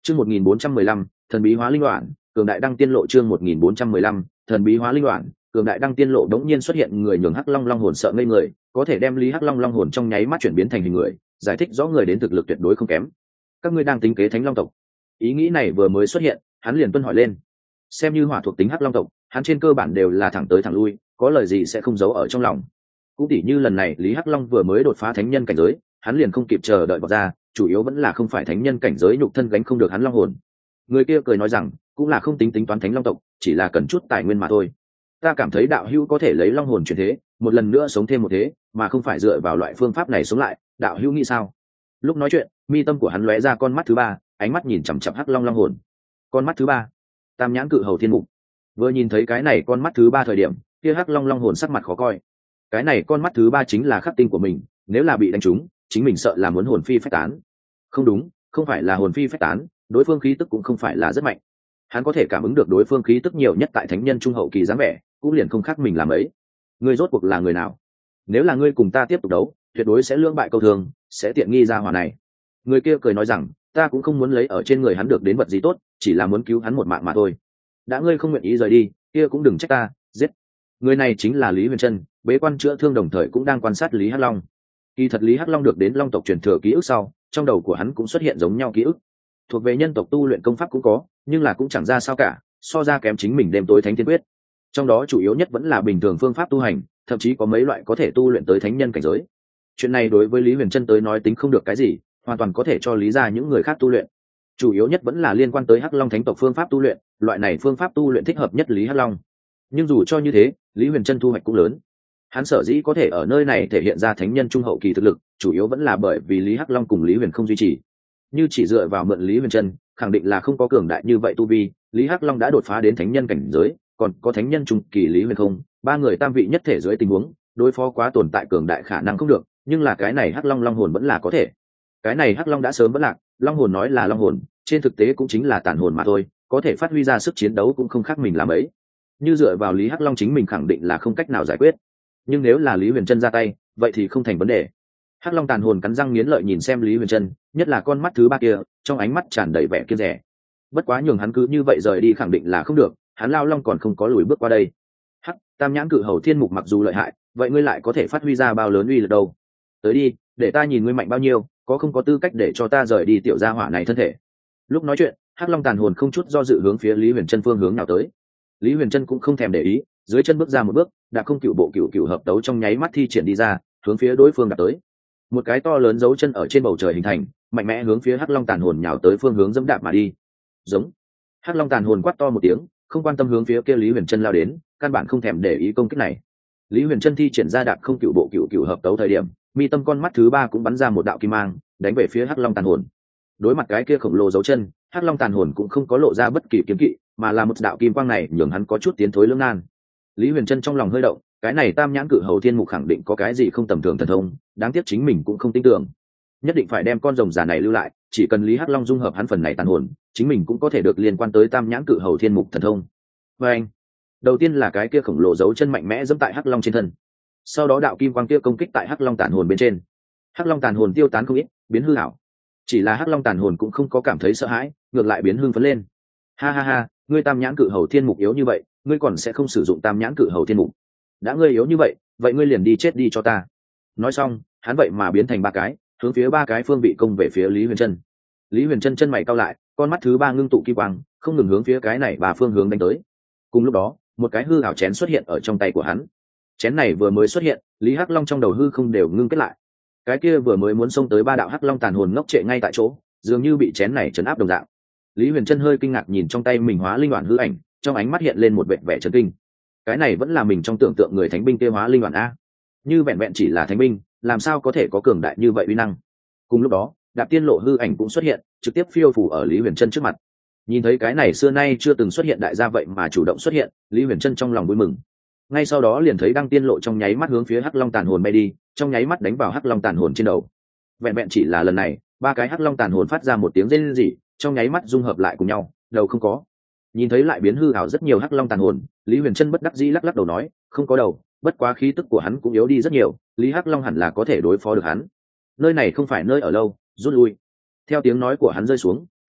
Chương 1415, thần bí hóa linh đoạn, cường đại đăng tiên lộ. Chương 1415, thần bí hóa linh đoạn, cường đại đăng tiên lộ. Đống nhiên xuất hiện người nhường Hắc Long Long hồn sợ ngây người, có thể đem Lý Hắc Long Long hồn trong nháy mắt chuyển biến thành hình người, giải thích rõ người đến thực lực tuyệt đối không kém. Các ngươi đang tính kế Thánh Long tộc? Ý nghĩ này vừa mới xuất hiện, hắn liền tuân hỏi lên. Xem như hỏa thuộc tính Hắc Long tộc, hắn trên cơ bản đều là thẳng tới thẳng lui, có lời gì sẽ không giấu ở trong lòng. Cũng tỉ như lần này Lý Hắc Long vừa mới đột phá thánh nhân cảnh giới, hắn liền không kịp chờ đợi vọt ra, chủ yếu vẫn là không phải thánh nhân cảnh giới nhục thân gánh không được hắn long hồn. Người kia cười nói rằng, cũng là không tính toán Thánh Long tộc, chỉ là cần chút tài nguyên mà thôi. Ta cảm thấy đạo hữu có thể lấy long hồn chuyển thế, một lần nữa sống thêm một thế, mà không phải dựa vào loại phương pháp này sống lại, đạo hữu nghĩ sao? Lúc nói chuyện, mi tâm của hắn lóe ra con mắt thứ ba, ánh mắt nhìn chằm chằm Hắc Long Long hồn. Con mắt thứ ba, Tam nhãn cự hầu thiên mục. Vừa nhìn thấy cái này con mắt thứ ba thời điểm, kia Hắc Long Long hồn sắc mặt khó coi. Cái này con mắt thứ ba chính là khắc tinh của mình, nếu là bị đánh trúng, chính mình sợ là muốn hồn phi phách tán. Không đúng, không phải là hồn phi phách tán, đối phương khí tức cũng không phải là rất mạnh. Hắn có thể cảm ứng được đối phương khí tức nhiều nhất tại thánh nhân trung hậu kỳ dáng vẻ, cũng liền không khác mình làm ấy. Ngươi rốt cuộc là người nào? Nếu là ngươi cùng ta tiếp tục đấu, tuyệt đối sẽ lưỡng bại câu thương, sẽ tiện nghi ra hỏa này. Người kia cười nói rằng, ta cũng không muốn lấy ở trên người hắn được đến vật gì tốt, chỉ là muốn cứu hắn một mạng mà thôi. Đã ngươi không nguyện ý rời đi, kia cũng đừng trách ta, giết. Người này chính là Lý Huyền Trân, bế quan chữa thương đồng thời cũng đang quan sát Lý Hắc Long. Kỳ thật Lý Hắc Long được đến Long tộc truyền thừa ký ức sau, trong đầu của hắn cũng xuất hiện giống nhau ký ức. Thuộc về nhân tộc tu luyện công pháp cũng có, nhưng là cũng chẳng ra sao cả, so ra kém chính mình đêm tối thánh thiên quyết. Trong đó chủ yếu nhất vẫn là bình thường phương pháp tu hành, thậm chí có mấy loại có thể tu luyện tới thánh nhân cảnh giới. Chuyện này đối với Lý Huyền Trân tới nói tính không được cái gì, hoàn toàn có thể cho lý ra những người khác tu luyện. Chủ yếu nhất vẫn là liên quan tới Hắc Long thánh tộc phương pháp tu luyện, loại này phương pháp tu luyện thích hợp nhất Lý Hắc Long. Nhưng dù cho như thế, Lý Huyền Trân thu hoạch cũng lớn. Hắn sở dĩ có thể ở nơi này thể hiện ra thánh nhân trung hậu kỳ thực lực, chủ yếu vẫn là bởi vì Lý Hắc Long cùng Lý Huyền không duy trì. Như chỉ dựa vào mượn Lý Huyền Trân, khẳng định là không có cường đại như vậy tu vi. Lý Hắc Long đã đột phá đến thánh nhân cảnh giới, còn có thánh nhân trung kỳ Lý Huyền không, ba người tam vị nhất thể dưới tình huống, đối phó quá tồn tại cường đại khả năng không được. Nhưng là cái này Hắc Long Long hồn vẫn là có thể. Cái này Hắc Long đã sớm vẫn lạc, Long hồn nói là Long hồn, trên thực tế cũng chính là tàn hồn mà thôi, có thể phát huy ra sức chiến đấu cũng không khác mình làm ấy. Như dựa vào Lý Hắc Long chính mình khẳng định là không cách nào giải quyết, nhưng nếu là Lý Huyền Trân ra tay, vậy thì không thành vấn đề. Hắc Long tàn hồn cắn răng nghiến lợi nhìn xem Lý Huyền Trân, nhất là con mắt thứ ba kia, trong ánh mắt tràn đầy vẻ kiêng dè. Bất quá nhường hắn cứ như vậy rời đi khẳng định là không được, hắn lao long còn không có lùi bước qua đây. Hắc, Tam nhãn cự hầu thiên mục mặc dù lợi hại, vậy ngươi lại có thể phát huy ra bao lớn uy lực đâu? Tới đi, để ta nhìn ngươi mạnh bao nhiêu, có không có tư cách để cho ta rời đi tiểu gia hỏa này thân thể. Lúc nói chuyện, Hắc Long tàn hồn không chút do dự hướng phía Lý Huyền Trân phương hướng nào tới. Lý Huyền Trân cũng không thèm để ý, dưới chân bước ra một bước, đã không cựu bộ cựu hợp tấu trong nháy mắt thi triển đi ra, hướng phía đối phương đạp tới. Một cái to lớn dấu chân ở trên bầu trời hình thành, mạnh mẽ hướng phía Hắc Long tàn hồn nhào tới phương hướng dẫm đạp mà đi. Giống. Hắc Long tàn hồn quát to một tiếng, không quan tâm hướng phía kia Lý Huyền Trân lao đến, căn bản không thèm để ý công kích này. Lý Huyền Trân thi triển ra đạp không cựu bộ cựu hợp tấu thời điểm, mi tâm con mắt thứ ba cũng bắn ra một đạo kim mang, đánh về phía Hắc Long tàn hồn. Đối mặt cái kia khổng lồ dấu chân, Hắc Long tàn hồn cũng không có lộ ra bất kỳ kiếm kỵ, mà là một đạo kim quang này nhường hắn có chút tiến thối lưỡng nan. Lý Huyền Trân trong lòng hơi động, cái này Tam nhãn cự hầu thiên mục khẳng định có cái gì không tầm thường thần thông, đáng tiếc chính mình cũng không tin tưởng. Nhất định phải đem con rồng già này lưu lại, chỉ cần Lý Hắc Long dung hợp hắn phần này tàn hồn, chính mình cũng có thể được liên quan tới Tam nhãn cự hầu thiên mục thần thông. Và anh, đầu tiên là cái kia khổng lồ dấu chân mạnh mẽ giẫm tại Hắc Long trên thân. Sau đó đạo kim quang kia công kích tại Hắc Long tàn hồn bên trên. Hắc Long tàn hồn tiêu tán không ít, biến hư ảo. Chỉ là Hắc Long tàn hồn cũng không có cảm thấy sợ hãi, ngược lại biến hưng phấn lên. Ha ha ha, ngươi Tam nhãn cự hầu thiên mục yếu như vậy, ngươi còn sẽ không sử dụng Tam nhãn cự hầu thiên mục. Đã ngươi yếu như vậy, vậy ngươi liền đi chết đi cho ta. Nói xong, hắn vậy mà biến thành ba cái, hướng phía ba cái phương vị công về phía Lý Huyền Trân. Lý Huyền Trân chân mày cau lại, con mắt thứ ba ngưng tụ kim quang, không ngừng hướng phía cái này ba phương hướng đánh tới. Cùng lúc đó, một cái hư ảo chén xuất hiện ở trong tay của hắn. Chén này vừa mới xuất hiện, Lý Hắc Long trong đầu hư không đều ngưng kết lại. Cái kia vừa mới muốn xông tới ba đạo Hắc Long tàn hồn ngốc trệ ngay tại chỗ, dường như bị chén này trấn áp đồng dạng. Lý Huyền Trân hơi kinh ngạc nhìn trong tay mình hóa linh đoạn hư ảnh, trong ánh mắt hiện lên một vẻ vẻ chấn kinh. Cái này vẫn là mình trong tưởng tượng người thánh binh kia hóa linh đoạn a. Như vẹn vẹn chỉ là thánh binh, làm sao có thể có cường đại như vậy uy năng? Cùng lúc đó, Đạp Tiên Lộ hư ảnh cũng xuất hiện, trực tiếp phiêu phù ở Lý Huyền Trân trước mặt. Nhìn thấy cái này xưa nay chưa từng xuất hiện đại gia vậy mà chủ động xuất hiện, Lý Huyền Trân trong lòng vui mừng. Ngay sau đó liền thấy Đăng Tiên Lộ trong nháy mắt hướng phía Hắc Long tàn hồn bay đi, trong nháy mắt đánh vào Hắc Long tàn hồn trên đầu. Vẹn vẹn chỉ là lần này, ba cái Hắc Long tàn hồn phát ra một tiếng rên rỉ, trong nháy mắt dung hợp lại cùng nhau, đầu không có. Nhìn thấy lại biến hư ảo rất nhiều Hắc Long tàn hồn, Lý Huyền Trân bất đắc dĩ lắc lắc đầu nói, không có đầu, bất quá khí tức của hắn cũng yếu đi rất nhiều, Lý Hắc Long hẳn là có thể đối phó được hắn. Nơi này không phải nơi ở lâu, rút lui. Theo tiếng nói của hắn rơi xuống,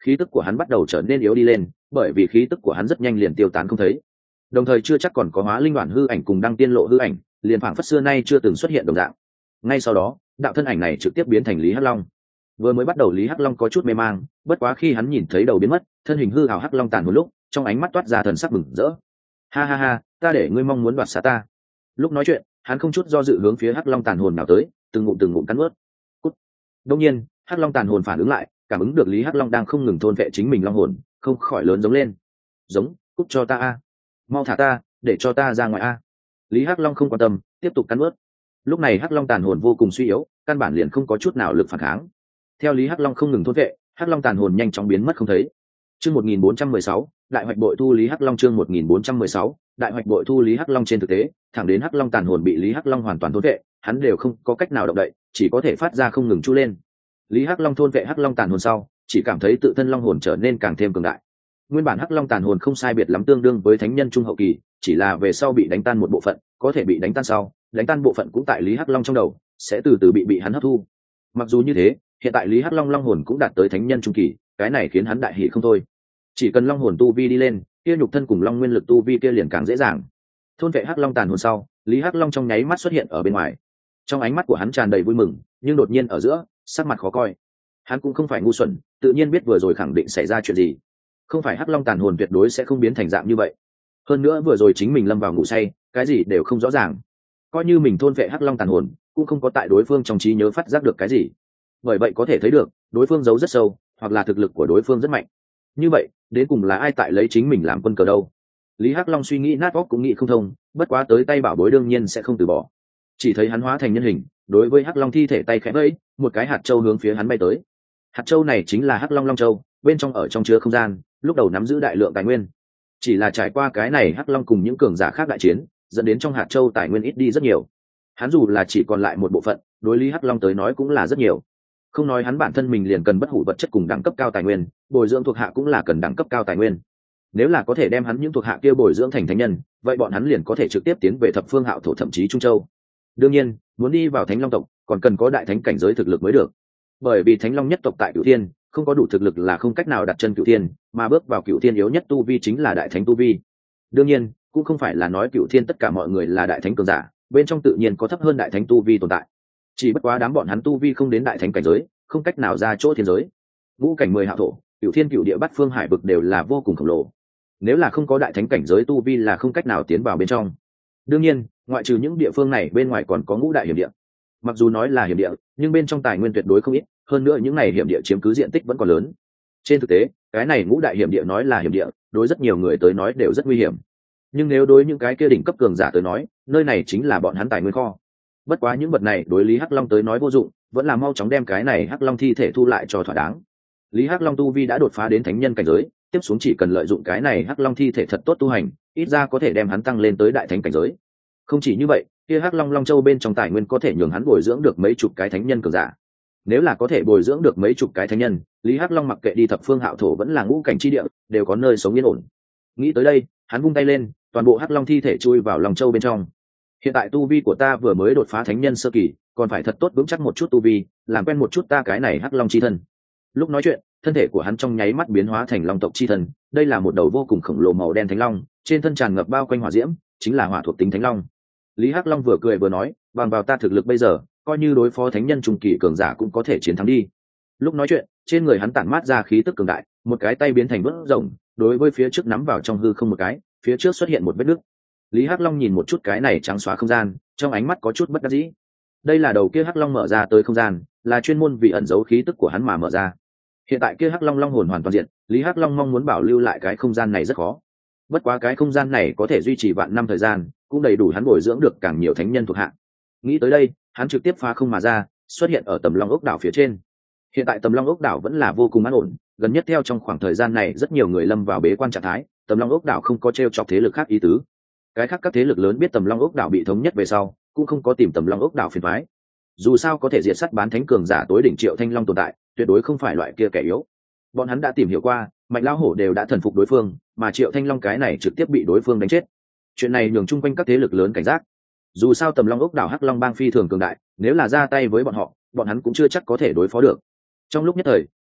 khí tức của hắn bắt đầu trở nên yếu đi lên, bởi vì khí tức của hắn rất nhanh liền tiêu tán không thấy. Đồng thời chưa chắc còn có hóa linh đoạn hư ảnh cùng đăng tiên lộ hư ảnh, liền phảng phất xưa nay chưa từng xuất hiện đồng dạng. Ngay sau đó, đạo thân ảnh này trực tiếp biến thành Lý Hắc Long. Vừa mới bắt đầu Lý Hắc Long có chút mê mang, bất quá khi hắn nhìn thấy đầu biến mất, thân hình hư ảo Hắc Long tàn một lúc, trong ánh mắt toát ra thần sắc mừng rỡ. Ha ha ha, ta để ngươi mong muốn đoạt xá ta. Lúc nói chuyện, hắn không chút do dự hướng phía Hắc Long tàn hồn nào tới, từng ngụm cắn nuốt. Cút. Đương nhiên, Hắc Long tàn hồn phản ứng lại, cảm ứng được Lý Hắc Long đang không ngừng thôn vệ chính mình long hồn, không khỏi lớn giống lên. Giống, cút cho ta a, mau thả ta, để cho ta ra ngoài a. Lý Hắc Long không quan tâm, tiếp tục cắn nuốt. Lúc này Hắc Long tàn hồn vô cùng suy yếu, căn bản liền không có chút nào lực phản kháng. Theo Lý Hắc Long không ngừng thôn vệ, Hắc Long tàn hồn nhanh chóng biến mất không thấy. Chương 1416, đại hoạch bội thu Lý Hắc Long. Chương 1416, đại hoạch bội thu Lý Hắc Long. Trên thực tế, thẳng đến Hắc Long tàn hồn bị Lý Hắc Long hoàn toàn thôn vệ, hắn đều không có cách nào động đậy, chỉ có thể phát ra không ngừng chu lên. Lý Hắc Long thôn vệ Hắc Long tàn hồn sau, chỉ cảm thấy tự thân long hồn trở nên càng thêm cường đại. Nguyên bản Hắc Long tàn hồn không sai biệt lắm tương đương với thánh nhân trung hậu kỳ, chỉ là về sau bị đánh tan một bộ phận, có thể bị đánh tan sau, đánh tan bộ phận cũng tại Lý Hắc Long trong đầu, sẽ từ từ bị hắn hấp thu. Mặc dù như thế, hiện tại Lý Hắc Long long hồn cũng đạt tới thánh nhân trung kỳ, cái này khiến hắn đại hỉ không thôi. Chỉ cần long hồn tu vi đi lên, kia nhục thân cùng long nguyên lực tu vi kia liền càng dễ dàng. Thôn vệ Hắc Long tàn hồn sau, Lý Hắc Long trong nháy mắt xuất hiện ở bên ngoài. Trong ánh mắt của hắn tràn đầy vui mừng, nhưng đột nhiên ở giữa, sắc mặt khó coi. Hắn cũng không phải ngu xuẩn, tự nhiên biết vừa rồi khẳng định xảy ra chuyện gì. Không phải Hắc Long tàn hồn tuyệt đối sẽ không biến thành dạng như vậy. Hơn nữa vừa rồi chính mình lâm vào ngủ say, cái gì đều không rõ ràng. Coi như mình thôn vệ Hắc Long tàn hồn, cũng không có tại đối phương trong trí nhớ phát giác được cái gì. Bởi vậy có thể thấy được, đối phương giấu rất sâu, hoặc là thực lực của đối phương rất mạnh. Như vậy, đến cùng là ai tại lấy chính mình làm quân cờ đâu? Lý Hắc Long suy nghĩ nát óc cũng nghĩ không thông, bất quá tới tay bảo bối đương nhiên sẽ không từ bỏ. Chỉ thấy hắn hóa thành nhân hình, đối với Hắc Long thi thể tay khẽ vẫy, một cái hạt châu hướng phía hắn bay tới. Hạt châu này chính là Hắc Long Long Châu, bên trong ở trong chứa không gian, lúc đầu nắm giữ đại lượng tài nguyên. Chỉ là trải qua cái này Hắc Long cùng những cường giả khác đại chiến, dẫn đến trong hạt châu tài nguyên ít đi rất nhiều. Hắn dù là chỉ còn lại một bộ phận, đối Lý Hắc Long tới nói cũng là rất nhiều. Không nói hắn bản thân mình liền cần bất hủ vật chất cùng đẳng cấp cao tài nguyên, bồi dưỡng thuộc hạ cũng là cần đẳng cấp cao tài nguyên. Nếu là có thể đem hắn những thuộc hạ kia bồi dưỡng thành thánh nhân, vậy bọn hắn liền có thể trực tiếp tiến về thập phương hạo thổ thậm chí Trung Châu. Đương nhiên, muốn đi vào Thánh Long tộc, còn cần có đại thánh cảnh giới thực lực mới được. Bởi vì Thánh Long nhất tộc tại Cửu Thiên, không có đủ thực lực là không cách nào đặt chân Cửu Thiên, mà bước vào Cửu Thiên yếu nhất tu vi chính là đại thánh tu vi. Đương nhiên, cũng không phải là nói Cửu Thiên tất cả mọi người là đại thánh cường giả, bên trong tự nhiên có thấp hơn đại thánh tu vi tồn tại. Chỉ bất quá đám bọn hắn tu vi không đến đại thánh cảnh giới, không cách nào ra chỗ thiên giới. Ngũ cảnh 10 hạo thổ, Cửu Thiên Cửu Địa Bát Phương Hải vực đều là vô cùng khổng lồ. Nếu là không có đại thánh cảnh giới tu vi là không cách nào tiến vào bên trong. Đương nhiên, ngoại trừ những địa phương này bên ngoài còn có ngũ đại hiểm địa. Mặc dù nói là hiểm địa, nhưng bên trong tài nguyên tuyệt đối không ít, hơn nữa những này hiểm địa chiếm cứ diện tích vẫn còn lớn. Trên thực tế, cái này ngũ đại hiểm địa nói là hiểm địa, đối rất nhiều người tới nói đều rất nguy hiểm. Nhưng nếu đối những cái kia đỉnh cấp cường giả tới nói, nơi này chính là bọn hắn tài nguyên kho. Bất quá những vật này đối Lý Hắc Long tới nói vô dụng, vẫn là mau chóng đem cái này Hắc Long thi thể thu lại cho thỏa đáng. Lý Hắc Long tu vi đã đột phá đến thánh nhân cảnh giới, tiếp xuống chỉ cần lợi dụng cái này Hắc Long thi thể thật tốt tu hành, ít ra có thể đem hắn tăng lên tới đại thánh cảnh giới. Không chỉ như vậy, kia Hắc Long Long Châu bên trong tài nguyên có thể nhường hắn bồi dưỡng được mấy chục cái thánh nhân cường giả. Nếu là có thể bồi dưỡng được mấy chục cái thánh nhân, Lý Hắc Long mặc kệ đi thập phương hạo thổ vẫn là ngũ cảnh chi địa, đều có nơi sống yên ổn. Nghĩ tới đây, hắn vung tay lên, toàn bộ Hắc Long thi thể chui vào Long Châu bên trong. Hiện tại tu vi của ta vừa mới đột phá thánh nhân sơ kỳ, còn phải thật tốt vững chắc một chút tu vi, làm quen một chút ta cái này Hắc Long chi thân. Lúc nói chuyện, thân thể của hắn trong nháy mắt biến hóa thành long tộc chi thân. Đây là một đầu vô cùng khổng lồ màu đen thánh long, trên thân tràn ngập bao quanh hỏa diễm, chính là hỏa thuộc tính thánh long. Lý Hắc Long vừa cười vừa nói, bằng vào ta thực lực bây giờ, coi như đối phó thánh nhân trung kỳ cường giả cũng có thể chiến thắng đi. Lúc nói chuyện, trên người hắn tản mát ra khí tức cường đại, một cái tay biến thành vớt rồng, đối với phía trước nắm vào trong hư không một cái, phía trước xuất hiện một vết nứt. Lý Hắc Long nhìn một chút cái này trắng xóa không gian, trong ánh mắt có chút bất đắc dĩ. Đây là đầu kia Hắc Long mở ra tới không gian, là chuyên môn vì ẩn giấu khí tức của hắn mà mở ra. Hiện tại kia Hắc Long long hồn hoàn toàn diện, Lý Hắc Long mong muốn bảo lưu lại cái không gian này rất khó. Bất quá cái không gian này có thể duy trì vạn năm thời gian, cũng đầy đủ hắn bồi dưỡng được càng nhiều thánh nhân thuộc hạ. Nghĩ tới đây, hắn trực tiếp phá không mà ra, xuất hiện ở Tầm Long ốc đảo phía trên. Hiện tại Tầm Long ốc đảo vẫn là vô cùng an ổn, gần nhất theo trong khoảng thời gian này rất nhiều người lâm vào bế quan trạng thái, Tầm Long ốc đảo không có trêu chọc thế lực khác ý tứ. Cái khác các thế lực lớn biết Tầm Long ốc đảo bị thống nhất về sau, cũng không có tìm Tầm Long ốc đảo phiền toái. Dù sao có thể diệt sát bán thánh cường giả tối đỉnh Triệu Thanh Long tồn tại, tuyệt đối không phải loại kia kẻ yếu. Bọn hắn đã tìm hiểu qua, Mạnh Lão Hổ đều đã thần phục đối phương, mà Triệu Thanh Long cái này trực tiếp bị đối phương đánh chết. Chuyện này nhường chung quanh các thế lực lớn cảnh giác. Dù sao Tầm Long ốc đảo Hắc Long bang phi thường cường đại, nếu là ra tay với bọn họ, bọn hắn cũng chưa chắc có thể đối phó được. Trong lúc nhất thời,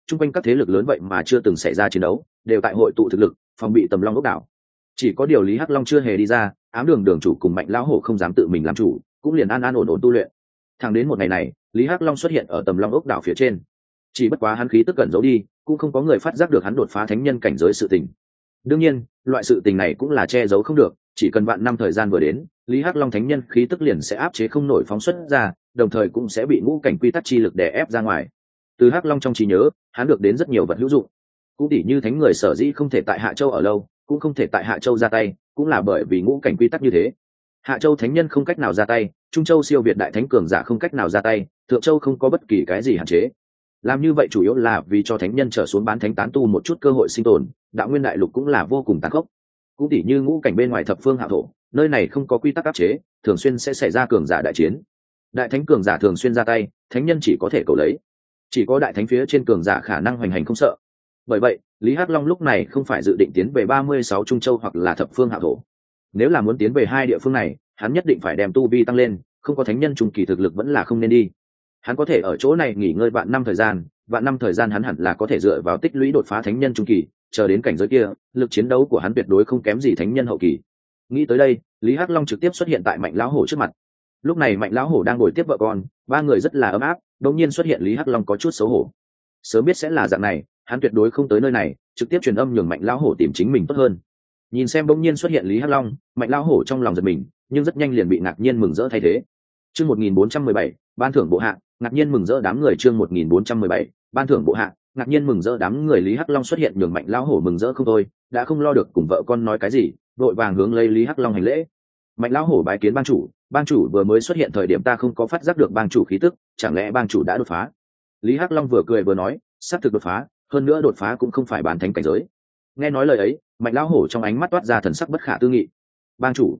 chung quanh các thế lực lớn vậy mà chưa từng xảy ra chiến đấu, đều tại hội tụ thực lực phòng bị Tầm Long ốc đảo. Chỉ có điều Lý Hắc Long chưa hề đi ra, ám đường đường chủ cùng Mạnh lão hổ không dám tự mình làm chủ, cũng liền an an ổn ổn tu luyện. Thẳng đến một ngày này, Lý Hắc Long xuất hiện ở Tầm Long ốc đảo phía trên. Chỉ bất quá hắn khí tức cẩn giấu đi, cũng không có người phát giác được hắn đột phá thánh nhân cảnh giới sự tình. Đương nhiên, loại sự tình này cũng là che giấu không được, chỉ cần vạn năm thời gian vừa đến, Lý Hắc Long thánh nhân khí tức liền sẽ áp chế không nổi phóng xuất ra, đồng thời cũng sẽ bị ngũ cảnh quy tắc chi lực đè ép ra ngoài. Từ Hắc Long trong trí nhớ, hắn được đến rất nhiều vật hữu dụng. Cũng tỉ như thánh người sở dĩ không thể tại Hạ Châu ở lâu, cũng không thể tại Hạ Châu ra tay, cũng là bởi vì ngũ cảnh quy tắc như thế. Hạ Châu thánh nhân không cách nào ra tay, Trung Châu siêu việt đại thánh cường giả không cách nào ra tay, Thượng Châu không có bất kỳ cái gì hạn chế. Làm như vậy chủ yếu là vì cho thánh nhân trở xuống bán thánh tán tu một chút cơ hội sinh tồn, đạo nguyên đại lục cũng là vô cùng tàn khốc. Cũng tỉ như ngũ cảnh bên ngoài thập phương hạ thổ, nơi này không có quy tắc áp chế, thường xuyên sẽ xảy ra cường giả đại chiến. Đại thánh cường giả thường xuyên ra tay, thánh nhân chỉ có thể cầu lấy. Chỉ có đại thánh phía trên cường giả khả năng hoành hành không sợ. Bởi vậy, Lý Hắc Long lúc này không phải dự định tiến về 36 Trung Châu hoặc là thập phương hạ thổ. Nếu là muốn tiến về hai địa phương này, hắn nhất định phải đem tu vi tăng lên, không có thánh nhân trung kỳ thực lực vẫn là không nên đi. Hắn có thể ở chỗ này nghỉ ngơi vạn năm thời gian hắn hẳn là có thể dựa vào tích lũy đột phá thánh nhân trung kỳ, chờ đến cảnh giới kia, lực chiến đấu của hắn tuyệt đối không kém gì thánh nhân hậu kỳ. Nghĩ tới đây, Lý Hắc Long trực tiếp xuất hiện tại Mạnh lão hổ trước mặt. Lúc này Mạnh lão hổ đang ngồi tiếp vợ con, ba người rất là ấm áp, đột nhiên xuất hiện Lý Hắc Long có chút xấu hổ. Sớm biết sẽ là dạng này, hắn tuyệt đối không tới nơi này, trực tiếp truyền âm nhường Mạnh lão hổ tìm chính mình tốt hơn. Nhìn xem bỗng nhiên xuất hiện Lý Hắc Long, Mạnh lão hổ trong lòng giật mình, nhưng rất nhanh liền bị ngạc nhiên mừng rỡ thay thế. Chương 1417, ban thưởng bộ hạ, ngạc nhiên mừng rỡ đám người. Chương 1417, ban thưởng bộ hạ, ngạc nhiên mừng rỡ đám người. Lý Hắc Long xuất hiện nhường Mạnh lão hổ mừng rỡ không thôi, đã không lo được cùng vợ con nói cái gì, vội vàng hướng lấy Lý Hắc Long hành lễ. Mạnh lão hổ bái kiến bang chủ vừa mới xuất hiện thời điểm ta không có phát giác được bang chủ khí tức, chẳng lẽ bang chủ đã đột phá? Lý Hắc Long vừa cười vừa nói, xác thực đột phá, hơn nữa đột phá cũng không phải bán thánh cảnh giới. Nghe nói lời ấy, Mạnh lão hổ trong ánh mắt toát ra thần sắc bất khả tư nghị. Bang chủ,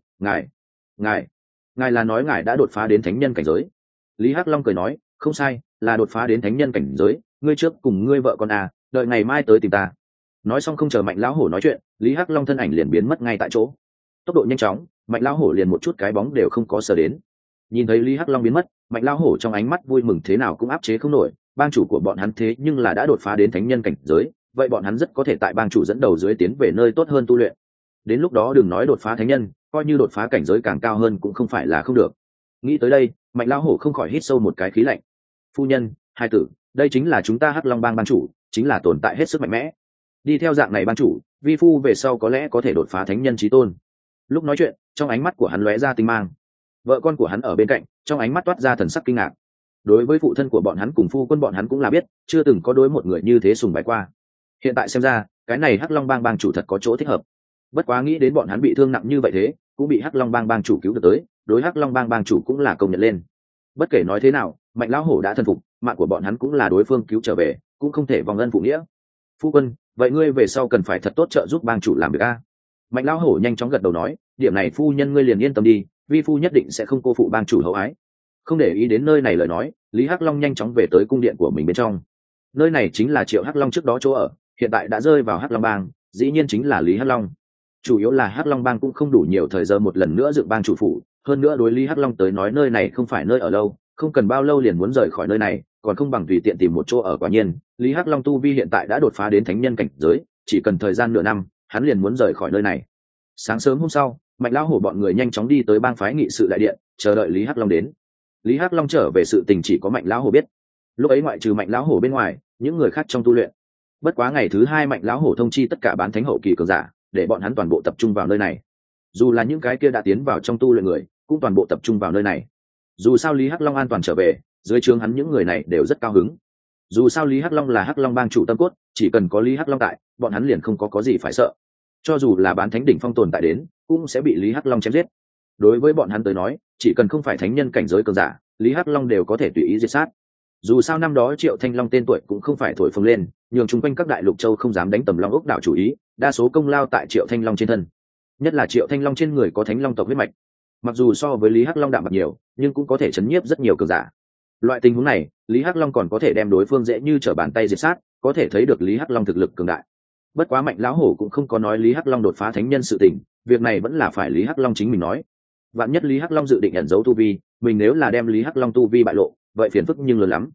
ngài là nói ngài đã đột phá đến thánh nhân cảnh giới? Lý Hắc Long cười nói, không sai, là đột phá đến thánh nhân cảnh giới, ngươi trước cùng ngươi vợ con đợi ngày mai tới tìm ta. Nói xong không chờ Mạnh lão hổ nói chuyện, Lý Hắc Long thân ảnh liền biến mất ngay tại chỗ. Tốc độ nhanh chóng, Mạnh lão hổ liền một chút cái bóng đều không có sờ đến. Nhìn thấy Lý Hắc Long biến mất, Mạnh lão hổ trong ánh mắt vui mừng thế nào cũng áp chế không nổi, bang chủ của bọn hắn thế nhưng là đã đột phá đến thánh nhân cảnh giới, vậy bọn hắn rất có thể tại bang chủ dẫn đầu dưới tiến về nơi tốt hơn tu luyện. Đến lúc đó đừng nói đột phá thánh nhân, coi như đột phá cảnh giới càng cao hơn cũng không phải là không được. Nghĩ tới đây, Mạnh lão hổ không khỏi hít sâu một cái khí lạnh. Phu nhân, hai tử, đây chính là chúng ta Hắc Long bang bang chủ, chính là tồn tại hết sức mạnh mẽ. Đi theo dạng này bang chủ, vi phu về sau có lẽ có thể đột phá thánh nhân chí tôn. Lúc nói chuyện, trong ánh mắt của hắn lóe ra tinh mang. Vợ con của hắn ở bên cạnh, trong ánh mắt toát ra thần sắc kinh ngạc. Đối với phụ thân của bọn hắn cùng phu quân bọn hắn cũng là biết, chưa từng có đối một người như thế sùng bái qua. Hiện tại xem ra, cái này Hắc Long bang bang chủ thật có chỗ thích hợp. Bất quá nghĩ đến bọn hắn bị thương nặng như vậy thế, cũng bị Hắc Long bang bang chủ cứu được tới, đối Hắc Long bang bang chủ cũng là công nhận lên. Bất kể nói thế nào, Mạnh lão hổ đã thân phục, mạng của bọn hắn cũng là đối phương cứu trở về, cũng không thể vòng ân phụ nghĩa. Phu quân, vậy ngươi về sau cần phải thật tốt trợ giúp bang chủ làm việc a. Mạnh lão hổ nhanh chóng gật đầu nói, điểm này phu nhân ngươi liền yên tâm đi, vi phu nhất định sẽ không cô phụ bang chủ hậu ái. Không để ý đến nơi này lời nói, Lý Hắc Long nhanh chóng về tới cung điện của mình bên trong. Nơi này chính là Triệu Hắc Long trước đó chỗ ở, hiện tại đã rơi vào Hắc Long bang, dĩ nhiên chính là Lý Hắc Long. Chủ yếu là Hắc Long bang cũng không đủ nhiều thời giờ một lần nữa dựng bang chủ phủ, hơn nữa đối Lý Hắc Long tới nói nơi này không phải nơi ở lâu, không cần bao lâu liền muốn rời khỏi nơi này, còn không bằng tùy tiện tìm một chỗ ở. Quả nhiên, Lý Hắc Long tu vi hiện tại đã đột phá đến thánh nhân cảnh giới, chỉ cần thời gian nửa năm, hắn liền muốn rời khỏi nơi này. Sáng sớm hôm sau, Mạnh lão hổ bọn người nhanh chóng đi tới bang phái nghị sự đại điện, chờ đợi Lý Hắc Long đến. Lý Hắc Long trở về sự tình chỉ có Mạnh lão hổ biết. Lúc ấy ngoại trừ Mạnh lão hổ bên ngoài, những người khác trong tu luyện. Bất quá ngày thứ hai Mạnh lão hổ thông chi tất cả bán thánh hậu kỳ cường giả, để bọn hắn toàn bộ tập trung vào nơi này. Dù là những cái kia đã tiến vào trong tu luyện người, cũng toàn bộ tập trung vào nơi này. Dù sao Lý Hắc Long an toàn trở về, dưới trướng hắn những người này đều rất cao hứng. Dù sao Lý Hắc Long là Hắc Long bang chủ tâm cốt, chỉ cần có Lý Hắc Long tại, bọn hắn liền không có gì phải sợ. Cho dù là bán thánh đỉnh phong tồn tại đến, cũng sẽ bị Lý Hắc Long chém giết. Đối với bọn hắn tới nói, chỉ cần không phải thánh nhân cảnh giới cường giả, Lý Hắc Long đều có thể tùy ý diệt sát. Dù sao năm đó Triệu Thanh Long tên tuổi cũng không phải thổi phồng lên, nhường chung quanh các đại lục châu không dám đánh Tầm Long ốc đảo chủ ý, đa số công lao tại Triệu Thanh Long trên thân. Nhất là Triệu Thanh Long trên người có Thánh Long tộc huyết mạch. Mặc dù so với Lý Hắc Long đạm bạc nhiều, nhưng cũng có thể chấn nhiếp rất nhiều cường giả. Loại tình huống này, Lý Hắc Long còn có thể đem đối phương dễ như trở bàn tay diệt sát, có thể thấy được Lý Hắc Long thực lực cường đại. Bất quá Mạnh lão hổ cũng không có nói Lý Hắc Long đột phá thánh nhân sự tình, việc này vẫn là phải Lý Hắc Long chính mình nói. Vạn nhất Lý Hắc Long dự định ẩn giấu tu vi, mình nếu là đem Lý Hắc Long tu vi bại lộ, vậy phiền phức nhưng lớn lắm.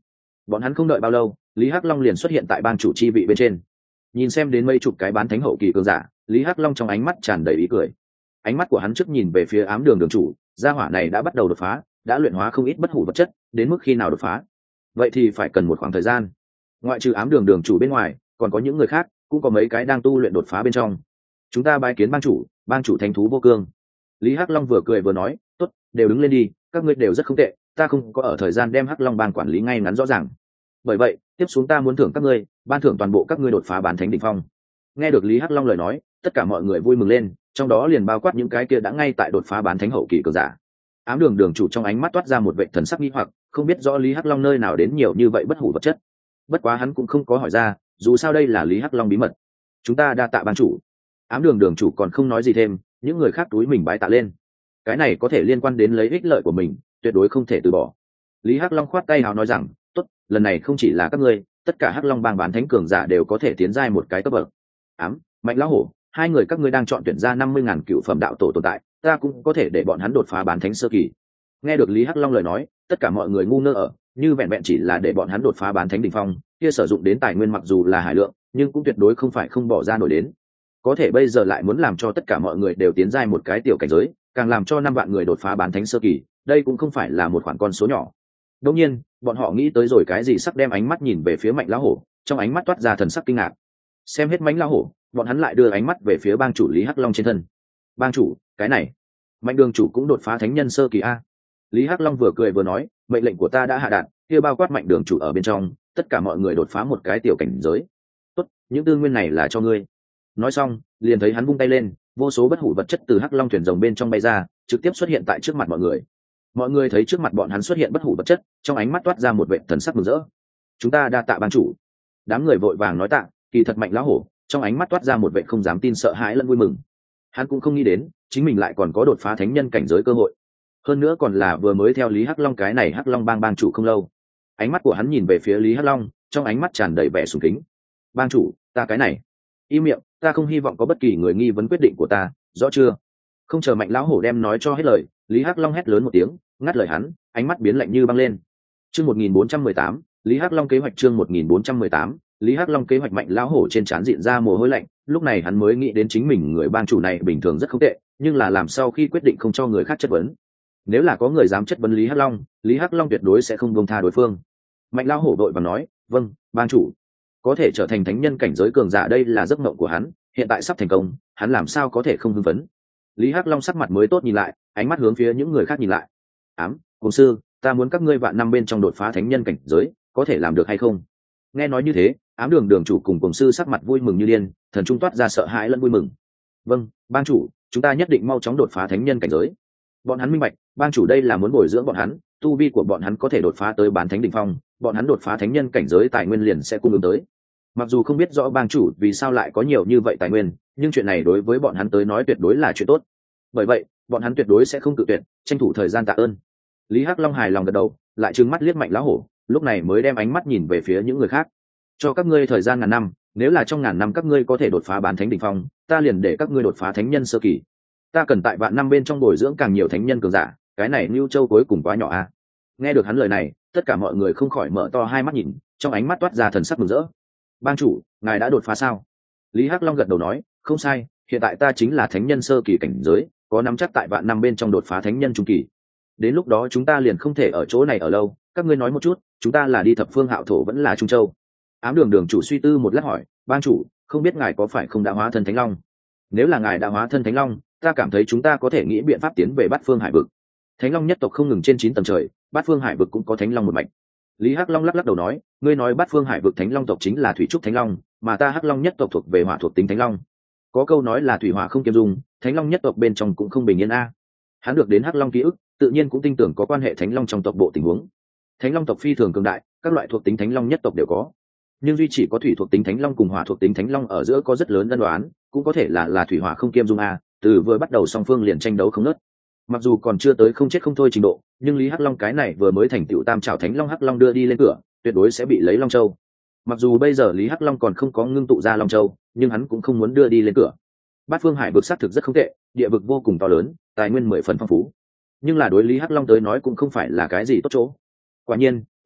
Bọn hắn không đợi bao lâu, Lý Hắc Long liền xuất hiện tại bang chủ chi vị bên trên. Nhìn xem đến mấy chục cái bán thánh hậu kỳ cường giả, Lý Hắc Long trong ánh mắt tràn đầy ý cười. Ánh mắt của hắn trước nhìn về phía ám đường đường chủ, gia hỏa này đã bắt đầu đột phá, đã luyện hóa không ít bất hủ vật chất, đến mức khi nào đột phá? Vậy thì phải cần một khoảng thời gian. Ngoại trừ ám đường đường chủ bên ngoài, còn có những người khác, cũng có mấy cái đang tu luyện đột phá bên trong. Chúng ta bái kiến bang chủ thánh thú vô cương. Lý Hắc Long vừa cười vừa nói, tốt, đều đứng lên đi, các ngươi đều rất không tệ, ta không có ở thời gian đem Hắc Long bang quản lý ngay ngắn rõ ràng. Bởi vậy, tiếp xuống ta muốn thưởng các ngươi, ban thưởng toàn bộ các ngươi đột phá bán thánh đỉnh phong. Nghe được Lý Hắc Long lời nói, tất cả mọi người vui mừng lên, trong đó liền bao quát những cái kia đã ngay tại đột phá bán thánh hậu kỳ cường giả. Ám đường đường chủ trong ánh mắt toát ra một vẻ thần sắc nghi hoặc, không biết rõ Lý Hắc Long nơi nào đến nhiều như vậy bất hủ vật chất. Bất quá hắn cũng không có hỏi ra, dù sao đây là Lý Hắc Long bí mật. Chúng ta đa tạ ban chủ. Ám đường đường chủ còn không nói gì thêm, những người khác túi mình bái tạ lên. Cái này có thể liên quan đến lấy ích lợi của mình, tuyệt đối không thể từ bỏ. Lý Hắc Long khoát tay hào nói rằng, tốt, lần này không chỉ là các ngươi, tất cả Hắc Long bang bán thánh cường giả đều có thể tiến giai một cái cấp bậc. Ám, Mạnh lão hổ, hai người các ngươi đang chọn tuyển ra 50.000 cựu phẩm đạo tổ tồn tại, ta cũng có thể để bọn hắn đột phá bán thánh sơ kỳ. Nghe được Lý Hắc Long lời nói, tất cả mọi người ngu ngơ ở, như vẹn vẹn chỉ là để bọn hắn đột phá bán thánh đỉnh phong, kia sử dụng đến tài nguyên mặc dù là hải lượng, nhưng cũng tuyệt đối không phải không bỏ ra nổi đến. Có thể bây giờ lại muốn làm cho tất cả mọi người đều tiến giai một cái tiểu cảnh giới, càng làm cho 5 vạn người đột phá bán thánh sơ kỳ, đây cũng không phải là một khoản con số nhỏ. Đương nhiên, bọn họ nghĩ tới rồi cái gì, sắc đem ánh mắt nhìn về phía Mạnh lão hổ, trong ánh mắt toát ra thần sắc kinh ngạc. Xem hết Mạnh lão hổ, bọn hắn lại đưa ánh mắt về phía bang chủ Lý Hắc Long trên thân. Bang chủ, cái này, Mạnh đường chủ cũng đột phá thánh nhân sơ kỳ a. Lý Hắc Long vừa cười vừa nói, mệnh lệnh của ta đã hạ đạt, kia bao quát Mạnh đường chủ ở bên trong, tất cả mọi người đột phá một cái tiểu cảnh giới. Tốt, những tư nguyên này là cho ngươi. Nói xong, liền thấy hắn vung tay lên, vô số bất hủ vật chất từ Hắc Long thuyền rồng bên trong bay ra, trực tiếp xuất hiện tại trước mặt mọi người. Mọi người thấy trước mặt bọn hắn xuất hiện bất hủ vật chất, trong ánh mắt toát ra một vẻ thần sắc mừng rỡ. Chúng ta đa tạ ban chủ. Đám người vội vàng nói tạ, kỳ thật Mạnh lão hổ, trong ánh mắt toát ra một vẻ không dám tin sợ hãi lẫn vui mừng. Hắn cũng không nghĩ đến, chính mình lại còn có đột phá thánh nhân cảnh giới cơ hội. Hơn nữa còn là vừa mới theo Lý Hắc Long cái này Hắc Long bang bang chủ không lâu. Ánh mắt của hắn nhìn về phía Lý Hắc Long, trong ánh mắt tràn đầy vẻ sùng kính. Bang chủ, ta cái này. Im miệng, ta không hy vọng có bất kỳ người nghi vấn quyết định của ta, rõ chưa? Không chờ Mạnh lão hổ đem nói cho hết lời, Lý Hắc Long hét lớn một tiếng, ngắt lời hắn, ánh mắt biến lạnh như băng lên. Chương 1418, Lý Hắc Long kế hoạch chương 1418, Lý Hắc Long kế hoạch. Mạnh lão hổ trên trán diện ra mồ hôi lạnh, lúc này hắn mới nghĩ đến chính mình người bang chủ này bình thường rất không tệ, nhưng là làm sao khi quyết định không cho người khác chất vấn. Nếu là có người dám chất vấn Lý Hắc Long tuyệt đối sẽ không buông tha đối phương. Mạnh lão hổ đội và nói, vâng, bang chủ. Có thể trở thành thánh nhân cảnh giới cường giả đây là giấc mộng của hắn, hiện tại sắp thành công, hắn làm sao có thể không hưng phấn. Lý Hắc Long sắc mặt mới tốt nhìn lại, ánh mắt hướng phía những người khác nhìn lại. Ám, cùng sư, ta muốn các ngươi vạn năm bên trong đột phá thánh nhân cảnh giới, có thể làm được hay không? Nghe nói như thế, Ám đường đường chủ cùng sư sắc mặt vui mừng như điên, thần trung toát ra sợ hãi lẫn vui mừng. Vâng, bang chủ, chúng ta nhất định mau chóng đột phá thánh nhân cảnh giới. Bọn hắn minh bạch, bang chủ đây là muốn bồi dưỡng bọn hắn, tu vi của bọn hắn có thể đột phá tới bán thánh đỉnh phong, bọn hắn đột phá thánh nhân cảnh giới tài nguyên liền sẽ cung ứng tới. Mặc dù không biết rõ bang chủ vì sao lại có nhiều như vậy tài nguyên, nhưng chuyện này đối với bọn hắn tới nói tuyệt đối là chuyện tốt. Bởi vậy, bọn hắn tuyệt đối sẽ không cự tuyệt, tranh thủ thời gian tạ ơn. Lý Hắc Long hài lòng gật đầu, lại trừng mắt liếc Mạnh lão hổ, lúc này mới đem ánh mắt nhìn về phía những người khác. Cho các ngươi thời gian 1000 năm, nếu là trong 1000 năm các ngươi có thể đột phá bán thánh đỉnh phong, ta liền để các ngươi đột phá thánh nhân sơ kỳ. Ta cần tại vạn năm bên trong bồi dưỡng càng nhiều thánh nhân cường giả, cái này Nưu Châu cuối cùng quá nhỏ a. Nghe được hắn lời này, tất cả mọi người không khỏi mở to hai mắt nhìn, trong ánh mắt toát ra thần sắc mừng rỡ. Bang chủ, ngài đã đột phá sao? Lý Hắc Long gật đầu nói, không sai, hiện tại ta chính là thánh nhân sơ kỳ cảnh giới, có nắm chắc tại vạn năm bên trong đột phá thánh nhân trung kỳ. Đến lúc đó chúng ta liền không thể ở chỗ này ở lâu, các ngươi nói một chút, chúng ta là đi thập phương hạo thổ vẫn là Trung Châu? Ám đường đường chủ suy tư một lát hỏi, bang chủ, không biết ngài có phải không đã hóa thân thánh long? Nếu là ngài đã hóa thân thánh long, ta cảm thấy chúng ta có thể nghĩ biện pháp tiến về Bát Phương Hải vực. Thánh long nhất tộc không ngừng trên 9 tầng trời, Bát Phương Hải vực cũng có thánh long một mạch. Lý Hắc Long lắc lắc đầu nói, ngươi nói Bát Phương Hải vực thánh long tộc chính là thủy trúc thánh long, mà ta Hắc Long nhất tộc thuộc về hỏa thuộc tính thánh long. Có câu nói là thủy hỏa không kiêm dung, thánh long nhất tộc bên trong cũng không bình yên a. Hắn được đến Hắc Long ký ức, tự nhiên cũng tin tưởng có quan hệ thánh long trong tộc bộ tình huống. Thánh long tộc phi thường cường đại, các loại thuộc tính thánh long nhất tộc đều có, nhưng duy chỉ có thủy thuộc tính thánh long cùng hỏa thuộc tính thánh long ở giữa có rất lớn ân đoán, cũng có thể là thủy hỏa không kiêm dung a, từ vừa bắt đầu song phương liền tranh đấu không ngớt. Mặc dù còn chưa tới không chết không thôi trình độ, nhưng Lý Hắc Long cái này vừa mới thành tựu tam trảo thánh long Hắc Long đưa đi lên cửa, tuyệt đối sẽ bị lấy Long Châu. Mặc dù bây giờ Lý Hắc Long còn không có ngưng tụ ra Long Châu, nhưng hắn cũng không muốn đưa đi lên cửa. Bát Phương Hải vực xác thực rất không tệ, địa vực vô cùng to lớn, tài nguyên 10 phần phong phú, nhưng là đối Lý Hắc Long tới nói cũng không phải là cái gì tốt chỗ. Quả nhiên,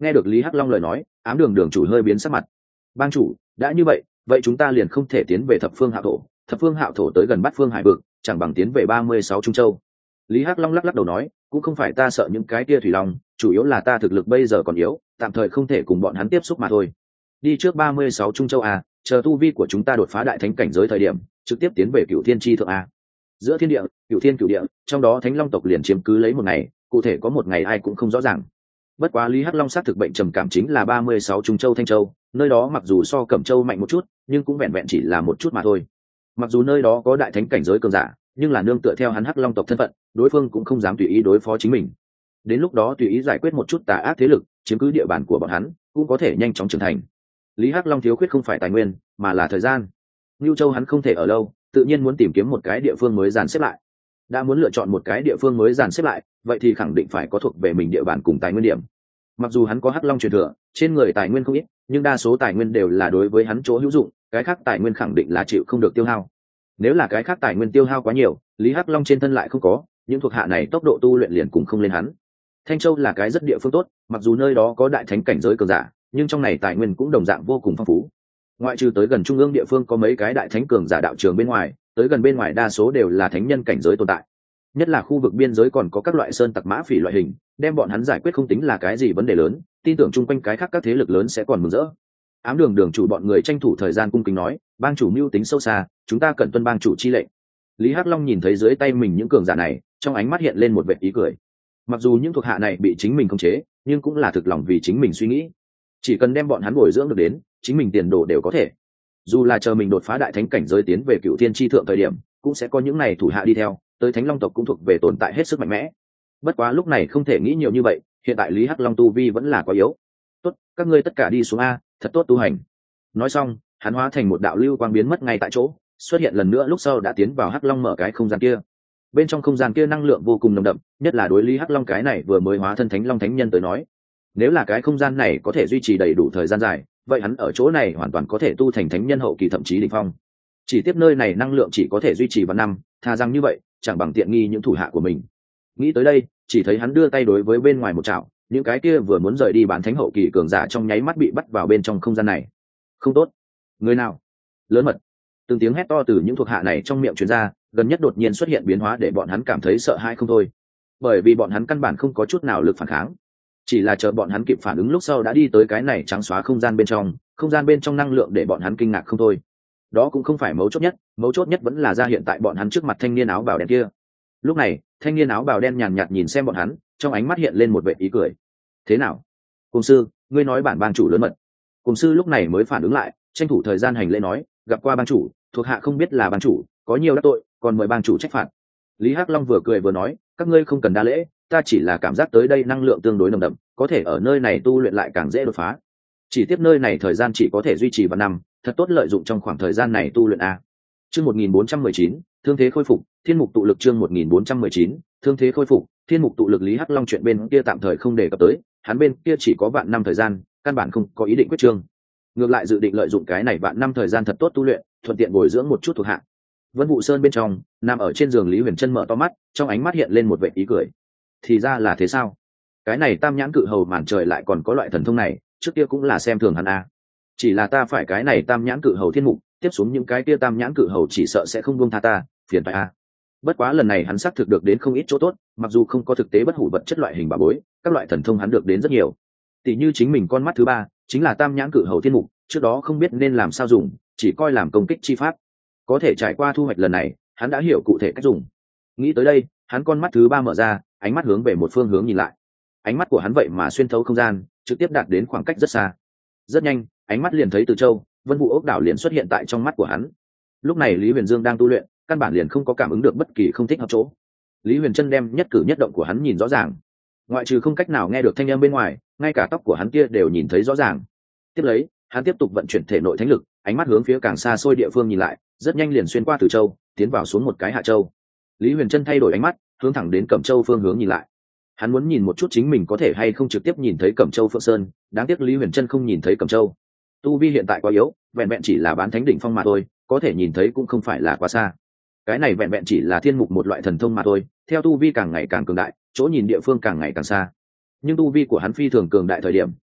Nghe được Lý Hắc Long lời nói, ám đường đường chủ hơi biến sắc mặt. Bang chủ, đã như vậy chúng ta liền không thể tiến về thập phương hạo thổ. Thập phương hạo thổ tới gần Bát Phương Hải vực, chẳng bằng tiến về 36 Trung Châu. Lý Hắc Long lắc lắc đầu nói, cũng không phải ta sợ những cái kia thủy long, chủ yếu là ta thực lực bây giờ còn yếu, tạm thời không thể cùng bọn hắn tiếp xúc mà thôi. Đi trước 36 Trung Châu à, chờ tu vi của chúng ta đột phá đại thánh cảnh giới thời điểm, trực tiếp tiến về Cửu Thiên chi thượng a. Giữa thiên địa, Cửu Thiên cửu địa, trong đó Thánh Long tộc liền chiếm cứ lấy một ngày, cụ thể có một ngày ai cũng không rõ ràng. Bất quá Lý Hắc Long xác thực bệnh trầm cảm chính là 36 Trung Châu Thanh Châu, nơi đó mặc dù so Cẩm Châu mạnh một chút, nhưng cũng vẹn vẹn chỉ là một chút mà thôi. Mặc dù nơi đó có đại thánh cảnh giới cường giả, nhưng là nương tựa theo hắn Hắc Long tộc thân phận, đối phương cũng không dám tùy ý đối phó chính mình. Đến lúc đó tùy ý giải quyết một chút tà ác thế lực, chiếm cứ địa bàn của bọn hắn, cũng có thể nhanh chóng trưởng thành. Lý Hắc Long thiếu khuyết không phải tài nguyên, mà là thời gian. Nưu Châu hắn không thể ở lâu, tự nhiên muốn tìm kiếm một cái địa phương mới dàn xếp lại. Đã muốn lựa chọn một cái địa phương mới dàn xếp lại, vậy thì khẳng định phải có thuộc về mình địa bàn cùng tài nguyên điểm. Mặc dù hắn có Hắc Long truyền thừa, trên người tài nguyên không ít, nhưng đa số tài nguyên đều là đối với hắn chỗ hữu dụng, cái khác tài nguyên khẳng định là chịu không được tiêu hao. Nếu là cái khác tài nguyên tiêu hao quá nhiều, Lý Hắc Long trên thân lại không có, những thuộc hạ này tốc độ tu luyện liền cùng không lên hắn. Thanh Châu là cái rất địa phương tốt, mặc dù nơi đó có đại thánh cảnh giới cường giả, nhưng trong này tài nguyên cũng đồng dạng vô cùng phong phú. Ngoại trừ tới gần trung ương địa phương có mấy cái đại thánh cường giả đạo trường bên ngoài, tới gần bên ngoài đa số đều là thánh nhân cảnh giới tồn tại. Nhất là khu vực biên giới còn có các loại sơn tặc mã phỉ loại hình, đem bọn hắn giải quyết không tính là cái gì vấn đề lớn, tin tưởng chung quanh cái khác các thế lực lớn sẽ còn mừng rỡ. Ám đường đường chủ bọn người tranh thủ thời gian cung kính nói, bang chủ mưu tính sâu xa, chúng ta cần tuân bang chủ chi lệnh. Lý Hắc Long nhìn thấy dưới tay mình những cường giả này, trong ánh mắt hiện lên một vệt ý cười. Mặc dù những thuộc hạ này bị chính mình khống chế, nhưng cũng là thực lòng vì chính mình suy nghĩ. Chỉ cần đem bọn hắn bồi dưỡng được đến, chính mình tiền đồ đều có thể. Dù là chờ mình đột phá đại thánh cảnh giới tiến về Cửu Thiên chi thượng thời điểm, cũng sẽ có những này thủ hạ đi theo, tới Thánh Long tộc cũng thuộc về tồn tại hết sức mạnh mẽ. Bất quá lúc này không thể nghĩ nhiều như vậy, hiện tại Lý Hắc Long tu vi vẫn là quá yếu. Tốt, các ngươi tất cả đi xuống a, thật tốt tu hành. Nói xong, hắn hóa thành một đạo lưu quang biến mất ngay tại chỗ, xuất hiện lần nữa lúc sau đã tiến vào Hắc Long mở cái không gian kia. Bên trong không gian kia năng lượng vô cùng nồng đậm, nhất là đối Lý Hắc Long cái này vừa mới hóa thân Thánh Long thánh nhân tới nói, nếu là cái không gian này có thể duy trì đầy đủ thời gian dài, vậy hắn ở chỗ này hoàn toàn có thể tu thành thánh nhân hậu kỳ thậm chí đỉnh phong. Chỉ tiếp nơi này năng lượng chỉ có thể duy trì vào năm, thà rằng như vậy, chẳng bằng tiện nghi những thủ hạ của mình. Nghĩ tới đây, chỉ thấy hắn đưa tay đối với bên ngoài một chảo, những cái kia vừa muốn rời đi bán thánh hậu kỳ cường giả trong nháy mắt bị bắt vào bên trong không gian này. Không tốt, người nào? Lớn mật! Từng tiếng hét to từ những thuộc hạ này trong miệng truyền ra, gần nhất đột nhiên xuất hiện biến hóa để bọn hắn cảm thấy sợ hãi không thôi. Bởi vì bọn hắn căn bản không có chút nào lực phản kháng, chỉ là chờ bọn hắn kịp phản ứng lúc sau đã đi tới cái này trắng xóa không gian bên trong năng lượng để bọn hắn kinh ngạc không thôi. Đó cũng không phải mấu chốt nhất vẫn là ra hiện tại bọn hắn trước mặt thanh niên áo bào đen kia. Lúc này thanh niên áo bào đen nhàn nhạt nhìn xem bọn hắn, trong ánh mắt hiện lên một vẻ ý cười. Thế nào, cùng sư, ngươi nói bản bang chủ lớn mật? Cùng sư lúc này mới phản ứng lại, tranh thủ thời gian hành lễ nói, gặp qua bang chủ, thuộc hạ không biết là bang chủ có nhiều đắc tội, còn mời bang chủ trách phạt. Lý Hắc Long vừa cười vừa nói, các ngươi không cần đa lễ, ta chỉ là cảm giác tới đây năng lượng tương đối nồng đậm, có thể ở nơi này tu luyện lại càng dễ đột phá. Chỉ tiếp nơi này thời gian chỉ có thể duy trì vào năm, thật tốt lợi dụng trong khoảng thời gian này tu luyện a. Chương 1419, thương thế khôi phục, thiên mục tụ lực chương 1419, thương thế khôi phục, thiên mục tụ lực. Lý Hắc Long chuyện bên kia tạm thời không đề cập tới, hắn bên kia chỉ có vạn năm thời gian, căn bản không có ý định quyết trương. Ngược lại dự định lợi dụng cái này vạn năm thời gian thật tốt tu luyện, thuận tiện bồi dưỡng một chút thuộc hạ. Vân Vũ Sơn bên trong, nằm ở trên giường Lý Huyền Trân mở to mắt, trong ánh mắt hiện lên một vẻ ý cười. Thì ra là thế sao? Cái này Tam Nhãn Cự Hầu màn trời lại còn có loại thần thông này, trước kia cũng là xem thường hắn a. Chỉ là ta phải cái này Tam Nhãn Cự Hầu thiên mục, tiếp xuống những cái kia Tam Nhãn Cự Hầu chỉ sợ sẽ không buông tha ta, phiền phải a. Bất quá lần này hắn xác thực được đến không ít chỗ tốt, mặc dù không có thực tế bất hủ vật chất loại hình bảo bối, các loại thần thông hắn được đến rất nhiều. Tỷ như chính mình con mắt thứ ba, chính là Tam Nhãn Cự Hầu thiên mục, trước đó không biết nên làm sao dùng, chỉ coi làm công kích chi pháp. Có thể trải qua thu hoạch lần này, hắn đã hiểu cụ thể cách dùng. Nghĩ tới đây, hắn con mắt thứ ba mở ra, ánh mắt hướng về một phương hướng nhìn lại. Ánh mắt của hắn vậy mà xuyên thấu không gian, trực tiếp đạt đến khoảng cách rất xa. Rất nhanh, ánh mắt liền thấy Từ Châu, Vân Vũ ốc đảo liền xuất hiện tại trong mắt của hắn. Lúc này Lý Huyền Dương đang tu luyện, căn bản liền không có cảm ứng được bất kỳ không thích hợp chỗ. Lý Huyền Trân đem nhất cử nhất động của hắn nhìn rõ ràng, ngoại trừ không cách nào nghe được thanh âm bên ngoài, ngay cả tóc của hắn kia đều nhìn thấy rõ ràng. Tiếp lấy, hắn tiếp tục vận chuyển thể nội thánh lực, ánh mắt hướng phía càng xa xôi địa phương nhìn lại, rất nhanh liền xuyên qua Từ Châu, tiến vào xuống một cái Hạ Châu. Lý Huyền Trân thay đổi ánh mắt, hướng thẳng đến Cẩm Châu phương hướng nhìn lại. Hắn muốn nhìn một chút chính mình có thể hay không trực tiếp nhìn thấy Cẩm Châu Phượng Sơn, đáng tiếc Lý Huyền Trân không nhìn thấy Cẩm Châu. Tu vi hiện tại quá yếu, vẹn vẹn chỉ là bán thánh đỉnh phong mà thôi, có thể nhìn thấy cũng không phải là quá xa. Cái này vẹn vẹn chỉ là thiên mục một loại thần thông mà thôi, theo tu vi càng ngày càng cường đại, chỗ nhìn địa phương càng ngày càng xa. Nhưng tu vi của hắn phi thường cường đại thời điểm,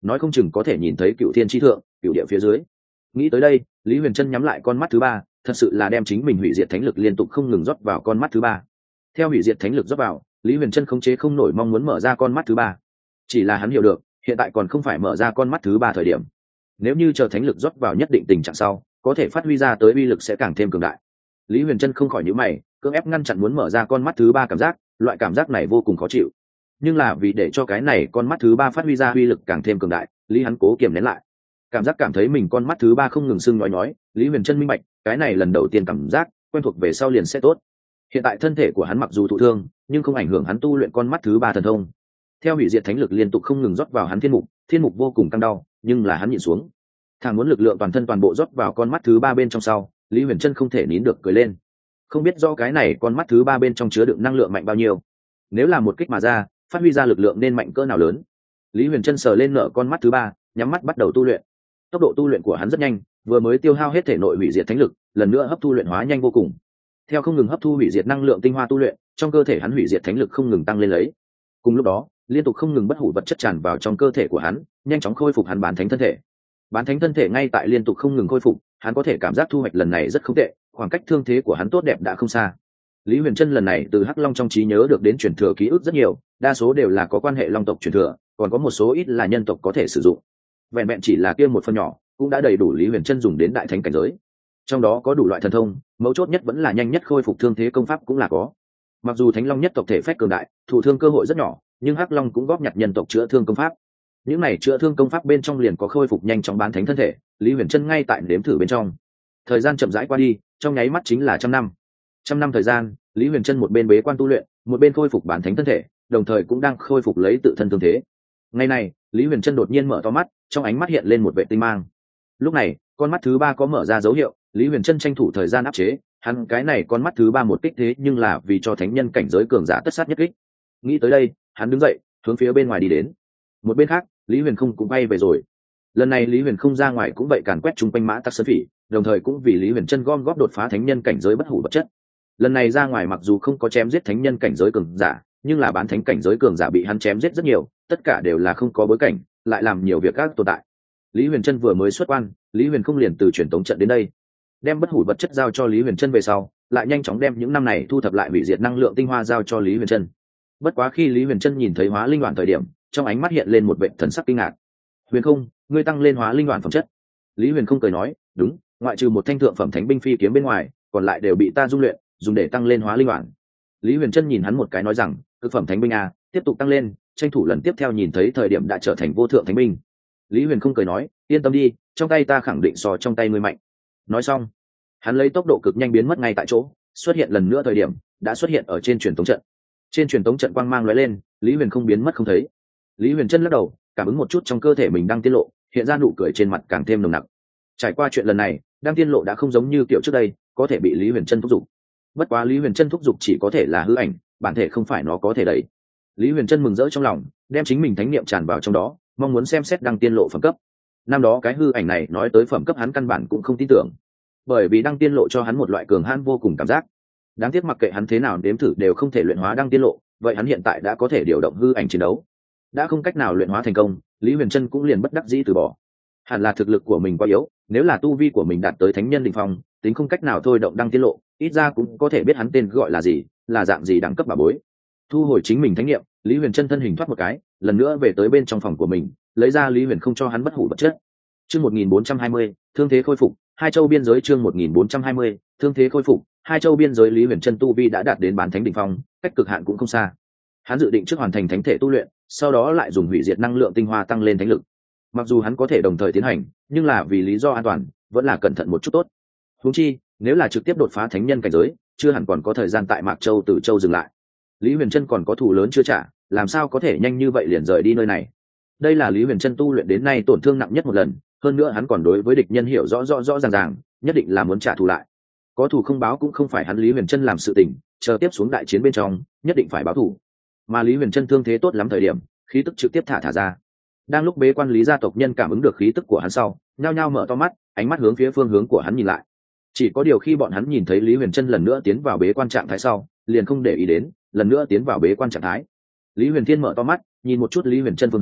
nói không chừng có thể nhìn thấy cựu thiên tri thượng cựu địa phía dưới. Nghĩ tới đây, Lý Huyền Trân nhắm lại con mắt thứ ba, thật sự là đem chính mình hủy diệt thánh lực liên tục không ngừng rót vào con mắt thứ ba. Theo hủy diệt thánh lực rót vào, Lý Huyền Trân khống chế không nổi mong muốn mở ra con mắt thứ ba. Chỉ là hắn hiểu được, hiện tại còn không phải mở ra con mắt thứ ba thời điểm. Nếu như chờ thánh lực rót vào nhất định tình trạng sau, có thể phát huy ra tới uy lực sẽ càng thêm cường đại. Lý Huyền Trân không khỏi nhíu mày, cưỡng ép ngăn chặn muốn mở ra con mắt thứ ba cảm giác, loại cảm giác này vô cùng khó chịu. Nhưng là vì để cho cái này con mắt thứ ba phát huy ra uy lực càng thêm cường đại, Lý hắn cố kiềm nén lại. Cảm thấy mình con mắt thứ ba không ngừng sưng nhói, Lý Huyền Trân minh bạch, cái này lần đầu tiên cảm giác quen thuộc về sau liền sẽ tốt. Hiện tại thân thể của hắn mặc dù thụ thương, nhưng không ảnh hưởng hắn tu luyện con mắt thứ ba thần thông. Theo hủy diệt thánh lực liên tục không ngừng rót vào hắn thiên mục vô cùng căng đau, nhưng là hắn nhịn xuống. Thằng muốn lực lượng toàn thân toàn bộ rót vào con mắt thứ ba bên trong sau, Lý Huyền Trân không thể nín được cười lên. Không biết do cái này con mắt thứ ba bên trong chứa đựng năng lượng mạnh bao nhiêu. Nếu là một kích mà ra, phát huy ra lực lượng nên mạnh cỡ nào lớn. Lý Huyền Trân sờ lên nở con mắt thứ ba, nhắm mắt bắt đầu tu luyện. Tốc độ tu luyện của hắn rất nhanh, vừa mới tiêu hao hết thể nội hủy diệt thánh lực, lần nữa hấp thu luyện hóa nhanh vô cùng. Theo không ngừng hấp thu hủy diệt năng lượng tinh hoa tu luyện, trong cơ thể hắn hủy diệt thánh lực không ngừng tăng lên lấy. Cùng lúc đó, liên tục không ngừng bất hủ vật chất tràn vào trong cơ thể của hắn, nhanh chóng khôi phục hắn bán thánh thân thể. Bán thánh thân thể ngay tại liên tục không ngừng khôi phục, hắn có thể cảm giác thu hoạch lần này rất không tệ, khoảng cách thương thế của hắn tốt đẹp đã không xa. Lý Huyền Trân lần này từ Hắc Long trong trí nhớ được đến truyền thừa ký ức rất nhiều, đa số đều là có quan hệ long tộc truyền thừa, còn có một số ít là nhân tộc có thể sử dụng. Vẹn vẹn chỉ là kia một phần nhỏ, cũng đã đầy đủ Lý Huyền Trân dùng đến đại thánh cảnh giới. Trong đó có đủ loại thần thông, mấu chốt nhất vẫn là nhanh nhất khôi phục thương thế công pháp cũng là có. Mặc dù Thánh Long nhất tộc thể phách cường đại, thụ thương cơ hội rất nhỏ, nhưng Hắc Long cũng góp nhặt nhân tộc chữa thương công pháp. Những này chữa thương công pháp bên trong liền có khôi phục nhanh chóng bán thánh thân thể, Lý Huyền Trân ngay tại nếm thử bên trong. Thời gian chậm rãi qua đi, trong nháy mắt chính là trăm năm. Trăm năm thời gian, Lý Huyền Trân một bên bế quan tu luyện, một bên khôi phục bán thánh thân thể, đồng thời cũng đang khôi phục lấy tự thân thương thế. Ngày này, Lý Huyền Trân đột nhiên mở to mắt, trong ánh mắt hiện lên một vệ tinh mang. Lúc này, con mắt thứ ba có mở ra dấu hiệu, Lý Huyền Trân tranh thủ thời gian áp chế, hắn cái này con mắt thứ ba một kích thế nhưng là vì cho thánh nhân cảnh giới cường giả tất sát nhất kích. Nghĩ tới đây, hắn đứng dậy, hướng phía bên ngoài đi đến. Một bên khác, Lý Huyền không cũng bay về rồi. Lần này Lý Huyền không ra ngoài cũng vậy càn quét chung quanh Mã Tắc Sơn Phỉ, đồng thời cũng vì Lý Huyền Trân gom góp đột phá thánh nhân cảnh giới bất hủ vật chất. Lần này ra ngoài mặc dù không có chém giết thánh nhân cảnh giới cường giả, nhưng là bán thánh cảnh giới cường giả bị hắn chém giết rất nhiều, tất cả đều là không có bối cảnh, lại làm nhiều việc các tồn tại. Lý Huyền Trân vừa mới xuất quan, Lý Huyền không liền từ truyền tống trận đến đây, đem bất hủ vật chất giao cho Lý Huyền Trân về sau, lại nhanh chóng đem những năm này thu thập lại hủy diệt năng lượng tinh hoa giao cho Lý Huyền Trân. Bất quá khi Lý Huyền Trân nhìn thấy hóa linh đoạn thời điểm, trong ánh mắt hiện lên một vẻ thần sắc kinh ngạc. Huyền không, ngươi tăng lên hóa linh đoạn phẩm chất. Lý Huyền không cười nói, đúng, ngoại trừ một thanh thượng phẩm thánh binh phi kiếm bên ngoài, còn lại đều bị ta dung luyện, dùng để tăng lên hóa linh đoạn. Lý Huyền Trân nhìn hắn một cái nói rằng, cực phẩm thánh binh a, tiếp tục tăng lên, tranh thủ lần tiếp theo nhìn thấy thời điểm đã trở thành vô thượng thánh binh. Lý Huyền không cười nói, yên tâm đi, trong tay ta khẳng định so trong tay ngươi mạnh. Nói xong, hắn lấy tốc độ cực nhanh biến mất ngay tại chỗ, xuất hiện lần nữa thời điểm đã xuất hiện ở trên truyền tống trận. Trên truyền tống trận quang mang lóe lên, Lý Huyền không biến mất không thấy. Lý Huyền Trân lắc đầu, cảm ứng một chút trong cơ thể mình đang tiết lộ, hiện ra nụ cười trên mặt càng thêm nồng nặc. Trải qua chuyện lần này, đang tiên lộ đã không giống như kiểu trước đây, có thể bị Lý Huyền Trân thúc giục. Bất quá Lý Huyền Trân thúc giục chỉ có thể là hư ảnh, bản thể không phải nó có thể đẩy. Lý Huyền Trân mừng rỡ trong lòng, đem chính mình thánh niệm tràn vào trong đó, mong muốn xem xét đăng tiên lộ phẩm cấp. Năm đó cái hư ảnh này nói tới phẩm cấp hắn căn bản cũng không tin tưởng, bởi vì đăng tiên lộ cho hắn một loại cường hãn vô cùng cảm giác. Đáng tiếc mặc kệ hắn thế nào nếm thử đều không thể luyện hóa đăng tiên lộ, vậy hắn hiện tại đã có thể điều động hư ảnh chiến đấu. Đã không cách nào luyện hóa thành công, Lý Huyền Trân cũng liền bất đắc dĩ từ bỏ. Hẳn là thực lực của mình quá yếu, nếu là tu vi của mình đạt tới thánh nhân đỉnh phong, tính không cách nào thôi động đăng tiên lộ, ít ra cũng có thể biết hắn tên gọi là gì, là dạng gì đẳng cấp bà bối. Thu hồi chính mình thánh niệm, Lý Huyền Trân thân hình thoát một cái, lần nữa về tới bên trong phòng của mình, lấy ra Lý Huyền không cho hắn bất hủ vật chất. Chương 1420, thương thế khôi phục, hai châu biên giới chương 1420, thương thế khôi phục, hai châu biên giới Lý Huyền Trân tu vi đã đạt đến bán thánh đỉnh phong, cách cực hạn cũng không xa. Hắn dự định trước hoàn thành thánh thể tu luyện, sau đó lại dùng hủy diệt năng lượng tinh hoa tăng lên thánh lực. Mặc dù hắn có thể đồng thời tiến hành, nhưng là vì lý do an toàn, vẫn là cẩn thận một chút tốt. Huống chi, nếu là trực tiếp đột phá thánh nhân cảnh giới, chưa hẳn còn có thời gian tại Mạc Châu Tử Châu dừng lại. Lý Huyền Trân còn có thù lớn chưa trả, làm sao có thể nhanh như vậy liền rời đi nơi này. Đây là Lý Huyền Trân tu luyện đến nay tổn thương nặng nhất một lần, hơn nữa hắn còn đối với địch nhân hiểu rõ ràng, nhất định là muốn trả thù lại. Có thù không báo cũng không phải hắn Lý Huyền Trân làm sự tình, chờ tiếp xuống đại chiến bên trong, nhất định phải báo thù. Mà Lý Huyền Trân thương thế tốt lắm thời điểm, khí tức trực tiếp thả ra. Đang lúc bế quan Lý gia tộc nhân cảm ứng được khí tức của hắn sau, nhao nhao mở to mắt, ánh mắt hướng phía phương hướng của hắn nhìn lại. Chỉ có điều khi bọn hắn nhìn thấy Lý Huyền Trân lần nữa tiến vào bế quan trạng thái sau, liền không để ý đến, lần nữa tiến vào bế quan trạng thái. Lý Huyền Thiên mở to mắt, nhìn một chút Lý Huyền Trân phương hướng,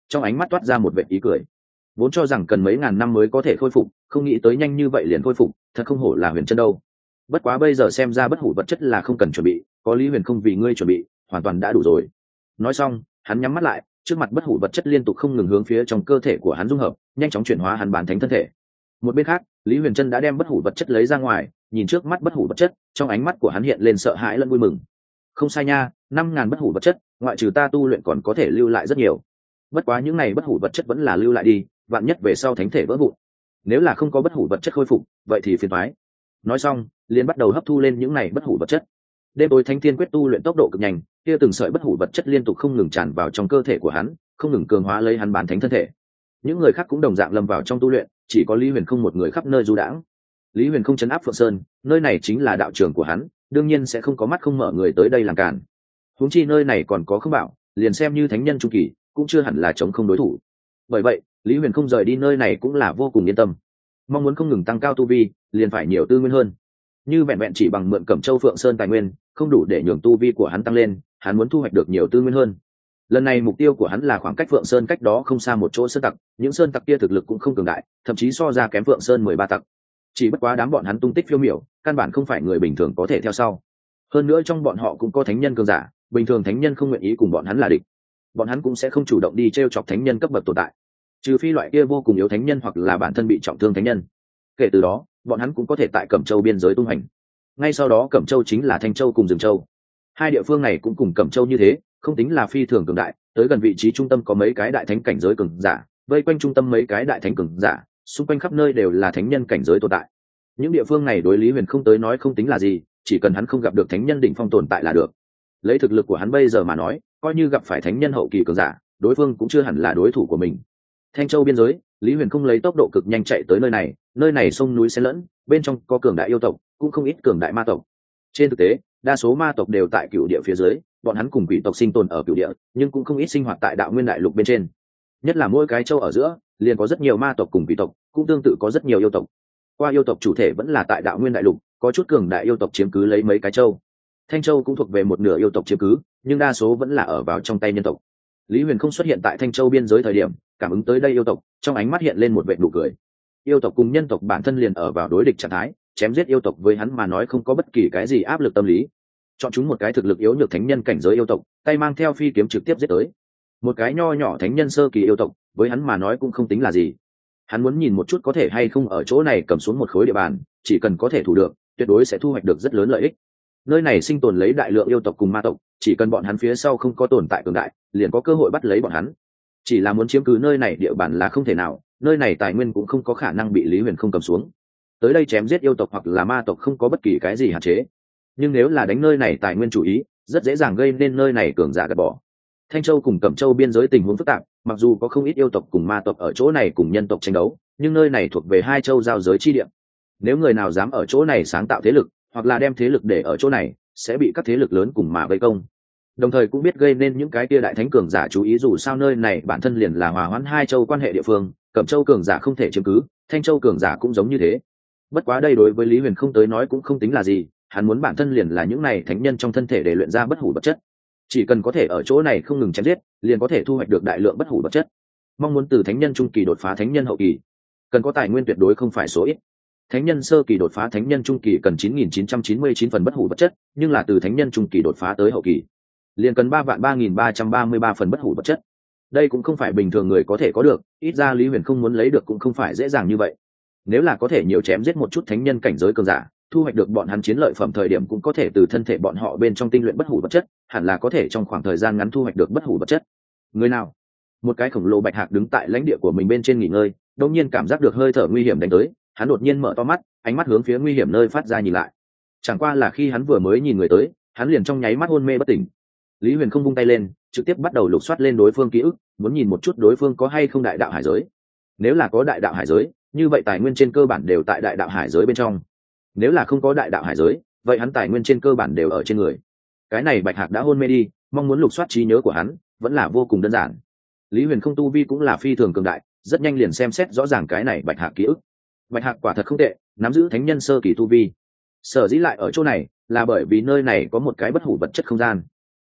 trong ánh mắt toát ra một vệ ý cười. Vốn cho rằng cần mấy ngàn năm mới có thể khôi phục, không nghĩ tới nhanh như vậy liền khôi phục, thật không hổ là Huyền Chân đâu. Bất quá bây giờ xem ra bất hủ vật chất là không cần chuẩn bị, có Lý Huyền không vì ngươi chuẩn bị, hoàn toàn đã đủ rồi. Nói xong, hắn nhắm mắt lại, trước mặt bất hủ vật chất liên tục không ngừng hướng phía trong cơ thể của hắn dung hợp, nhanh chóng chuyển hóa hắn bán thánh thân thể. Một bên khác, Lý Huyền Chân đã đem bất hủ vật chất lấy ra ngoài, nhìn trước mắt bất hủ vật chất, trong ánh mắt của hắn hiện lên sợ hãi lẫn vui mừng. Không sai nha, 5.000 bất hủ vật chất, ngoại trừ ta tu luyện còn có thể lưu lại rất nhiều. Bất quá những này bất hủ vật chất vẫn là lưu lại đi, vạn nhất về sau thánh thể vỡ vụn. Nếu là không có bất hủ vật chất khôi phục, vậy thì phiền toái. Nói xong, liền bắt đầu hấp thu lên những này bất hủ vật chất. Đêm tối Thánh Thiên quyết tu luyện tốc độ cực nhanh, kia từng sợi bất hủ vật chất liên tục không ngừng tràn vào trong cơ thể của hắn, không ngừng cường hóa lấy hắn bán thánh thân thể. Những người khác cũng đồng dạng lâm vào trong tu luyện, chỉ có Lý Huyền không một người khắp nơi du đãng. Lý Huyền không trấn áp Phượng Sơn, nơi này chính là đạo trường của hắn, đương nhiên sẽ không có mắt không mở người tới đây làm cản. Huống chi nơi này còn có Không Bảo, liền xem như thánh nhân trung kỳ, cũng chưa hẳn là chống không đối thủ. Bởi vậy, Lý Huyền không rời đi nơi này cũng là vô cùng yên tâm. Mong muốn không ngừng tăng cao tu vi, liền phải nhiều tư nguyên hơn. Như vẹn vẹn chỉ bằng mượn Cẩm Châu Phượng Sơn tài nguyên, không đủ để nhường tu vi của hắn tăng lên, hắn muốn thu hoạch được nhiều tư nguyên hơn. Lần này mục tiêu của hắn là khoảng cách Phượng Sơn cách đó không xa một chỗ sơn tặc, những sơn tặc kia thực lực cũng không cường đại, thậm chí so ra kém Phượng Sơn 13 tặc. Chỉ bất quá đám bọn hắn tung tích phiêu miểu, căn bản không phải người bình thường có thể theo sau. Hơn nữa trong bọn họ cũng có thánh nhân cường giả, bình thường thánh nhân không nguyện ý cùng bọn hắn là địch. Bọn hắn cũng sẽ không chủ động đi trêu chọc thánh nhân cấp bậc tồn tại, trừ phi loại kia vô cùng yếu thánh nhân hoặc là bản thân bị trọng thương thánh nhân. Kể từ đó, bọn hắn cũng có thể tại Cẩm Châu biên giới tung hành. Ngay sau đó Cẩm Châu chính là Thanh Châu cùng Rừng Châu. Hai địa phương này cũng cùng Cẩm Châu như thế, không tính là phi thường cường đại, tới gần vị trí trung tâm có mấy cái đại thánh cảnh giới cường giả, vây quanh trung tâm mấy cái đại thánh cường giả, xung quanh khắp nơi đều là thánh nhân cảnh giới tồn tại. Những địa phương này đối Lý Huyền không tới nói không tính là gì, chỉ cần hắn không gặp được thánh nhân đỉnh phong tồn tại là được. Lấy thực lực của hắn bây giờ mà nói, coi như gặp phải thánh nhân hậu kỳ cường giả, đối phương cũng chưa hẳn là đối thủ của mình. Thanh Châu biên giới, Lý Huyền không lấy tốc độ cực nhanh chạy tới nơi này sông núi xen lẫn, bên trong có cường đại yêu tộc, cũng không ít cường đại ma tộc. Trên thực tế, đa số ma tộc đều tại cửu địa phía dưới, bọn hắn cùng quỷ tộc sinh tồn ở cửu địa, nhưng cũng không ít sinh hoạt tại Đạo Nguyên đại lục bên trên. Nhất là mỗi cái châu ở giữa, liền có rất nhiều ma tộc cùng quỷ tộc, cũng tương tự có rất nhiều yêu tộc. Qua yêu tộc chủ thể vẫn là tại Đạo Nguyên đại lục, có chút cường đại yêu tộc chiếm cứ lấy mấy cái châu. Thanh Châu cũng thuộc về một nửa yêu tộc chiếm cứ, nhưng đa số vẫn là ở vào trong tay nhân tộc. Lý Huyền không xuất hiện tại Thanh Châu biên giới thời điểm, cảm ứng tới đây yêu tộc, trong ánh mắt hiện lên một vệt nụ cười. Yêu tộc cùng nhân tộc bản thân liền ở vào đối địch trạng thái, chém giết yêu tộc với hắn mà nói không có bất kỳ cái gì áp lực tâm lý. Chọn chúng một cái thực lực yếu nhược thánh nhân cảnh giới yêu tộc, tay mang theo phi kiếm trực tiếp giết tới. Một cái nho nhỏ thánh nhân sơ kỳ yêu tộc, với hắn mà nói cũng không tính là gì. Hắn muốn nhìn một chút có thể hay không ở chỗ này cầm xuống một khối địa bàn, chỉ cần có thể thủ được, tuyệt đối sẽ thu hoạch được rất lớn lợi ích. Nơi này sinh tồn lấy đại lượng yêu tộc cùng ma tộc, chỉ cần bọn hắn phía sau không có tồn tại cường đại, liền có cơ hội bắt lấy bọn hắn. Chỉ là muốn chiếm cứ nơi này địa bàn là không thể nào, nơi này tài nguyên cũng không có khả năng bị Lý Huyền không cầm xuống. Tới đây chém giết yêu tộc hoặc là ma tộc không có bất kỳ cái gì hạn chế, nhưng nếu là đánh nơi này tài nguyên chủ ý, rất dễ dàng gây nên nơi này cường giả gạt bỏ. Thanh Châu cùng Cẩm Châu biên giới tình huống phức tạp, mặc dù có không ít yêu tộc cùng ma tộc ở chỗ này cùng nhân tộc tranh đấu, nhưng nơi này thuộc về hai châu giao giới chi địa. Nếu người nào dám ở chỗ này sáng tạo thế lực, hoặc là đem thế lực để ở chỗ này, sẽ bị các thế lực lớn cùng mà vây công. Đồng thời cũng biết gây nên những cái kia đại thánh cường giả chú ý, dù sao nơi này bản thân liền là hòa hoãn hai châu quan hệ địa phương, Cẩm Châu cường giả không thể chiếm cứ, Thanh Châu cường giả cũng giống như thế. Bất quá đây đối với Lý Huyền không tới nói cũng không tính là gì, hắn muốn bản thân liền là những này thánh nhân trong thân thể để luyện ra bất hủ vật chất. Chỉ cần có thể ở chỗ này không ngừng chém giết, liền có thể thu hoạch được đại lượng bất hủ vật chất. Mong muốn từ thánh nhân trung kỳ đột phá thánh nhân hậu kỳ, cần có tài nguyên tuyệt đối không phải số ít. Thánh nhân sơ kỳ đột phá thánh nhân trung kỳ cần 9.999 phần bất hủ vật chất, nhưng là từ thánh nhân trung kỳ đột phá tới hậu kỳ, liền cần 3.3333 phần bất hủ vật chất. Đây cũng không phải bình thường người có thể có được, ít ra Lý Huyền không muốn lấy được cũng không phải dễ dàng như vậy. Nếu là có thể nhiều chém giết một chút thánh nhân cảnh giới cường giả, thu hoạch được bọn hắn chiến lợi phẩm thời điểm cũng có thể từ thân thể bọn họ bên trong tinh luyện bất hủ vật chất, hẳn là có thể trong khoảng thời gian ngắn thu hoạch được bất hủ vật chất. Người nào? Một cái khổng lồ bạch hạc đứng tại lãnh địa của mình bên trên nghỉ ngơi, đột nhiên cảm giác được hơi thở nguy hiểm đánh tới, hắn đột nhiên mở to mắt, ánh mắt hướng phía nguy hiểm nơi phát ra nhìn lại. Chẳng qua là khi hắn vừa mới nhìn người tới, hắn liền trong nháy mắt hôn mê bất tỉnh. Lý Huyền không vung tay lên, trực tiếp bắt đầu lục soát lên đối phương ký ức, muốn nhìn một chút đối phương có hay không đại đạo hải giới. Nếu là có đại đạo hải giới, như vậy tài nguyên trên cơ bản đều tại đại đạo hải giới bên trong. Nếu là không có đại đạo hải giới, vậy hắn tài nguyên trên cơ bản đều ở trên người. Cái này bạch hạc đã hôn mê đi, mong muốn lục soát trí nhớ của hắn vẫn là vô cùng đơn giản. Lý Huyền không tu vi cũng là phi thường cường đại, rất nhanh liền xem xét rõ ràng cái này bạch hạc ký ức. Bạch hạc quả thật không tệ, nắm giữ thánh nhân sơ kỳ tu vi. Sở dĩ lại ở chỗ này là bởi vì nơi này có một cái bất hủ vật chất không gian.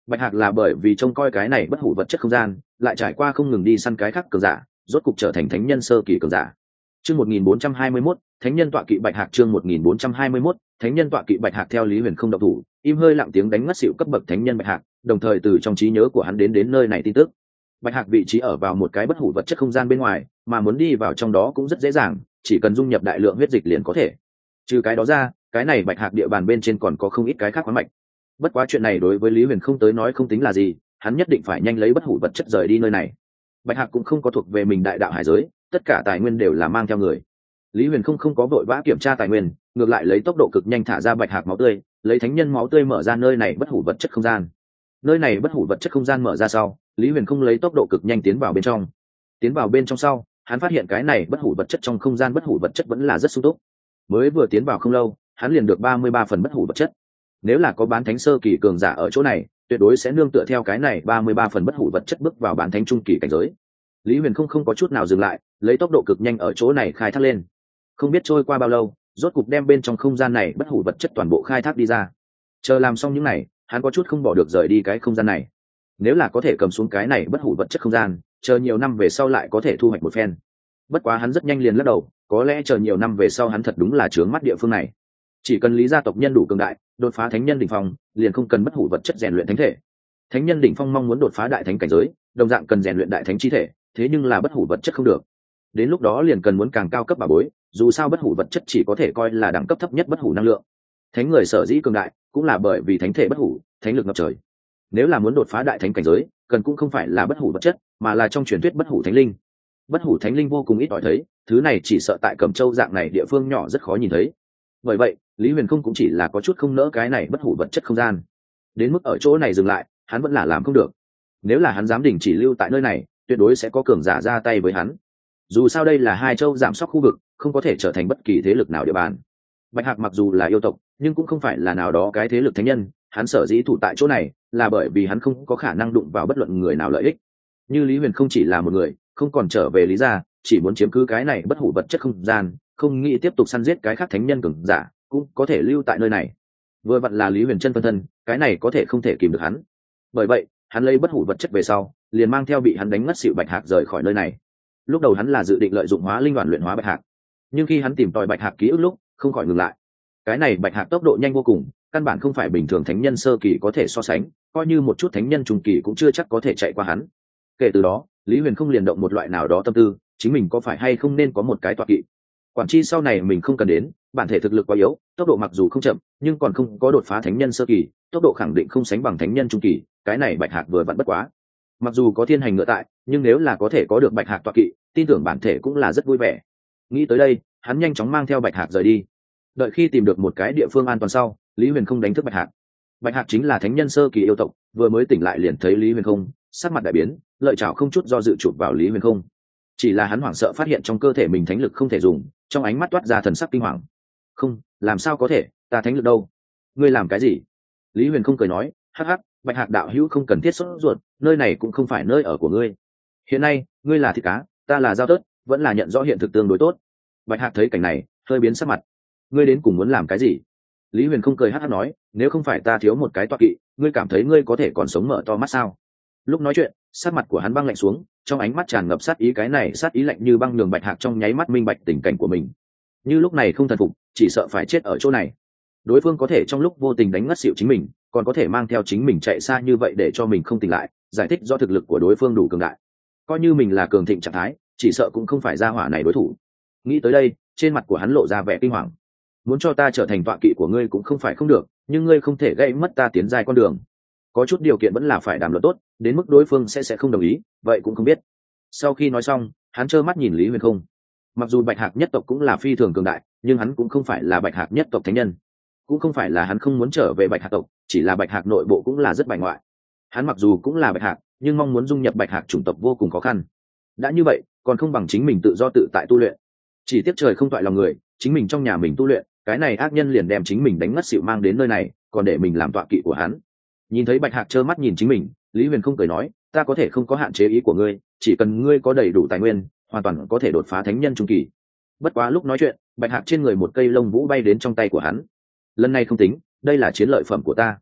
Bạch Hạc là bởi vì trông coi cái này bất hủ vật chất không gian, lại trải qua không ngừng đi săn cái khác cường giả, rốt cục trở thành thánh nhân sơ kỳ cường giả. Chương 1421, thánh nhân tọa kỵ Bạch Hạc. Chương 1421, thánh nhân tọa kỵ Bạch Hạc. Theo Lý Huyền không động thủ, im hơi lặng tiếng đánh ngất xỉu cấp bậc thánh nhân Bạch Hạc, đồng thời từ trong trí nhớ của hắn đến nơi này tin tức. Bạch Hạc vị trí ở vào một cái bất hủ vật chất không gian bên ngoài, mà muốn đi vào trong đó cũng rất dễ dàng, chỉ cần dung nhập đại lượng huyết dịch liền có thể. Trừ cái đó ra, cái này Bạch Hạc địa bàn bên trên còn có không ít cái khác khoáng mạch. Bất quá chuyện này đối với Lý Huyền không tới nói không tính là gì, hắn nhất định phải nhanh lấy bất hủ vật chất rời đi nơi này. Bạch Hạc cũng không có thuộc về mình đại đạo hải giới, tất cả tài nguyên đều là mang theo người. Lý Huyền không có vội vã kiểm tra tài nguyên, ngược lại lấy tốc độ cực nhanh thả ra Bạch Hạc máu tươi, lấy thánh nhân máu tươi mở ra nơi này bất hủ vật chất không gian. Nơi này bất hủ vật chất không gian mở ra sau, Lý Huyền không lấy tốc độ cực nhanh tiến vào bên trong. Tiến vào bên trong sau, hắn phát hiện cái này bất hủ vật chất trong không gian bất hủ vật chất vẫn là rất sung túc. Mới vừa tiến vào không lâu, hắn liền được 33 phần bất hủ vật chất. Nếu là có bán thánh sơ kỳ cường giả ở chỗ này, tuyệt đối sẽ nương tựa theo cái này 33 phần bất hủ vật chất bước vào bán thánh trung kỳ cảnh giới. Lý Huyền không có chút nào dừng lại, lấy tốc độ cực nhanh ở chỗ này khai thác lên. Không biết trôi qua bao lâu, rốt cục đem bên trong không gian này bất hủ vật chất toàn bộ khai thác đi ra. Chờ làm xong những này, hắn có chút không bỏ được rời đi cái không gian này. Nếu là có thể cầm xuống cái này bất hủ vật chất không gian, chờ nhiều năm về sau lại có thể thu hoạch một phen. Bất quá hắn rất nhanh liền lắc đầu, có lẽ chờ nhiều năm về sau hắn thật đúng là trướng mắt địa phương này. Chỉ cần Lý gia tộc nhân đủ cường đại, đột phá thánh nhân đỉnh phong, liền không cần bất hủ vật chất rèn luyện thánh thể. Thánh nhân đỉnh phong mong muốn đột phá đại thánh cảnh giới, đồng dạng cần rèn luyện đại thánh chi thể, thế nhưng là bất hủ vật chất không được. Đến lúc đó liền cần muốn càng cao cấp bảo bối, dù sao bất hủ vật chất chỉ có thể coi là đẳng cấp thấp nhất bất hủ năng lượng. Thánh người sở dĩ cường đại, cũng là bởi vì thánh thể bất hủ, thánh lực ngập trời. Nếu là muốn đột phá đại thánh cảnh giới, cần cũng không phải là bất hủ vật chất, mà là trong truyền thuyết bất hủ thánh linh. Bất hủ thánh linh vô cùng ít ỏi thấy, thứ này chỉ sợ tại Cẩm Châu dạng này địa phương nhỏ rất khó nhìn thấy. Bởi vậy, Lý Huyền không cũng chỉ là có chút không nỡ cái này bất hủ vật chất không gian. Đến mức ở chỗ này dừng lại, hắn vẫn là làm không được. Nếu là hắn dám đình chỉ lưu tại nơi này, tuyệt đối sẽ có cường giả ra tay với hắn. Dù sao đây là hai châu giảm sóc khu vực, không có thể trở thành bất kỳ thế lực nào địa bàn. Bạch Hạc mặc dù là yêu tộc, nhưng cũng không phải là nào đó cái thế lực thánh nhân, hắn sở dĩ thủ tại chỗ này là bởi vì hắn không có khả năng đụng vào bất luận người nào lợi ích. Như Lý Huyền không chỉ là một người, không còn trở về Lý gia, chỉ muốn chiếm cứ cái này bất hủ vật chất không gian, không nghĩ tiếp tục săn giết cái khác thánh nhân cường giả, cũng có thể lưu tại nơi này. Vừa vặn là Lý Huyền chân phân thân, cái này có thể không thể kìm được hắn. Bởi vậy, hắn lấy bất hủ vật chất về sau, liền mang theo bị hắn đánh ngất xỉu Bạch Hạc rời khỏi nơi này. Lúc đầu hắn là dự định lợi dụng hóa linh đoàn luyện hóa Bạch Hạc, nhưng khi hắn tìm tòi Bạch Hạc ký ức lúc, không khỏi ngừng lại. Cái này Bạch Hạc tốc độ nhanh vô cùng, căn bản không phải bình thường thánh nhân sơ kỳ có thể so sánh, coi như một chút thánh nhân trung kỳ cũng chưa chắc có thể chạy qua hắn. Kể từ đó, Lý Huyền không liền động một loại nào đó tâm tư, chính mình có phải hay không nên có một cái tọa kỵ. Quản chi sau này mình không cần đến, bản thể thực lực quá yếu, tốc độ mặc dù không chậm, nhưng còn không có đột phá thánh nhân sơ kỳ, tốc độ khẳng định không sánh bằng thánh nhân trung kỳ, cái này Bạch Hạc vừa vặn bất quá. Mặc dù có thiên hành ngựa tại, nhưng nếu là có thể có được Bạch Hạc tọa kỵ, tin tưởng bản thể cũng là rất vui vẻ. Nghĩ tới đây, hắn nhanh chóng mang theo Bạch Hạc rời đi. Đợi khi tìm được một cái địa phương an toàn sau, Lý Huyền không đánh thức Bạch Hạc. Bạch Hạc chính là thánh nhân sơ kỳ yêu tộc, vừa mới tỉnh lại liền thấy Lý Huyền không, sắc mặt đại biến, lợi chảo không chút do dự chụp vào Lý Huyền không. Chỉ là hắn hoảng sợ phát hiện trong cơ thể mình thánh lực không thể dùng, trong ánh mắt toát ra thần sắc kinh hoàng. Không, làm sao có thể, ta thánh lực đâu? Ngươi làm cái gì? Lý Huyền không cười nói, hắc hắc, Bạch Hạc đạo hữu không cần thiết sốt ruột, nơi này cũng không phải nơi ở của ngươi. Hiện nay, ngươi là thịt cá, ta là dao tớt, vẫn là nhận rõ hiện thực tương đối tốt. Bạch Hạc thấy cảnh này, hơi biến sắc mặt. Ngươi đến cùng muốn làm cái gì? Lý Huyền không cười hắc hắc nói, nếu không phải ta thiếu một cái tọa kỵ, ngươi cảm thấy ngươi có thể còn sống mở to mắt sao? Lúc nói chuyện, sát mặt của hắn băng lạnh xuống, trong ánh mắt tràn ngập sát ý, cái này sát ý lạnh như băng nhường Bạch Hạc trong nháy mắt minh bạch tình cảnh của mình. Như lúc này không thần phục, chỉ sợ phải chết ở chỗ này. Đối phương có thể trong lúc vô tình đánh ngất xỉu chính mình, còn có thể mang theo chính mình chạy xa như vậy để cho mình không tỉnh lại, giải thích do thực lực của đối phương đủ cường đại. Coi như mình là cường thịnh trạng thái, chỉ sợ cũng không phải gia hỏa này đối thủ. Nghĩ tới đây, trên mặt của hắn lộ ra vẻ kinh hoàng. Muốn cho ta trở thành tọa kỵ của ngươi cũng không phải không được, nhưng ngươi không thể gây mất ta tiến dài con đường. Có chút điều kiện vẫn là phải đàm luận tốt, đến mức đối phương sẽ không đồng ý, vậy cũng không biết. Sau khi nói xong, hắn trơ mắt nhìn Lý Huyền không. Mặc dù Bạch Hạc nhất tộc cũng là phi thường cường đại, nhưng hắn cũng không phải là Bạch Hạc nhất tộc thánh nhân, cũng không phải là hắn không muốn trở về Bạch Hạc tộc, chỉ là Bạch Hạc nội bộ cũng là rất bài ngoại. Hắn mặc dù cũng là Bạch Hạc, nhưng mong muốn dung nhập Bạch Hạc chủng tộc vô cùng khó khăn. Đã như vậy, còn không bằng chính mình tự do tự tại tu luyện. Chỉ tiếc trời không toại lòng người, chính mình trong nhà mình tu luyện, cái này ác nhân liền đem chính mình đánh ngất xỉu mang đến nơi này, còn để mình làm tọa kỵ của hắn. Nhìn thấy Bạch Hạc trơ mắt nhìn chính mình, Lý Huyền không cười nói, ta có thể không có hạn chế ý của ngươi, chỉ cần ngươi có đầy đủ tài nguyên, hoàn toàn có thể đột phá thánh nhân trung kỳ. Bất quá lúc nói chuyện, Bạch Hạc trên người một cây lông vũ bay đến trong tay của hắn. Lần này không tính, đây là chiến lợi phẩm của ta.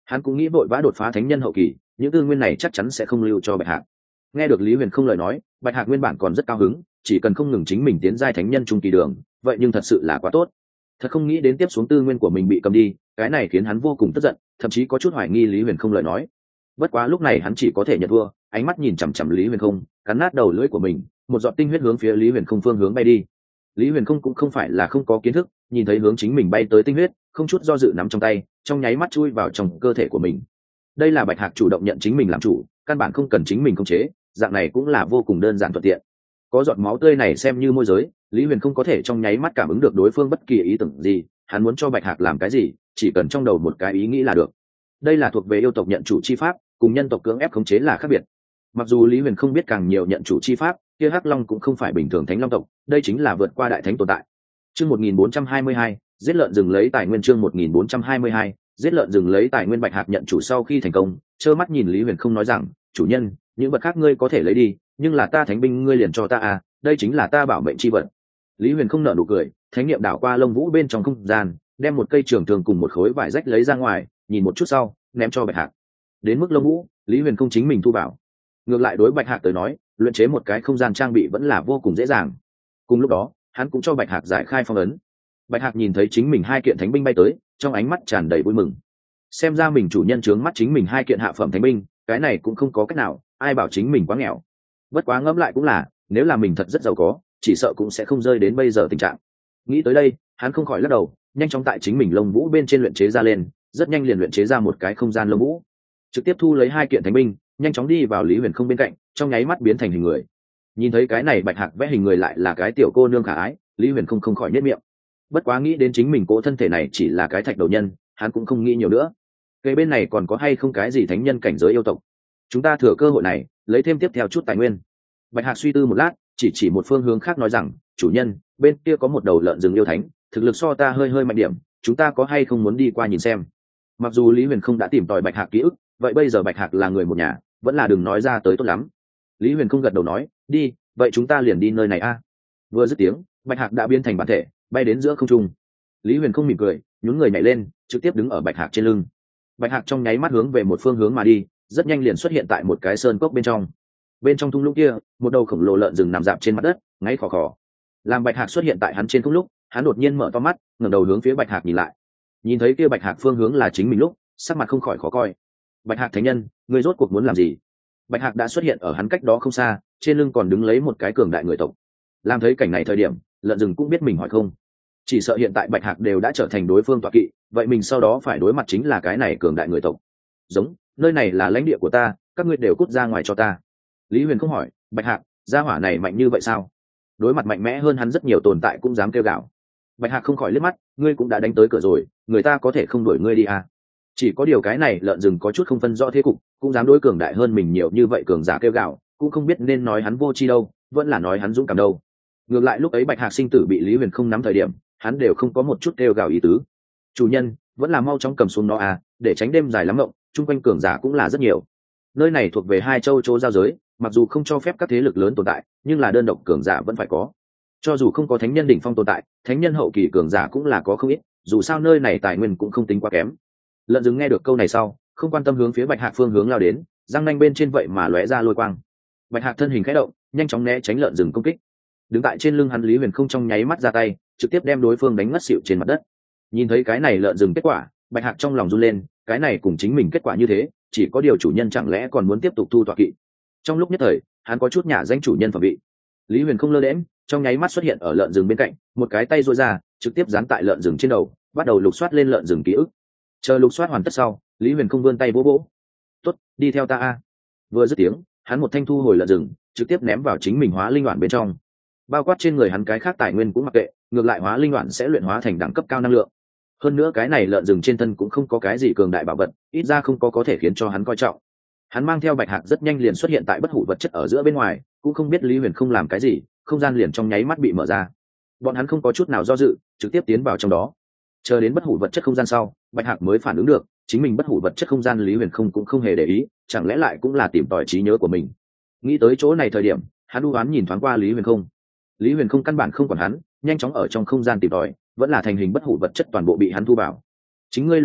Hắn cũng nghĩ vội vã đột phá thánh nhân hậu kỳ, những tư nguyên này chắc chắn sẽ không lưu cho Bạch Hạc. Nghe được Lý Huyền không lời nói, Bạch Hạc nguyên bản còn rất cao hứng, chỉ cần không ngừng chính mình tiến giai thánh nhân trung kỳ đường, vậy nhưng thật sự là quá tốt. Thật không nghĩ đến tiếp xuống tư nguyên của mình bị cầm đi, cái này khiến hắn vô cùng tức giận, thậm chí có chút hoài nghi Lý Huyền không lời nói. Bất quá lúc này hắn chỉ có thể nhận thua, ánh mắt nhìn chằm chằm Lý Huyền không, cắn nát đầu lưỡi của mình, một giọt tinh huyết hướng phía Lý Huyền không phương hướng bay đi. Lý Huyền không cũng không phải là không có kiến thức, nhìn thấy hướng chính mình bay tới tinh huyết, không chút do dự nắm trong tay, trong nháy mắt chui vào trong cơ thể của mình. Đây là Bạch Hạc chủ động nhận chính mình làm chủ, căn bản không cần chính mình khống chế, dạng này cũng là vô cùng đơn giản thuận tiện. Có giọt máu tươi này xem như môi giới, Lý Huyền không có thể trong nháy mắt cảm ứng được đối phương bất kỳ ý tưởng gì, hắn muốn cho Bạch Hạc làm cái gì, chỉ cần trong đầu một cái ý nghĩ là được. Đây là thuộc về yêu tộc nhận chủ chi pháp, cùng nhân tộc cưỡng ép khống chế là khác biệt. Mặc dù Lý Huyền không biết càng nhiều nhận chủ chi pháp, kia Hắc Long cũng không phải bình thường thánh long tộc, đây chính là vượt qua đại thánh tồn tại. Chương 1422, giết lợn rừng lấy tài nguyên. Chương 1422, giết lợn rừng lấy tài nguyên. Bạch Hạc nhận chủ sau khi thành công, trơ mắt nhìn Lý Huyền không nói rằng, chủ nhân, những vật khác ngươi có thể lấy đi, nhưng là ta thánh binh ngươi liền cho ta à, đây chính là ta bảo mệnh chi vật. Lý Huyền không nở nụ cười, thánh niệm đảo qua lông vũ bên trong không gian, đem một cây trường thường cùng một khối vải rách lấy ra ngoài, nhìn một chút sau, ném cho Bạch Hạc. Đến mức lông vũ, Lý Huyền không chính mình thu bảo. Ngược lại đối Bạch Hạc tới nói, luyện chế một cái không gian trang bị vẫn là vô cùng dễ dàng. Cùng lúc đó, hắn cũng cho Bạch Hạc giải khai phong ấn. Bạch Hạc nhìn thấy chính mình hai kiện thánh binh bay tới, trong ánh mắt tràn đầy vui mừng. Xem ra mình chủ nhân trướng mắt chính mình hai kiện hạ phẩm thánh binh, cái này cũng không có cách nào, ai bảo chính mình quá nghèo. Bất quá ngẫm lại cũng là, nếu là mình thật rất giàu có, chỉ sợ cũng sẽ không rơi đến bây giờ tình trạng. Nghĩ tới đây, hắn không khỏi lắc đầu, nhanh chóng tại chính mình lông vũ bên trên luyện chế ra lên, rất nhanh liền luyện chế ra một cái không gian lông vũ, trực tiếp thu lấy hai kiện thánh binh, nhanh chóng đi vào Lý Huyền không bên cạnh, trong nháy mắt biến thành hình người. Nhìn thấy cái này Bạch Hạc vẽ hình người lại là cái tiểu cô nương khả ái, Lý Huyền không khỏi nhếch miệng. Bất quá nghĩ đến chính mình cố thân thể này chỉ là cái thạch đầu nhân, hắn cũng không nghĩ nhiều nữa. Cái bên này còn có hay không cái gì thánh nhân cảnh giới yêu tộc, chúng ta thừa cơ hội này lấy thêm tiếp theo chút tài nguyên. Bạch Hạc suy tư một lát, chỉ một phương hướng khác nói rằng, chủ nhân, bên kia có một đầu lợn rừng yêu thánh, thực lực so ta hơi mạnh điểm, chúng ta có hay không muốn đi qua nhìn xem. Mặc dù Lý Huyền không đã tìm tòi Bạch Hạc ký ức, vậy bây giờ Bạch Hạc là người một nhà, vẫn là đừng nói ra tới tốt lắm. Lý Huyền không gật đầu nói, đi, vậy chúng ta liền đi nơi này a. Vừa dứt tiếng, Bạch Hạc đã biến thành bản thể, bay đến giữa không trung. Lý Huyền không mỉm cười, nhún người nhảy lên, trực tiếp đứng ở Bạch Hạc trên lưng. Bạch Hạc trong nháy mắt hướng về một phương hướng mà đi, rất nhanh liền xuất hiện tại một cái sơn cốc bên trong. Bên trong thung lũng kia, một đầu khổng lồ lợn rừng nằm dạp trên mặt đất, ngáy khò khò. Làm Bạch Hạc xuất hiện tại hắn trên thung lũng, hắn đột nhiên mở to mắt, ngẩng đầu hướng phía Bạch Hạc nhìn lại. Nhìn thấy kia Bạch Hạc phương hướng là chính mình lúc, sắc mặt không khỏi khó coi. Bạch Hạc thánh nhân, ngươi rốt cuộc muốn làm gì? Bạch Hạc đã xuất hiện ở hắn cách đó không xa, trên lưng còn đứng lấy một cái cường đại người tộc. Làm thấy cảnh này thời điểm, lợn rừng cũng biết mình hỏi không. Chỉ sợ hiện tại Bạch Hạc đều đã trở thành đối phương tọa kỵ, vậy mình sau đó phải đối mặt chính là cái này cường đại người tộc. Giống, nơi này là lãnh địa của ta, các ngươi đều cút ra ngoài cho ta. Lý Huyền không hỏi, Bạch Hạc, gia hỏa này mạnh như vậy sao? Đối mặt mạnh mẽ hơn hắn rất nhiều tồn tại cũng dám kêu gào. Bạch Hạc không khỏi liếc mắt, ngươi cũng đã đánh tới cửa rồi, người ta có thể không đuổi ngươi đi à? Chỉ có điều cái này lợn rừng có chút không phân rõ thế cục, cũng dám đối cường đại hơn mình nhiều như vậy cường giả kêu gào, cũng không biết nên nói hắn vô tri đâu, vẫn là nói hắn dũng cảm đâu. Ngược lại lúc ấy Bạch Hạc sinh tử bị Lý Huyền không nắm thời điểm, hắn đều không có một chút kêu gào ý tứ. Chủ nhân, vẫn là mau chóng cầm xuống nó à, để tránh đêm dài lắm mộng, chung quanh cường giả cũng là rất nhiều. Nơi này thuộc về hai châu chỗ giao giới, mặc dù không cho phép các thế lực lớn tồn tại, nhưng là đơn độc cường giả vẫn phải có. Cho dù không có thánh nhân đỉnh phong tồn tại, thánh nhân hậu kỳ cường giả cũng là có không ít, dù sao nơi này tài nguyên cũng không tính quá kém. Lợn rừng nghe được câu này sau, không quan tâm hướng phía Bạch Hạc phương hướng lao đến, răng nanh bên trên vậy mà lóe ra lôi quang. Bạch Hạc thân hình khẽ động, nhanh chóng né tránh lợn rừng công kích. Đứng tại trên lưng hắn Lý Huyền không trong nháy mắt ra tay, trực tiếp đem đối phương đánh ngất xỉu trên mặt đất. Nhìn thấy cái này lợn rừng kết quả, Bạch Hạc trong lòng run lên, cái này cùng chính mình kết quả như thế, chỉ có điều chủ nhân chẳng lẽ còn muốn tiếp tục thu tọa kỵ. Trong lúc nhất thời, hắn có chút nhả danh chủ nhân phẩm vị. Lý Huyền không lơ đễnh, trong nháy mắt xuất hiện ở lợn rừng bên cạnh, một cái tay duỗi ra, trực tiếp dán tại lợn rừng trên đầu, bắt đầu lục soát lên lợn rừng ký ức. Chờ lục soát hoàn tất sau, Lý Huyền không vươn tay vỗ vỗ. "Tốt, đi theo ta a." Vừa dứt tiếng, hắn một thanh thu hồi lợn rừng, trực tiếp ném vào chính mình hóa linh loạn bên trong. Bao quát trên người hắn cái khác tài nguyên cũng mặc kệ, ngược lại hóa linh loạn sẽ luyện hóa thành đẳng cấp cao năng lượng. Hơn nữa cái này lợn rừng trên thân cũng không có cái gì cường đại bảo vật, ít ra không có thể khiến cho hắn coi trọng. Hắn mang theo Bạch Hạc rất nhanh liền xuất hiện tại bất hủ vật chất ở giữa bên ngoài, cũng không biết Lý Huyền không làm cái gì, không gian liền trong nháy mắt bị mở ra. Bọn hắn không có chút nào do dự, trực tiếp tiến vào trong đó. Chờ đến bất hủ vật chất không gian sau, Bạch Hạc mới phản ứng được, chính mình bất hủ vật chất không gian Lý Huyền không cũng không hề để ý, chẳng lẽ lại cũng là tìm tòi trí nhớ của mình. Nghĩ tới chỗ này thời điểm, hắn u ám nhìn thoáng qua Lý Huyền không. Lý Huyền không căn bản không quản hắn, nhanh chóng ở trong không gian tìm tòi, vẫn là thành hình bất hủ vật chất toàn bộ bị hắn thu vào. Chính ngươi lục soát,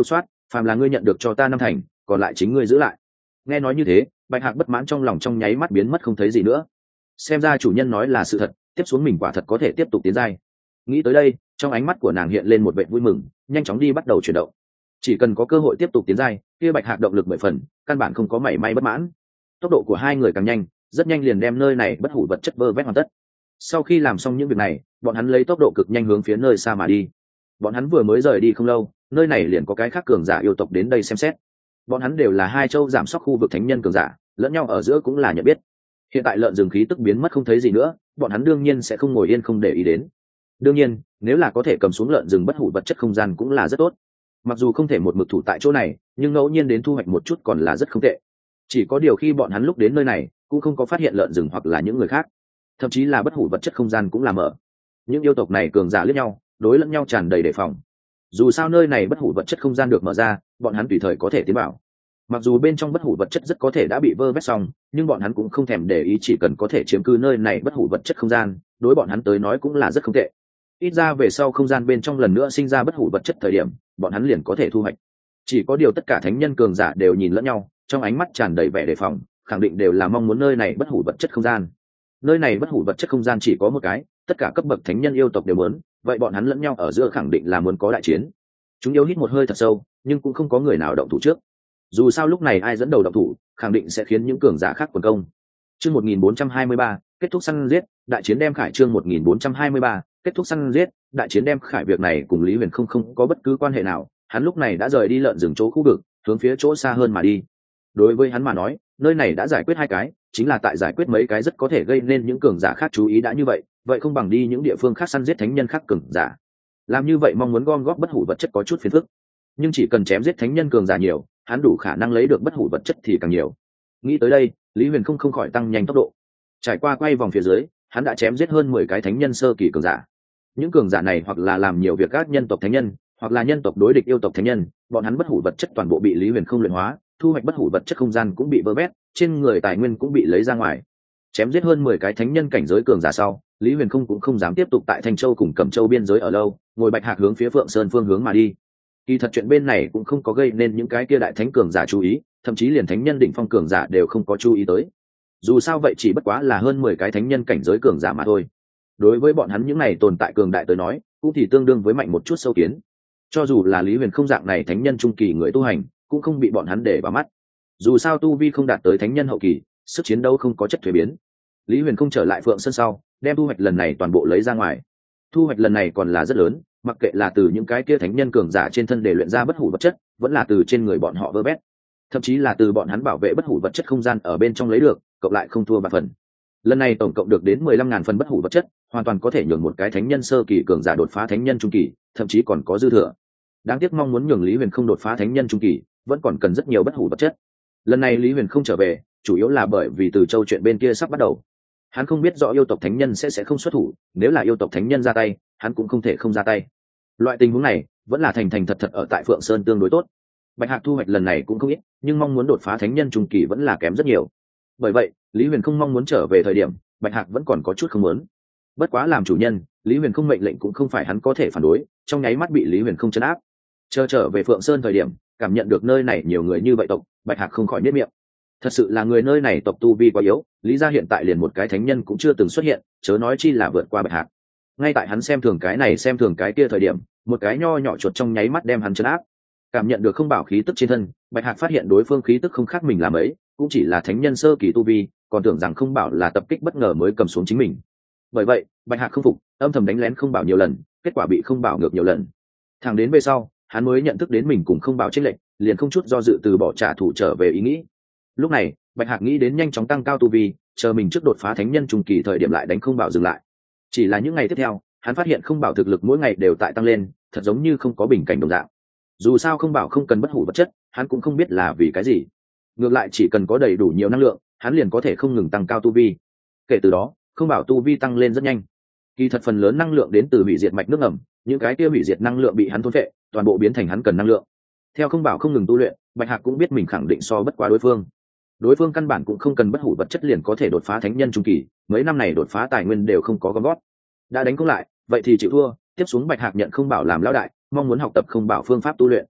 phàm là ngươi nhận được cho ta 5 thành, còn lại chính ngươi giữ lại. Nghe nói như thế, Bạch Hạc bất mãn trong lòng trong nháy mắt biến mất không thấy gì nữa. Xem ra chủ nhân nói là sự thật, tiếp xuống mình quả thật có thể tiếp tục tiến giai. Nghĩ tới đây, trong ánh mắt của nàng hiện lên một vẻ vui mừng, nhanh chóng đi bắt đầu chuyển động. Chỉ cần có cơ hội tiếp tục tiến giai, kia Bạch Hạc động lực 10 phần, căn bản không có mảy may bất mãn. Tốc độ của hai người càng nhanh, rất nhanh liền đem nơi này bất hủ vật chất vơ vét hoàn tất. Sau khi làm xong những việc này, bọn hắn lấy tốc độ cực nhanh hướng phía nơi xa mà đi. Bọn hắn vừa mới rời đi không lâu, nơi này liền có cái khác cường giả yêu tộc đến đây xem xét. Bọn hắn đều là hai châu giảm sóc khu vực thánh nhân cường giả, lẫn nhau ở giữa cũng là nhận biết. Hiện tại lợn rừng khí tức biến mất không thấy gì nữa, bọn hắn đương nhiên sẽ không ngồi yên không để ý đến. Đương nhiên, nếu là có thể cầm xuống lợn rừng bất hủ vật chất không gian cũng là rất tốt. Mặc dù không thể một mực thủ tại chỗ này, nhưng ngẫu nhiên đến thu hoạch một chút còn là rất không tệ. Chỉ có điều khi bọn hắn lúc đến nơi này, cũng không có phát hiện lợn rừng hoặc là những người khác, thậm chí là bất hủ vật chất không gian cũng là mở. Những yêu tộc này cường giả liếc nhau, đối lẫn nhau tràn đầy đề phòng. Dù sao nơi này bất hủ vật chất không gian được mở ra, bọn hắn tùy thời có thể tiến vào. Mặc dù bên trong bất hủ vật chất rất có thể đã bị vơ vét xong, nhưng bọn hắn cũng không thèm để ý, chỉ cần có thể chiếm cứ nơi này bất hủ vật chất không gian, đối bọn hắn tới nói cũng là rất không tệ. Ít ra về sau không gian bên trong lần nữa sinh ra bất hủ vật chất thời điểm, bọn hắn liền có thể thu hoạch. Chỉ có điều tất cả thánh nhân cường giả đều nhìn lẫn nhau, trong ánh mắt tràn đầy vẻ đề phòng, khẳng định đều là mong muốn nơi này bất hủ vật chất không gian. Nơi này bất hủ vật chất không gian chỉ có một cái, tất cả cấp bậc thánh nhân yêu tộc đều muốn, vậy bọn hắn lẫn nhau ở giữa khẳng định là muốn có đại chiến. Chúng yêu hít một hơi thật sâu, nhưng cũng không có người nào động thủ trước. Dù sao lúc này ai dẫn đầu động thủ, khẳng định sẽ khiến những cường giả khác quần công. Chương 1423, kết thúc săn giết, đại chiến đem khải. Chương 1423, kết thúc săn giết, đại chiến đem khải. Việc này cùng Lý Huyền không có bất cứ quan hệ nào, hắn lúc này đã rời đi lợn rừng chỗ khu vực, hướng phía chỗ xa hơn mà đi. Đối với hắn mà nói, nơi này đã giải quyết hai cái, chính là tại giải quyết mấy cái rất có thể gây nên những cường giả khác chú ý đã như vậy không bằng đi những địa phương khác săn giết thánh nhân khác cường giả. Làm như vậy mong muốn gom góp bất hủ vật chất có chút phiền phức, nhưng chỉ cần chém giết thánh nhân cường giả nhiều, hắn đủ khả năng lấy được bất hủ vật chất thì càng nhiều. Nghĩ tới đây, Lý Huyền không khỏi tăng nhanh tốc độ. Trải qua quay vòng phía dưới, hắn đã chém giết hơn 10 cái thánh nhân sơ kỳ cường giả. Những cường giả này hoặc là làm nhiều việc các nhân tộc thánh nhân, hoặc là nhân tộc đối địch yêu tộc thánh nhân, bọn hắn bất hủ vật chất toàn bộ bị Lý Huyền không luyện hóa, thu hoạch bất hủ vật chất không gian cũng bị vơ vét, trên người tài nguyên cũng bị lấy ra ngoài. Chém giết hơn 10 cái thánh nhân cảnh giới cường giả sau, Lý Huyền không cũng không dám tiếp tục tại Thanh Châu cùng Cẩm Châu biên giới ở lâu, ngồi Bạch Hạc hướng phía Phượng Sơn phương hướng mà đi. Kỳ thật chuyện bên này cũng không có gây nên những cái kia đại thánh cường giả chú ý, thậm chí liền thánh nhân đỉnh phong cường giả đều không có chú ý tới. Dù sao vậy chỉ bất quá là hơn 10 cái thánh nhân cảnh giới cường giả mà thôi. Đối với bọn hắn những này tồn tại cường đại tới nói, cũng thì tương đương với mạnh một chút sâu kiến. Cho dù là Lý Huyền không dạng này thánh nhân trung kỳ người tu hành, cũng không bị bọn hắn để vào mắt. Dù sao tu vi không đạt tới thánh nhân hậu kỳ, sức chiến đấu không có chất thuế biến. Lý Huyền không trở lại Phượng Sơn sau, đem thu hoạch lần này toàn bộ lấy ra ngoài. Thu hoạch lần này còn là rất lớn, mặc kệ là từ những cái kia thánh nhân cường giả trên thân để luyện ra bất hủ vật chất, vẫn là từ trên người bọn họ vơ vét, thậm chí là từ bọn hắn bảo vệ bất hủ vật chất không gian ở bên trong lấy được, cộng lại không thua 3 phần. Lần này tổng cộng được đến 15.000 phần bất hủ vật chất, hoàn toàn có thể nhường một cái thánh nhân sơ kỳ cường giả đột phá thánh nhân trung kỳ, thậm chí còn có dư thừa. Đáng tiếc mong muốn nhường Lý Huyền không đột phá thánh nhân trung kỳ, vẫn còn cần rất nhiều bất hủ vật chất. Lần này Lý Huyền không trở về, chủ yếu là bởi vì Từ Châu chuyện bên kia sắp bắt đầu. Hắn không biết rõ yêu tộc thánh nhân sẽ không xuất thủ, nếu là yêu tộc thánh nhân ra tay, hắn cũng không thể không ra tay. Loại tình huống này vẫn là thành thật ở tại Phượng Sơn tương đối tốt. Bạch Hạc thu hoạch lần này cũng không ít, nhưng mong muốn đột phá thánh nhân trung kỳ vẫn là kém rất nhiều. Bởi vậy, Lý Huyền không mong muốn trở về thời điểm, Bạch Hạc vẫn còn có chút không muốn. Bất quá làm chủ nhân, Lý Huyền không mệnh lệnh cũng không phải hắn có thể phản đối, trong nháy mắt bị Lý Huyền không trấn áp. Trở về Phượng Sơn thời điểm, cảm nhận được nơi này nhiều người như vậy tộc, Bạch Hạc không khỏi nhếch miệng. Thật sự là người nơi này tộc tu vi quá yếu, lý ra hiện tại liền một cái thánh nhân cũng chưa từng xuất hiện, chớ nói chi là vượt qua Bạch Hạc. Ngay tại hắn xem thường cái này xem thường cái kia thời điểm, một cái nho nhỏ chuột trong nháy mắt đem hắn trấn áp. Cảm nhận được không bảo khí tức trên thân, Bạch Hạc phát hiện đối phương khí tức không khác mình làm ấy, cũng chỉ là thánh nhân sơ kỳ tu vi, còn tưởng rằng không bảo là tập kích bất ngờ mới cầm xuống chính mình. Bởi vậy, Bạch Hạc không phục, âm thầm đánh lén không bảo nhiều lần, kết quả bị không bảo ngược nhiều lần. Thẳng đến về sau, hắn mới nhận thức đến mình cùng không bảo chênh lệch, liền không chút do dự từ bỏ trả thù trở về ý nghĩ. Lúc này, Bạch Hạc nghĩ đến nhanh chóng tăng cao tu vi, chờ mình trước đột phá thánh nhân trung kỳ thời điểm lại đánh không bảo dừng lại. Chỉ là những ngày tiếp theo, hắn phát hiện không bảo thực lực mỗi ngày đều tại tăng lên, thật giống như không có bình cảnh đồng dạng. Dù sao không bảo không cần bất hủ vật chất, hắn cũng không biết là vì cái gì. Ngược lại chỉ cần có đầy đủ nhiều năng lượng, hắn liền có thể không ngừng tăng cao tu vi. Kể từ đó, không bảo tu vi tăng lên rất nhanh. Kỳ thật phần lớn năng lượng đến từ hủy diệt mạch nước ngầm, những cái kia hủy diệt năng lượng bị hắn thôn phệ, toàn bộ biến thành hắn cần năng lượng. Theo không bảo không ngừng tu luyện, Bạch Hạc cũng biết mình khẳng định so bất quá đối phương. Đối phương căn bản cũng không cần bất hủ vật chất liền có thể đột phá thánh nhân trung kỳ, mấy năm này đột phá tài nguyên đều không có gom gót. Đã đánh cũng lại, vậy thì chịu thua, tiếp xuống Bạch Hạc nhận không bảo làm lão đại, mong muốn học tập không bảo phương pháp tu luyện.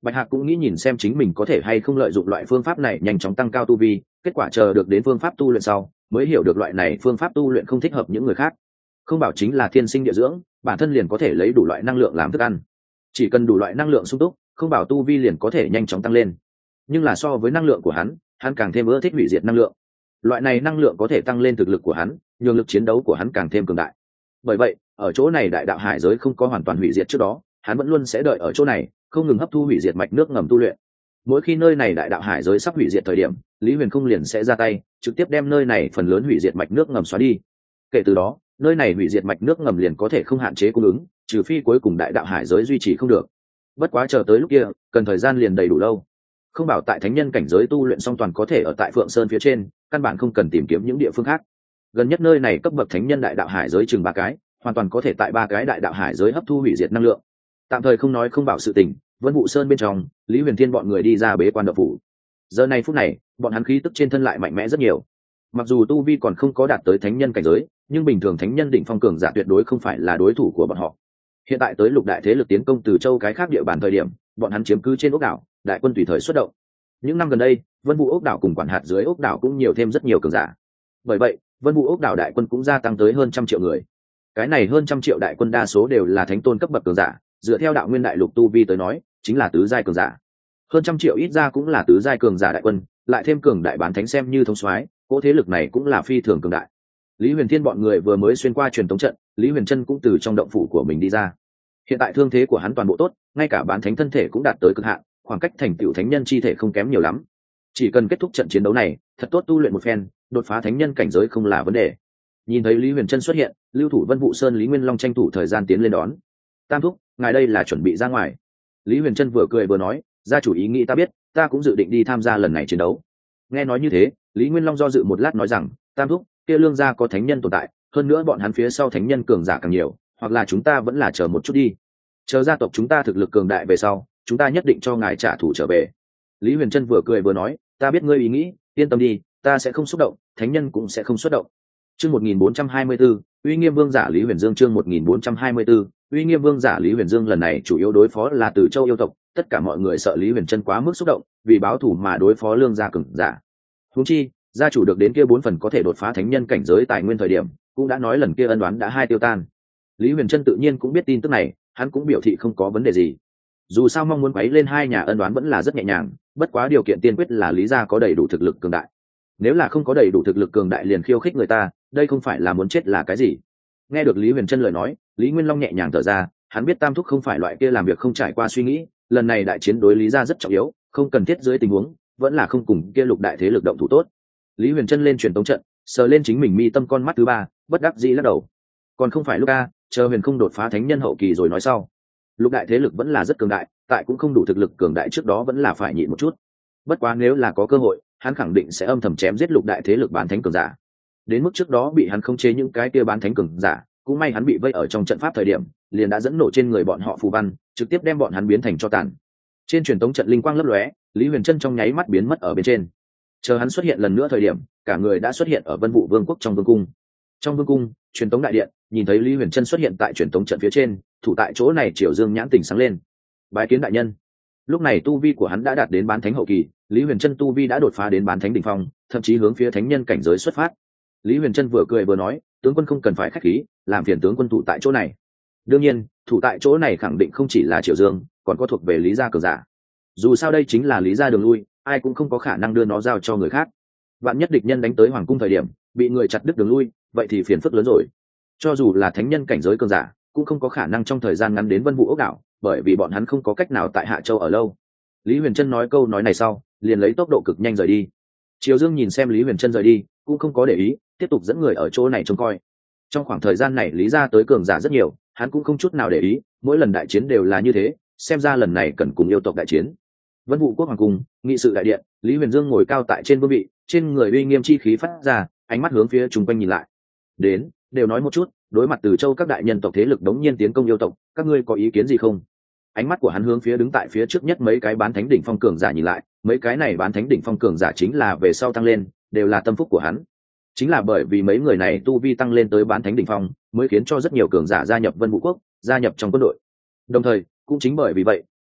Bạch Hạc cũng nghĩ nhìn xem chính mình có thể hay không lợi dụng loại phương pháp này nhanh chóng tăng cao tu vi, kết quả chờ được đến phương pháp tu luyện sau mới hiểu được loại này phương pháp tu luyện không thích hợp những người khác. Không bảo chính là thiên sinh địa dưỡng, bản thân liền có thể lấy đủ loại năng lượng làm thức ăn, chỉ cần đủ loại năng lượng sung túc, không bảo tu vi liền có thể nhanh chóng tăng lên. Nhưng là so với năng lượng của hắn càng thêm ưa thích hủy diệt năng lượng. Loại này năng lượng có thể tăng lên thực lực của hắn, nhường lực chiến đấu của hắn càng thêm cường đại. Bởi vậy ở chỗ này đại đạo hải giới không có hoàn toàn hủy diệt trước đó, hắn vẫn luôn sẽ đợi ở chỗ này, không ngừng hấp thu hủy diệt mạch nước ngầm tu luyện. Mỗi khi nơi này đại đạo hải giới sắp hủy diệt thời điểm, Lý Huyền không liền sẽ ra tay trực tiếp đem nơi này phần lớn hủy diệt mạch nước ngầm xóa đi. Kể từ đó nơi này hủy diệt mạch nước ngầm liền có thể không hạn chế cung ứng, trừ phi cuối cùng đại đạo hải giới duy trì không được. Bất quá chờ tới lúc kia cần thời gian liền đầy đủ lâu. Không bảo tại thánh nhân cảnh giới tu luyện xong toàn có thể ở tại Phượng Sơn phía trên, căn bản không cần tìm kiếm những địa phương khác. Gần nhất nơi này cấp bậc thánh nhân đại đạo hải giới chừng 3 cái, hoàn toàn có thể tại 3 cái đại đạo hải giới hấp thu hủy diệt năng lượng. Tạm thời không nói không bảo sự tình, Vân Vũ Sơn bên trong, Lý Huyền Thiên bọn người đi ra bế quan động phủ. Giờ này phút này, bọn hắn khí tức trên thân lại mạnh mẽ rất nhiều. Mặc dù tu vi còn không có đạt tới thánh nhân cảnh giới, nhưng bình thường thánh nhân đỉnh phong cường giả tuyệt đối không phải là đối thủ của bọn họ. Hiện tại tới lục đại thế lực tiến công từ châu cái khác địa bàn thời điểm, bọn hắn chiếm cứ trên ốc đảo, đại quân tùy thời xuất động. Những năm gần đây, Vân Vũ ốc đảo cùng quản hạt dưới ốc đảo cũng nhiều thêm rất nhiều cường giả. Bởi vậy, Vân Vũ ốc đảo đại quân cũng gia tăng tới hơn 100 triệu người. Cái này hơn 100 triệu đại quân đa số đều là thánh tôn cấp bậc cường giả, dựa theo đạo nguyên đại lục tu vi tới nói, chính là tứ giai cường giả. Hơn 100 triệu ít ra cũng là tứ giai cường giả đại quân, lại thêm cường đại bán thánh xem như thống soái, cỗ thế lực này cũng là phi thường cường đại. Lý Huyền Thiên bọn người vừa mới xuyên qua truyền tống trận, Lý Huyền Chân cũng từ trong động phủ của mình đi ra. Hiện tại thương thế của hắn toàn bộ tốt, ngay cả bán thánh thân thể cũng đạt tới cực hạn, khoảng cách thành tựu thánh nhân chi thể không kém nhiều lắm. Chỉ cần kết thúc trận chiến đấu này, thật tốt tu luyện một phen, đột phá thánh nhân cảnh giới không là vấn đề. Nhìn thấy Lý Huyền Chân xuất hiện, lưu thủ Vân Vũ Sơn Lý Nguyên Long tranh thủ thời gian tiến lên đón. Tam thúc, ngài đây là chuẩn bị ra ngoài. Lý Huyền Chân vừa cười vừa nói, gia chủ ý nghĩ ta biết, ta cũng dự định đi tham gia lần này chiến đấu. Nghe nói như thế, Lý Nguyên Long do dự một lát nói rằng, tam thúc, kia lương gia có thánh nhân tồn tại, hơn nữa bọn hắn phía sau thánh nhân cường giả càng nhiều, hoặc là chúng ta vẫn là chờ một chút đi. Chờ gia tộc chúng ta thực lực cường đại về sau, chúng ta nhất định cho ngài trả thù trở về. Lý Huyền Chân vừa cười vừa nói, ta biết ngươi ý nghĩ, yên tâm đi, ta sẽ không xúc động, thánh nhân cũng sẽ không xuất động. Chương 1424, Uy Nghiêm Vương giả Lý Huyền Dương. Chương 1424, Uy Nghiêm Vương giả Lý Huyền Dương lần này chủ yếu đối phó là Từ Châu yêu tộc, tất cả mọi người sợ Lý Huyền Chân quá mức xúc động, vì báo thù mà đối phó lương gia cường giả. Huống chi, gia chủ được đến kia 4 phần có thể đột phá thánh nhân cảnh giới tài nguyên thời điểm, cũng đã nói lần kia ân đoán đã hai tiêu tan. Lý Huyền Chân tự nhiên cũng biết tin tức này, hắn cũng biểu thị không có vấn đề gì. Dù sao mong muốn quấy lên hai nhà ân đoán vẫn là rất nhẹ nhàng, bất quá điều kiện tiên quyết là Lý gia có đầy đủ thực lực cường đại. Nếu là không có đầy đủ thực lực cường đại liền khiêu khích người ta, đây không phải là muốn chết là cái gì. Nghe được Lý Huyền Chân lời nói, Lý Nguyên Long nhẹ nhàng thở ra, hắn biết tam thúc không phải loại kia làm việc không trải qua suy nghĩ, lần này đại chiến đối Lý gia rất trọng yếu, không cần thiết dưới tình huống vẫn là không cùng kia lục đại thế lực động thủ tốt. Lý Huyền Chân lên truyền tống trận, sờ lên chính mình mi tâm con mắt thứ ba, bất đắc dĩ lắc đầu. Còn không phải lúc a, chờ Huyền không đột phá thánh nhân hậu kỳ rồi nói sau. Lục đại thế lực vẫn là rất cường đại, tại cũng không đủ thực lực cường đại trước đó vẫn là phải nhịn một chút. Bất quá nếu là có cơ hội, hắn khẳng định sẽ âm thầm chém giết lục đại thế lực bán thánh cường giả. Đến mức trước đó bị hắn khống chế những cái kia bán thánh cường giả, cũng may hắn bị vây ở trong trận pháp thời điểm, liền đã dẫn nổ trên người bọn họ phù văn, trực tiếp đem bọn hắn biến thành tro tàn. Trên truyền tống trận linh quang lấp lóe, Lý Huyền Chân trong nháy mắt biến mất ở bên trên. Chờ hắn xuất hiện lần nữa thời điểm, cả người đã xuất hiện ở Vân Vũ Vương quốc trong vương cung. Trong vương cung, truyền tống đại điện, nhìn thấy Lý Huyền Chân xuất hiện tại truyền tống trận phía trên, thủ tại chỗ này Triều Dương nhãn tỉnh sáng lên. Bái kiến đại nhân. Lúc này tu vi của hắn đã đạt đến bán thánh hậu kỳ, Lý Huyền Chân tu vi đã đột phá đến bán thánh đỉnh phong, thậm chí hướng phía thánh nhân cảnh giới xuất phát. Lý Huyền Chân vừa cười vừa nói, tướng quân không cần phải khách khí, làm phiền tướng quân thủ tại chỗ này. Đương nhiên, thủ tại chỗ này khẳng định không chỉ là Triều Dương, còn có thuộc về Lý gia cường giả. Dù sao đây chính là Lý gia đường lui, ai cũng không có khả năng đưa nó giao cho người khác. Vạn nhất địch nhân đánh tới hoàng cung thời điểm, bị người chặt đứt đường lui, vậy thì phiền phức lớn rồi. Cho dù là thánh nhân cảnh giới cường giả, cũng không có khả năng trong thời gian ngắn đến Vân Vũ ốc đảo, bởi vì bọn hắn không có cách nào tại Hạ Châu ở lâu. Lý Huyền Chân nói câu nói này sau, liền lấy tốc độ cực nhanh rời đi. Triều Dương nhìn xem Lý Huyền Chân rời đi, cũng không có để ý, tiếp tục dẫn người ở chỗ này trông coi. Trong khoảng thời gian này Lý gia tới cường giả rất nhiều, hắn cũng không chút nào để ý, mỗi lần đại chiến đều là như thế, xem ra lần này cần cùng yêu tộc đại chiến. Vân Vũ quốc hoàng cung, nghị sự đại điện, Lý Huyền Dương ngồi cao tại trên vương vị, trên người uy nghiêm chi khí phát ra, ánh mắt hướng phía chung quanh nhìn lại. Đến, đều nói một chút, đối mặt Từ Châu các đại nhân tộc thế lực đống nhiên tiến công yêu tộc, các ngươi có ý kiến gì không? Ánh mắt của hắn hướng phía đứng tại phía trước nhất mấy cái bán thánh đỉnh phong cường giả nhìn lại, mấy cái này bán thánh đỉnh phong cường giả chính là về sau tăng lên, đều là tâm phúc của hắn. Chính là bởi vì mấy người này tu vi tăng lên tới bán thánh đỉnh phong, mới khiến cho rất nhiều cường giả gia nhập Vân Vũ quốc, gia nhập trong quân đội. Đồng thời, cũng chính bởi vì vậy,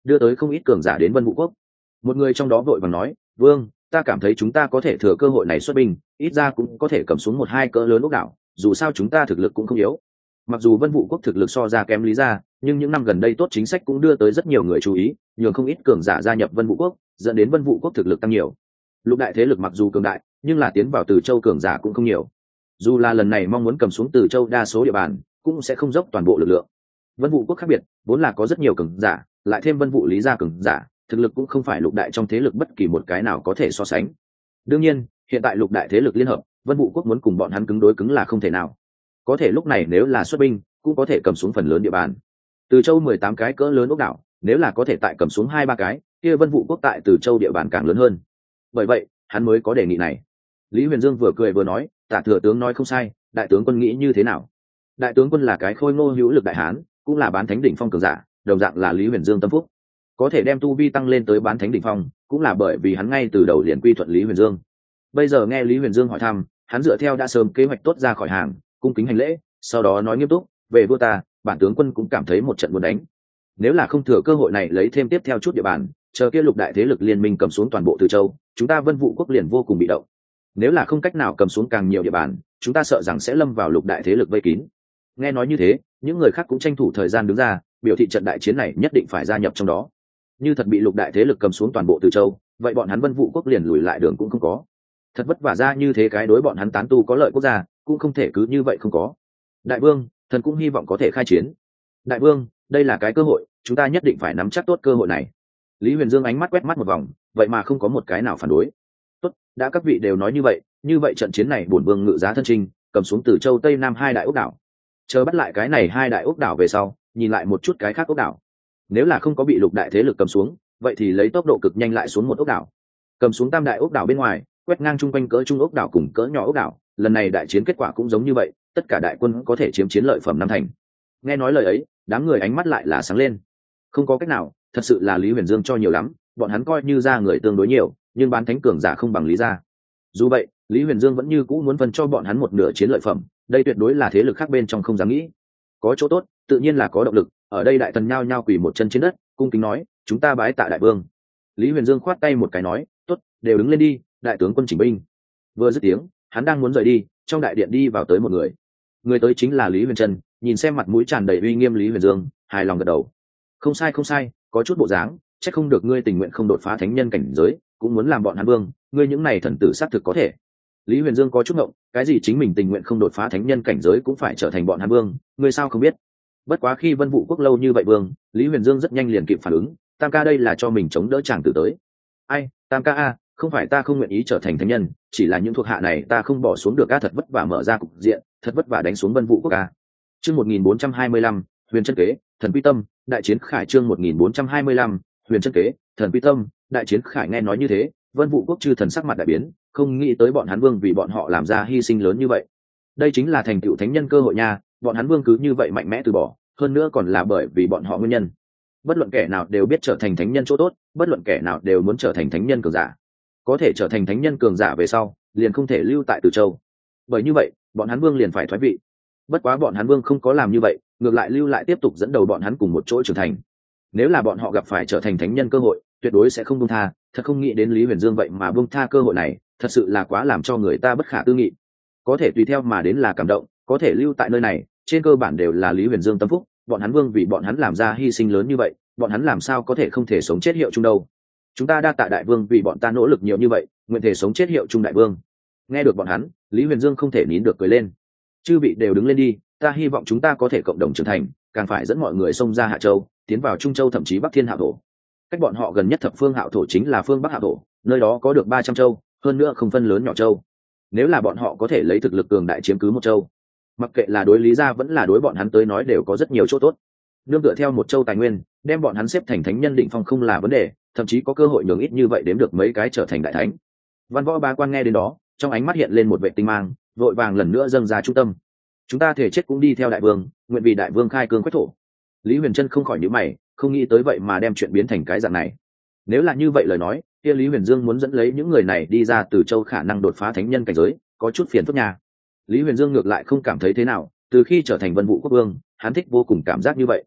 đưa tới không ít cường giả đến Vân Vũ quốc. Một người trong đó vội vàng nói, vương, ta cảm thấy chúng ta có thể thừa cơ hội này xuất binh, ít ra cũng có thể cầm xuống một hai cỡ lớn ốc đảo, dù sao chúng ta thực lực cũng không yếu. Mặc dù Vân Vũ quốc thực lực so ra kém Lý gia, nhưng những năm gần đây tốt chính sách cũng đưa tới rất nhiều người chú ý, nhường không ít cường giả gia nhập Vân Vũ quốc, dẫn đến Vân Vũ quốc thực lực tăng nhiều. Lục đại thế lực mặc dù cường đại, nhưng là tiến vào Từ Châu cường giả cũng không nhiều. Dù là lần này mong muốn cầm xuống Từ Châu đa số địa bàn, cũng sẽ không dốc toàn bộ lực lượng. Vân Vũ quốc khác biệt, vốn là có rất nhiều cường giả, lại thêm Vân Vũ Lý gia cường giả, thực lực cũng không phải lục đại trong thế lực bất kỳ một cái nào có thể so sánh. Đương nhiên, hiện tại lục đại thế lực liên hợp, Vân Vũ quốc muốn cùng bọn hắn cứng đối cứng là không thể nào. Có thể lúc này nếu là xuất binh, cũng có thể cầm xuống phần lớn địa bàn. Từ Châu 18 cái cỡ lớn ốc đảo, nếu là có thể tại cầm xuống 2-3 cái, kia Vân Vũ quốc tại Từ Châu địa bàn càng lớn hơn. Bởi vậy, hắn mới có đề nghị này. Lý Huyền Dương vừa cười vừa nói, Tả thừa tướng nói không sai, đại tướng quân nghĩ như thế nào? Đại tướng quân là cái khôi ngô hữu lực đại hán, cũng là bán thánh đỉnh phong cường giả, đồng dạng là Lý Huyền Dương tâm phúc. Có thể đem tu vi tăng lên tới bán thánh đỉnh phong, cũng là bởi vì hắn ngay từ đầu liền quy thuận Lý Huyền Dương. Bây giờ nghe Lý Huyền Dương hỏi thăm, hắn dựa theo đã sớm kế hoạch tốt ra khỏi hàng, cung kính hành lễ, sau đó nói nghiêm túc, về vua ta, bản tướng quân cũng cảm thấy một trận muốn đánh. Nếu là không thừa cơ hội này lấy thêm tiếp theo chút địa bàn, chờ kia lục đại thế lực liên minh cầm xuống toàn bộ Từ Châu, chúng ta Vân Vũ quốc liền vô cùng bị động. Nếu là không cách nào cầm xuống càng nhiều địa bàn, chúng ta sợ rằng sẽ lâm vào lục đại thế lực vây kín. Nghe nói như thế, những người khác cũng tranh thủ thời gian đứng ra, biểu thị trận đại chiến này nhất định phải gia nhập trong đó. Như thật bị lục đại thế lực cầm xuống toàn bộ Từ Châu, vậy bọn hắn Vân Vũ quốc liền lùi lại đường cũng không có. Thật vất vả ra như thế cái đối bọn hắn tán tu có lợi quốc gia, cũng không thể cứ như vậy không có. Đại vương, thần cũng hy vọng có thể khai chiến. Đại vương, đây là cái cơ hội, chúng ta nhất định phải nắm chắc tốt cơ hội này. Lý Huyền Dương ánh mắt quét mắt một vòng, vậy mà không có một cái nào phản đối. Tốt, đã các vị đều nói như vậy trận chiến này bổn vương ngự giá thân chinh, cầm xuống Từ Châu Tây Nam 2 đại ốc đảo. Chờ bắt lại cái này 2 đại ốc đảo về sau, nhìn lại một chút cái khác ốc đảo. Nếu là không có bị lục đại thế lực cầm xuống, vậy thì lấy tốc độ cực nhanh lại xuống một ốc đảo. Cầm xuống tam đại ốc đảo bên ngoài, quét ngang chung quanh cỡ trung ốc đảo cùng cỡ nhỏ ốc đảo, lần này đại chiến kết quả cũng giống như vậy, tất cả đại quân có thể chiếm chiến lợi phẩm năm thành. Nghe nói lời ấy, đám người ánh mắt lại là sáng lên. Không có cách nào, thật sự là Lý Huyền Dương cho nhiều lắm, bọn hắn coi như ra người tương đối nhiều, nhưng bán thánh cường giả không bằng Lý gia. Dù vậy, Lý Huyền Dương vẫn như cũ muốn phân cho bọn hắn một nửa chiến lợi phẩm, đây tuyệt đối là thế lực khác bên trong không dám nghĩ. Có chỗ tốt, tự nhiên là có động lực, ở đây đại thần nhao nhao quỳ một chân trên đất, cung kính nói, chúng ta bái tạ đại vương. Lý Huyền Dương khoát tay một cái nói, tốt, đều đứng lên đi, đại tướng quân chỉnh binh. Vừa dứt tiếng, hắn đang muốn rời đi, trong đại điện đi vào tới một người. Người tới chính là Lý Huyền Trân, nhìn xem mặt mũi tràn đầy uy nghiêm Lý Huyền Dương, hài lòng gật đầu. Không sai không sai, có chút bộ dáng, chắc không được ngươi tình nguyện không đột phá thánh nhân cảnh giới, cũng muốn làm bọn hắn vương, ngươi những này thần tử xác thực có thể. Lý Huyền Dương có chút ngộng, cái gì chính mình tình nguyện không đột phá thánh nhân cảnh giới cũng phải trở thành bọn hắn vương, ngươi sao không biết? Bất quá khi Vân Vũ quốc lâu như vậy vương, Lý Huyền Dương rất nhanh liền kịp phản ứng, Tam ca đây là cho mình chống đỡ chàng tử tới. Ai, Tam ca a, không phải ta không nguyện ý trở thành thánh nhân, chỉ là những thuộc hạ này ta không bỏ xuống được a, thật vất vả mở ra cục diện, thật vất vả đánh xuống Vân Vũ quốc a. Chương 1425, Huyền Chân Kế, Thần Quy Tâm, đại chiến khải. Chương 1425, Huyền Chân Kế, Thần Quy Tâm, đại chiến khải. Nghe nói như thế, Vân Vũ quốc chư thần sắc mặt đại biến, không nghĩ tới bọn hắn vương vì bọn họ làm ra hy sinh lớn như vậy. Đây chính là thành tựu thánh nhân cơ hội nha, bọn hắn vương cứ như vậy mạnh mẽ từ bỏ, hơn nữa còn là bởi vì bọn họ nguyên nhân. Bất luận kẻ nào đều biết trở thành thánh nhân chỗ tốt, bất luận kẻ nào đều muốn trở thành thánh nhân cường giả. Có thể trở thành thánh nhân cường giả về sau, liền không thể lưu tại Từ Châu. Bởi như vậy, bọn hắn vương liền phải thoái vị. Bất quá bọn hắn vương không có làm như vậy, ngược lại lưu lại tiếp tục dẫn đầu bọn hắn cùng một chỗ trưởng thành. Nếu là bọn họ gặp phải trở thành thánh nhân cơ hội, tuyệt đối sẽ không buông tha. Thật không nghĩ đến Lý Huyền Dương vậy mà buông tha cơ hội này, thật sự là quá làm cho người ta bất khả tư nghị. Có thể tùy theo mà đến là cảm động, có thể lưu tại nơi này, trên cơ bản đều là Lý Huyền Dương tâm phúc. Bọn hắn vương vì bọn hắn làm ra hy sinh lớn như vậy, bọn hắn làm sao có thể không thể sống chết hiệu chung đâu. Chúng ta đa tạ đại vương vì bọn ta nỗ lực nhiều như vậy, nguyện thể sống chết hiệu chung đại vương. Nghe được bọn hắn, Lý Huyền Dương không thể nín được cười lên. Chư vị đều đứng lên đi, ta hy vọng chúng ta có thể cộng đồng trưởng thành, càng phải dẫn mọi người xông ra Hạ Châu, tiến vào Trung Châu thậm chí Bắc Thiên Hạo Thổ. Cách bọn họ gần nhất thập phương Hạo Thổ chính là phương Bắc Hạo Thổ, nơi đó có được 300 châu, hơn nữa không phân lớn nhỏ châu. Nếu là bọn họ có thể lấy thực lực cường đại chiếm cứ một châu, mặc kệ là đối Lý gia vẫn là đối bọn hắn tới nói đều có rất nhiều chỗ tốt. Nương tựa theo một châu tài nguyên, đem bọn hắn xếp thành thánh nhân định phong không là vấn đề, thậm chí có cơ hội nhường ít như vậy đếm được mấy cái trở thành đại thánh. Văn Võ ba quan nghe đến đó, trong ánh mắt hiện lên một vệ tinh mang, vội vàng lần nữa dâng ra trung tâm. Chúng ta thể chết cũng đi theo đại vương, nguyện vì đại vương khai cương quách thổ. Lý Huyền Trân không khỏi nhíu mày, không nghĩ tới vậy mà đem chuyện biến thành cái dạng này. Nếu là như vậy lời nói, kia Lý Huyền Dương muốn dẫn lấy những người này đi ra Từ Châu khả năng đột phá thánh nhân cảnh giới, có chút phiền phức nhà. Lý Huyền Dương ngược lại không cảm thấy thế nào, từ khi trở thành Vân Vũ quốc vương, hắn thích vô cùng cảm giác như vậy.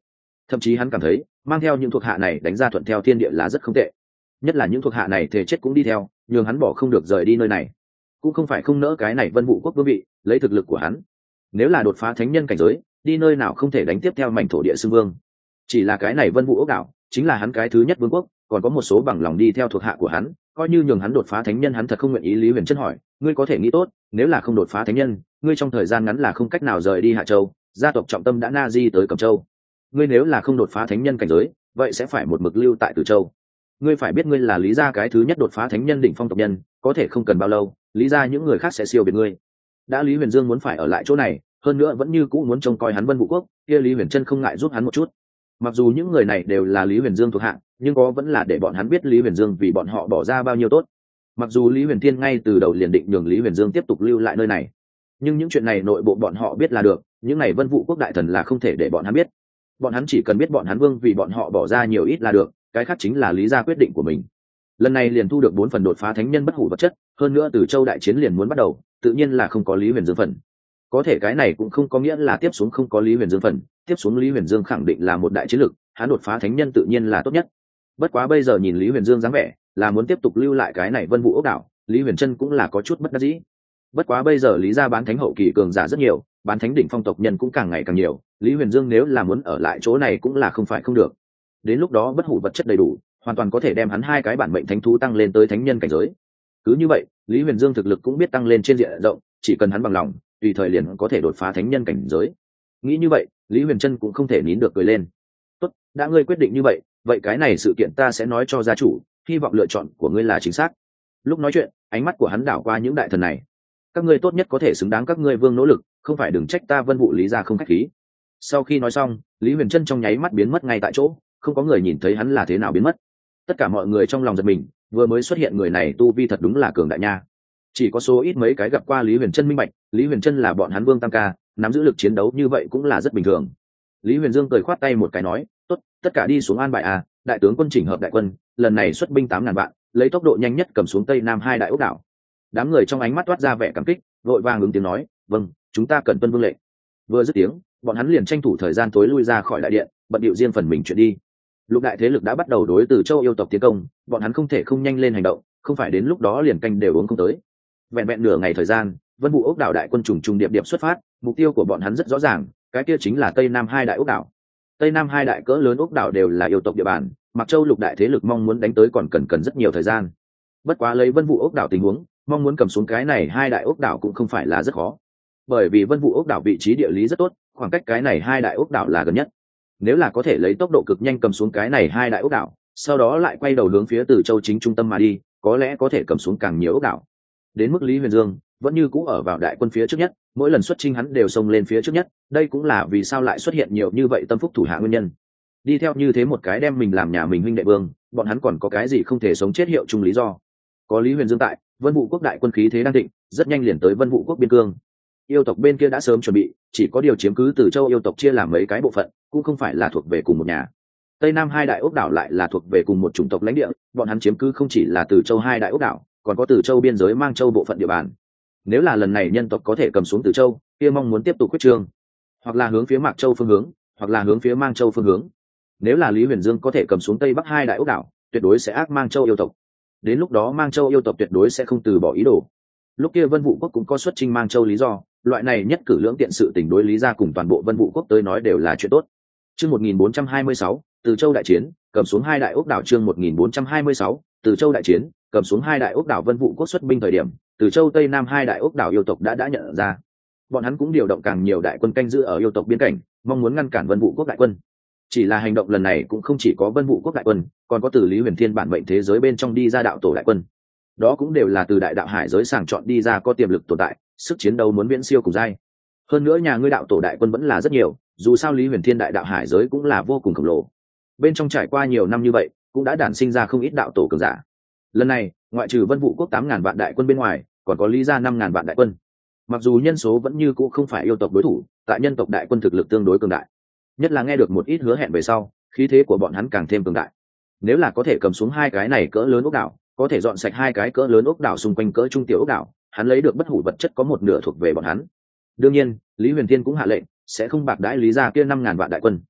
Thậm chí hắn cảm thấy mang theo những thuộc hạ này đánh ra thuận theo thiên địa là rất không tệ, nhất là những thuộc hạ này thề chết cũng đi theo, nhường hắn bỏ không được rời đi nơi này. Cũng không phải không nỡ cái này Vân Vũ quốc vương vị, lấy thực lực của hắn, nếu là đột phá thánh nhân cảnh giới, đi nơi nào không thể đánh tiếp theo mảnh thổ địa xưng vương. Chỉ là cái này Vân Vũ ốc đảo chính là hắn cái thứ nhất vương quốc, còn có một số bằng lòng đi theo thuộc hạ của hắn, coi như nhường hắn đột phá thánh nhân hắn thật không nguyện ý. Lý Huyền Trân hỏi, ngươi có thể nghĩ tốt, nếu là không đột phá thánh nhân, ngươi trong thời gian ngắn là không cách nào rời đi Hạ Châu, gia tộc trọng tâm đã na di tới Cẩm Châu. Ngươi nếu là không đột phá thánh nhân cảnh giới, vậy sẽ phải một mực lưu tại Từ Châu. Ngươi phải biết ngươi là Lý gia cái thứ nhất đột phá thánh nhân đỉnh phong tộc nhân, có thể không cần bao lâu, Lý gia những người khác sẽ siêu biệt ngươi. Đã Lý Huyền Dương muốn phải ở lại chỗ này, hơn nữa vẫn như cũ muốn trông coi hắn Vân Vũ quốc, kia Lý Huyền Trân không ngại giúp hắn một chút. Mặc dù những người này đều là Lý Huyền Dương thuộc hạ, nhưng có vẫn là để bọn hắn biết Lý Huyền Dương vì bọn họ bỏ ra bao nhiêu tốt. Mặc dù Lý Huyền Thiên ngay từ đầu liền định nhường Lý Huyền Dương tiếp tục lưu lại nơi này, nhưng những chuyện này nội bộ bọn họ biết là được, những này Vân Vũ quốc đại thần là không thể để bọn hắn biết. Bọn hắn chỉ cần biết bọn hắn vương vì bọn họ bỏ ra nhiều ít là được, cái khác chính là Lý gia quyết định của mình. Lần này liền thu được 4 phần đột phá thánh nhân bất hủ vật chất, hơn nữa Từ Châu đại chiến liền muốn bắt đầu, tự nhiên là không có Lý Huyền Dương phần. Có thể cái này cũng không có nghĩa là tiếp xuống không có Lý Huyền Dương phần, tiếp xuống Lý Huyền Dương khẳng định là một đại chiến lực, hắn đột phá thánh nhân tự nhiên là tốt nhất. Bất quá bây giờ nhìn Lý Huyền Dương dáng vẻ, là muốn tiếp tục lưu lại cái này Vân Vũ ốc đảo, Lý Huyền Trân cũng là có chút bất đắc dĩ. Bất quá bây giờ Lý gia bán thánh hậu kỳ cường giả rất nhiều, bán thánh đỉnh phong tộc nhân cũng càng ngày càng nhiều, Lý Huyền Dương nếu là muốn ở lại chỗ này cũng là không phải không được. Đến lúc đó bất hủ vật chất đầy đủ, hoàn toàn có thể đem hắn 2 cái bản mệnh thánh thú tăng lên tới thánh nhân cảnh giới. Cứ như vậy, Lý Huyền Dương thực lực cũng biết tăng lên trên diện rộng, chỉ cần hắn bằng lòng, tùy thời liền có thể đột phá thánh nhân cảnh giới. Nghĩ như vậy, Lý Huyền Trân cũng không thể nín được cười lên. Tốt, đã ngươi quyết định như vậy, vậy cái này sự kiện ta sẽ nói cho gia chủ, hy vọng lựa chọn của ngươi là chính xác. Lúc nói chuyện, ánh mắt của hắn đảo qua những đại thần này. Các ngươi tốt nhất có thể xứng đáng các ngươi vương nỗ lực, không phải đừng trách ta Vân Vũ Lý gia không khách khí. Sau khi nói xong, Lý Huyền Trân trong nháy mắt biến mất ngay tại chỗ, không có người nhìn thấy hắn là thế nào biến mất. Tất cả mọi người trong lòng giật mình, vừa mới xuất hiện người này tu vi thật đúng là cường đại nha. Chỉ có số ít mấy cái gặp qua Lý Huyền Trân minh bạch, Lý Huyền Trân là bọn hắn vương tam ca, nắm giữ lực chiến đấu như vậy cũng là rất bình thường. Lý Huyền Dương cười khoát tay một cái nói, tốt, tất cả đi xuống an bài à, đại tướng quân chỉnh hợp đại quân, lần này xuất binh 8.000 vạn, lấy tốc độ nhanh nhất cầm xuống Tây Nam 2 đại ốc đảo. Đám người trong ánh mắt toát ra vẻ cảm kích, vội vàng ứng tiếng nói, vâng, chúng ta cần tuân vương lệnh. Vừa dứt tiếng, bọn hắn liền tranh thủ thời gian tối lui ra khỏi đại điện, bận điệu riêng phần mình chuyện đi. Lục đại thế lực đã bắt đầu đối Từ Châu yêu tộc tiến công, bọn hắn không thể không nhanh lên hành động, không phải đến lúc đó liền canh đều uống không tới. Vẹn vẹn nửa ngày thời gian, Vân Vũ ốc đảo đại quân trùng trùng điệp điệp xuất phát, mục tiêu của bọn hắn rất rõ ràng, cái kia chính là Tây Nam 2 đại ốc đảo. Tây Nam 2 đại cỡ lớn ốc đảo đều là yêu tộc địa bàn, Mặc Châu lục đại thế lực mong muốn đánh tới còn cần rất nhiều thời gian. Bất quá lấy Vân Vũ ốc đảo tình huống, mong muốn cầm xuống cái này 2 đại ốc đảo cũng không phải là rất khó. Bởi vì Vân Vũ ốc đảo vị trí địa lý rất tốt, khoảng cách cái này 2 đại ốc đảo là gần nhất. Nếu là có thể lấy tốc độ cực nhanh cầm xuống cái này 2 đại ốc đảo, sau đó lại quay đầu hướng phía Từ Châu chính trung tâm mà đi, có lẽ có thể cầm xuống càng nhiều ốc đảo. Đến mức Lý Huyền Dương vẫn như cũ ở vào đại quân phía trước nhất, mỗi lần xuất chinh hắn đều xông lên phía trước nhất, đây cũng là vì sao lại xuất hiện nhiều như vậy tâm phúc thủ hạ nguyên nhân. Đi theo như thế một cái đem mình làm nhà mình huynh đệ vương, bọn hắn còn có cái gì không thể sống chết hiệu chung lý do. Có Lý Huyền Dương tại, Vân Vũ quốc đại quân khí thế đang thịnh, rất nhanh liền tới Vân Vũ quốc biên cương. Yêu tộc bên kia đã sớm chuẩn bị, chỉ có điều chiếm cứ Từ Châu yêu tộc chia làm mấy cái bộ phận, cũng không phải là thuộc về cùng một nhà. Tây Nam 2 đại ốc đảo lại là thuộc về cùng một chủng tộc lãnh địa, bọn hắn chiếm cứ không chỉ là Từ Châu 2 đại ốc đảo, còn có Từ Châu biên giới Mang Châu bộ phận địa bàn. Nếu là lần này nhân tộc có thể cầm xuống Từ Châu, kia mong muốn tiếp tục quyết trương, hoặc là hướng phía Mạc Châu phương hướng, hoặc là hướng phía Mang Châu phương hướng. Nếu là Lý Huyền Dương có thể cầm xuống Tây Bắc 2 đại ốc đảo, tuyệt đối sẽ ác Mang Châu yêu tộc. Đến lúc đó Mang Châu yêu tộc tuyệt đối sẽ không từ bỏ ý đồ. Lúc kia Vân Vũ quốc cũng có xuất chinh Mang Châu lý do, loại này nhất cử lưỡng tiện sự tình đối lý ra cùng toàn bộ Vân Vũ quốc tới nói đều là chuyện tốt. Chương 1426, Từ Châu đại chiến, cầm xuống 2 đại ốc đảo. Chương 1426, Từ Châu đại chiến, cầm xuống 2 đại ốc đảo. Vân Vũ quốc xuất binh thời điểm, Từ Châu Tây Nam 2 đại ốc đảo yêu tộc đã nhận ra. Bọn hắn cũng điều động càng nhiều đại quân canh giữ ở yêu tộc biên cảnh, mong muốn ngăn cản Vân Vũ quốc đại quân. Chỉ là hành động lần này cũng không chỉ có Vân Vũ quốc đại quân, còn có từ Lý Huyền Thiên bản mệnh thế giới bên trong đi ra đạo tổ đại quân. Đó cũng đều là từ đại đạo hải giới sàng chọn đi ra có tiềm lực tồn tại, sức chiến đấu muốn viễn siêu cùng giai. Hơn nữa nhà ngươi đạo tổ đại quân vẫn là rất nhiều, dù sao Lý Huyền Thiên đại đạo hải giới cũng là vô cùng khổng lồ. Bên trong trải qua nhiều năm như vậy, cũng đã đản sinh ra không ít đạo tổ cường giả. Lần này, ngoại trừ Vân Vũ quốc 8.000 vạn đại quân bên ngoài, còn có Lý gia 5.000 vạn đại quân. Mặc dù nhân số vẫn như cũ không phải yêu tộc đối thủ, tại nhân tộc đại quân thực lực tương đối cường đại. Nhất là nghe được một ít hứa hẹn về sau, khí thế của bọn hắn càng thêm cường đại. Nếu là có thể cầm xuống 2 cái này cỡ lớn ốc đảo, có thể dọn sạch 2 cái cỡ lớn ốc đảo xung quanh cỡ trung tiểu ốc đảo, hắn lấy được bất hủ vật chất có 1/2 thuộc về bọn hắn. Đương nhiên, Lý Huyền Thiên cũng hạ lệnh, sẽ không bạc đãi Lý gia kia 5.000 vạn đại quân.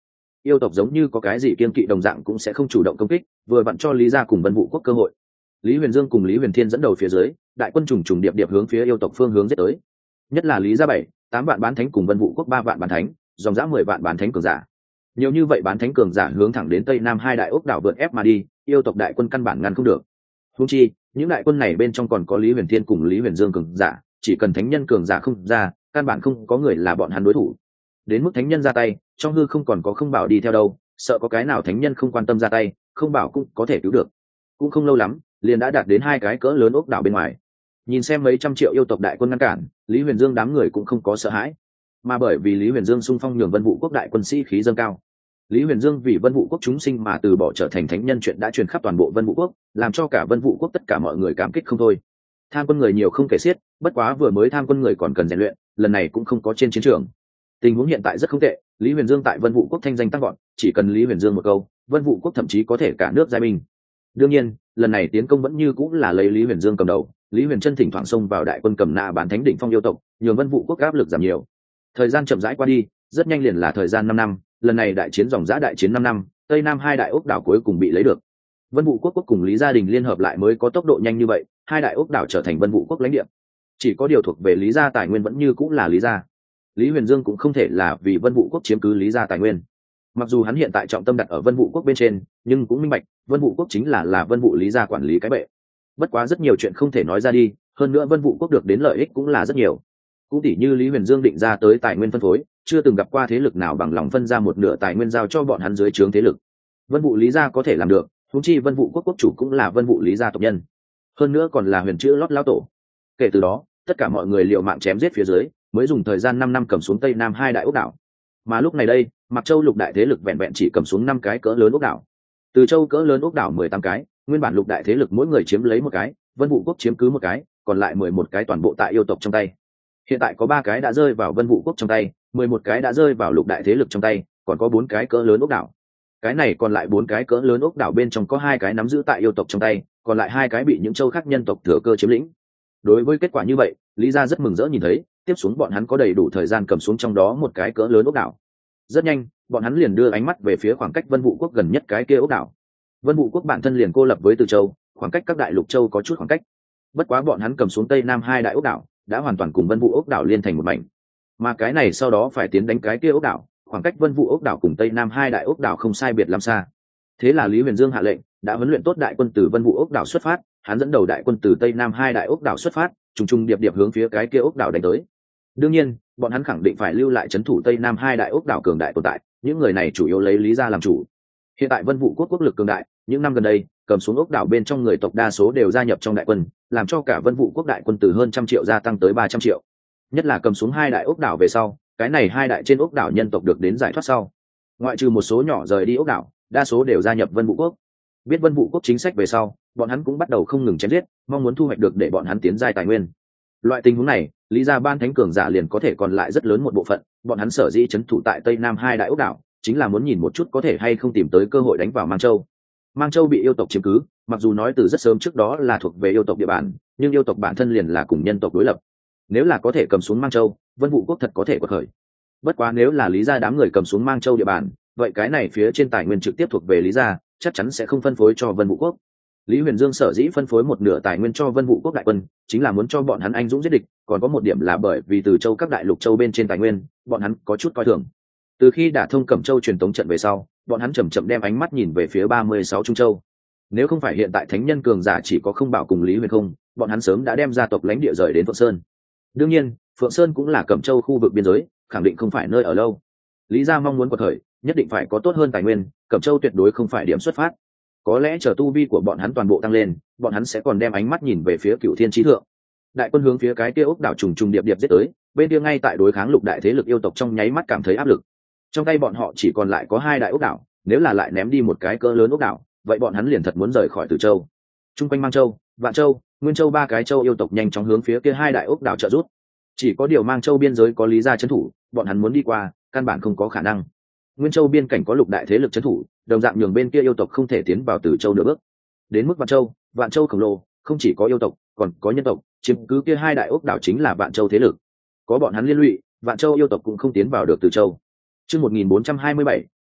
yêu tộc giống như có cái gì kiên kỵ đồng dạng cũng sẽ không chủ động công kích, vừa vặn cho lý gia cùng Vân Vũ quốc cơ hội. Lý Huyền Dương cùng Lý Huyền Thiên dẫn đầu phía dưới, đại quân trùng trùng điệp điệp hướng phía yêu tộc phương hướng giết tới. Nhất là Lý gia 7-8 vạn bán thánh cùng Vân Vũ quốc 3 vạn bán thánh, dòng dã 10 vạn bán thánh cường giả. Nhiều như vậy bán thánh cường giả hướng thẳng đến tây nam hai đại ốc đảo vượt ép mà đi, yêu tộc đại quân căn bản ngăn không được. Huống chi, những đại quân này bên trong còn có Lý Huyền Thiên cùng Lý Huyền Dương cường giả, chỉ cần thánh nhân cường giả không ra, căn bản không có người là bọn hắn đối thủ. Đến mức thánh nhân ra tay, trong hư không còn có không bảo đi theo đâu, sợ có cái nào thánh nhân không quan tâm ra tay, không bảo cũng có thể cứu được. Cũng không lâu lắm, liền đã đạt đến 2 cái cỡ lớn ốc đảo bên ngoài. Nhìn xem mấy trăm triệu yêu tộc đại quân ngăn cản, Lý Huyền Dương đám người cũng không có sợ hãi, mà bởi vì Lý Huyền Dương xung phong nhường Vân Vũ quốc đại quân sĩ khí dâng cao. Lý Huyền Dương vì Vân Vũ quốc chúng sinh mà từ bỏ trở thành thánh nhân chuyện đã truyền khắp toàn bộ Vân Vũ quốc, làm cho cả Vân Vũ quốc tất cả mọi người cảm kích không thôi. Tham quân người nhiều không kể xiết, bất quá vừa mới tham quân người còn cần rèn luyện, lần này cũng không có trên chiến trường. Tình huống hiện tại rất không tệ, Lý Huyền Dương tại Vân Vũ quốc thanh danh tăng vọt, chỉ cần Lý Huyền Dương một câu, Vân Vũ quốc thậm chí có thể cả nước giai binh. Đương nhiên, lần này tiến công vẫn như cũng là lấy Lý Huyền Dương cầm đầu, Lý Huyền Chân thỉnh thoảng xông vào đại quân cầm nã bán thánh đỉnh phong yêu tộc, nhường Vân Vũ quốc áp lực giảm nhiều. Thời gian chậm rãi qua đi, rất nhanh liền là thời gian 5 năm, lần này đại chiến dòng dã đại chiến 5 năm, tây nam 2 đại ốc đảo cuối cùng bị lấy được. Vân Vũ quốc cùng Lý gia đình liên hợp lại mới có tốc độ nhanh như vậy, 2 đại ốc đảo trở thành Vân Vũ quốc lãnh địa. Chỉ có điều thuộc về Lý gia tài nguyên vẫn như cũng là Lý gia. Lý Huyền Dương cũng không thể là vì Vân Vũ quốc chiếm cứ Lý gia tài nguyên. Mặc dù hắn hiện tại trọng tâm đặt ở Vân Vũ quốc bên trên, nhưng cũng minh bạch, Vân Vũ quốc chính là Vân Vũ Lý gia quản lý cái bệ. Bất quá rất nhiều chuyện không thể nói ra đi, hơn nữa Vân Vũ quốc được đến lợi ích cũng là rất nhiều. Cũng tỉ như Lý Huyền Dương định ra tới tài nguyên phân phối, chưa từng gặp qua thế lực nào bằng lòng phân ra một nửa tài nguyên giao cho bọn hắn dưới trướng thế lực. Vân Vũ Lý gia có thể làm được, huống chi Vân Vũ quốc quốc chủ cũng là Vân Vũ Lý gia tộc nhân, hơn nữa còn là huyền chữ lót lão tổ. Kể từ đó, tất cả mọi người liều mạng chém giết phía dưới, mới dùng thời gian 5 năm cầm xuống tây nam 2 đại ốc đảo. Mà lúc này đây, Mặc Châu lục đại thế lực vẹn vẹn chỉ cầm xuống 5 cái cỡ lớn ốc đảo. Từ Châu cỡ lớn ốc đảo 18 cái, nguyên bản lục đại thế lực mỗi người chiếm lấy một cái, Vân Vũ quốc chiếm cứ một cái, còn lại 11 cái toàn bộ tại yêu tộc trong tay. Hiện tại có 3 cái đã rơi vào Vân Vũ quốc trong tay, 11 cái đã rơi vào lục đại thế lực trong tay, còn có 4 cái cỡ lớn ốc đảo. Cái này còn lại 4 cái cỡ lớn ốc đảo bên trong có 2 cái nắm giữ tại yêu tộc trong tay, còn lại 2 cái bị những châu khác nhân tộc thừa cơ chiếm lĩnh. Đối với kết quả như vậy, Lý gia rất mừng rỡ nhìn thấy, tiếp xuống bọn hắn có đầy đủ thời gian cầm xuống trong đó một cái cỡ lớn ốc đảo. Rất nhanh, bọn hắn liền đưa ánh mắt về phía khoảng cách Vân Vũ quốc gần nhất cái kia ốc đảo. Vân Vũ quốc bản thân liền cô lập với Từ Châu, khoảng cách các đại lục châu có chút khoảng cách. Bất quá bọn hắn cầm xuống tây nam 2 đại ốc đảo, đã hoàn toàn cùng Vân Vũ ốc đảo liên thành một mảnh. Mà cái này sau đó phải tiến đánh cái kia ốc đảo, khoảng cách Vân Vũ ốc đảo cùng tây nam 2 đại ốc đảo không sai biệt lắm xa. Thế là Lý Huyền Dương hạ lệnh, đã huấn luyện tốt đại quân từ Vân Vũ ốc đảo xuất phát, hắn dẫn đầu đại quân từ tây nam 2 đại ốc đảo xuất phát, trùng trùng điệp điệp hướng phía cái kia ốc đảo đánh tới. Đương nhiên, bọn hắn khẳng định phải lưu lại trấn thủ tây nam 2 đại ốc đảo cường đại tồn tại, những người này chủ yếu lấy Lý gia làm chủ. Hiện tại Vân Vũ quốc quốc lực cường đại, những năm gần đây, cầm xuống ốc đảo bên trong người tộc đa số đều gia nhập trong đại quân, làm cho cả Vân Vũ quốc đại quân từ hơn 100 triệu gia tăng tới 300 triệu. Nhất là cầm xuống 2 đại ốc đảo về sau, cái này 2 đại trên ốc đảo nhân tộc được đến giải thoát sau, ngoại trừ một số nhỏ rời đi ốc đảo, đa số đều gia nhập Vân Vũ quốc. Biết Vân Vũ quốc chính sách về sau, bọn hắn cũng bắt đầu không ngừng chém giết, mong muốn thu hoạch được để bọn hắn tiến giai tài nguyên. Loại tình huống này, Lý gia ban thánh cường giả liền có thể còn lại rất lớn một bộ phận, bọn hắn sở dĩ trấn thủ tại tây nam 2 đại ốc đảo, chính là muốn nhìn một chút có thể hay không tìm tới cơ hội đánh vào Mang Châu. Mang Châu bị yêu tộc chiếm cứ, mặc dù nói từ rất sớm trước đó là thuộc về yêu tộc địa bàn, nhưng yêu tộc bản thân liền là cùng nhân tộc đối lập. Nếu là có thể cầm xuống Mang Châu, Vân Vũ quốc thật có thể quật khởi. Bất quá nếu là Lý gia đám người cầm xuống Mang Châu địa bàn, vậy cái này phía trên tài nguyên trực tiếp thuộc về Lý gia, chắc chắn sẽ không phân phối cho Vân Vũ quốc. Lý Huyền Dương sở dĩ phân phối một nửa tài nguyên cho Vân Vũ quốc đại quân, chính là muốn cho bọn hắn anh dũng giết địch, còn có một điểm là bởi vì từ châu các đại lục châu bên trên tài nguyên, bọn hắn có chút coi thường. Từ khi đả thông Cẩm Châu truyền tống trận về sau, bọn hắn chậm chậm đem ánh mắt nhìn về phía 36 Trung Châu. Nếu không phải hiện tại thánh nhân cường giả chỉ có Không Bảo cùng Lý Huyền Không, bọn hắn sớm đã đem gia tộc lãnh địa rời đến Phượng Sơn. Đương nhiên, Phượng Sơn cũng là Cẩm Châu khu vực biên giới, khẳng định không phải nơi ở lâu. Lý gia mong muốn quật khởi, nhất định phải có tốt hơn tài nguyên, Cẩm Châu tuyệt đối không phải điểm xuất phát. Có lẽ chờ tu vi của bọn hắn toàn bộ tăng lên, bọn hắn sẽ còn đem ánh mắt nhìn về phía Cửu Thiên Chí Thượng. Đại quân hướng phía cái kia ốc đảo trùng trùng điệp điệp giết tới, bên kia ngay tại đối kháng lục đại thế lực yêu tộc trong nháy mắt cảm thấy áp lực. Trong tay bọn họ chỉ còn lại có 2 đại ốc đảo, nếu là lại ném đi một cái cỡ lớn ốc đảo, vậy bọn hắn liền thật muốn rời khỏi Từ Châu. Trung quanh Mang Châu, Vạn Châu, Nguyên Châu 3 cái châu yêu tộc nhanh chóng hướng phía kia 2 đại ốc đảo trợ rút. Chỉ có điều Mang Châu biên giới có Lý gia trấn thủ, bọn hắn muốn đi qua, căn bản không có khả năng. Nguyên Châu biên cảnh có lục đại thế lực trấn thủ, đồng dạng nhường bên kia yêu tộc không thể tiến vào Từ Châu nửa bước. Đến mức Vạn Châu khổng lồ, không chỉ có yêu tộc, còn có nhân tộc, chiếm cứ kia 2 đại ốc đảo chính là Vạn Châu thế lực. Có bọn hắn liên lụy, Vạn Châu yêu tộc cũng không tiến vào được Từ Châu. Chương 1427,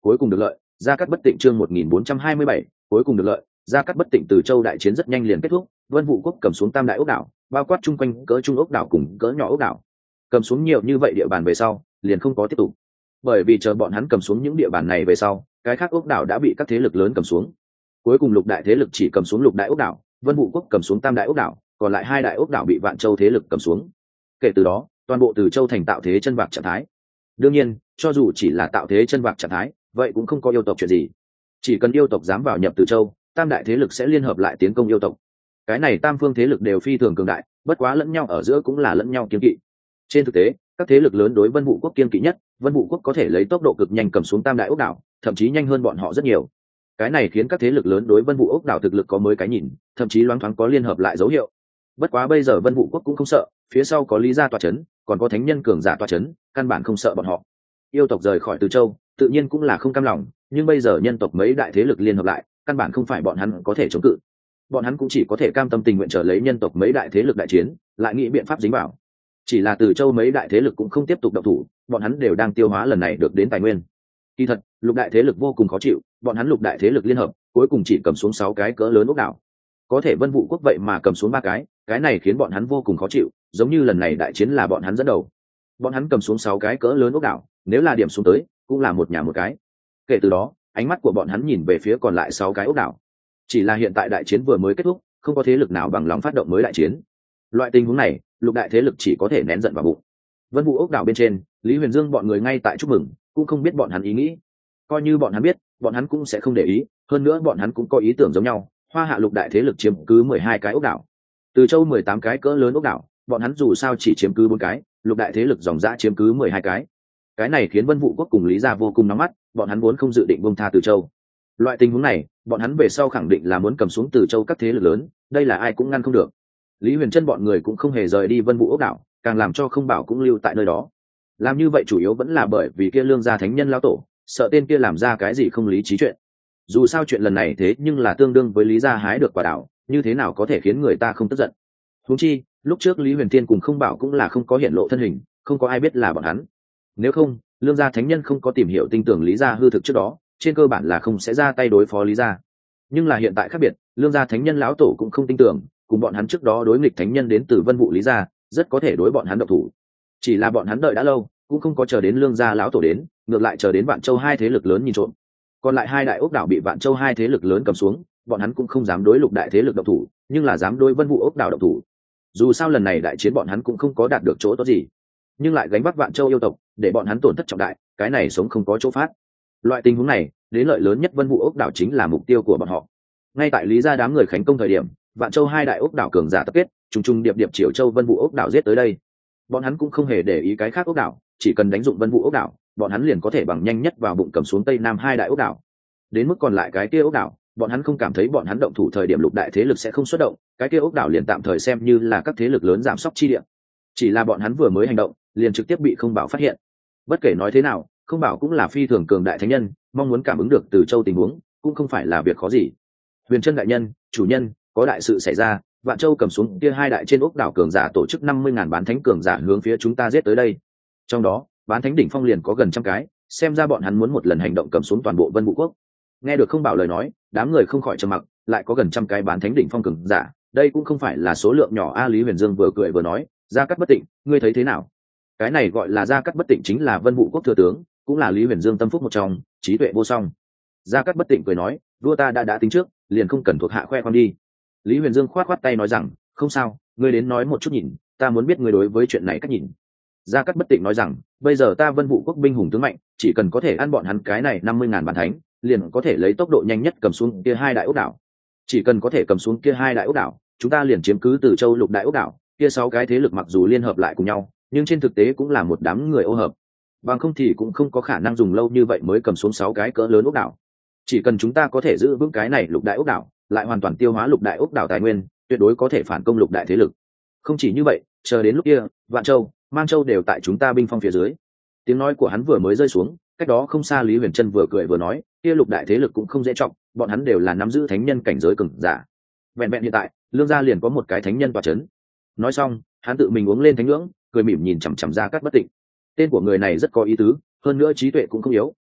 cuối cùng được lợi. Gia Cát Bất Tịnh chương 1427, cuối cùng được lợi. Gia Cát Bất Tịnh Từ Châu đại chiến rất nhanh liền kết thúc, Vân Vũ quốc cầm xuống tam đại ốc đảo, bao quát chung quanh cỡ trung ốc đảo cùng cỡ nhỏ ốc đảo. Cầm xuống nhiều như vậy địa bàn về sau, liền không có tiếp tục. Bởi vì chờ bọn hắn cầm xuống những địa bàn này về sau, cái khác ốc đảo đã bị các thế lực lớn cầm xuống. Cuối cùng lục đại thế lực chỉ cầm xuống lục đại ốc đảo, Vân Vũ quốc cầm xuống tam đại ốc đảo, còn lại hai đại ốc đảo bị Vạn Châu thế lực cầm xuống. Kể từ đó, toàn bộ Từ Châu thành tạo thế chân vạc trạng thái. Đương nhiên, cho dù chỉ là tạo thế chân vạc trạng thái, vậy cũng không có yêu tộc chuyện gì. Chỉ cần yêu tộc dám vào nhập Từ Châu, tam đại thế lực sẽ liên hợp lại tiến công yêu tộc. Cái này tam phương thế lực đều phi thường cường đại, bất quá lẫn nhau ở giữa cũng là lẫn nhau kiên kỵ. Trên thực tế, các thế lực lớn đối Vân Vũ quốc kiên kỵ nhất, Vân Vũ quốc có thể lấy tốc độ cực nhanh cầm xuống tam đại ốc đảo, thậm chí nhanh hơn bọn họ rất nhiều. Cái này khiến các thế lực lớn đối Vân Vũ ốc đảo thực lực có mới cái nhìn, thậm chí loáng thoáng có liên hợp lại dấu hiệu. Bất quá bây giờ Vân Vũ quốc cũng không sợ, phía sau có Lý gia tọa chấn, còn có thánh nhân cường giả tọa chấn, căn bản không sợ bọn họ. Yêu tộc rời khỏi Từ Châu, tự nhiên cũng là không cam lòng, nhưng bây giờ nhân tộc mấy đại thế lực liên hợp lại, căn bản không phải bọn hắn có thể chống cự. Bọn hắn cũng chỉ có thể cam tâm tình nguyện trở lấy nhân tộc mấy đại thế lực đại chiến, lại nghĩ biện pháp dính vào. Chỉ là Từ Châu mấy đại thế lực cũng không tiếp tục động thủ, bọn hắn đều đang tiêu hóa lần này được đến tài nguyên. Kỳ thật, lục đại thế lực vô cùng khó chịu, bọn hắn lục đại thế lực liên hợp, cuối cùng chỉ cầm xuống 6 cái cỡ lớn ốc đảo. Có thể Vân Vũ quốc vậy mà cầm xuống 3 cái này khiến bọn hắn vô cùng khó chịu, giống như lần này đại chiến là bọn hắn dẫn đầu. Bọn hắn cầm xuống 6 cái cỡ lớn ốc đảo, nếu là điểm xuống tới, cũng là một nhà một cái. Kể từ đó, ánh mắt của bọn hắn nhìn về phía còn lại 6 cái ốc đảo. Chỉ là hiện tại đại chiến vừa mới kết thúc, không có thế lực nào bằng lòng phát động mới đại chiến. Loại tình huống này, lục đại thế lực chỉ có thể nén giận vào bụng. Vân Vũ ốc đảo bên trên, Lý Huyền Dương bọn người ngay tại chúc mừng, cũng không biết bọn hắn ý nghĩ. Coi như bọn hắn biết, bọn hắn cũng sẽ không để ý, hơn nữa bọn hắn cũng có ý tưởng giống nhau, Hoa Hạ lục đại thế lực chiếm cứ 12 cái ốc đảo. Từ Châu 18 cái cỡ lớn ốc đảo, bọn hắn dù sao chỉ chiếm cứ 4 cái, lục đại thế lực dòng dã chiếm cứ 12 cái. Cái này khiến Vân Vũ quốc cùng Lý gia vô cùng nóng mắt, bọn hắn muốn không dự định buông tha Từ Châu. Loại tình huống này, bọn hắn về sau khẳng định là muốn cầm xuống Từ Châu các thế lực lớn, đây là ai cũng ngăn không được. Lý Huyền Trân bọn người cũng không hề rời đi Vân Vũ ốc đảo, càng làm cho Không Bảo cũng lưu tại nơi đó. Làm như vậy chủ yếu vẫn là bởi vì kia Lương gia thánh nhân lão tổ, sợ tên kia làm ra cái gì không lý trí chuyện. Dù sao chuyện lần này thế nhưng là tương đương với Lý gia hái được quả đảo, như thế nào có thể khiến người ta không tức giận. Huống chi, lúc trước Lý Huyền Thiên cùng Không Bảo cũng là không có hiện lộ thân hình, không có ai biết là bọn hắn. Nếu không, Lương gia thánh nhân không có tìm hiểu tin tưởng Lý gia hư thực trước đó, trên cơ bản là không sẽ ra tay đối phó Lý gia. Nhưng là hiện tại khác biệt, Lương gia thánh nhân lão tổ cũng không tin tưởng, cùng bọn hắn trước đó đối nghịch thánh nhân đến từ Vân Vũ Lý gia, rất có thể đối bọn hắn động thủ. Chỉ là bọn hắn đợi đã lâu, cũng không có chờ đến Lương gia lão tổ đến, ngược lại chờ đến Vạn Châu hai thế lực lớn nhìn trộm. Còn lại hai đại ốc đảo bị Vạn Châu hai thế lực lớn cầm xuống, bọn hắn cũng không dám đối lục đại thế lực động thủ, nhưng là dám đối Vân Vũ ốc đảo động thủ. Dù sao lần này đại chiến bọn hắn cũng không có đạt được chỗ tốt gì, nhưng lại gánh vác Vạn Châu yêu tộc, để bọn hắn tổn thất trọng đại, cái này sống không có chỗ phát. Loại tình huống này, đến lợi lớn nhất Vân Vũ ốc đảo chính là mục tiêu của bọn họ. Ngay tại Lý gia đám người khánh công thời điểm, Vạn Châu hai đại ốc đảo cường giả tập kết, trùng trùng điệp điệp Triều Châu Vân Vũ ốc đảo giết tới đây. Bọn hắn cũng không hề để ý cái khác ốc đảo, chỉ cần đánh dụng Vân Vũ ốc đảo, bọn hắn liền có thể bằng nhanh nhất vào bụng cầm xuống Tây Nam hai đại ốc đảo. Đến mức còn lại cái kia ốc đảo, bọn hắn không cảm thấy bọn hắn động thủ thời điểm lục đại thế lực sẽ không xuất động, cái kia ốc đảo liền tạm thời xem như là các thế lực lớn giảm sóc chi địa. Chỉ là bọn hắn vừa mới hành động, liền trực tiếp bị Không Bảo phát hiện. Bất kể nói thế nào, Không Bảo cũng là phi thường cường đại thánh nhân, mong muốn cảm ứng được Từ Châu tình huống, cũng không phải là việc khó gì. Huyền Trân đại nhân, chủ nhân, có đại sự xảy ra, Vạn Châu cầm xuống kia hai đại trên ốc đảo cường giả tổ chức 50.000 bán thánh cường giả hướng phía chúng ta giết tới đây. Trong đó, bán thánh đỉnh phong liền có gần 100 cái, xem ra bọn hắn muốn một lần hành động cầm xuống toàn bộ Vân Vũ quốc. Nghe được Không Bảo lời nói, đám người không khỏi trầm mặc, lại có gần 100 cái bán thánh đỉnh phong cường giả, đây cũng không phải là số lượng nhỏ a. Lý Huyền Dương vừa cười vừa nói, Gia Cát Bất Tịnh, ngươi thấy thế nào? Cái này gọi là Gia Cát Bất Tịnh chính là Vân Vũ quốc thừa tướng, cũng là Lý Huyền Dương tâm phúc một trong, trí tuệ vô song. Gia Cát Bất Tịnh cười nói, vua ta đã tính trước, liền không cần thuộc hạ khoe khoang đi. Lý Huyền Dương khoát tay nói rằng, không sao, ngươi đến nói một chút nhìn, ta muốn biết ngươi đối với chuyện này cách nhìn. Gia Cát Bất Tịnh nói rằng, bây giờ ta Vân Vũ quốc binh hùng tướng mạnh, chỉ cần có thể ăn bọn hắn cái này 50.000 bản thánh, liền có thể lấy tốc độ nhanh nhất cầm xuống kia hai đại ốc đảo. Chỉ cần có thể cầm xuống kia hai đại ốc đảo, chúng ta liền chiếm cứ Từ Châu lục đại ốc đảo, kia 6 cái thế lực mặc dù liên hợp lại cùng nhau, nhưng trên thực tế cũng là một đám người ô hợp. Bằng không thì cũng không có khả năng dùng lâu như vậy mới cầm xuống 6 cái cỡ lớn ốc đảo. Chỉ cần chúng ta có thể giữ vững cái này lục đại ốc đảo, lại hoàn toàn tiêu hóa lục đại ốc đảo tài nguyên, tuyệt đối có thể phản công lục đại thế lực. Không chỉ như vậy, chờ đến lúc kia, Vạn Châu, Mang Châu đều tại chúng ta binh phong phía dưới. Tiếng nói của hắn vừa mới rơi xuống, cách đó không xa Lý Huyền Trân vừa cười vừa nói, kia lục đại thế lực cũng không dễ trọng, bọn hắn đều là nắm giữ thánh nhân cảnh giới cường giả. Vẹn vẹn hiện tại, Lương gia liền có một cái thánh nhân tọa chấn. Nói xong, hắn tự mình uống lên thánh ngưỡng, cười mỉm nhìn chằm chằm Gia Cát Bất Tịnh. Tên của người này rất có ý tứ, hơn nữa trí tuệ cũng không yếu,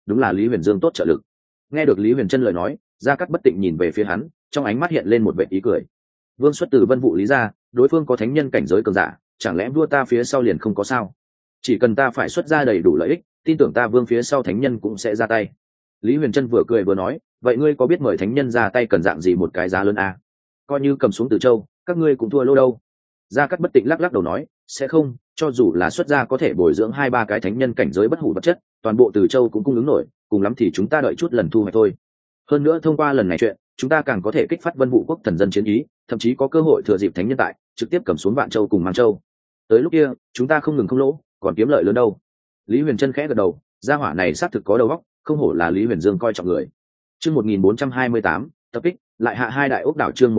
đúng là Lý Huyền Dương tốt trợ lực. Nghe được Lý Huyền Trân lời nói, Gia Cát Bất Tịnh nhìn về phía hắn, trong ánh mắt hiện lên một vẻ ý cười. Vương xuất từ Vân Vũ Lý gia, đối phương có thánh nhân cảnh giới cường giả, chẳng lẽ vua ta phía sau liền không có sao? Chỉ cần ta phải xuất ra đầy đủ lợi ích, tin tưởng ta Vương phía sau thánh nhân cũng sẽ ra tay. Lý Huyền Trân vừa cười vừa nói, vậy ngươi có biết mời thánh nhân ra tay cần dạng gì một cái giá lớn à? Coi như cầm xuống Từ Châu, các ngươi cũng thua lô đâu. Gia Cát Bất Tịnh lắc lắc đầu nói, sẽ không, cho dù là xuất gia có thể bồi dưỡng 2-3 cái thánh nhân cảnh giới bất hủ vật chất, toàn bộ Từ Châu cũng cung ứng nổi, cùng lắm thì chúng ta đợi chút lần thu hoạch thôi. Hơn nữa thông qua lần này chuyện, chúng ta càng có thể kích phát Vân Vũ quốc thần dân chiến ý, thậm chí có cơ hội thừa dịp thánh nhân tại, trực tiếp cầm xuống Vạn Châu cùng Mang Châu. Tới lúc kia, chúng ta không ngừng không lỗ, còn kiếm lợi lớn đâu. Lý Huyền Trân khẽ gật đầu, gia hỏa này xác thực có đầu óc, không hổ là Lý Huyền Dương coi trọng người. Chương 1428, tập kích, lại hạ hai đại ốc đảo. Chương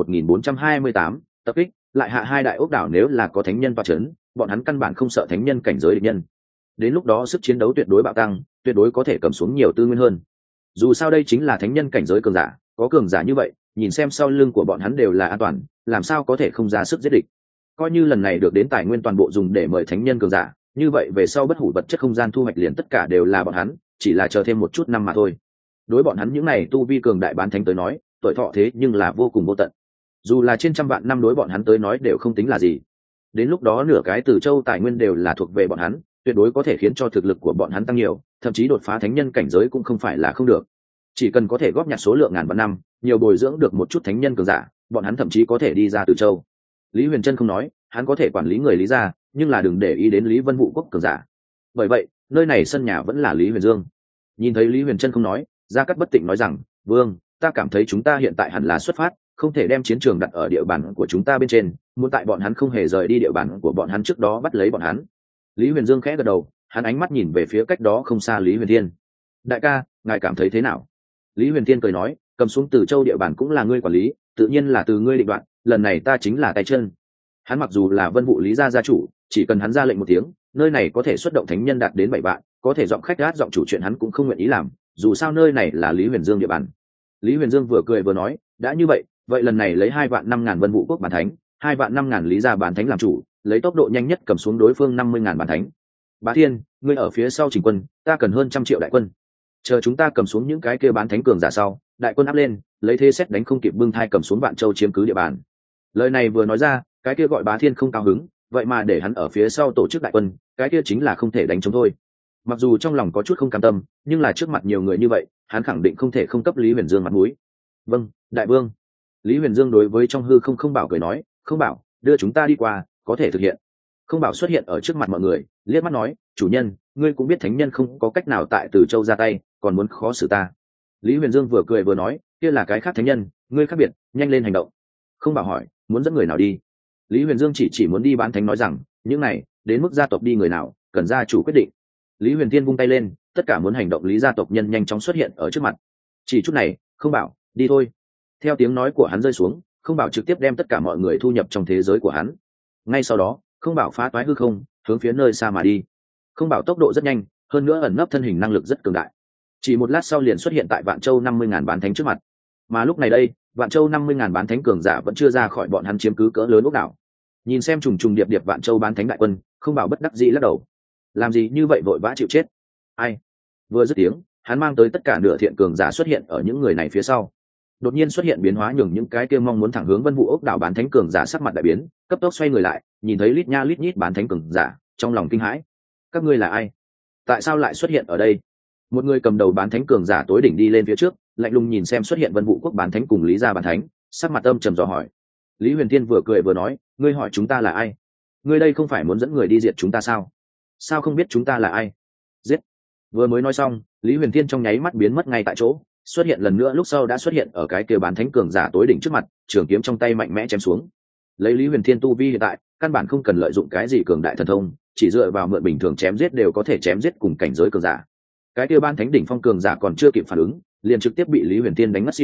1428, tập kích, lại hạ hai đại ốc đảo. Nếu là có thánh nhân tọa chấn, bọn hắn căn bản không sợ thánh nhân cảnh giới địch nhân. Đến lúc đó sức chiến đấu tuyệt đối bạo tăng, tuyệt đối có thể cầm xuống nhiều tư nguyên hơn. Dù sao đây chính là thánh nhân cảnh giới cường giả, có cường giả như vậy, nhìn xem sau lưng của bọn hắn đều là an toàn, làm sao có thể không ra sức giết địch. Coi như lần này được đến tài nguyên toàn bộ dùng để mời thánh nhân cường giả, như vậy về sau bất hủ vật chất không gian thu hoạch liền tất cả đều là bọn hắn, chỉ là chờ thêm một chút năm mà thôi. Đối bọn hắn những này tu vi cường đại bán thánh tới nói, tuổi thọ thế nhưng là vô cùng vô tận. Dù là trên trăm vạn năm đối bọn hắn tới nói đều không tính là gì. Đến lúc đó nửa cái Từ Châu tài nguyên đều là thuộc về bọn hắn, tuyệt đối có thể khiến cho thực lực của bọn hắn tăng nhiều, thậm chí đột phá thánh nhân cảnh giới cũng không phải là không được. Chỉ cần có thể góp nhặt số lượng ngàn vạn năm, nhiều bồi dưỡng được một chút thánh nhân cường giả, bọn hắn thậm chí có thể đi ra Từ Châu. Lý Huyền Trân không nói, hắn có thể quản lý người Lý gia, nhưng là đừng để ý đến Lý Vân Vũ quốc cường giả. Bởi vậy, nơi này sân nhà vẫn là Lý Huyền Dương. Nhìn thấy Lý Huyền Trân không nói, Gia Cát Bất Tịnh nói rằng, Vương, ta cảm thấy chúng ta hiện tại hẳn là xuất phát, không thể đem chiến trường đặt ở địa bàn của chúng ta bên trên, muốn tại bọn hắn không hề rời đi địa bàn của bọn hắn trước đó bắt lấy bọn hắn. Lý Huyền Dương khẽ gật đầu, hắn ánh mắt nhìn về phía cách đó không xa Lý Huyền Thiên. Đại ca, ngài cảm thấy thế nào? Lý Huyền Thiên cười nói, cầm xuống Từ Châu địa bàn cũng là ngươi quản lý, tự nhiên là từ ngươi định đoạt, lần này ta chính là tay chân. Hắn mặc dù là Vân Vũ Lý gia gia chủ, chỉ cần hắn ra lệnh một tiếng, nơi này có thể xuất động thánh nhân đạt đến 7 vạn, có thể giọng khách gát giọng chủ chuyện hắn cũng không nguyện ý làm, dù sao nơi này là Lý Huyền Dương địa bàn. Lý Huyền Dương vừa cười vừa nói, đã như vậy, vậy lần này lấy 2 vạn 5 ngàn Vân Vũ quốc bản thánh, 2 vạn 5 ngàn Lý gia bản thánh làm chủ, lấy tốc độ nhanh nhất cầm xuống đối phương 50 ngàn bản thánh. Bá Thiên, ngươi ở phía sau chỉnh quân, ta cần hơn 100 triệu đại quân. Chờ chúng ta cầm xuống những cái kia bán thánh cường giả sau, đại quân áp lên, lấy thế xét đánh không kịp bưng thai cầm xuống Vạn Châu chiếm cứ địa bàn. Lời này vừa nói ra, cái kia gọi Bá Thiên không cao hứng, vậy mà để hắn ở phía sau tổ chức đại quân, cái kia chính là không thể đánh chống thôi. Mặc dù trong lòng có chút không cam tâm, nhưng là trước mặt nhiều người như vậy, hắn khẳng định không thể không cấp Lý Huyền Dương mặt mũi. Vâng, đại vương. Lý Huyền Dương đối với trong hư không bảo cười nói, không bảo, đưa chúng ta đi qua, có thể thực hiện. Không bảo xuất hiện ở trước mặt mọi người, liếc mắt nói, chủ nhân, ngươi cũng biết thánh nhân không có cách nào tại Từ Châu ra tay, còn muốn khó xử ta. Lý Huyền Dương vừa cười vừa nói, kia là cái khác thánh nhân, ngươi khác biệt, nhanh lên hành động. Không bảo hỏi, muốn dẫn người nào đi? Lý Huyền Dương chỉ muốn đi bán thánh nói rằng, những này, đến mức gia tộc đi người nào, cần gia chủ quyết định. Lý Huyền Thiên vung tay lên, tất cả muốn hành động Lý gia tộc nhân nhanh chóng xuất hiện ở trước mặt. Chỉ chút này, không bảo, đi thôi. Theo tiếng nói của hắn rơi xuống, không bảo trực tiếp đem tất cả mọi người thu nhập trong thế giới của hắn. Ngay sau đó, không bảo phá toái hư không, hướng phía nơi xa mà đi. Không bảo tốc độ rất nhanh, hơn nữa ẩn nấp thân hình năng lực rất cường đại. Chỉ một lát sau liền xuất hiện tại Vạn Châu 50 ngàn bán thánh trước mặt. Mà lúc này đây, Vạn Châu 50 ngàn bán thánh cường giả vẫn chưa ra khỏi bọn hắn chiếm cứ cỡ lớn ốc đảo. Nhìn xem trùng trùng điệp điệp Vạn Châu bán thánh đại quân, không bảo bất đắc dĩ lắc đầu. Làm gì như vậy vội vã chịu chết? Ai? Vừa dứt tiếng, hắn mang tới tất cả nửa thiện cường giả xuất hiện ở những người này phía sau. Đột nhiên xuất hiện biến hóa nhường những cái kia mong muốn thẳng hướng Vân Vũ ốc đảo bán thánh cường giả sắc mặt đại biến, cấp tốc xoay người lại, nhìn thấy lít nha lít nhít bán thánh cường giả, trong lòng kinh hãi. Các ngươi là ai? Tại sao lại xuất hiện ở đây? Một người cầm đầu bán thánh cường giả tối đỉnh đi lên phía trước, lạnh lùng nhìn xem xuất hiện Vân Vũ quốc bán thánh cùng Lý gia bán thánh, sắc mặt âm trầm dò hỏi. Lý Huyền Thiên vừa cười vừa nói, ngươi hỏi chúng ta là ai? Ngươi đây không phải muốn dẫn người đi diệt chúng ta sao? Sao không biết chúng ta là ai? Giết! Vừa mới nói xong, Lý Huyền Thiên trong nháy mắt biến mất ngay tại chỗ, xuất hiện lần nữa lúc sau đã xuất hiện ở cái kia bán thánh cường giả tối đỉnh trước mặt, trường kiếm trong tay mạnh mẽ chém xuống. Lấy Lý Huyền Thiên tu vi hiện tại, căn bản không cần lợi dụng cái gì cường đại thần thông, chỉ dựa vào mượn bình thường chém giết đều có thể chém giết cùng cảnh giới cường giả. Cái kia bán thánh đỉnh phong cường giả còn chưa kịp phản ứng, liền trực tiếp bị Lý Huyền Thiên đánh ngất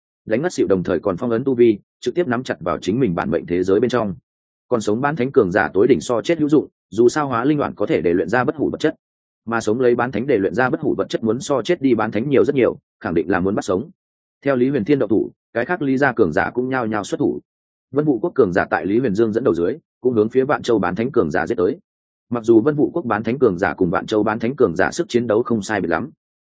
xỉu đồng thời còn phong ấn tu vi, trực tiếp nắm chặt vào chính mình bản mệnh thế giới bên trong. Còn sống bán thánh cường giả tối đỉnh so chết hữu dụng, dù sao hóa linh đoạn có thể để luyện ra bất hủ vật chất, mà sống lấy bán thánh để luyện ra bất hủ vật chất muốn so chết đi bán thánh nhiều rất nhiều, khẳng định là muốn bắt sống. Theo Lý Huyền Thiên động thủ, cái khác Lý gia cường giả cũng nhao nhao xuất thủ. Vân Vũ quốc cường giả tại Lý Huyền Dương dẫn đầu dưới, cũng hướng phía Vạn Châu bán thánh cường giả giết tới. Mặc dù Vân Vũ quốc bán thánh cường giả cùng Vạn Châu bán thánh cường giả sức chiến đấu không sai biệt lắm,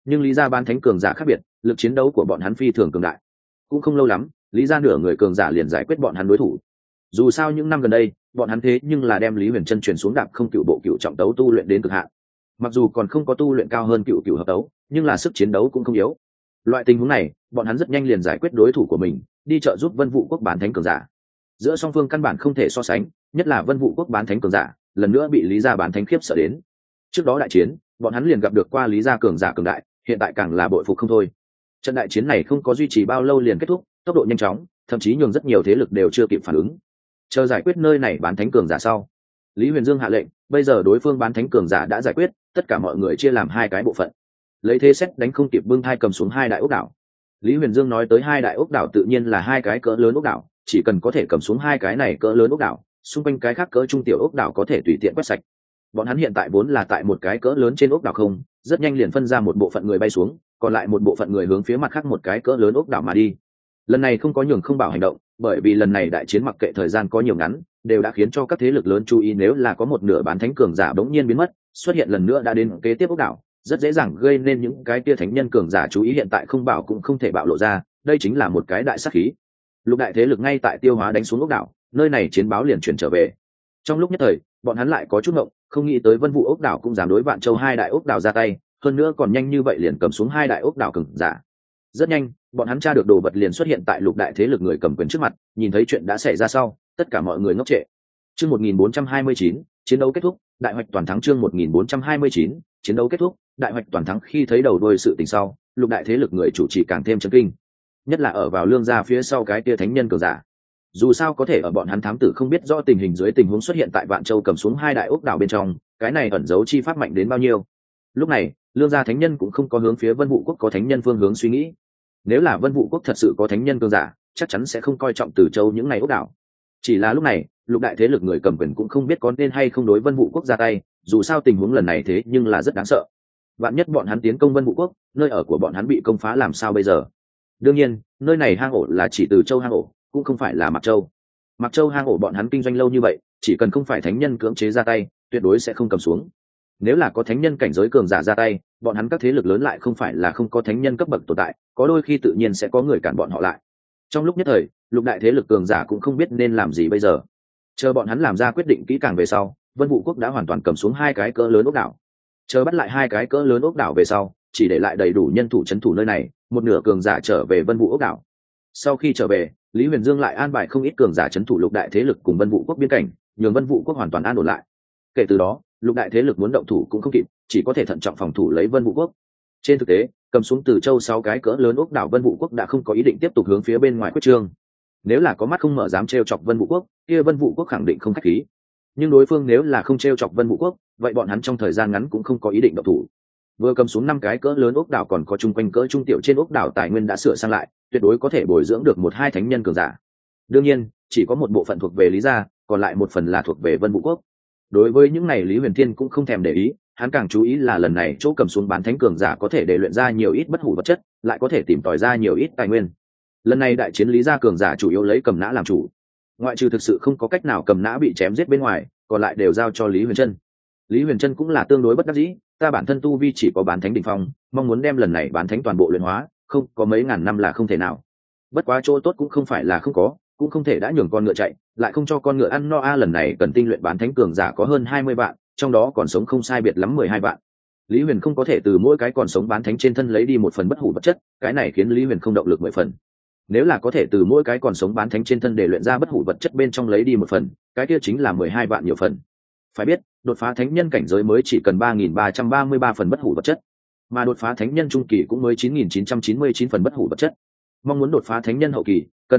Nhưng lý gia bán thánh cường giả khác biệt, lực chiến đấu của bọn hắn phi thường cường đại. Cũng không lâu lắm, lý gia nửa người cường giả liền giải quyết bọn hắn đối thủ. Dù sao những năm gần đây, bọn hắn thế nhưng là đem Lý Huyền Trân truyền xuống đạp không cựu bộ cựu trọng tấu tu luyện đến cực hạn. Mặc dù còn không có tu luyện cao hơn cựu cựu hợp tấu, nhưng là sức chiến đấu cũng không yếu. Loại tình huống này, bọn hắn rất nhanh liền giải quyết đối thủ của mình, đi trợ giúp Vân Vũ quốc bán thánh cường giả. Giữa song phương căn bản không thể so sánh, nhất là Vân Vũ quốc bán thánh cường giả, lần nữa bị Lý gia bán thánh khiếp sợ đến. Trước đó đại chiến, bọn hắn liền gặp được qua Lý gia cường giả cường đại, hiện tại càng là bội phục không thôi. Trận đại chiến này không có duy trì bao lâu liền kết thúc, tốc độ nhanh chóng, thậm chí nhường rất nhiều thế lực đều chưa kịp phản ứng. Chờ giải quyết nơi này bán thánh cường giả sau, Lý Huyền Dương hạ lệnh, bây giờ đối phương bán thánh cường giả đã giải quyết, tất cả mọi người chia làm hai cái bộ phận. Lấy thế xét đánh không kịp bưng thai cầm xuống hai đại ốc đảo. Lý Huyền Dương nói tới hai đại ốc đảo tự nhiên là hai cái cỡ lớn ốc đảo, chỉ cần có thể cầm xuống hai cái này cỡ lớn ốc đảo, xung quanh cái khác cỡ trung tiểu ốc đảo có thể tùy tiện quét sạch. Bọn hắn hiện tại vốn là tại một cái cỡ lớn trên ốc đảo không, rất nhanh liền phân ra một bộ phận người bay xuống, còn lại một bộ phận người hướng phía mặt khác một cái cỡ lớn ốc đảo mà đi. Lần này không có nhường không bảo hành động, bởi vì lần này đại chiến mặc kệ thời gian có nhiều ngắn, đều đã khiến cho các thế lực lớn chú ý, nếu là có một nửa bán thánh cường giả bỗng nhiên biến mất, xuất hiện lần nữa đã đến kế tiếp ốc đảo, rất dễ dàng gây nên những cái tia thánh nhân cường giả chú ý, hiện tại không bảo cũng không thể bạo lộ ra, đây chính là một cái đại sát khí. Lục đại thế lực ngay tại tiêu hóa đánh xuống ốc đảo, nơi này chiến báo liền chuyển trở về. Trong lúc nhất thời, bọn hắn lại có chút ngộng, không nghĩ tới Vân Vũ ốc đảo cũng dám đối Vạn Châu hai đại ốc đảo ra tay, hơn nữa còn nhanh như vậy liền cầm xuống hai đại ốc đảo cường giả. Rất nhanh, bọn hắn tra được đồ vật liền xuất hiện tại lục đại thế lực người cầm quyền trước mặt, nhìn thấy chuyện đã xảy ra sau, tất cả mọi người ngốc trệ. Chương 1429, chiến đấu kết thúc, đại hoạch toàn thắng. Chương 1429, chiến đấu kết thúc, đại hoạch toàn thắng. Khi thấy đầu đuôi sự tình sau, lục đại thế lực người chủ trì càng thêm chấn kinh, nhất là ở vào Lương gia phía sau cái kia thánh nhân cường giả. Dù sao có thể ở bọn hắn thám tử không biết rõ tình hình dưới tình huống xuất hiện tại Vạn Châu cầm xuống hai đại ốc đảo bên trong, cái này ẩn giấu chi pháp mạnh đến bao nhiêu. Lúc này, Lương gia thánh nhân cũng không có hướng phía Vân Vũ quốc có thánh nhân phương hướng suy nghĩ. Nếu là Vân Vũ quốc thật sự có thánh nhân cường giả, chắc chắn sẽ không coi trọng Từ Châu những ngày ốc đảo. Chỉ là lúc này, lục đại thế lực người cầm quyền cũng không biết có nên hay không đối Vân Vũ quốc ra tay, dù sao tình huống lần này thế nhưng là rất đáng sợ. Vạn nhất bọn hắn tiến công Vân Vũ quốc, nơi ở của bọn hắn bị công phá làm sao bây giờ? Đương nhiên, nơi này hang ổ là chỉ Từ Châu hang ổ, cũng không phải là Mạc Châu. Mạc Châu hang ổ bọn hắn kinh doanh lâu như vậy, chỉ cần không phải thánh nhân cưỡng chế ra tay, tuyệt đối sẽ không cầm xuống. Nếu là có thánh nhân cảnh giới cường giả ra tay, bọn hắn các thế lực lớn lại không phải là không có thánh nhân cấp bậc tồn tại, có đôi khi tự nhiên sẽ có người cản bọn họ lại. Trong lúc nhất thời, lục đại thế lực cường giả cũng không biết nên làm gì bây giờ. Chờ bọn hắn làm ra quyết định kỹ càng về sau, Vân Vũ quốc đã hoàn toàn cầm xuống hai cái cỡ lớn ốc đảo. Chờ bắt lại hai cái cỡ lớn ốc đảo về sau, chỉ để lại đầy đủ nhân thủ trấn thủ nơi này, một nửa cường giả trở về Vân Vũ ốc đảo. Sau khi trở về, Lý Huyền Dương lại an bài không ít cường giả trấn thủ lục đại thế lực cùng Vân Vũ quốc biên cảnh, nhường Vân Vũ quốc hoàn toàn an ổn lại. Kể từ đó, lục đại thế lực muốn động thủ cũng không kịp, chỉ có thể thận trọng phòng thủ lấy Vân Vũ quốc. Trên thực tế, cầm xuống Từ Châu 6 cái cỡ lớn ốc đảo, Vân Vũ quốc đã không có ý định tiếp tục hướng phía bên ngoài quyết trương. Nếu là có mắt không mở dám trêu chọc Vân Vũ quốc, kia Vân Vũ quốc khẳng định không khách khí. Nhưng đối phương nếu là không trêu chọc Vân Vũ quốc, vậy bọn hắn trong thời gian ngắn cũng không có ý định động thủ. Vừa cầm xuống 5 cái cỡ lớn ốc đảo, còn có chung quanh cỡ trung tiểu trên ốc đảo tài nguyên đã sửa sang lại, tuyệt đối có thể bồi dưỡng được 1-2 thánh nhân cường giả. Đương nhiên, chỉ có một bộ phận thuộc về Lý gia, còn lại một phần là thuộc về Vân Vũ quốc. Đối với những này Lý Huyền Thiên cũng không thèm để ý, hắn càng chú ý là lần này chỗ cầm xuống bán thánh cường giả có thể để luyện ra nhiều ít bất hủ vật chất, lại có thể tìm tòi ra nhiều ít tài nguyên. Lần này đại chiến Lý gia cường giả chủ yếu lấy cầm nã làm chủ, ngoại trừ thực sự không có cách nào cầm nã bị chém giết bên ngoài, còn lại đều giao cho Lý Huyền Trân. Lý Huyền Trân cũng là tương đối bất đắc dĩ, ta bản thân tu vi chỉ có bán thánh đỉnh phong, mong muốn đem lần này bán thánh toàn bộ luyện hóa, không có mấy ngàn năm là không thể nào. Bất quá chỗ tốt cũng không phải là không có, cũng không thể đã nhường con ngựa chạy, lại không cho con ngựa ăn no lần này cần tinh luyện bán thánh cường giả có hơn 20 vạn, trong đó còn sống không sai biệt lắm 12 vạn. Lý Huyền không có thể từ mỗi cái còn sống bán thánh trên thân lấy đi một phần bất hủ vật chất, cái này khiến Lý Huyền không động lực 10 phần. Nếu là có thể từ mỗi cái còn sống bán thánh trên thân để luyện ra bất hủ vật chất bên trong lấy đi một phần, cái kia chính là 12 vạn nhiều phần. Phải biết, đột phá thánh nhân cảnh giới mới chỉ cần 3.333 phần bất hủ vật chất, mà đột phá thánh nhân trung kỳ cũng mới 9.999 phần bất hủ vật chất. Mong muốn đột phá thánh nhân hậu kỳ, cần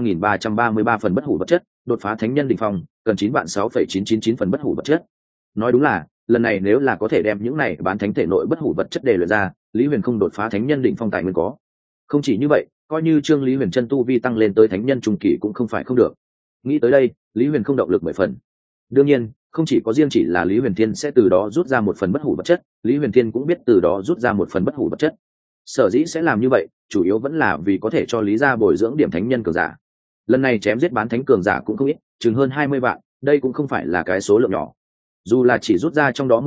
3.333 phần bất hủ vật chất, đột phá thánh nhân đỉnh phong, cần 9.6,999 phần bất hủ vật chất. Nói đúng là, lần này nếu là có thể đem những này bán thánh thể nội bất hủ vật chất để luyện ra, Lý Huyền không đột phá thánh nhân đỉnh phong tài nguyên có. Không chỉ như vậy, coi như Trương Lý Huyền chân tu vi tăng lên tới thánh nhân trung kỳ cũng không phải không được. Nghĩ tới đây, Lý Huyền không động lực 10 phần. Đương nhiên, không chỉ có riêng chỉ là Lý Huyền Thiên sẽ từ đó rút ra một phần bất hủ vật chất, Lý Huyền Thiên cũng biết từ đó rút ra một phần bất hủ vật chất. Sở dĩ sẽ làm như vậy, chủ yếu vẫn là vì có thể cho Lý gia bồi dưỡng điểm thánh nhân cường giả. Lần này chém giết bán thánh cường giả cũng không ít, chừng hơn 20 vạn, đây cũng không phải là cái số lượng nhỏ. Dù là chỉ rút ra trong đó một phần,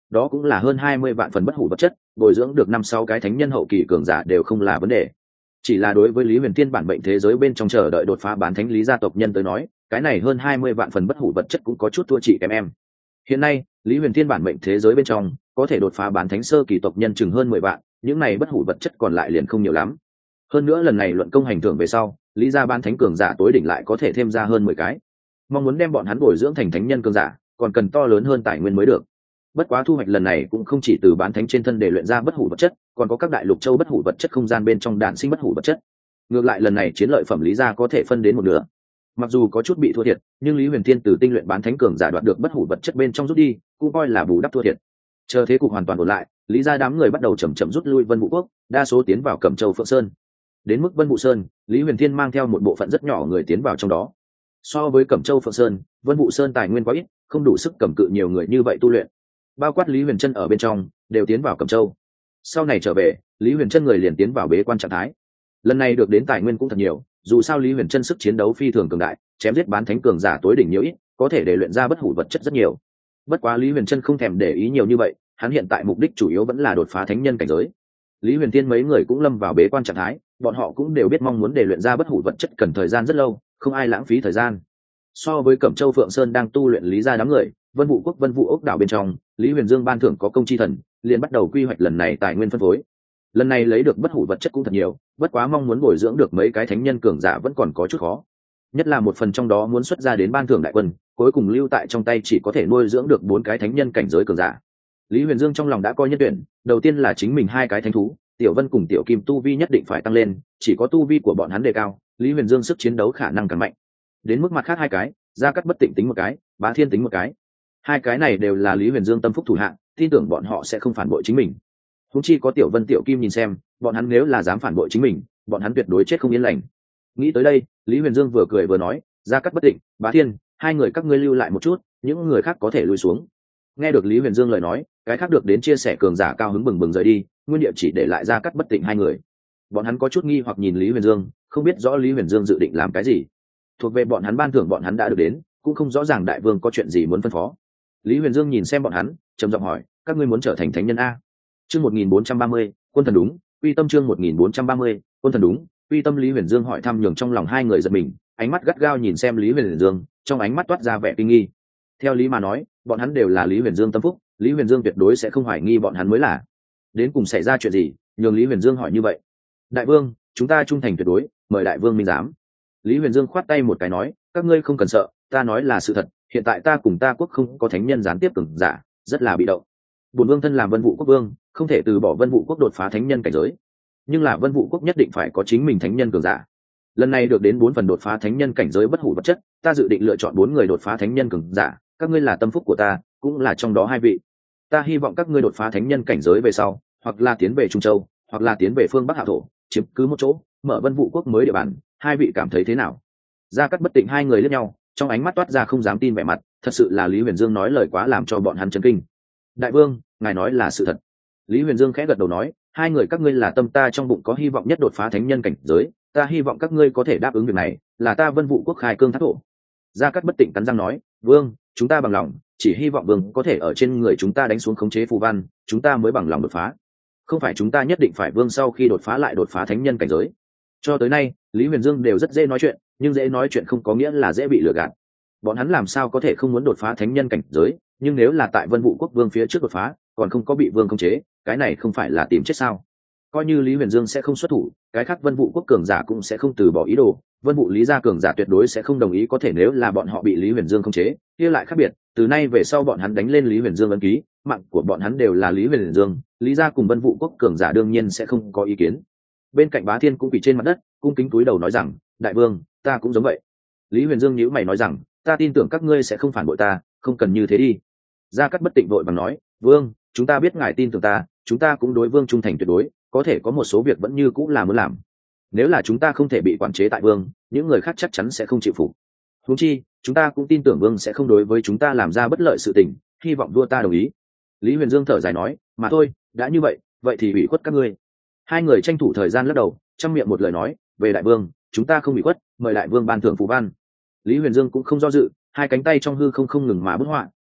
đó cũng là hơn 20 vạn phần bất hủ vật chất, bồi dưỡng được 5-6 cái thánh nhân hậu kỳ cường giả đều không là vấn đề. Chỉ là đối với Lý Huyền Thiên bản mệnh thế giới bên trong chờ đợi đột phá bán thánh Lý gia tộc nhân tới nói, cái này hơn 20 vạn phần bất hủ vật chất cũng có chút thua chị kém em. Hiện nay, Lý Huyền Thiên bản mệnh thế giới bên trong có thể đột phá bán thánh sơ kỳ tộc nhân chừng hơn 10 vạn, những này bất hủ vật chất còn lại liền không nhiều lắm. Hơn nữa lần này luận công hành thưởng về sau, Lý gia bán thánh cường giả tối đỉnh lại có thể thêm ra hơn 10 cái. Mong muốn đem bọn hắn bồi dưỡng thành thánh nhân cường giả, còn cần to lớn hơn tài nguyên mới được. Bất quá thu hoạch lần này cũng không chỉ từ bán thánh trên thân để luyện ra bất hủ vật chất, còn có các đại lục châu bất hủ vật chất không gian bên trong đạn sinh bất hủ vật chất. Ngược lại lần này chiến lợi phẩm Lý gia có thể phân đến một nửa. Mặc dù có chút bị thua thiệt, nhưng Lý Huyền Thiên từ tinh luyện bán thánh cường giả đoạt được bất hủ vật chất bên trong rút đi, cũng coi là bù đắp thua thiệt. Chờ thế cục hoàn toàn ổn lại, Lý gia đám người bắt đầu chậm chậm rút lui Vân Vũ quốc, đa số tiến vào Cẩm Châu Phượng Sơn. Đến mức Vân Vũ Sơn, Lý Huyền Thiên mang theo một bộ phận rất nhỏ người tiến vào trong đó. So với Cẩm Châu Phượng Sơn, Vân Vũ Sơn tài nguyên quá ít, không đủ sức cầm cự nhiều người như vậy tu luyện. Bao quát Lý Huyền Trân ở bên trong, đều tiến vào Cẩm Châu. Sau này trở về, Lý Huyền Trân người liền tiến vào bế quan trạng thái. Lần này được đến tài nguyên cũng thật nhiều, dù sao Lý Huyền Trân sức chiến đấu phi thường cường đại, chém giết bán thánh cường giả tối đỉnh nhiều ít, có thể để luyện ra bất hủ vật chất rất nhiều. Bất quá Lý Huyền Trân không thèm để ý nhiều như vậy, hắn hiện tại mục đích chủ yếu vẫn là đột phá thánh nhân cảnh giới. Lý Huyền Tiên mấy người cũng lâm vào bế quan trạng thái, bọn họ cũng đều biết mong muốn để luyện ra bất hủ vật chất cần thời gian rất lâu, không ai lãng phí thời gian. So với Cẩm Châu Phượng Sơn đang tu luyện Lý gia đám người, Vân Vũ quốc Vân Vũ ốc đảo bên trong, Lý Huyền Dương ban thưởng có công chi thần, liền bắt đầu quy hoạch lần này tài nguyên phân phối. Lần này lấy được bất hủ vật chất cũng thật nhiều, bất quá mong muốn bồi dưỡng được mấy cái thánh nhân cường giả vẫn còn có chút khó. Nhất là một phần trong đó muốn xuất ra đến ban thưởng đại quân, cuối cùng lưu tại trong tay chỉ có thể nuôi dưỡng được 4 cái thánh nhân cảnh giới cường giả. Lý Huyền Dương trong lòng đã coi nhân tuyển, đầu tiên là chính mình 2 cái thánh thú, Tiểu Vân cùng Tiểu Kim tu vi nhất định phải tăng lên, chỉ có tu vi của bọn hắn đề cao, Lý Huyền Dương sức chiến đấu khả năng càng mạnh. Đến mức mặt khác 2 cái, Gia Cát Bất Tịnh tính một cái, Bá Thiên tính một cái. 2 cái này đều là Lý Huyền Dương tâm phúc thủ hạ, tin tưởng bọn họ sẽ không phản bội chính mình. Huống chi có Tiểu Vân Tiểu Kim nhìn xem, bọn hắn nếu là dám phản bội chính mình, bọn hắn tuyệt đối chết không yên lành. Nghĩ tới đây, Lý Huyền Dương vừa cười vừa nói, Gia Cát Bất Tịnh, Bá Thiên, 2 người các ngươi lưu lại một chút, những người khác có thể lui xuống. Nghe được Lý Huyền Dương lời nói, cái khác được đến chia sẻ cường giả cao hứng bừng bừng rời đi, nguyên địa chỉ để lại Gia Cát Bất Tịnh 2 người. Bọn hắn có chút nghi hoặc nhìn Lý Huyền Dương, không biết rõ Lý Huyền Dương dự định làm cái gì. Thuộc về bọn hắn ban thưởng bọn hắn đã được đến, cũng không rõ ràng đại vương có chuyện gì muốn phân phó. Lý Huyền Dương nhìn xem bọn hắn, trầm giọng hỏi, các ngươi muốn trở thành thánh nhân a? Chương 1430, quân thần đúng, uy tâm chương 1430, quân thần đúng, uy tâm. Lý Huyền Dương hỏi thăm nhường trong lòng 2 người giật mình, ánh mắt gắt gao nhìn xem Lý Huyền Dương, trong ánh mắt toát ra vẻ kinh nghi. Theo lý mà nói, bọn hắn đều là Lý Huyền Dương tâm phúc, Lý Huyền Dương tuyệt đối sẽ không hoài nghi bọn hắn mới là. Đến cùng xảy ra chuyện gì, nhường Lý Huyền Dương hỏi như vậy? Đại vương, chúng ta trung thành tuyệt đối, mời đại vương minh giám. Lý Huyền Dương khoát tay một cái nói, các ngươi không cần sợ, ta nói là sự thật, hiện tại ta cùng ta quốc không có thánh nhân gián tiếp cường giả, rất là bị động. Bổn vương thân làm Vân Vũ quốc vương, không thể từ bỏ Vân Vũ quốc đột phá thánh nhân cảnh giới, nhưng là Vân Vũ quốc nhất định phải có chính mình thánh nhân cường giả. Lần này được đến 4 phần đột phá thánh nhân cảnh giới bất hủ vật chất, ta dự định lựa chọn 4 người đột phá thánh nhân cường giả, các ngươi là tâm phúc của ta, cũng là trong đó 2 vị. Ta hy vọng các ngươi đột phá thánh nhân cảnh giới về sau, hoặc là tiến về Trung Châu, hoặc là tiến về phương Bắc Hạo thổ, chiếm cứ một chỗ, mở Vân Vũ quốc mới địa bàn, 2 vị cảm thấy thế nào? Gia Cát Bất Tịnh 2 người liếc nhau, trong ánh mắt toát ra không dám tin vẻ mặt, thật sự là Lý Huyền Dương nói lời quá làm cho bọn hắn chấn kinh. Đại vương, ngài nói là sự thật. Lý Huyền Dương khẽ gật đầu nói, 2 người các ngươi là tâm ta trong bụng có hy vọng nhất đột phá thánh nhân cảnh giới, ta hy vọng các ngươi có thể đáp ứng việc này, là ta Vân Vũ quốc khai cương thác thổ. Gia Cát Bất Tịnh cắn răng nói, vương, chúng ta bằng lòng, chỉ hy vọng vương có thể ở trên người chúng ta đánh xuống khống chế phù văn, chúng ta mới bằng lòng đột phá. Không phải chúng ta nhất định phải vương sau khi đột phá lại đột phá thánh nhân cảnh giới. Cho tới nay, Lý Huyền Dương đều rất dễ nói chuyện, nhưng dễ nói chuyện không có nghĩa là dễ bị lừa gạt. Bọn hắn làm sao có thể không muốn đột phá thánh nhân cảnh giới, nhưng nếu là tại Vân Vũ quốc vương phía trước đột phá, còn không có bị vương khống chế, cái này không phải là tìm chết sao? Coi như Lý Huyền Dương sẽ không xuất thủ, cái khác Vân Vũ quốc cường giả cũng sẽ không từ bỏ ý đồ, Vân Vũ Lý gia cường giả tuyệt đối sẽ không đồng ý, có thể nếu là bọn họ bị Lý Huyền Dương khống chế, kia lại khác biệt, từ nay về sau bọn hắn đánh lên Lý Huyền Dương ấn ký, mạng của bọn hắn đều là Lý Huyền Dương, Lý gia cùng Vân Vũ quốc cường giả đương nhiên sẽ không có ý kiến. Bên cạnh Bá Thiên cũng quỳ trên mặt đất, cung kính cúi đầu nói rằng, đại vương, ta cũng giống vậy. Lý Huyền Dương nhíu mày nói rằng, ta tin tưởng các ngươi sẽ không phản bội ta, không cần như thế đi. Gia Cát Bất Tịnh vội vàng nói, vương, chúng ta biết ngài tin tưởng ta, chúng ta cũng đối vương trung thành tuyệt đối, có thể có một số việc vẫn như cũng là muốn làm. Nếu là chúng ta không thể bị quản chế tại vương, những người khác chắc chắn sẽ không chịu phục. Huống chi, chúng ta cũng tin tưởng vương sẽ không đối với chúng ta làm ra bất lợi sự tình, hy vọng vua ta đồng ý. Lý Huyền Dương thở dài nói, mà thôi, đã như vậy, vậy thì ủy khuất các ngươi. 2 người tranh thủ thời gian lắc đầu, trong miệng một lời nói, về đại vương, chúng ta không ủy khuất, mời đại vương ban thưởng phù văn. Lý Huyền Dương cũng không do dự, 2 cánh tay trong hư không ngừng mà bút họa,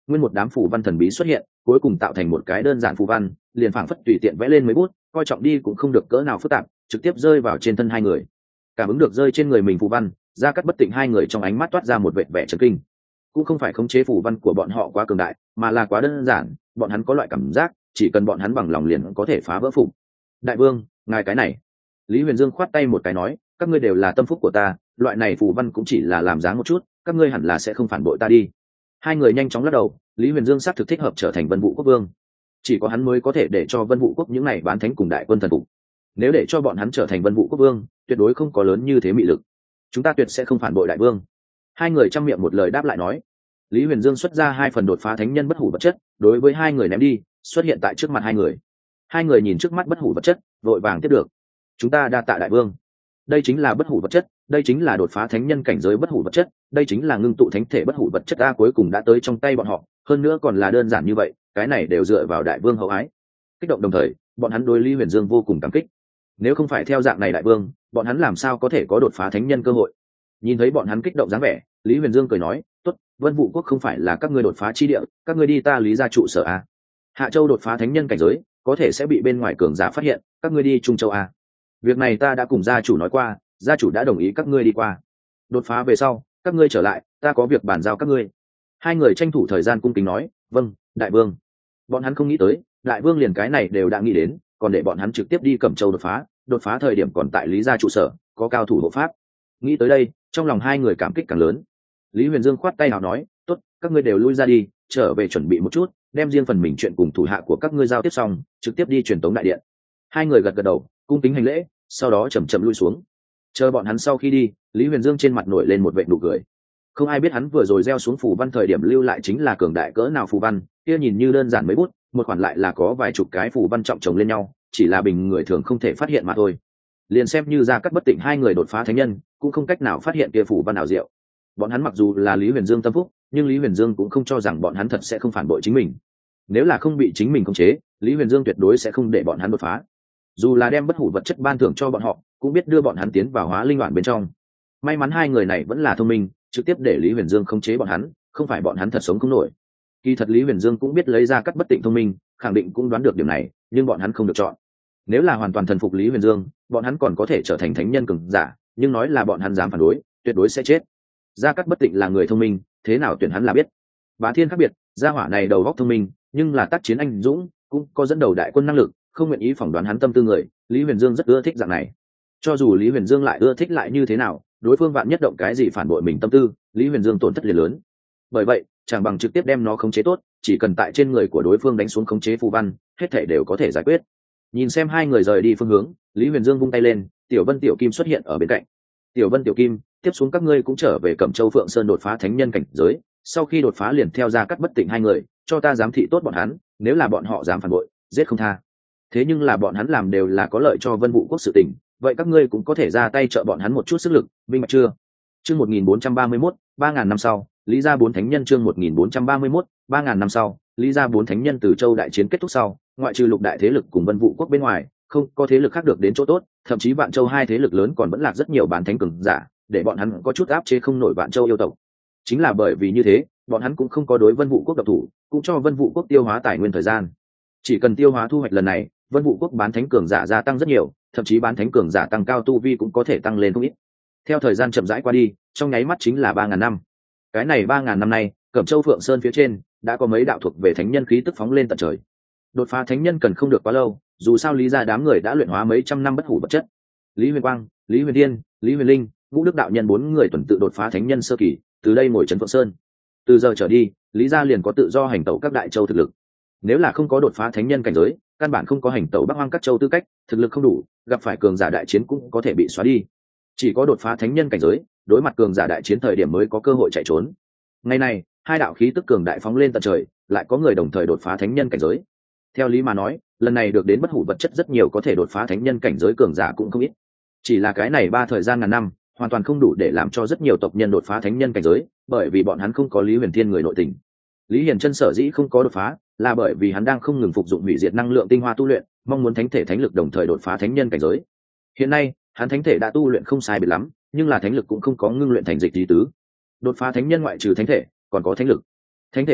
nguyên một đám phù văn thần bí xuất hiện, cuối cùng tạo thành một cái đơn giản phù văn, liền phảng phất tùy tiện vẽ lên mấy bút, coi trọng đi cũng không được cỡ nào phức tạp, trực tiếp rơi vào trên thân hai người. Cảm ứng được rơi trên người mình phù văn, Gia Cát Bất Tịnh hai người trong ánh mắt toát ra một vẻ vẻ chấn kinh. Cũng không phải khống chế phù văn của bọn họ quá cường đại, mà là quá đơn giản, bọn hắn có loại cảm giác, chỉ cần bọn hắn bằng lòng liền có thể phá vỡ phù. Đại vương, ngài cái này. Lý Huyền Dương khoát tay một cái nói, các ngươi đều là tâm phúc của ta, loại này phù văn cũng chỉ là làm dáng một chút, các ngươi hẳn là sẽ không phản bội ta đi. Hai người nhanh chóng lắc đầu, Lý Huyền Dương xác thực thích hợp trở thành Vân Vũ Quốc vương, chỉ có hắn mới có thể để cho Vân Vũ Quốc những này bán thánh cùng đại quân thần phục. Nếu để cho bọn hắn trở thành Vân Vũ Quốc vương, tuyệt đối không có lớn như thế mị lực. Chúng ta tuyệt sẽ không phản bội đại vương. Hai người trăm miệng một lời đáp lại nói. Lý Huyền Dương xuất ra 2 phần đột phá thánh nhân bất hủ vật chất, đối với hai người ném đi, xuất hiện tại trước mặt hai người. Hai người nhìn trước mắt bất hủ vật chất, vội vàng tiếp được. Chúng ta đa tạ đại vương. Đây chính là bất hủ vật chất, đây chính là đột phá thánh nhân cảnh giới bất hủ vật chất, đây chính là ngưng tụ thánh thể bất hủ vật chất, cuối cùng đã tới trong tay bọn họ, hơn nữa còn là đơn giản như vậy, cái này đều dựa vào đại vương hậu ái. Kích động đồng thời, bọn hắn đối Lý Huyền Dương vô cùng cảm kích. Nếu không phải theo dạng này đại vương, bọn hắn làm sao có thể có đột phá thánh nhân cơ hội. Nhìn thấy bọn hắn kích động dáng vẻ, Lý Huyền Dương cười nói, tốt, Vân Vũ Quốc không phải là các ngươi đột phá chi địa, các ngươi đi ta Lý gia trụ sở a. Hạ Châu đột phá thánh nhân cảnh giới, có thể sẽ bị bên ngoài cường giả phát hiện, các ngươi đi Trung Châu a. Việc này ta đã cùng gia chủ nói qua, gia chủ đã đồng ý các ngươi đi qua. Đột phá về sau, các ngươi trở lại, ta có việc bàn giao các ngươi. Hai người tranh thủ thời gian cung kính nói, vâng, đại vương. Bọn hắn không nghĩ tới, đại vương liền cái này đều đã nghĩ đến, còn để bọn hắn trực tiếp đi Cẩm Châu đột phá thời điểm còn tại Lý gia trụ sở, có cao thủ hộ pháp. Nghĩ tới đây, trong lòng hai người cảm kích càng lớn. Lý Huyền Dương khoát tay nào nói, tốt, các ngươi đều lui ra đi, trở về chuẩn bị một chút, đem riêng phần mình chuyện cùng thủ hạ của các ngươi giao tiếp xong, trực tiếp đi truyền tống đại điện. Hai người gật gật đầu, cung kính hành lễ, sau đó chậm chậm lui xuống. Chờ bọn hắn sau khi đi, Lý Huyền Dương trên mặt nổi lên một vệt nụ cười. Không ai biết hắn vừa rồi gieo xuống phù văn thời điểm lưu lại chính là cường đại cỡ nào phù văn, kia nhìn như đơn giản mấy bút, một khoản lại là có vài chục cái phù văn trọng chồng lên nhau, chỉ là bình người thường không thể phát hiện mà thôi. Liền xem như Gia Cát Bất Tịnh hai người đột phá thánh nhân, cũng không cách nào phát hiện kia phù văn ảo diệu. Bọn hắn mặc dù là Lý Huyền Dương tâm phúc, nhưng Lý Huyền Dương cũng không cho rằng bọn hắn thật sẽ không phản bội chính mình. Nếu là không bị chính mình khống chế, Lý Huyền Dương tuyệt đối sẽ không để bọn hắn đột phá. Dù là đem bất hủ vật chất ban thưởng cho bọn họ, cũng biết đưa bọn hắn tiến vào hóa linh loạn bên trong. May mắn hai người này vẫn là thông minh, trực tiếp để Lý Huyền Dương khống chế bọn hắn, không phải bọn hắn thật sống không nổi. Kỳ thật Lý Huyền Dương cũng biết lấy Ra Cát Bất Tịnh thông minh, khẳng định cũng đoán được điểm này, nhưng bọn hắn không được chọn. Nếu là hoàn toàn thần phục Lý Huyền Dương, bọn hắn còn có thể trở thành thánh nhân cường giả, nhưng nói là bọn hắn dám phản đối, tuyệt đối sẽ chết. Gia Cát Bất Tịnh là người thông minh, thế nào tuyển hắn là biết. Bá Thiên khác biệt, gia hỏa này đầu óc thông minh, nhưng là tác chiến anh dũng, cũng có dẫn đầu đại quân năng lực, không nguyện ý phỏng đoán hắn tâm tư người. Lý Huyền Dương rất ưa thích dạng này. Cho dù Lý Huyền Dương lại ưa thích lại như thế nào, đối phương vạn nhất động cái gì phản bội mình tâm tư, Lý Huyền Dương tổn thất liền lớn. Bởi vậy, chẳng bằng trực tiếp đem nó khống chế tốt, chỉ cần tại trên người của đối phương đánh xuống khống chế phù văn, hết thảy đều có thể giải quyết. Nhìn xem hai người rời đi phương hướng, Lý Huyền Dương vung tay lên, Tiểu Vân Tiểu Kim xuất hiện ở bên cạnh. Tiểu Vân Tiểu Kim, tiếp xuống các ngươi cũng trở về Cẩm Châu Phượng Sơn đột phá thánh nhân cảnh giới, sau khi đột phá liền theo Gia Cát Bất Tịnh hai người, cho ta giám thị tốt bọn hắn, nếu là bọn họ dám phản bội, giết không tha. Thế nhưng là bọn hắn làm đều là có lợi cho Vân Vũ Quốc sự tình, vậy các ngươi cũng có thể ra tay trợ bọn hắn một chút sức lực, minh bạch chưa? Chương 1431, 3000 năm sau, Lý gia bốn thánh nhân chương 1431, 3000 năm sau, Lý gia bốn thánh nhân từ Châu đại chiến kết thúc sau, ngoại trừ lục đại thế lực cùng Vân Vũ Quốc bên ngoài, không có thế lực khác được đến chỗ tốt, thậm chí Vạn Châu hai thế lực lớn còn vẫn lạc rất nhiều bán thánh cường giả, để bọn hắn có chút áp chế không nổi Vạn Châu yêu tộc. Chính là bởi vì như thế, bọn hắn cũng không có đối Vân Vũ Quốc độc thủ, cũng cho Vân Vũ Quốc tiêu hóa tài nguyên thời gian. Chỉ cần tiêu hóa thu hoạch lần này, Vân Vũ Quốc bán thánh cường giả gia tăng rất nhiều, thậm chí bán thánh cường giả tăng cao tu vi cũng có thể tăng lên không ít. Theo thời gian chậm rãi qua đi, trong nháy mắt chính là 3000 năm. Cái này 3000 năm nay, Cẩm Châu Phượng Sơn phía trên đã có mấy đạo thuộc về thánh nhân khí tức phóng lên tận trời. Đột phá thánh nhân cần không được quá lâu, dù sao Lý gia đám người đã luyện hóa mấy trăm năm bất hủ vật chất. Lý Huyền Quang, Lý Huyền Thiên, Lý Huyền Linh, Ngũ Đức đạo nhân bốn người tuần tự đột phá thánh nhân sơ kỳ, từ đây ngồi trấn Phượng Sơn. Từ giờ trở đi, Lý gia liền có tự do hành tẩu các đại châu thực lực. Nếu là không có đột phá thánh nhân cảnh giới, căn bản không có hành tẩu bắc hoang các châu tư cách, thực lực không đủ, gặp phải cường giả đại chiến cũng có thể bị xóa đi. Chỉ có đột phá thánh nhân cảnh giới, đối mặt cường giả đại chiến thời điểm mới có cơ hội chạy trốn. Ngày này, hai đạo khí tức cường đại phóng lên tận trời, lại có người đồng thời đột phá thánh nhân cảnh giới. Theo lý mà nói, lần này được đến bất hủ vật chất rất nhiều, có thể đột phá thánh nhân cảnh giới cường giả cũng không ít. Chỉ là cái này 3 thời gian ngàn năm, hoàn toàn không đủ để làm cho rất nhiều tộc nhân đột phá thánh nhân cảnh giới, bởi vì bọn hắn không có Lý Huyền Thiên người nội tình. Lý Hiền Chân sở dĩ không có đột phá, là bởi vì hắn đang không ngừng phục dụng hủy diệt năng lượng tinh hoa tu luyện, mong muốn thánh thể thánh lực đồng thời đột phá thánh nhân cảnh giới. Hiện nay, hắn thánh thể đã tu luyện không sai biệt lắm, nhưng là thánh lực cũng không có ngưng luyện thành dịch lý tứ. Đột phá thánh nhân ngoại trừ thánh thể, còn có thánh lực. Thánh thể ngưng luyện,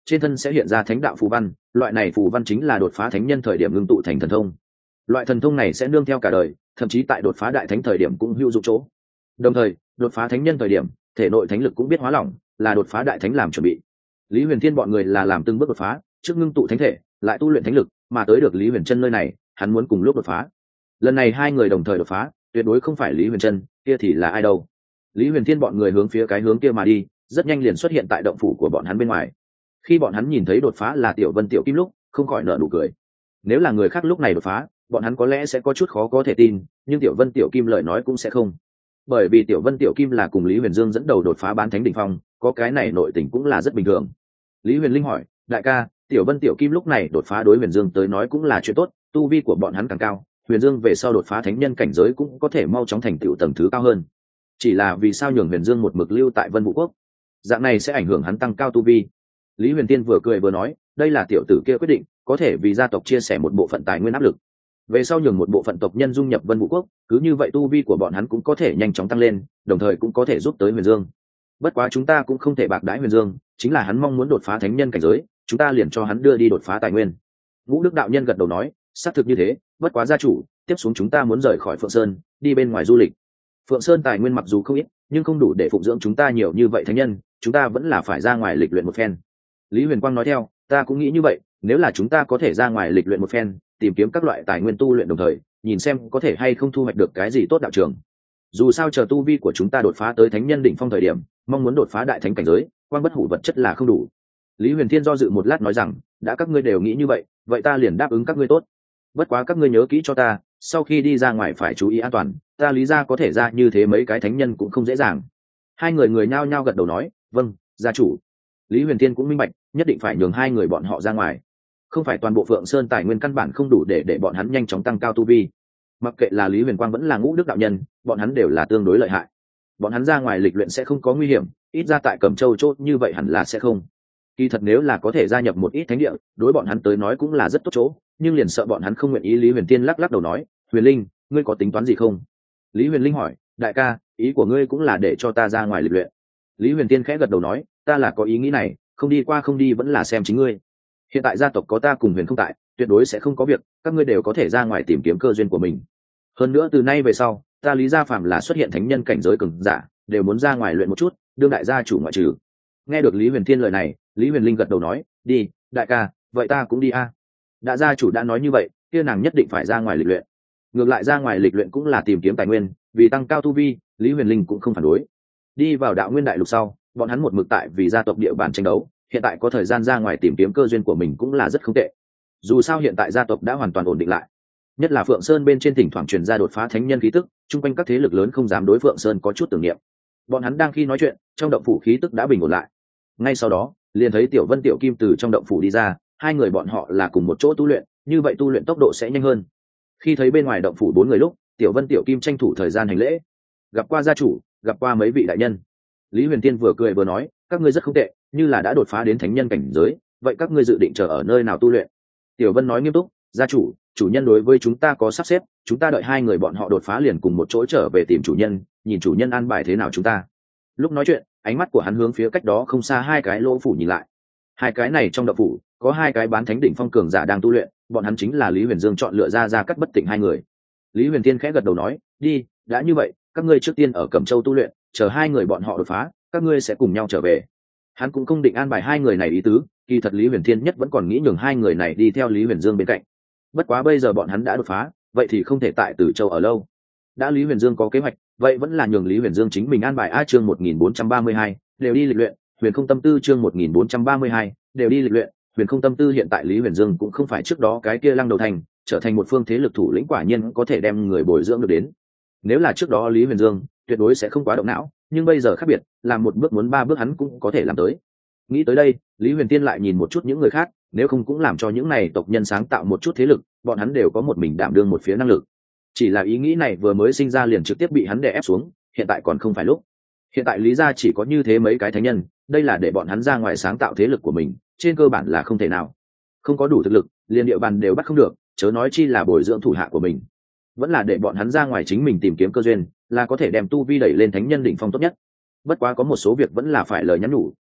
trên thân sẽ hiện ra thánh đạo phù văn, loại này phù văn chính là đột phá thánh nhân thời điểm ngưng tụ thành thần thông. Loại thần thông này sẽ nương theo cả đời, thậm chí tại đột phá đại thánh thời điểm cũng hữu dụng chỗ. Đồng thời đột phá thánh nhân thời điểm thể nội thánh lực cũng biết hóa lỏng, là đột phá đại thánh làm chuẩn bị. Lý Huyền Thiên bọn người là làm từng bước đột phá, trước ngưng tụ thánh thể lại tu luyện thánh lực, mà tới được Lý Huyền Trân nơi này hắn muốn cùng lúc đột phá. Lần này hai người đồng thời đột phá, tuyệt đối không phải Lý Huyền Trân, kia thì là ai đâu. Lý Huyền Thiên bọn người hướng phía cái hướng kia mà đi, rất nhanh liền xuất hiện tại động phủ của bọn hắn bên ngoài. Khi bọn hắn nhìn thấy đột phá là Tiểu Vân Tiểu Kim lúc, không khỏi nở nụ cười. Nếu là người khác lúc này đột phá, bọn hắn có lẽ sẽ có chút khó có thể tin, nhưng Tiểu Vân Tiểu Kim lời nói cũng sẽ không. Bởi vì Tiểu Vân Tiểu Kim là cùng Lý Huyền Dương dẫn đầu đột phá bán thánh đỉnh phong, có cái này nội tình cũng là rất bình thường. Lý Huyền Linh hỏi, đại ca, Tiểu Vân Tiểu Kim lúc này đột phá đối Huyền Dương tới nói cũng là chuyện tốt, tu vi của bọn hắn càng cao, Huyền Dương về sau đột phá thánh nhân cảnh giới cũng có thể mau chóng thành tựu tầng thứ cao hơn. Chỉ là vì sao nhường Huyền Dương một mực lưu tại Vân Vũ Quốc? Dạng này sẽ ảnh hưởng hắn tăng cao tu vi. Lý Huyền Tiên vừa cười vừa nói, đây là tiểu tử kia quyết định, có thể vì gia tộc chia sẻ một bộ phận tài nguyên áp lực. Về sau nhường một bộ phận tộc nhân dung nhập Vân Vũ Quốc, cứ như vậy tu vi của bọn hắn cũng có thể nhanh chóng tăng lên, đồng thời cũng có thể giúp tới Huyền Dương. Bất quá chúng ta cũng không thể bạc đãi Huyền Dương, chính là hắn mong muốn đột phá thánh nhân cảnh giới, chúng ta liền cho hắn đưa đi đột phá tài nguyên. Ngũ Đức đạo nhân gật đầu nói, xác thực như thế, bất quá gia chủ, tiếp xuống chúng ta muốn rời khỏi Phượng Sơn, đi bên ngoài du lịch. Phượng Sơn tài nguyên mặc dù không ít, nhưng không đủ để phụng dưỡng chúng ta nhiều như vậy thánh nhân, chúng ta vẫn là phải ra ngoài lịch luyện một phen. Lý Huyền Quang nói theo, ta cũng nghĩ như vậy, nếu là chúng ta có thể ra ngoài lịch luyện một phen, tìm kiếm các loại tài nguyên tu luyện đồng thời, nhìn xem có thể hay không thu hoạch được cái gì tốt đạo trường. Dù sao chờ tu vi của chúng ta đột phá tới thánh nhân đỉnh phong thời điểm, mong muốn đột phá đại thánh cảnh giới, quang bất hủ vật chất là không đủ. Lý Huyền Thiên do dự một lát nói rằng, đã các ngươi đều nghĩ như vậy, vậy ta liền đáp ứng các ngươi tốt. Bất quá các ngươi nhớ kỹ cho ta, sau khi đi ra ngoài phải chú ý an toàn, ta Lý gia có thể ra như thế mấy cái thánh nhân cũng không dễ dàng. Hai người nhao nhao gật đầu nói, vâng, gia chủ. Lý Huyền Thiên cũng minh bạch, nhất định phải nhường hai người bọn họ ra ngoài. Không phải toàn bộ Phượng Sơn tài nguyên căn bản không đủ để bọn hắn nhanh chóng tăng cao tu vi. Mặc kệ là Lý Huyền Quang vẫn là Ngũ Đức đạo nhân, bọn hắn đều là tương đối lợi hại. Bọn hắn ra ngoài lịch luyện sẽ không có nguy hiểm, ít ra tại Cẩm Châu chốt như vậy hẳn là sẽ không. Kỳ thật nếu là có thể gia nhập một ít thánh địa, đối bọn hắn tới nói cũng là rất tốt chỗ, nhưng liền sợ bọn hắn không nguyện ý. Lý Huyền Thiên lắc lắc đầu nói, Huyền Linh, ngươi có tính toán gì không? Lý Huyền Linh hỏi, đại ca, ý của ngươi cũng là để cho ta ra ngoài lịch luyện. Lý Huyền Thiên khẽ gật đầu nói, ta là có ý nghĩ này, không đi qua không đi vẫn là xem chính ngươi. Hiện tại gia tộc có ta cùng Huyền không tại, tuyệt đối sẽ không có việc, các ngươi đều có thể ra ngoài tìm kiếm cơ duyên của mình. Hơn nữa từ nay về sau, ta Lý gia phàm là xuất hiện thánh nhân cảnh giới cường giả, đều muốn ra ngoài luyện một chút, đương đại gia chủ ngoại trừ. Nghe được Lý Huyền Thiên lời này, Lý Huyền Linh gật đầu nói, đi, đại ca, vậy ta cũng đi a. Đã gia chủ đã nói như vậy, kia nàng nhất định phải ra ngoài lịch luyện. Ngược lại ra ngoài lịch luyện cũng là tìm kiếm tài nguyên, vì tăng cao tu vi, Lý Huyền Linh cũng không phản đối. Đi vào Đạo Nguyên đại lục sau, bọn hắn một mực tại vì gia tộc địa bàn tranh đấu, hiện tại có thời gian ra ngoài tìm kiếm cơ duyên của mình cũng là rất không tệ. Dù sao hiện tại gia tộc đã hoàn toàn ổn định lại, nhất là Phượng Sơn bên trên thỉnh thoảng truyền ra đột phá thánh nhân khí tức, chung quanh các thế lực lớn không dám đối Phượng Sơn có chút tưởng niệm. Bọn hắn đang khi nói chuyện, trong động phủ khí tức đã bình ổn lại. Ngay sau đó, liền thấy Tiểu Vân Tiểu Kim từ trong động phủ đi ra, hai người bọn họ là cùng một chỗ tu luyện, như vậy tu luyện tốc độ sẽ nhanh hơn. Khi thấy bên ngoài động phủ bốn người lúc, Tiểu Vân Tiểu Kim tranh thủ thời gian hành lễ. Gặp qua gia chủ, gặp qua mấy vị đại nhân. Lý Huyền Tiên vừa cười vừa nói, các ngươi rất không tệ, như là đã đột phá đến thánh nhân cảnh giới, vậy các ngươi dự định chờ ở nơi nào tu luyện? Tiểu Vân nói nghiêm túc, gia chủ, chủ nhân đối với chúng ta có sắp xếp, chúng ta đợi hai người bọn họ đột phá liền cùng một chỗ trở về tìm chủ nhân, nhìn chủ nhân an bài thế nào chúng ta. Lúc nói chuyện, ánh mắt của hắn hướng phía cách đó không xa hai cái lỗ phủ nhìn lại. Hai cái này trong động phủ có hai cái bán thánh đỉnh phong cường giả đang tu luyện, bọn hắn chính là Lý Huyền Dương chọn lựa ra cắt bất tỉnh hai người. Lý Huyền Tiên khẽ gật đầu nói, đi, đã như vậy, các ngươi trước tiên ở Cẩm Châu tu luyện, chờ hai người bọn họ đột phá, các ngươi sẽ cùng nhau trở về. Hắn cũng không định an bài hai người này ý tứ, kỳ thật Lý Huyền Thiên nhất vẫn còn nghĩ nhường hai người này đi theo Lý Huyền Dương bên cạnh. Bất quá bây giờ bọn hắn đã đột phá, vậy thì không thể tại Tử Châu ở lâu. Đã Lý Huyền Dương có kế hoạch, vậy vẫn là nhường Lý Huyền Dương chính mình an bài. A chương 1432, đều đi lịch luyện, Huyền Không Tâm Tư chương 1432, đều đi lịch luyện, Huyền Không Tâm Tư. Hiện tại Lý Huyền Dương cũng không phải trước đó cái kia Lăng Đầu Thành, trở thành một phương thế lực thủ lĩnh quả nhiên có thể đem người bồi dưỡng được đến. Nếu là trước đó Lý Huyền Dương, tuyệt đối sẽ không quá động não, nhưng bây giờ khác biệt, làm một bước muốn ba bước hắn cũng có thể làm tới. Nghĩ tới đây, Lý Huyền Tiên lại nhìn một chút những người khác, nếu không cũng làm cho những này tộc nhân sáng tạo một chút thế lực, bọn hắn đều có một mình đảm đương một phía năng lực. Chỉ là ý nghĩ này vừa mới sinh ra liền trực tiếp bị hắn đè ép xuống, hiện tại còn không phải lúc. Hiện tại Lý gia chỉ có như thế mấy cái thánh nhân, đây là để bọn hắn ra ngoài sáng tạo thế lực của mình, trên cơ bản là không thể nào. Không có đủ thực lực, liền địa bàn đều bắt không được, chớ nói chi là bồi dưỡng thủ hạ của mình. Vẫn là để bọn hắn ra ngoài chính mình tìm kiếm cơ duyên, là có thể đem tu vi đẩy lên thánh nhân đỉnh phong tốt nhất. Bất quá có một số việc vẫn là phải lời nhắn nhủ,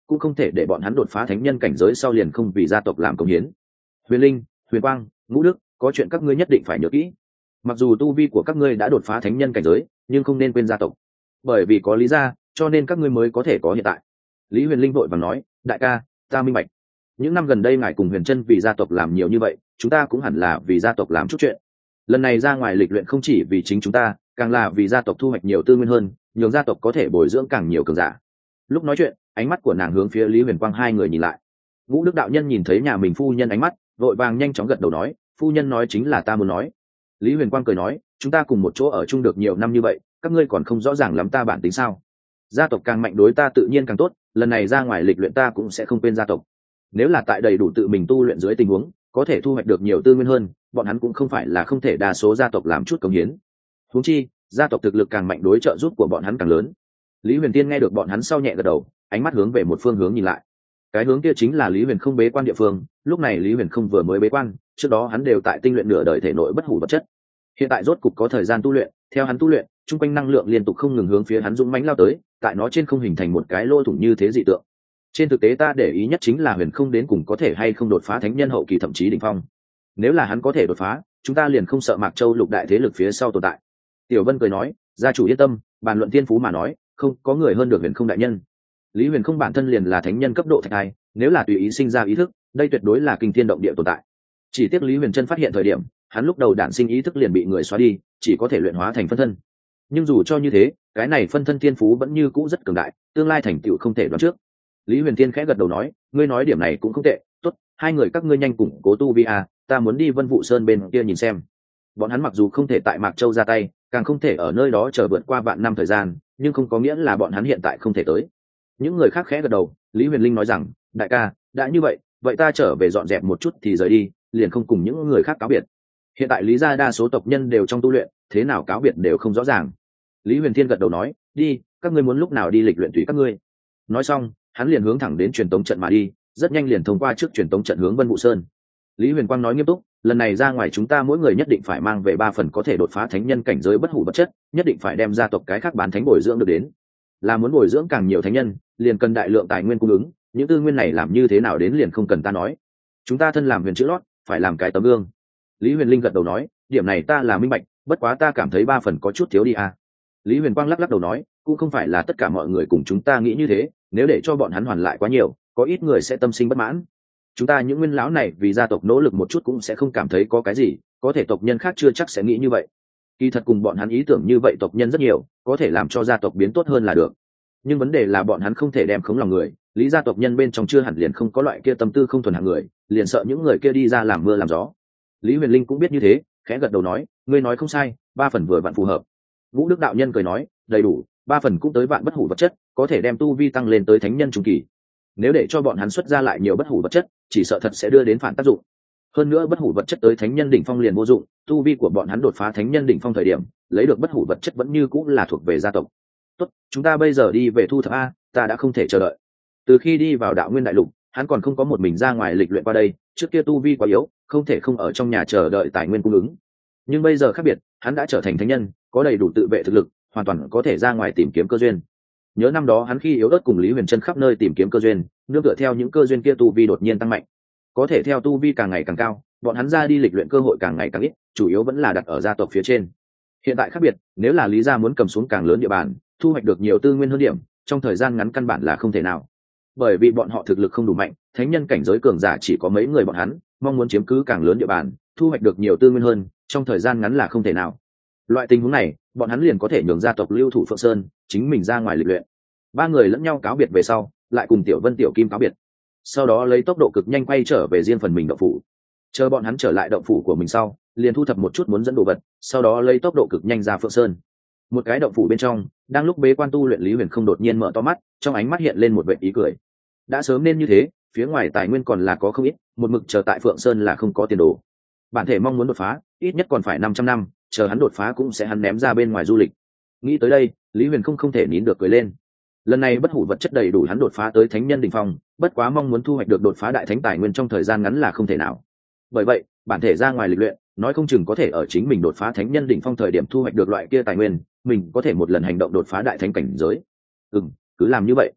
cũng không thể để bọn hắn đột phá thánh nhân cảnh giới sau liền không vì gia tộc làm công hiến. Huyền Linh, Huyền Quang, Ngũ Đức, có chuyện các ngươi nhất định phải nhớ kỹ. Mặc dù tu vi của các ngươi đã đột phá thánh nhân cảnh giới, nhưng không nên quên gia tộc, bởi vì có lý ra cho nên các ngươi mới có thể có hiện tại. Lý Huyền Linh vội vàng nói, đại ca, ta minh bạch. Những năm gần đây ngài cùng Huyền Trân vì gia tộc làm nhiều như vậy, chúng ta cũng hẳn là vì gia tộc làm chút chuyện. Lần này ra ngoài lịch luyện không chỉ vì chính chúng ta, càng là vì gia tộc thu hoạch nhiều tư nguyên hơn, nhường gia tộc có thể bồi dưỡng càng nhiều cường giả. Lúc nói chuyện, ánh mắt của nàng hướng phía Lý Huyền Quang hai người nhìn lại. Ngũ Đức đạo nhân nhìn thấy nhà mình phu nhân ánh mắt, vội vàng nhanh chóng gật đầu nói, phu nhân nói chính là ta muốn nói. Lý Huyền Quang cười nói, chúng ta cùng một chỗ ở chung được nhiều năm như vậy, các ngươi còn không rõ ràng lắm ta bản tính sao? Gia tộc càng mạnh đối ta tự nhiên càng tốt, lần này ra ngoài lịch luyện ta cũng sẽ không quên gia tộc. Nếu là tại đầy đủ tự mình tu luyện dưới tình huống, có thể thu hoạch được nhiều tư nguyên hơn, bọn hắn cũng không phải là không thể đa số gia tộc làm chút cống hiến. Huống chi, gia tộc thực lực càng mạnh đối trợ giúp của bọn hắn càng lớn. Lý Huyền Tiên nghe được bọn hắn sau nhẹ gật đầu, ánh mắt hướng về một phương hướng nhìn lại. Cái hướng kia chính là Lý Huyền không bế quan địa phương. Lúc này Lý Huyền không vừa mới bế quan, trước đó hắn đều tại tinh luyện nửa đời thể nội bất hủ vật chất. Hiện tại rốt cục có thời gian tu luyện, theo hắn tu luyện, trung quanh năng lượng liên tục không ngừng hướng phía hắn dũng mãnh lao tới, tại nó trên không hình thành một cái lỗ thủng như thế dị tượng. Trên thực tế ta để ý nhất chính là Huyền không đến cùng có thể hay không đột phá thánh nhân hậu kỳ thậm chí đỉnh phong. Nếu là hắn có thể đột phá, chúng ta liền không sợ Mạc Châu lục đại thế lực phía sau tồn tại. Tiểu Vân cười nói, gia chủ yên tâm, bàn luận thiên phú mà nói, không có người hơn được Huyền không đại nhân. Lý Huyền không bản thân liền là thánh nhân cấp độ thạch thai, nếu là tùy ý sinh ra ý thức, đây tuyệt đối là kinh thiên động địa tồn tại. Chỉ tiếc Lý Huyền Trân phát hiện thời điểm, hắn lúc đầu đản sinh ý thức liền bị người xóa đi, chỉ có thể luyện hóa thành phân thân. Nhưng dù cho như thế, cái này phân thân thiên phú vẫn như cũ rất cường đại, tương lai thành tựu không thể đoán trước. Lý Huyền Tiên khẽ gật đầu nói, ngươi nói điểm này cũng không tệ, tốt, hai người các ngươi nhanh củng cố tu vi a, ta muốn đi Vân Vũ Sơn bên kia nhìn xem. Bọn hắn mặc dù không thể tại Mạc Châu ra tay, càng không thể ở nơi đó chờ vượt qua vạn năm thời gian, nhưng không có nghĩa là bọn hắn hiện tại không thể tới. Những người khác khẽ gật đầu, Lý Huyền Linh nói rằng, đại ca, đã như vậy, vậy ta trở về dọn dẹp một chút thì rời đi, liền không cùng những người khác cáo biệt. Hiện tại Lý gia đa số tộc nhân đều trong tu luyện, thế nào cáo biệt đều không rõ ràng. Lý Huyền Thiên gật đầu nói, đi, các ngươi muốn lúc nào đi lịch luyện tùy các ngươi. Nói xong, hắn liền hướng thẳng đến truyền tống trận mà đi, rất nhanh liền thông qua trước truyền tống trận hướng Vân Vũ Sơn. Lý Huyền Quang nói nghiêm túc, lần này ra ngoài chúng ta mỗi người nhất định phải mang về 3 phần có thể đột phá thánh nhân cảnh giới bất hủ vật chất, nhất định phải đem gia tộc cái khác bán thánh bồi dưỡng được đến. Là muốn bồi dưỡng càng nhiều thánh nhân, liền cần đại lượng tài nguyên cung ứng, những tư nguyên này làm như thế nào đến liền không cần ta nói. Chúng ta thân làm huyền chữ lót, phải làm cái tấm gương. Lý Huyền Linh gật đầu nói, điểm này ta là minh bạch, bất quá ta cảm thấy 3 phần có chút thiếu đi à. Lý Huyền Quang lắc lắc đầu nói, cũng không phải là tất cả mọi người cùng chúng ta nghĩ như thế, nếu để cho bọn hắn hoàn lại quá nhiều, có ít người sẽ tâm sinh bất mãn. Chúng ta những nguyên lão này vì gia tộc nỗ lực một chút cũng sẽ không cảm thấy có cái gì, có thể tộc nhân khác chưa chắc sẽ nghĩ như vậy. Kỳ thật cùng bọn hắn ý tưởng như vậy tộc nhân rất nhiều, có thể làm cho gia tộc biến tốt hơn là được. Nhưng vấn đề là bọn hắn không thể đem khống lòng người, lý gia tộc nhân bên trong chưa hẳn liền không có loại kia tâm tư không thuần hạng người, liền sợ những người kia đi ra làm mưa làm gió. Lý Huyền Linh cũng biết như thế, khẽ gật đầu nói, ngươi nói không sai, 3 phần vừa vặn phù hợp. Vũ Đức đạo nhân cười nói, đầy đủ, 3 phần cũng tới vạn bất hủ vật chất, có thể đem tu vi tăng lên tới thánh nhân trung kỳ. Nếu để cho bọn hắn xuất ra lại nhiều bất hủ vật chất, chỉ sợ thật sẽ đưa đến phản tác dụng. Hơn nữa bất hủ vật chất tới thánh nhân đỉnh phong liền vô dụng, tu vi của bọn hắn đột phá thánh nhân đỉnh phong thời điểm, lấy được bất hủ vật chất vẫn như cũng là thuộc về gia tộc. Tốt, chúng ta bây giờ đi về thu thập a, ta đã không thể chờ đợi. Từ khi đi vào Đạo Nguyên Đại Lục, hắn còn không có một mình ra ngoài lịch luyện qua đây, trước kia tu vi quá yếu, không thể không ở trong nhà chờ đợi tài nguyên cung ứng. Nhưng bây giờ khác biệt, hắn đã trở thành thánh nhân, có đầy đủ tự vệ thực lực, hoàn toàn có thể ra ngoài tìm kiếm cơ duyên. Nhớ năm đó hắn khi yếu ớt cùng Lý Huyền Trân khắp nơi tìm kiếm cơ duyên, nương tựa theo những cơ duyên kia tu vi đột nhiên tăng mạnh. Có thể theo tu vi càng ngày càng cao, bọn hắn ra đi lịch luyện cơ hội càng ngày càng ít, chủ yếu vẫn là đặt ở gia tộc phía trên. Hiện tại khác biệt, nếu là Lý gia muốn cầm xuống càng lớn địa bàn, thu hoạch được nhiều tư nguyên hơn điểm, trong thời gian ngắn căn bản là không thể nào. Bởi vì bọn họ thực lực không đủ mạnh, thánh nhân cảnh giới cường giả chỉ có mấy người bọn hắn, mong muốn chiếm cứ càng lớn địa bàn, thu hoạch được nhiều tư nguyên hơn, trong thời gian ngắn là không thể nào. Loại tình huống này, bọn hắn liền có thể nhường gia tộc lưu thủ Phượng Sơn, chính mình ra ngoài lịch luyện. 3 người lẫn nhau cáo biệt về sau, lại cùng Tiểu Vân Tiểu Kim cáo biệt. Sau đó lấy tốc độ cực nhanh quay trở về riêng phần mình động phủ. Chờ bọn hắn trở lại động phủ của mình sau, liền thu thập một chút muốn dẫn đồ vật, sau đó lấy tốc độ cực nhanh ra Phượng Sơn. Một cái động phủ bên trong, đang lúc bế quan tu luyện Lý Huyền không đột nhiên mở to mắt, trong ánh mắt hiện lên một vệt ý cười. Đã sớm nên như thế, phía ngoài tài nguyên còn là có không ít, một mực chờ tại Phượng Sơn là không có tiền đồ. Bản thể mong muốn đột phá, ít nhất còn phải 500 năm, chờ hắn đột phá cũng sẽ hắn ném ra bên ngoài du lịch. Nghĩ tới đây, Lý Huyền không thể nín được cười lên. Lần này bất hủ vật chất đầy đủ hắn đột phá tới thánh nhân đỉnh phong, bất quá mong muốn thu hoạch được đột phá đại thánh tài nguyên trong thời gian ngắn là không thể nào. Bởi vậy, bản thể ra ngoài lịch luyện, nói không chừng có thể ở chính mình đột phá thánh nhân đỉnh phong thời điểm thu hoạch được loại kia tài nguyên, mình có thể một lần hành động đột phá đại thánh cảnh giới. Cứ làm như vậy.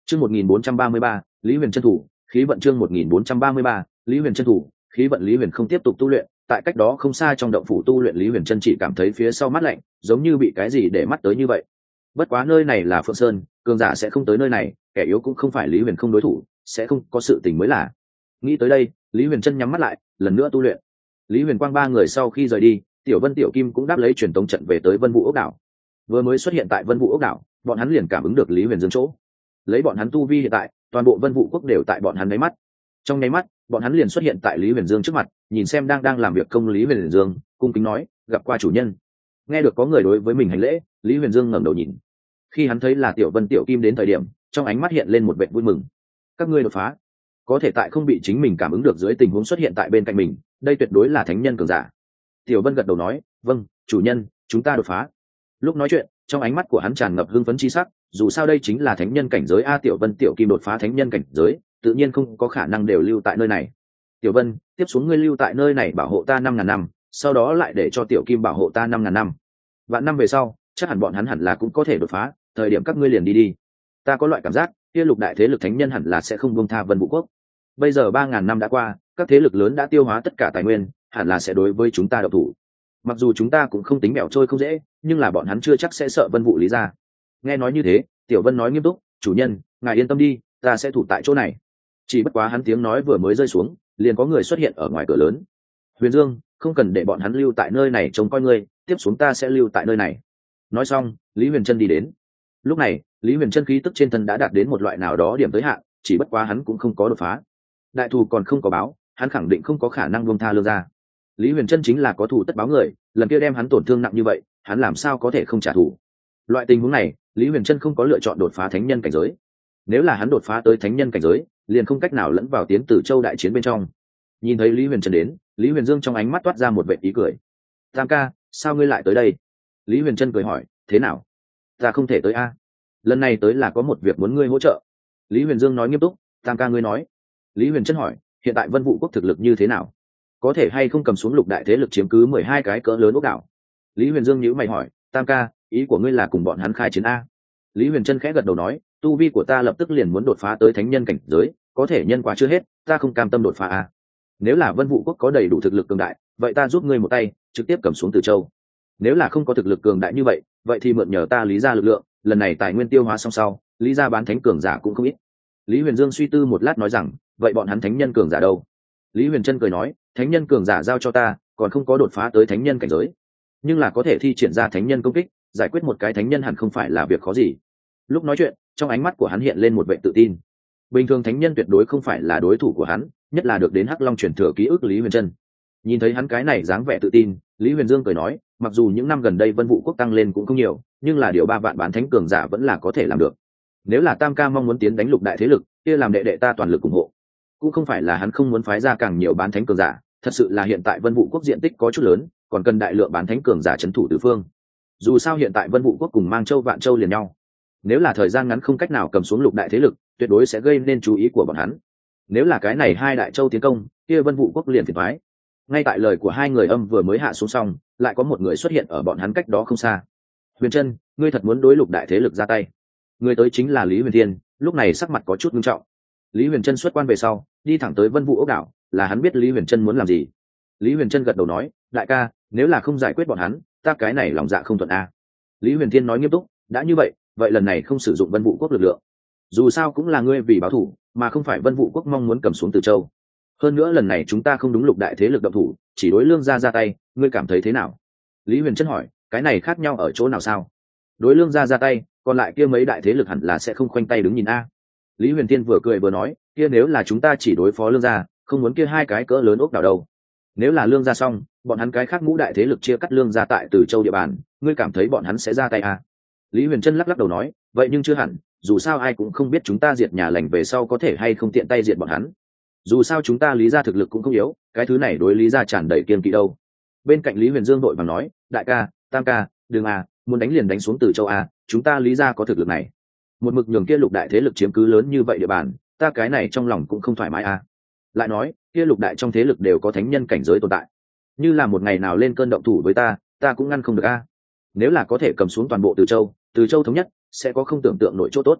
Chương 1433, Lý Huyền chân thủ, khí vận chương 1433, Lý Huyền chân thủ, khí vận Lý Huyền không tiếp tục tu luyện, tại cách đó không xa trong động phủ tu luyện Lý Huyền chân chỉ cảm thấy phía sau mắt lạnh, giống như bị cái gì để mắt tới như vậy. Bất quá nơi này là Phượng Sơn, cường giả sẽ không tới nơi này, kẻ yếu cũng không phải Lý Huyền không đối thủ, sẽ không có sự tình mới là. Nghĩ tới đây, Lý Huyền chân nhắm mắt lại, lần nữa tu luyện. Lý Huyền Quang ba người sau khi rời đi, Tiểu Vân Tiểu Kim cũng đáp lấy truyền tống trận về tới Vân Vũ ốc đảo. Vừa mới xuất hiện tại Vân Vũ ốc đảo, bọn hắn liền cảm ứng được Lý Huyền Dương chỗ. Lấy bọn hắn tu vi hiện tại, toàn bộ Vân Vũ quốc đều tại bọn hắn đáy mắt. Trong nháy mắt, bọn hắn liền xuất hiện tại Lý Huyền Dương trước mặt, nhìn xem đang làm việc công Lý Huyền Dương, cung kính nói, gặp qua chủ nhân. Nghe được có người đối với mình hành lễ, Lý Huyền Dương ngẩng đầu nhìn. Khi hắn thấy là Tiểu Vân Tiểu Kim đến thời điểm, trong ánh mắt hiện lên một vẻ vui mừng. Các ngươi đột phá, có thể tại không bị chính mình cảm ứng được dưới tình huống xuất hiện tại bên cạnh mình, đây tuyệt đối là thánh nhân cường giả. Tiểu Vân gật đầu nói, vâng, chủ nhân, chúng ta đột phá. Lúc nói chuyện, trong ánh mắt của hắn tràn ngập hưng phấn chi sắc, dù sao đây chính là thánh nhân cảnh giới a. Tiểu Vân Tiểu Kim đột phá thánh nhân cảnh giới, tự nhiên không có khả năng đều lưu tại nơi này. Tiểu Vân, tiếp xuống ngươi lưu tại nơi này bảo hộ ta 5.000 năm, sau đó lại để cho Tiểu Kim bảo hộ ta 5.000 năm. Vạn năm về sau, chắc hẳn bọn hắn hẳn là cũng có thể đột phá, thời điểm các ngươi liền đi. Ta có loại cảm giác, kia lục đại thế lực thánh nhân hẳn là sẽ không buông tha Vân Vũ quốc. Bây giờ 3.000 năm đã qua, các thế lực lớn đã tiêu hóa tất cả tài nguyên, hẳn là sẽ đối với chúng ta độc thủ. Mặc dù chúng ta cũng không tính bẻo trôi không dễ, nhưng là bọn hắn chưa chắc sẽ sợ Vân Vũ Lý gia. Nghe nói như thế, Tiểu Vân nói nghiêm túc, chủ nhân, ngài yên tâm đi, ta sẽ thủ tại chỗ này. Chỉ bất quá hắn tiếng nói vừa mới rơi xuống, liền có người xuất hiện ở ngoài cửa lớn. Huyền Dương, không cần để bọn hắn lưu tại nơi này trông coi ngươi, tiếp xuống ta sẽ lưu tại nơi này. Nói xong, Lý Huyền Trân đi đến. Lúc này, Lý Huyền Trân khí tức trên thân đã đạt đến một loại nào đó điểm tới hạn, chỉ bất quá hắn cũng không có đột phá. Đại thù còn không có báo, hắn khẳng định không có khả năng buông tha lương gia. Lý Huyền Trân chính là có thù tất báo người, lần kia đem hắn tổn thương nặng như vậy, hắn làm sao có thể không trả thù. Loại tình huống này, Lý Huyền Trân không có lựa chọn đột phá thánh nhân cảnh giới. Nếu là hắn đột phá tới thánh nhân cảnh giới, liền không cách nào lẫn vào tiến Tử Châu đại chiến bên trong. Nhìn thấy Lý Huyền Trân đến, Lý Huyền Dương trong ánh mắt toát ra một vẻ ý cười. Tam ca, sao ngươi lại tới đây? Lý Huyền Trân cười hỏi, thế nào? Ta không thể tới a. Lần này tới là có một việc muốn ngươi hỗ trợ. Lý Huyền Dương nói nghiêm túc, Tam ca ngươi nói. Lý Huyền Trân hỏi, hiện tại Vân Vũ quốc thực lực như thế nào? Có thể hay không cầm xuống lục đại thế lực chiếm cứ 12 cái cỡ lớn ốc đảo? Lý Huyền Dương nhíu mày hỏi, Tam ca, ý của ngươi là cùng bọn hắn khai chiến a? Lý Huyền Trân khẽ gật đầu nói, tu vi của ta lập tức liền muốn đột phá tới thánh nhân cảnh giới, có thể nhân quả chưa hết, ta không cam tâm đột phá a. Nếu là Vân Vũ quốc có đầy đủ thực lực cường đại, vậy ta giúp ngươi một tay, trực tiếp cầm xuống Từ Châu. Nếu là không có thực lực cường đại như vậy, vậy thì mượn nhờ ta Lý gia lực lượng, lần này tài nguyên tiêu hóa xong sau, Lý gia bán thánh cường giả cũng không ít. Lý Huyền Dương suy tư một lát nói rằng, vậy bọn hắn thánh nhân cường giả đâu? Lý Huyền Trân cười nói, thánh nhân cường giả giao cho ta, còn không có đột phá tới thánh nhân cảnh giới, nhưng là có thể thi triển ra thánh nhân công kích, giải quyết một cái thánh nhân hẳn không phải là việc khó gì. Lúc nói chuyện, trong ánh mắt của hắn hiện lên một vẻ tự tin. Bình thường thánh nhân tuyệt đối không phải là đối thủ của hắn, nhất là được đến Hắc Long truyền thừa ký ức Lý Huyền Trân. Nhìn thấy hắn cái này dáng vẻ tự tin, Lý Huyền Dương cười nói, mặc dù những năm gần đây Vân Vũ quốc tăng lên cũng không nhiều, nhưng là điều 3 vạn bán thánh cường giả vẫn là có thể làm được. Nếu là Tam ca mong muốn tiến đánh lục đại thế lực, kia làm đệ đệ ta toàn lực ủng hộ. Cũng không phải là hắn không muốn phái ra càng nhiều bán thánh cường giả, thật sự là hiện tại Vân Vũ quốc diện tích có chút lớn, còn cần đại lượng bán thánh cường giả trấn thủ tứ phương. Dù sao hiện tại Vân Vũ quốc cùng Mang Châu Vạn Châu liền nhau, nếu là thời gian ngắn không cách nào cầm xuống lục đại thế lực, tuyệt đối sẽ gây nên chú ý của bọn hắn. Nếu là cái này hai đại châu tiến công, kia Vân Vũ quốc liền phiền toái. Ngay tại lời của hai người âm vừa mới hạ xuống xong, lại có một người xuất hiện ở bọn hắn cách đó không xa. Huyền Trân, ngươi thật muốn đối lục đại thế lực ra tay? Người tới chính là Lý Huyền Thiên, lúc này sắc mặt có chút nghiêm trọng. Lý Huyền Trân xuất quan về sau, đi thẳng tới Vân Vũ ốc đảo, là hắn biết Lý Huyền Trân muốn làm gì. Lý Huyền Trân gật đầu nói, đại ca, nếu là không giải quyết bọn hắn, ta cái này lòng dạ không thuận a. Lý Huyền Thiên nói nghiêm túc, đã như vậy, vậy lần này không sử dụng Vân Vũ quốc lực lượng. Dù sao cũng là ngươi vì báo thù, mà không phải Vân Vũ quốc mong muốn cầm xuống Từ Châu. Hơn nữa lần này chúng ta không đúng lục đại thế lực động thủ, chỉ đối lương gia ra tay, ngươi cảm thấy thế nào? Lý Huyền Trân hỏi, cái này khác nhau ở chỗ nào sao? Đối lương gia ra tay, còn lại kia mấy đại thế lực hẳn là sẽ không khoanh tay đứng nhìn a. Lý Huyền Thiên vừa cười vừa nói, kia nếu là chúng ta chỉ đối phó lương gia, không muốn kia hai cái cỡ lớn ốc đảo đâu. Nếu là lương gia xong, bọn hắn cái khác ngũ đại thế lực chia cắt lương gia tại Từ Châu địa bàn, ngươi cảm thấy bọn hắn sẽ ra tay a? Lý Huyền Trân lắc lắc đầu nói, vậy nhưng chưa hẳn, dù sao ai cũng không biết chúng ta diệt nhà lành về sau có thể hay không tiện tay diệt bọn hắn. Dù sao chúng ta Lý gia thực lực cũng không yếu, cái thứ này đối Lý gia tràn đầy kiên kỵ đâu. Bên cạnh Lý Huyền Dương đội vàng nói, đại ca, Tam ca, đừng à, muốn đánh liền đánh xuống Từ Châu a, chúng ta Lý gia có thực lực này. Một mực nhường kia lục đại thế lực chiếm cứ lớn như vậy địa bàn, ta cái này trong lòng cũng không thoải mái a. Lại nói, kia lục đại trong thế lực đều có thánh nhân cảnh giới tồn tại, như là một ngày nào lên cơn động thủ với ta cũng ngăn không được a. Nếu là có thể cầm xuống toàn bộ Từ Châu thống nhất, sẽ có không tưởng tượng nổi chỗ tốt.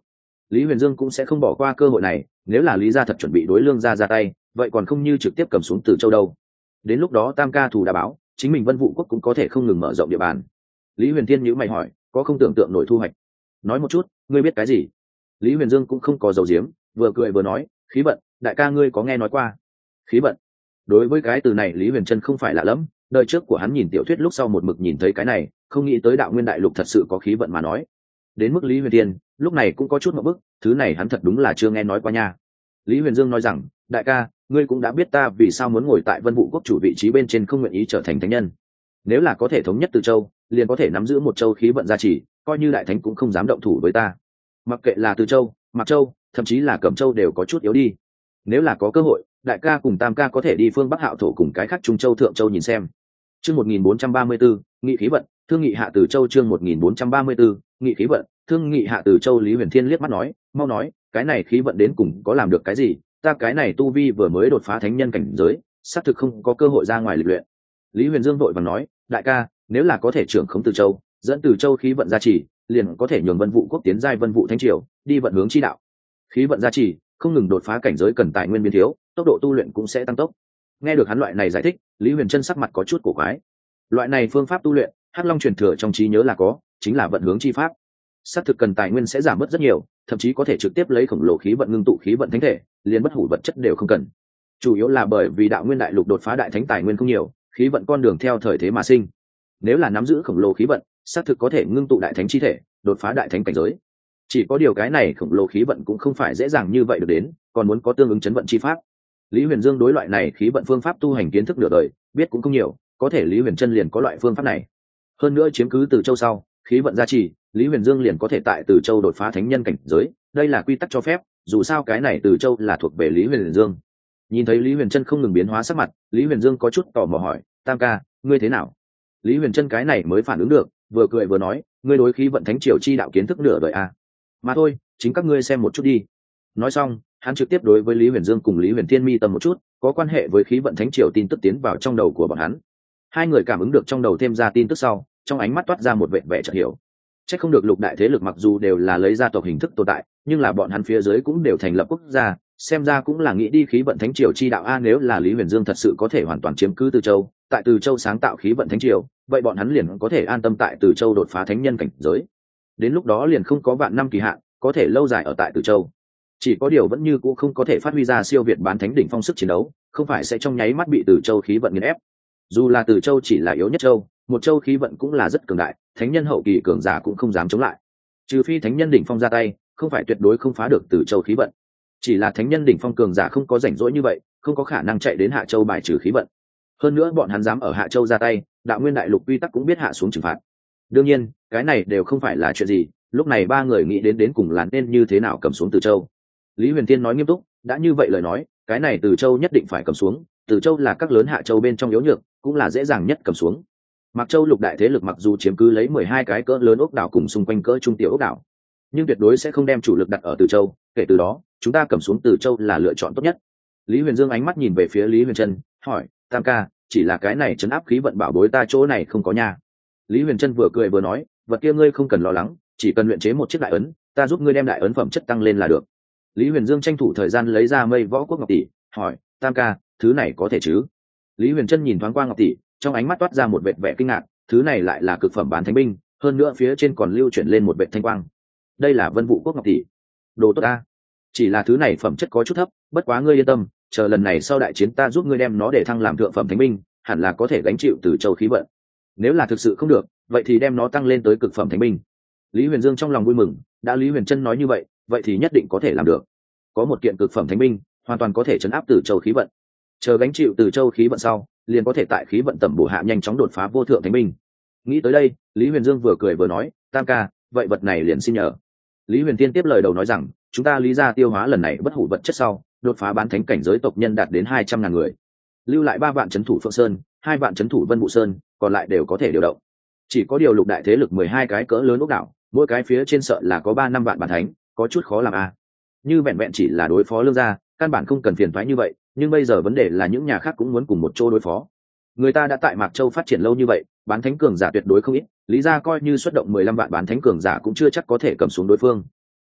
Lý Huyền Dương cũng sẽ không bỏ qua cơ hội này, nếu là Lý gia thật chuẩn bị đối Lương gia ra tay, vậy còn không như trực tiếp cầm xuống Từ Châu đâu. Đến lúc đó tam ca thù đã báo, chính mình Vân Vũ quốc cũng có thể không ngừng mở rộng địa bàn. Lý Huyền Thiên nhíu mày hỏi, có không tưởng tượng nổi thu hoạch? Nói một chút, ngươi biết cái gì? Lý Huyền Dương cũng không có dầu diếm, vừa cười vừa nói, khí vận, đại ca ngươi có nghe nói qua? Khí vận. Đối với cái từ này Lý Huyền Trân không phải lạ lẫm, đời trước của hắn nhìn tiểu thuyết lúc sau một mực nhìn thấy cái này, không nghĩ tới đạo nguyên đại lục thật sự có khí vận mà nói. Đến mức Lý Huyền Thiên lúc này cũng có chút ngượng bức, thứ này hắn thật đúng là chưa nghe nói qua nha. Lý Huyền Dương nói rằng, đại ca, ngươi cũng đã biết ta vì sao muốn ngồi tại Vân Vũ quốc chủ vị trí bên trên, không nguyện ý trở thành thánh nhân. Nếu là có thể thống nhất Từ Châu, liền có thể nắm giữ một châu khí vận gia trì, coi như đại thánh cũng không dám động thủ với ta. Mặc kệ là Từ Châu, Mạc Châu, thậm chí là Cẩm Châu đều có chút yếu đi. Nếu là có cơ hội, đại ca cùng tam ca có thể đi phương Bắc Hạo thổ cùng cái khác Trung Châu Thượng Châu nhìn xem. Chương 1434, nghị khí vận, thương nghị hạ Từ Châu. Chương 1434, nghị khí vận, thương nghị hạ Từ Châu. Lý Huyền Thiên liếc mắt nói, mau nói, cái này khí vận đến cùng có làm được cái gì? Ta cái này tu vi vừa mới đột phá thánh nhân cảnh giới, xác thực không có cơ hội ra ngoài lịch luyện. Lý Huyền Dương vội vàng nói, đại ca, nếu là có thể trưởng khống Từ Châu, dẫn Từ Châu khí vận gia trì, liền có thể nhường Vân Vũ quốc tiến giai Vân Vũ Thánh Triều, đi vận hướng chi đạo. Khí vận gia trì, không ngừng đột phá cảnh giới cần tài nguyên biến thiếu, tốc độ tu luyện cũng sẽ tăng tốc. Nghe được hắn loại này giải thích, Lý Huyền Trân sắc mặt có chút cổ quái. Loại này phương pháp tu luyện, Hắc Long truyền thừa trong trí nhớ là có, chính là vận hướng chi pháp. Xác thực cần tài nguyên sẽ giảm bớt rất nhiều, thậm chí có thể trực tiếp lấy khổng lồ khí vận ngưng tụ khí vận thánh thể, liền bất hủ vật chất đều không cần. Chủ yếu là bởi vì đạo nguyên đại lục đột phá đại thánh tài nguyên không nhiều, khí vận con đường theo thời thế mà sinh. Nếu là nắm giữ khổng lồ khí vận, xác thực có thể ngưng tụ đại thánh chi thể, đột phá đại thánh cảnh giới. Chỉ có điều cái này khổng lồ khí vận cũng không phải dễ dàng như vậy được đến, còn muốn có tương ứng chấn vận chi pháp. Lý Huyền Dương đối loại này khí vận phương pháp tu hành kiến thức nửa đời, biết cũng không nhiều, có thể Lý Huyền Trân liền có loại phương pháp này. Hơn nữa chiếm cứ Từ Châu sau, khí vận gia trì, Lý Huyền Dương liền có thể tại Từ Châu đột phá thánh nhân cảnh giới, đây là quy tắc cho phép, dù sao cái này Từ Châu là thuộc về Lý Huyền Dương. Nhìn thấy Lý Huyền Trân không ngừng biến hóa sắc mặt, Lý Huyền Dương có chút tò mò hỏi, tam ca, ngươi thế nào? Lý Huyền Trân cái này mới phản ứng được, vừa cười vừa nói, ngươi đối khí vận thánh triều chi đạo kiến thức nửa đời à? Mà thôi, chính các ngươi xem một chút đi. Nói xong, hắn trực tiếp đối với Lý Huyền Dương cùng Lý Huyền Thiên mi tâm một chút, có quan hệ với khí vận thánh triều tin tức tiến vào trong đầu của bọn hắn. Hai người cảm ứng được trong đầu thêm ra tin tức sau, trong ánh mắt toát ra một vẻ vẻ chợt hiểu. Chắc không được lục đại thế lực mặc dù đều là lấy gia tộc hình thức tồn tại, nhưng là bọn hắn phía dưới cũng đều thành lập quốc gia, xem ra cũng là nghĩ đi khí vận thánh triều chi đạo a. Nếu là Lý Huyền Dương thật sự có thể hoàn toàn chiếm cứ Từ Châu, tại Từ Châu sáng tạo khí vận thánh triều, vậy bọn hắn liền có thể an tâm tại Từ Châu đột phá thánh nhân cảnh giới. Đến lúc đó liền không có vạn năm kỳ hạn, có thể lâu dài ở tại Từ Châu. Chỉ có điều vẫn như cũ không có thể phát huy ra siêu việt bán thánh đỉnh phong sức chiến đấu, không phải sẽ trong nháy mắt bị Từ Châu khí vận nghiền ép. Dù là Từ Châu chỉ là yếu nhất châu, một châu khí vận cũng là rất cường đại, thánh nhân hậu kỳ cường giả cũng không dám chống lại. Trừ phi thánh nhân đỉnh phong ra tay, không phải tuyệt đối không phá được Từ Châu khí vận. Chỉ là thánh nhân đỉnh phong cường giả không có rảnh rỗi như vậy, không có khả năng chạy đến Hạ Châu bài trừ khí vận. Hơn nữa bọn hắn dám ở Hạ Châu ra tay, đạo nguyên đại lục quy tắc cũng biết hạ xuống trừng phạt. Đương nhiên, cái này đều không phải là chuyện gì, lúc này ba người nghĩ đến cùng là nên như thế nào cầm xuống Từ Châu. Lý Huyền Thiên nói nghiêm túc, đã như vậy lời nói, cái này Từ Châu nhất định phải cầm xuống. Từ Châu là các lớn Hạ Châu bên trong yếu nhược, cũng là dễ dàng nhất cầm xuống. Mạc Châu lục đại thế lực mặc dù chiếm cứ lấy 12 cái cỡ lớn ốc đảo cùng xung quanh cỡ trung tiểu ốc đảo, nhưng tuyệt đối sẽ không đem chủ lực đặt ở Từ Châu, kể từ đó, chúng ta cầm xuống Từ Châu là lựa chọn tốt nhất. Lý Huyền Dương ánh mắt nhìn về phía Lý Huyền Trân, hỏi, tam ca, chỉ là cái này trấn áp khí vận bảo bối ta chỗ này không có nha. Lý Huyền Trân vừa cười vừa nói, vật kia ngươi không cần lo lắng, chỉ cần luyện chế một chiếc đại ấn, ta giúp ngươi đem đại ấn phẩm chất tăng lên là được. Lý Huyền Dương tranh thủ thời gian lấy ra Mây Võ Quốc ngọc tỷ, hỏi, tam ca, thứ này có thể chứ? Lý Huyền Trân nhìn thoáng qua ngọc tỷ, trong ánh mắt toát ra một vệt vẻ kinh ngạc, thứ này lại là cực phẩm bán thánh binh, hơn nữa phía trên còn lưu chuyển lên một vệt thanh quang. Đây là Vân Vũ Quốc ngọc tỷ. Đồ tốt ta. Chỉ là thứ này phẩm chất có chút thấp, bất quá ngươi yên tâm, chờ lần này sau đại chiến ta giúp ngươi đem nó để thăng làm thượng phẩm thánh binh, hẳn là có thể gánh chịu Từ Châu khí vận. Nếu là thực sự không được, vậy thì đem nó tăng lên tới cực phẩm thánh binh. Lý Huyền Dương trong lòng vui mừng, đã Lý Huyền Trân nói như vậy, vậy thì nhất định có thể làm được. Có một kiện cực phẩm thánh binh, hoàn toàn có thể trấn áp Từ Châu khí vận. Chờ gánh chịu Từ Châu khí vận sau, liền có thể tại khí vận tầm bổ hạ nhanh chóng đột phá vô thượng thánh binh. Nghĩ tới đây, Lý Huyền Dương vừa cười vừa nói, tam ca, vậy vật này liền xin nhờ. Lý Huyền Tiên tiếp lời đầu nói rằng, chúng ta Lý gia tiêu hóa lần này bất hủ vật chất sau, đột phá bán thánh cảnh giới tộc nhân đạt đến 200.000 người, lưu lại 3 vạn trấn thủ Phượng Sơn, 2 vạn trấn thủ Vân Vũ Sơn, còn lại đều có thể điều động. Chỉ có điều lục đại thế lực 12 cái cỡ lớn ốc đảo, mỗi cái phía trên sợ là có 3-5 vạn bán thánh, có chút khó làm a. Như vẹn vẹn chỉ là đối phó Lương gia, căn bản không cần phiền toái như vậy, nhưng bây giờ vấn đề là những nhà khác cũng muốn cùng một chỗ đối phó. Người ta đã tại Mạc Châu phát triển lâu như vậy, bán thánh cường giả tuyệt đối không ít, Lý gia coi như xuất động 15 vạn bán thánh cường giả cũng chưa chắc có thể cầm xuống đối phương.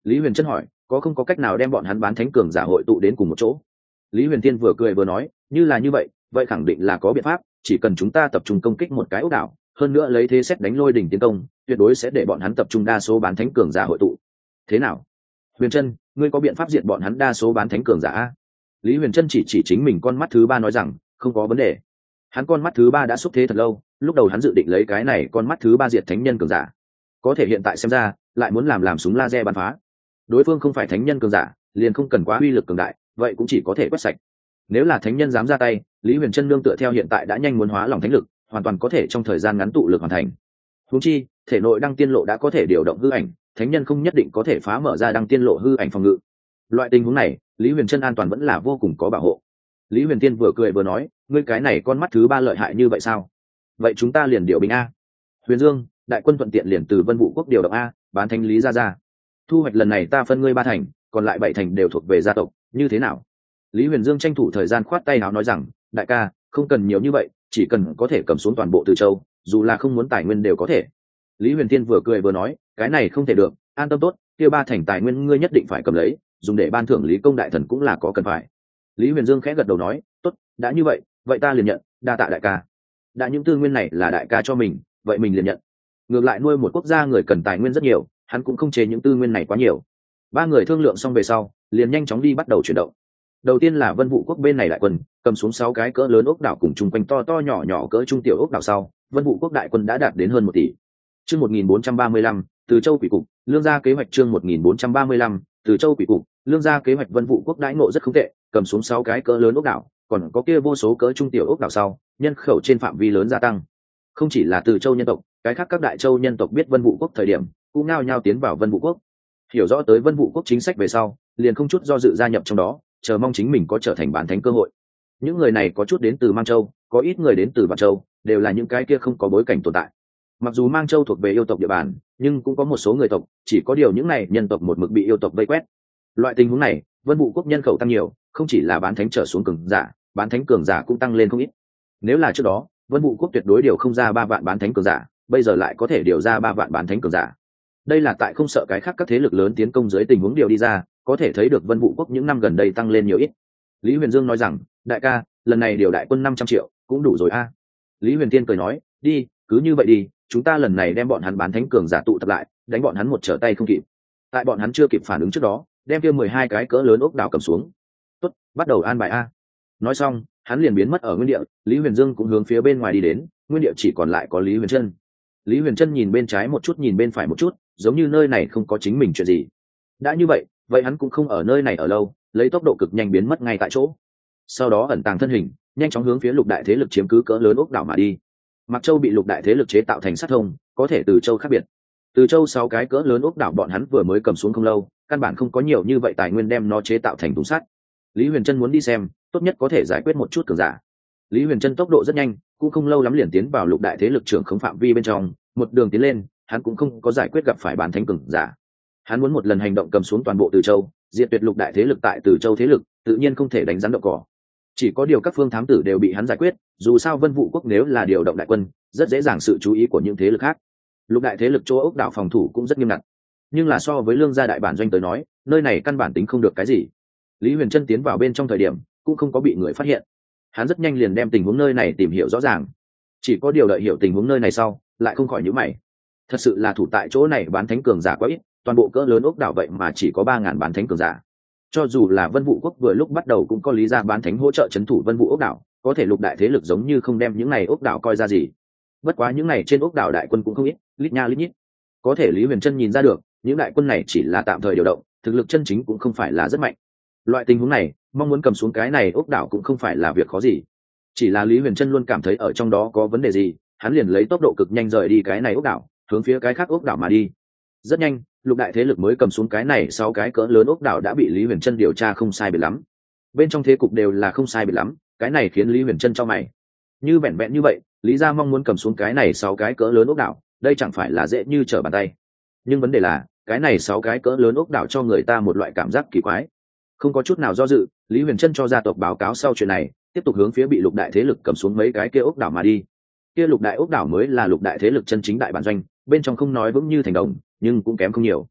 Lý Huyền Trân hỏi, có không có cách nào đem bọn hắn bán thánh cường giả hội tụ đến cùng một chỗ? Lý Huyền Thiên vừa cười vừa nói, như là như vậy, vậy khẳng định là có biện pháp, chỉ cần chúng ta tập trung công kích một cái ốc đảo, hơn nữa lấy thế xét đánh lôi đỉnh tiến công, tuyệt đối sẽ để bọn hắn tập trung đa số bán thánh cường giả hội tụ. Thế nào? Huyền Trân, ngươi có biện pháp diệt bọn hắn đa số bán thánh cường giả? Lý Huyền Trân chỉ chính mình con mắt thứ ba nói rằng, không có vấn đề. Hắn con mắt thứ ba đã xúc thế thật lâu, lúc đầu hắn dự định lấy cái này con mắt thứ ba diệt thánh nhân cường giả, có thể hiện tại xem ra lại muốn làm súng laser bắn phá. Đối phương không phải thánh nhân cường giả, liền không cần quá uy lực cường đại, vậy cũng chỉ có thể quét sạch. Nếu là thánh nhân dám ra tay, Lý Huyền Trân nương tựa theo hiện tại đã nhanh muốn hóa lòng thánh lực, hoàn toàn có thể trong thời gian ngắn tụ lực hoàn thành. Huống chi, thể nội đăng tiên lộ đã có thể điều động hư ảnh, thánh nhân không nhất định có thể phá mở ra đăng tiên lộ hư ảnh phòng ngự. Loại tình huống này, Lý Huyền Trân an toàn vẫn là vô cùng có bảo hộ. Lý Huyền Tiên vừa cười vừa nói, ngươi cái này con mắt thứ ba lợi hại như vậy sao? Vậy chúng ta liền điều binh a. Huyền Dương, đại quân thuận tiện liền từ Vân Vũ quốc điều động a, bán thánh Lý ra. Thu hoạch lần này ta phân ngươi 3 thành, còn lại 7 thành đều thuộc về gia tộc, như thế nào? Lý Huyền Dương tranh thủ thời gian khoát tay áo nói rằng, đại ca, không cần nhiều như vậy, chỉ cần có thể cầm xuống toàn bộ Từ Châu, dù là không muốn tài nguyên đều có thể. Lý Huyền Tiên vừa cười vừa nói, cái này không thể được, an tâm tốt, kia 3 thành tài nguyên ngươi nhất định phải cầm lấy, dùng để ban thưởng Lý Công đại thần cũng là có cần phải. Lý Huyền Dương khẽ gật đầu nói, tốt, đã như vậy, vậy ta liền nhận, đa tạ đại ca. Đã những tư nguyên này là đại ca cho mình, vậy mình liền nhận. Ngược lại nuôi một quốc gia người cần tài nguyên rất nhiều, hắn cũng không chế những tư nguyên này quá nhiều. 3 người thương lượng xong về sau, liền nhanh chóng đi bắt đầu chuyển động. Đầu tiên là Vân Vũ quốc bên này đại quân, cầm xuống 6 cái cỡ lớn ốc đảo cùng chung quanh to to nhỏ nhỏ cỡ trung tiểu ốc đảo sau, Vân Vũ quốc đại quân đã đạt đến hơn 1 tỷ. Chương 1435, Từ Châu quỷ cục, lương gia kế hoạch chương 1435, Từ Châu quỷ cục, lương gia kế hoạch. Vân Vũ quốc đãi ngộ rất không tệ, cầm xuống 6 cái cỡ lớn ốc đảo, còn có kia vô số cỡ trung tiểu ốc đảo sau, nhân khẩu trên phạm vi lớn gia tăng. Không chỉ là Từ Châu nhân tộc, cái khác các đại châu nhân tộc biết Vân Vũ quốc thời điểm, cũng nao nhao tiến vào Vân Vũ quốc. Hiểu rõ tới Vân Vũ quốc chính sách về sau, liền không chút do dự gia nhập trong đó, chờ mong chính mình có trở thành bán thánh cơ hội. Những người này có chút đến từ Mang Châu, có ít người đến từ Vạn Châu, đều là những cái kia không có bối cảnh tồn tại. Mặc dù Mang Châu thuộc về yêu tộc địa bàn, nhưng cũng có một số người tộc, chỉ có điều những này nhân tộc một mực bị yêu tộc vây quét. Loại tình huống này, Vân Vũ quốc nhân khẩu tăng nhiều, không chỉ là bán thánh trở xuống cường giả, bán thánh cường giả cũng tăng lên không ít. Nếu là trước đó, Vân Vũ quốc tuyệt đối điều không ra 3 vạn bán thánh cường giả, bây giờ lại có thể điều ra 3 vạn bán thánh cường giả. Đây là tại không sợ cái khác các thế lực lớn tiến công dưới tình huống điều đi ra, có thể thấy được Vân Vũ quốc những năm gần đây tăng lên nhiều ít. Lý Huyền Dương nói rằng, đại ca, lần này điều đại quân 500 triệu, cũng đủ rồi a. Lý Huyền Tiên cười nói, đi, cứ như vậy đi, chúng ta lần này đem bọn hắn bán thánh cường giả tụ tập lại, đánh bọn hắn một trở tay không kịp. Tại bọn hắn chưa kịp phản ứng trước đó, đem kia 12 cái cỡ lớn ốc đảo cầm xuống. Tốt, bắt đầu an bài a. Nói xong, hắn liền biến mất ở nguyên địa, Lý Huyền Dương cũng hướng phía bên ngoài đi đến, nguyên địa chỉ còn lại có Lý Huyền Trân. Lý Huyền Trân nhìn bên trái một chút nhìn bên phải một chút, giống như nơi này không có chính mình chuyện gì. Đã như vậy, vậy hắn cũng không ở nơi này ở lâu, lấy tốc độ cực nhanh biến mất ngay tại chỗ. Sau đó ẩn tàng thân hình, nhanh chóng hướng phía lục đại thế lực chiếm cứ cỡ lớn ốc đảo mà đi. Mặc Châu bị lục đại thế lực chế tạo thành sát thông, có thể Từ Châu khác biệt. Từ Châu 6 cái cỡ lớn ốc đảo bọn hắn vừa mới cầm xuống không lâu, căn bản không có nhiều như vậy tài nguyên đem nó chế tạo thành thùng sắt. Lý Huyền Trân muốn đi xem, tốt nhất có thể giải quyết một chút cường giả. Lý Huyền Trân tốc độ rất nhanh, cũng không lâu lắm liền tiến vào lục đại thế lực trưởng khống phạm vi bên trong, một đường tiến lên, hắn cũng không có giải quyết gặp phải bán thánh cường giả. Hắn muốn một lần hành động cầm xuống toàn bộ Từ Châu, diệt tuyệt lục đại thế lực tại Từ Châu thế lực, tự nhiên không thể đánh rắn động cỏ. Chỉ có điều các phương thám tử đều bị hắn giải quyết, dù sao Vân Vũ quốc nếu là điều động đại quân, rất dễ dàng sự chú ý của những thế lực khác. Lục đại thế lực chỗ ốc đảo phòng thủ cũng rất nghiêm ngặt, nhưng là so với lương gia đại bản doanh tới nói, nơi này căn bản tính không được cái gì. Lý Huyền Trân tiến vào bên trong thời điểm, cũng không có bị người phát hiện. Hắn rất nhanh liền đem tình huống nơi này tìm hiểu rõ ràng. Chỉ có điều đợi hiểu tình huống nơi này sau, lại không khỏi nhíu mày. Thật sự là thủ tại chỗ này bán thánh cường giả quá ít, toàn bộ cỡ lớn ốc đảo vậy mà chỉ có 3000 bán thánh cường giả. Cho dù là Vân Vũ quốc vừa lúc bắt đầu cũng có lý ra bán thánh hỗ trợ trấn thủ Vân Vũ ốc đảo, có thể lục đại thế lực giống như không đem những này ốc đảo coi ra gì. Bất quá những này trên ốc đảo đại quân cũng không ít, lít nha lít nhít. Có thể Lý Huyền Trân nhìn ra được, những đại quân này chỉ là tạm thời điều động, thực lực chân chính cũng không phải là rất mạnh. Loại tình huống này, mong muốn cầm xuống cái này ốc đảo cũng không phải là việc khó gì. Chỉ là Lý Huyền Trân luôn cảm thấy ở trong đó có vấn đề gì, hắn liền lấy tốc độ cực nhanh rời đi cái này ốc đảo, hướng phía cái khác ốc đảo mà đi. Rất nhanh, lục đại thế lực mới cầm xuống cái này 6 cái cỡ lớn ốc đảo đã bị Lý Huyền Trân điều tra không sai biệt lắm. Bên trong thế cục đều là không sai biệt lắm, cái này khiến Lý Huyền Trân cho mày. Như vẹn vẹn như vậy, Lý gia mong muốn cầm xuống cái này 6 cái cỡ lớn ốc đảo, đây chẳng phải là dễ như trở bàn tay. Nhưng vấn đề là, cái này 6 cái cỡ lớn ốc đảo cho người ta một loại cảm giác kỳ quái. Không có chút nào do dự, Lý Huyền Trân cho gia tộc báo cáo sau chuyện này, tiếp tục hướng phía bị lục đại thế lực cầm xuống mấy cái kia ốc đảo mà đi. Kia lục đại ốc đảo mới là lục đại thế lực chân chính đại bản doanh, bên trong không nói vững như thành đồng, nhưng cũng kém không nhiều.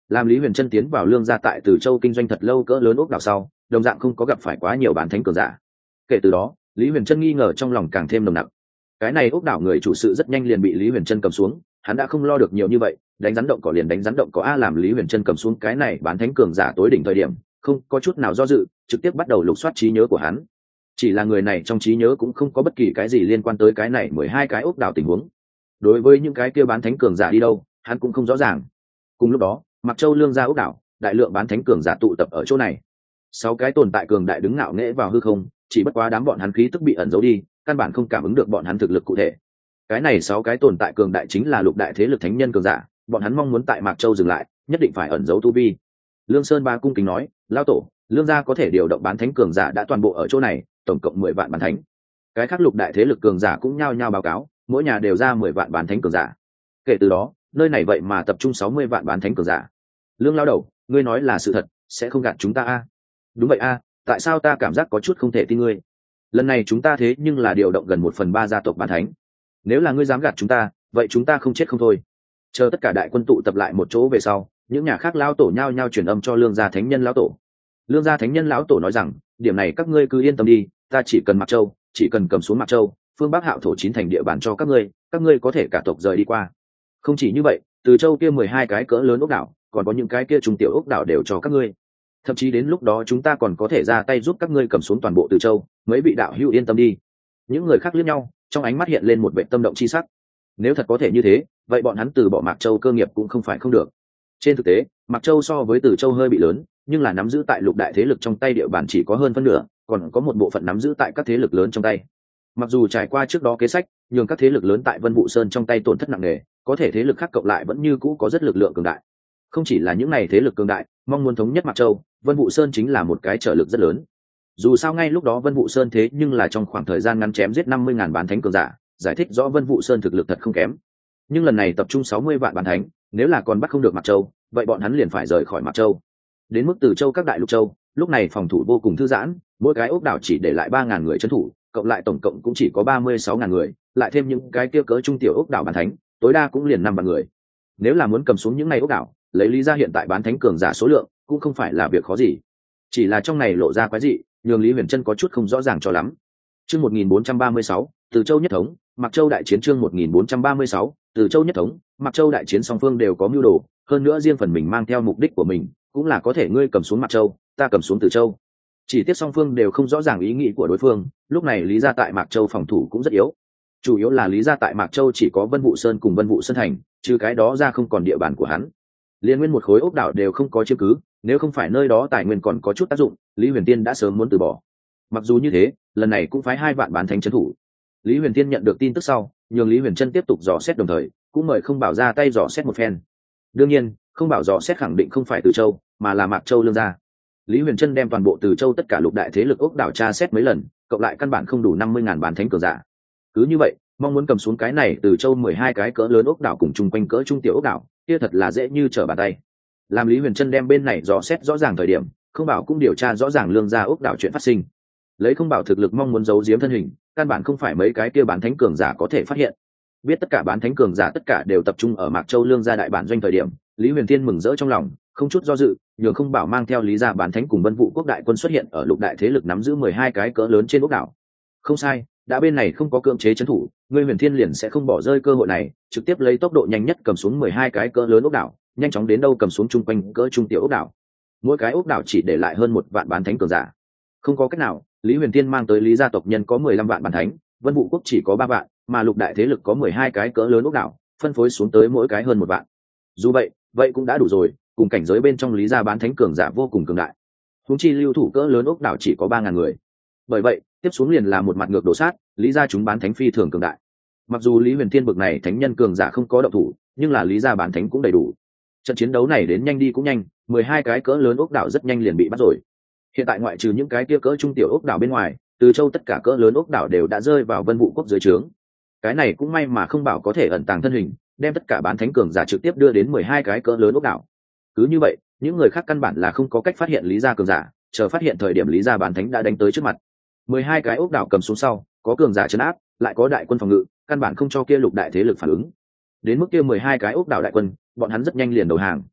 Làm Lý Huyền Trân tiến vào Lương gia tại Từ Châu kinh doanh thật lâu cỡ lớn ốc đảo sau, đồng dạng không có gặp phải quá nhiều bán thánh cường giả. Kể từ đó, Lý Huyền Trân nghi ngờ trong lòng càng thêm nồng nặc. Cái này ốc đảo người chủ sự rất nhanh liền bị Lý Huyền Trân cầm xuống, hắn đã không lo được nhiều như vậy, đánh rắn động cỏ liền đánh rắn động cỏ a. Làm Lý Huyền Trân cầm xuống cái này bán thánh cường giả tối đỉnh thời điểm, không có chút nào do dự, trực tiếp bắt đầu lục soát trí nhớ của hắn. Chỉ là người này trong trí nhớ cũng không có bất kỳ cái gì liên quan tới cái này 12 cái ốc đảo tình huống. Đối với những cái kia bán thánh cường giả đi đâu, hắn cũng không rõ ràng. Cùng lúc đó, Mặc Châu Lương gia ốc đảo, đại lượng bán thánh cường giả tụ tập ở chỗ này. 6 cái tồn tại cường đại đứng ngạo nghễ vào hư không, chỉ bất quá đám bọn hắn khí tức bị ẩn giấu đi, căn bản không cảm ứng được bọn hắn thực lực cụ thể. Cái này 6 cái tồn tại cường đại chính là lục đại thế lực thánh nhân cường giả, bọn hắn mong muốn tại Mạc Châu dừng lại, nhất định phải ẩn giấu tu vi. Lương Sơn Ba cung kính nói, lão tổ, Lương gia có thể điều động bán thánh cường giả đã toàn bộ ở chỗ này, tổng cộng 10 vạn bán thánh. Cái khác lục đại thế lực cường giả cũng nhao nhao báo cáo, mỗi nhà đều ra 10 vạn bán thánh cường giả. Kể từ đó, nơi này vậy mà tập trung 60 vạn bán thánh cường giả. Lương lão đầu, ngươi nói là sự thật, sẽ không gạt chúng ta a? Đúng vậy a, tại sao ta cảm giác có chút không thể tin ngươi? Lần này chúng ta thế nhưng là điều động gần 1/3 gia tộc bán thánh. Nếu là ngươi dám gạt chúng ta, vậy chúng ta không chết không thôi. Chờ tất cả đại quân tụ tập lại một chỗ về sau, những nhà khác lão tổ nhao nhao truyền âm cho Lương gia thánh nhân lão tổ. Lương gia thánh nhân lão tổ nói rằng, điểm này các ngươi cứ yên tâm đi, ta chỉ cần Mạc Châu, chỉ cần cầm xuống Mạc Châu, phương Bắc Hạo thổ 9 thành địa bàn cho các ngươi có thể cả tộc rời đi qua. Không chỉ như vậy, Từ Châu kia 12 cái cỡ lớn ốc đảo, còn có những cái kia trung tiểu ốc đảo đều cho các ngươi. Thậm chí đến lúc đó chúng ta còn có thể ra tay giúp các ngươi cầm xuống toàn bộ Từ Châu, mấy vị đạo hữu yên tâm đi. Những người khác liếc nhau, trong ánh mắt hiện lên một vẻ tâm động chi sắc. Nếu thật có thể như thế, vậy bọn hắn từ bỏ Mạc Châu cơ nghiệp cũng không phải không được. Trên thực tế, Mạc Châu so với Từ Châu hơi bị lớn, nhưng là nắm giữ tại lục đại thế lực trong tay địa bàn chỉ có hơn phân nửa, còn có một bộ phận nắm giữ tại các thế lực lớn trong tay. Mặc dù trải qua trước đó kế sách, nhường các thế lực lớn tại Vân Vũ Sơn trong tay tổn thất nặng nề, có thể thế lực khác cộng lại vẫn như cũ có rất lực lượng cường đại. Không chỉ là những này thế lực cường đại, mong muốn thống nhất Mạc Châu, Vân Vũ Sơn chính là một cái trợ lực rất lớn. Dù sao ngay lúc đó Vân Vũ Sơn thế nhưng là trong khoảng thời gian ngắn chém giết 50.000 bán thánh cường giả, giải thích rõ Vân Vũ Sơn thực lực thật không kém. Nhưng lần này tập trung 60 vạn bán thánh, nếu là còn bắt không được Mạc Châu, vậy bọn hắn liền phải rời khỏi Mạc Châu. Đến mức Từ Châu các đại lục châu, lúc này phòng thủ vô cùng thư giãn, mỗi cái ốc đảo chỉ để lại 3.000 người trấn thủ, cộng lại tổng cộng cũng chỉ có 36.000 người, lại thêm những cái kia cỡ trung tiểu ốc đảo bán thánh, tối đa cũng liền 5 vạn người. Nếu là muốn cầm xuống những này ốc đảo, lấy lý ra hiện tại bán thánh cường giả số lượng, cũng không phải là việc khó gì. Chỉ là trong này lộ ra quái dị, nhường Lý Huyền Trân có chút không rõ ràng cho lắm. Chương 1436, Từ Châu nhất thống, Mạc Châu đại chiến. Chương 1436, Từ Châu nhất thống, Mạc Châu đại chiến. Song phương đều có mưu đồ, hơn nữa riêng phần mình mang theo mục đích của mình, cũng là có thể ngươi cầm xuống Mạc Châu, ta cầm xuống Từ Châu. Chỉ tiếc song phương đều không rõ ràng ý nghĩ của đối phương, lúc này lý gia tại Mạc Châu phòng thủ cũng rất yếu. Chủ yếu là lý gia tại Mạc Châu chỉ có Vân Vũ Sơn cùng Vân Vũ Sơn thành, trừ cái đó ra không còn địa bàn của hắn. Liên nguyên một khối ốc đảo đều không có chiếm cứ, nếu không phải nơi đó tài nguyên còn có chút tác dụng, Lý Huyền Tiên đã sớm muốn từ bỏ. Mặc dù như thế, lần này cũng phái 2 vạn bán thánh trấn thủ. Lý Huyền Tiên nhận được tin tức sau, nhường Lý Huyền Trân tiếp tục dò xét, đồng thời cũng mời Không Bảo ra tay dò xét một phen. Đương nhiên, Không Bảo dò xét khẳng định không phải Từ Châu, mà là Mạc Châu Lương gia. Lý Huyền Trân đem toàn bộ Từ Châu tất cả lục đại thế lực ốc đảo tra xét mấy lần, cộng lại căn bản không đủ 50.000 bán thánh cường giả. Cứ như vậy, mong muốn cầm xuống cái này Từ Châu 12 cái cỡ lớn ốc đảo cùng chung quanh cỡ trung tiểu ốc đảo, kia thật là dễ như trở bàn tay. Làm Lý Huyền Trân đem bên này dò xét rõ ràng thời điểm, Không Bảo cũng điều tra rõ ràng Lương gia ốc đảo chuyện phát sinh. Lấy Không Bảo thực lực mong muốn giấu giếm thân hình, căn bản không phải mấy cái kia bán thánh cường giả có thể phát hiện. Biết tất cả bán thánh cường giả tất cả đều tập trung ở Mạc Châu Lương gia đại bản doanh thời điểm, Lý Huyền Tiên mừng rỡ trong lòng, không chút do dự, nhường Không Bảo mang theo Lý gia bán thánh cùng Vân Vũ quốc đại quân xuất hiện ở lục đại thế lực nắm giữ 12 cái cỡ lớn trên ốc đảo. Không sai, đã bên này không có cưỡng chế trấn thủ, ngươi Huyền Thiên liền sẽ không bỏ rơi cơ hội này, trực tiếp lấy tốc độ nhanh nhất cầm xuống 12 cái cỡ lớn ốc đảo, nhanh chóng đến đâu cầm xuống chung quanh cỡ trung tiểu ốc đảo. Mỗi cái ốc đảo chỉ để lại hơn 1 vạn bán thánh cường giả. Không có cách nào, Lý Huyền Thiên mang tới Lý gia tộc nhân có 15 vạn bán thánh, Vân Vũ quốc chỉ có 3 vạn, mà lục đại thế lực có 12 cái cỡ lớn ốc đảo, phân phối xuống tới mỗi cái hơn 1 vạn. Dù vậy cũng đã đủ rồi, cùng cảnh giới bên trong Lý gia bán thánh cường giả vô cùng cường đại. Huống chi lưu thủ cỡ lớn ốc đảo chỉ có 3.000 người. Bởi vậy, tiếp xuống liền là một mặt ngược đổ sát, Lý gia chúng bán thánh phi thường cường đại. Mặc dù Lý Huyền Thiên bực này thánh nhân cường giả không có động thủ, nhưng là Lý gia bán thánh cũng đầy đủ. Trận chiến đấu này đến nhanh đi cũng nhanh, 12 cái cỡ lớn ốc đảo rất nhanh liền bị bắt rồi. Hiện tại ngoại trừ những cái kia cỡ trung tiểu ốc đảo bên ngoài, Từ Châu tất cả cỡ lớn ốc đảo đều đã rơi vào Vân Vũ quốc dưới trướng. Cái này cũng may mà Không Bảo có thể ẩn tàng thân hình, đem tất cả bán thánh cường giả trực tiếp đưa đến 12 cái cỡ lớn ốc đảo. Cứ như vậy, những người khác căn bản là không có cách phát hiện Lý gia cường giả, chờ phát hiện thời điểm Lý gia bán thánh đã đánh tới trước mặt. 12 cái ốc đảo cầm xuống sau, có cường giả trấn áp, lại có đại quân phòng ngự, căn bản không cho kia lục đại thế lực phản ứng. Đến mức kia 12 cái ốc đảo đại quân, bọn hắn rất nhanh liền đầu hàng.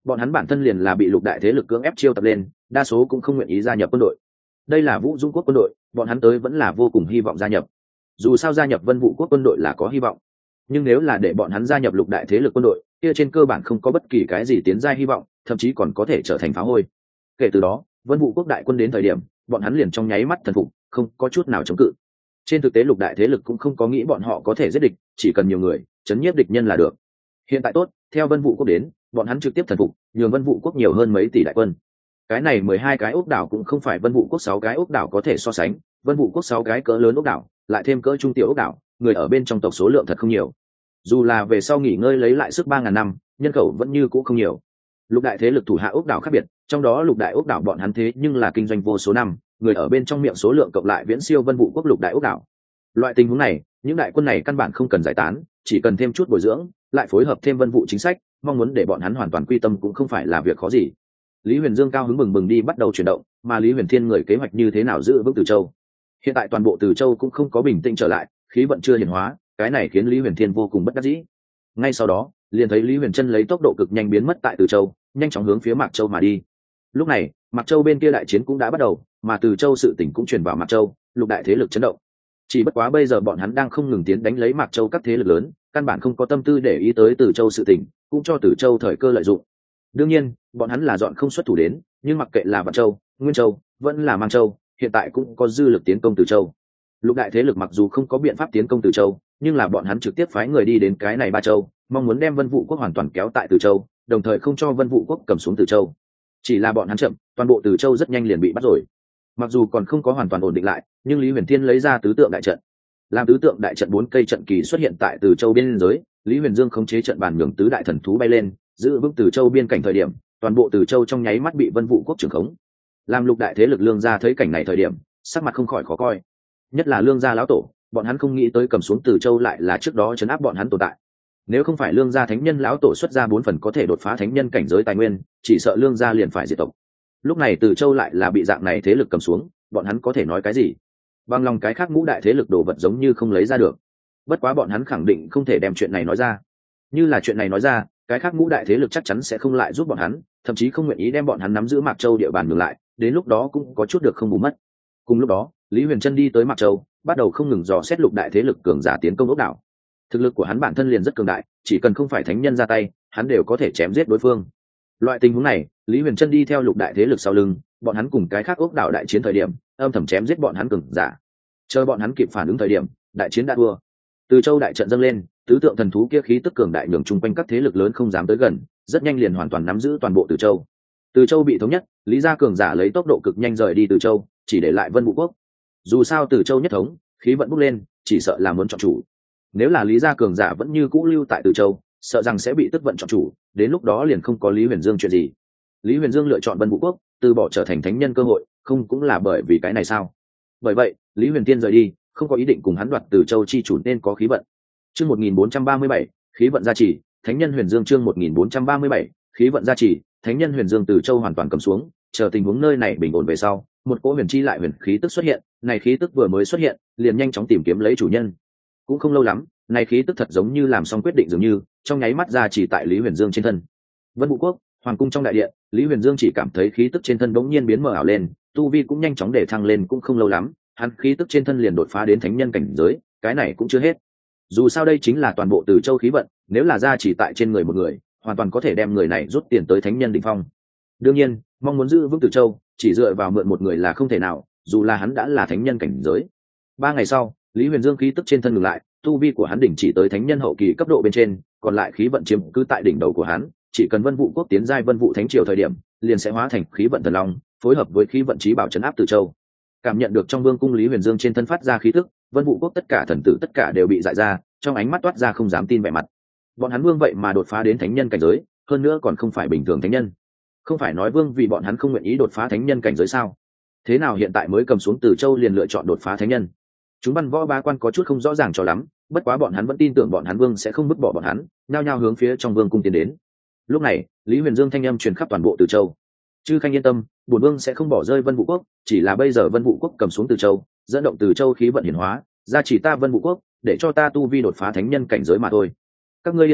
bọn hắn bản thân liền là bị lục đại thế lực cưỡng ép chiêu tập lên, đa số cũng không nguyện ý gia nhập quân đội. Đây là Vũ Dung quốc quân đội, bọn hắn tới vẫn là vô cùng hy vọng gia nhập. Dù sao gia nhập Vân Vũ quốc quân đội là có hy vọng, nhưng nếu là để bọn hắn gia nhập lục đại thế lực quân đội, kia trên cơ bản không có bất kỳ cái gì tiến giai hy vọng, thậm chí còn có thể trở thành phá hôi. Kể từ đó, Vân Vũ quốc đại quân đến thời điểm, bọn hắn liền trong nháy mắt thần phục, không có chút nào chống cự. Trên thực tế lục đại thế lực cũng không có nghĩ bọn họ có thể giết địch, chỉ cần nhiều người chấn nhiếp địch nhân là được. Hiện tại tốt, theo Vân Vũ quốc đến, bọn hắn trực tiếp thần phục, nhường Vân Vũ quốc nhiều hơn mấy tỷ đại quân. Cái này 12 cái ốc đảo cũng không phải Vân Vũ quốc 6 cái ốc đảo có thể so sánh, Vân Vũ quốc 6 cái cỡ lớn ốc đảo, lại thêm cỡ trung tiểu ốc đảo, người ở bên trong tộc số lượng thật không nhiều. Dù là về sau nghỉ ngơi lấy lại sức 3000 năm, nhân khẩu vẫn như cũ không nhiều. Lục đại thế lực thủ hạ ốc đảo khác biệt, trong đó lục đại ốc đảo bọn hắn thế nhưng là kinh doanh vô số năm, người ở bên trong miệng số lượng cộng lại viễn siêu Vân Vũ quốc lục đại ốc đảo. Loại tình huống này, những đại quân này căn bản không cần giải tán, chỉ cần thêm chút bồi dưỡng, lại phối hợp thêm Vân Vũ chính sách, mong muốn để bọn hắn hoàn toàn quy tâm cũng không phải là việc khó gì. Lý Huyền Dương cao hứng bừng bừng đi bắt đầu chuyển động, mà Lý Huyền Thiên người kế hoạch như thế nào giữ vững Từ Châu. Hiện tại toàn bộ Từ Châu cũng không có bình tĩnh trở lại, khí vận chưa hiển hóa, cái này khiến Lý Huyền Thiên vô cùng bất đắc dĩ. Ngay sau đó, liền thấy Lý Huyền Trân lấy tốc độ cực nhanh biến mất tại Từ Châu, nhanh chóng hướng phía Mạc Châu mà đi. Lúc này, Mạc Châu bên kia đại chiến cũng đã bắt đầu, mà Từ Châu sự tình cũng truyền vào Mạc Châu, lục đại thế lực chấn động. Chỉ bất quá bây giờ bọn hắn đang không ngừng tiến đánh lấy Mạc Châu các thế lực lớn, căn bản không có tâm tư để ý tới Từ Châu sự tình, cũng cho Từ Châu thời cơ lợi dụng. Đương nhiên, bọn hắn là dọn không xuất thủ đến, nhưng mặc kệ là Vạn Châu, Nguyên Châu, vẫn là Mang Châu, hiện tại cũng có dư lực tiến công Từ Châu. Lục đại thế lực mặc dù không có biện pháp tiến công Từ Châu, nhưng là bọn hắn trực tiếp phái người đi đến cái này Ba Châu, mong muốn đem Vân Vũ quốc hoàn toàn kéo tại Từ Châu, đồng thời không cho Vân Vũ quốc cầm xuống Từ Châu. Chỉ là bọn hắn chậm, toàn bộ Từ Châu rất nhanh liền bị bắt rồi. Mặc dù còn không có hoàn toàn ổn định lại, nhưng Lý Huyền Thiên lấy ra tứ tượng đại trận, làm tứ tượng đại trận 4 cây trận kỳ xuất hiện tại Từ Châu biên giới, Lý Huyền Dương khống chế trận bàn nhường tứ đại thần thú bay lên, giữ vững Từ Châu biên cảnh thời điểm, toàn bộ Từ Châu trong nháy mắt bị Vân Vũ quốc trưởng khống. Làm lục đại thế lực Lương gia thấy cảnh này thời điểm, sắc mặt không khỏi khó coi. Nhất là Lương gia lão tổ, bọn hắn không nghĩ tới cầm xuống Từ Châu lại là trước đó trấn áp bọn hắn tồn tại. Nếu không phải Lương gia thánh nhân lão tổ xuất ra 4 phần có thể đột phá thánh nhân cảnh giới tài nguyên, chỉ sợ Lương gia liền phải diệt tộc. Lúc này Từ Châu lại là bị dạng này thế lực cầm xuống, bọn hắn có thể nói cái gì? Bằng lòng cái khác ngũ đại thế lực đồ vật giống như không lấy ra được. Bất quá bọn hắn khẳng định không thể đem chuyện này nói ra. Như là chuyện này nói ra, cái khác ngũ đại thế lực chắc chắn sẽ không lại giúp bọn hắn, thậm chí không nguyện ý đem bọn hắn nắm giữ Mạc Châu địa bàn ngược lại, đến lúc đó cũng có chút được không bù mất. Cùng lúc đó, Lý Huyền Trân đi tới Mạc Châu, bắt đầu không ngừng dò xét lục đại thế lực cường giả tiến công ốc đảo. Thực lực của hắn bản thân liền rất cường đại, chỉ cần không phải thánh nhân ra tay, hắn đều có thể chém giết đối phương. Loại tình huống này, Lý Huyền Trân đi theo lục đại thế lực sau lưng, bọn hắn cùng cái khác ốc đảo đại chiến thời điểm, âm thầm chém giết bọn hắn cường giả. Chờ bọn hắn kịp phản ứng thời điểm, đại chiến đã thua. Từ Châu đại trận dâng lên, tứ tượng thần thú kia khí tức cường đại nhường chung quanh các thế lực lớn không dám tới gần, rất nhanh liền hoàn toàn nắm giữ toàn bộ Từ Châu. Từ Châu bị thống nhất, Lý gia cường giả lấy tốc độ cực nhanh rời đi Từ Châu, chỉ để lại Vân Vũ quốc. Dù sao Từ Châu nhất thống, khí vận bốc lên, chỉ sợ là muốn chọn chủ. Nếu là Lý gia cường giả vẫn như cũ lưu tại Từ Châu, sợ rằng sẽ bị tức vận chọn chủ, đến lúc đó liền không có Lý Huyền Dương chuyện gì. Lý Huyền Dương lựa chọn Vân Vũ quốc, từ bỏ trở thành thánh nhân cơ hội, không cũng là bởi vì cái này sao? Bởi vậy, Lý Huyền Tiên rời đi, không có ý định cùng hắn đoạt Từ Châu chi chủ nên có khí vận. Chương 1437, khí vận gia trì, Thánh nhân Huyền Dương chương 1437, khí vận gia trì, Thánh nhân Huyền Dương Từ Châu hoàn toàn cầm xuống, chờ tình huống nơi này bình ổn về sau, một cỗ huyền chi lại huyền khí tức xuất hiện, này khí tức vừa mới xuất hiện, liền nhanh chóng tìm kiếm lấy chủ nhân. Cũng không lâu lắm, này khí tức thật giống như làm xong quyết định dường như, trong nháy mắt gia trì tại Lý Huyền Dương trên thân. Vân Vũ quốc, hoàng cung trong đại điện, Lý Huyền Dương chỉ cảm thấy khí tức trên thân bỗng nhiên biến mờ ảo lên, tu vi cũng nhanh chóng để thăng lên, cũng không lâu lắm, hắn khí tức trên thân liền đột phá đến thánh nhân cảnh giới, cái này cũng chưa hết. Dù sao đây chính là toàn bộ Từ Châu khí vận, nếu là gia chỉ tại trên người một người, hoàn toàn có thể đem người này rút tiền tới thánh nhân đỉnh phong. Đương nhiên, mong muốn giữ vững Từ Châu, chỉ dựa vào mượn một người là không thể nào, dù là hắn đã là thánh nhân cảnh giới. 3 ngày sau, Lý Huyền Dương khí tức trên thân ngừng lại, tu vi của hắn đỉnh chỉ tới thánh nhân hậu kỳ cấp độ bên trên, còn lại khí vận chiếm cứ tại đỉnh đầu của hắn, chỉ cần Vân Vũ quốc tiến giai Vân Vũ thánh triều thời điểm, liền sẽ hóa thành khí vận thần long, phối hợp với khí vận chí bảo trấn áp Từ Châu. Cảm nhận được trong vương cung Lý Huyền Dương trên thân phát ra khí tức, Vân Vũ quốc tất cả thần tử tất cả đều bị dại ra, trong ánh mắt toát ra không dám tin vẻ mặt. Bọn hắn vương vậy mà đột phá đến thánh nhân cảnh giới, hơn nữa còn không phải bình thường thánh nhân. Không phải nói vương vì bọn hắn không nguyện ý đột phá thánh nhân cảnh giới sao? Thế nào hiện tại mới cầm xuống Từ Châu liền lựa chọn đột phá thánh nhân? Chúng văn võ ba quan có chút không rõ ràng cho lắm, bất quá bọn hắn vẫn tin tưởng bọn hắn vương sẽ không vứt bỏ bọn hắn, nhao nhao hướng phía trong vương cung tiến đến. Lúc này, Lý Huyền Dương thanh âm truyền khắp toàn bộ Từ Châu. Chư khanh yên tâm, bổn vương sẽ không bỏ rơi Vân Vũ quốc, chỉ là bây giờ Vân Vũ quốc cầm xuống Từ Châu, dẫn động Từ Châu khí vận hiển hóa, gia chỉ ta Vân Vũ quốc, để cho ta tu vi đột phá thánh nhân cảnh giới mà thôi. Các ngươi yên tâm,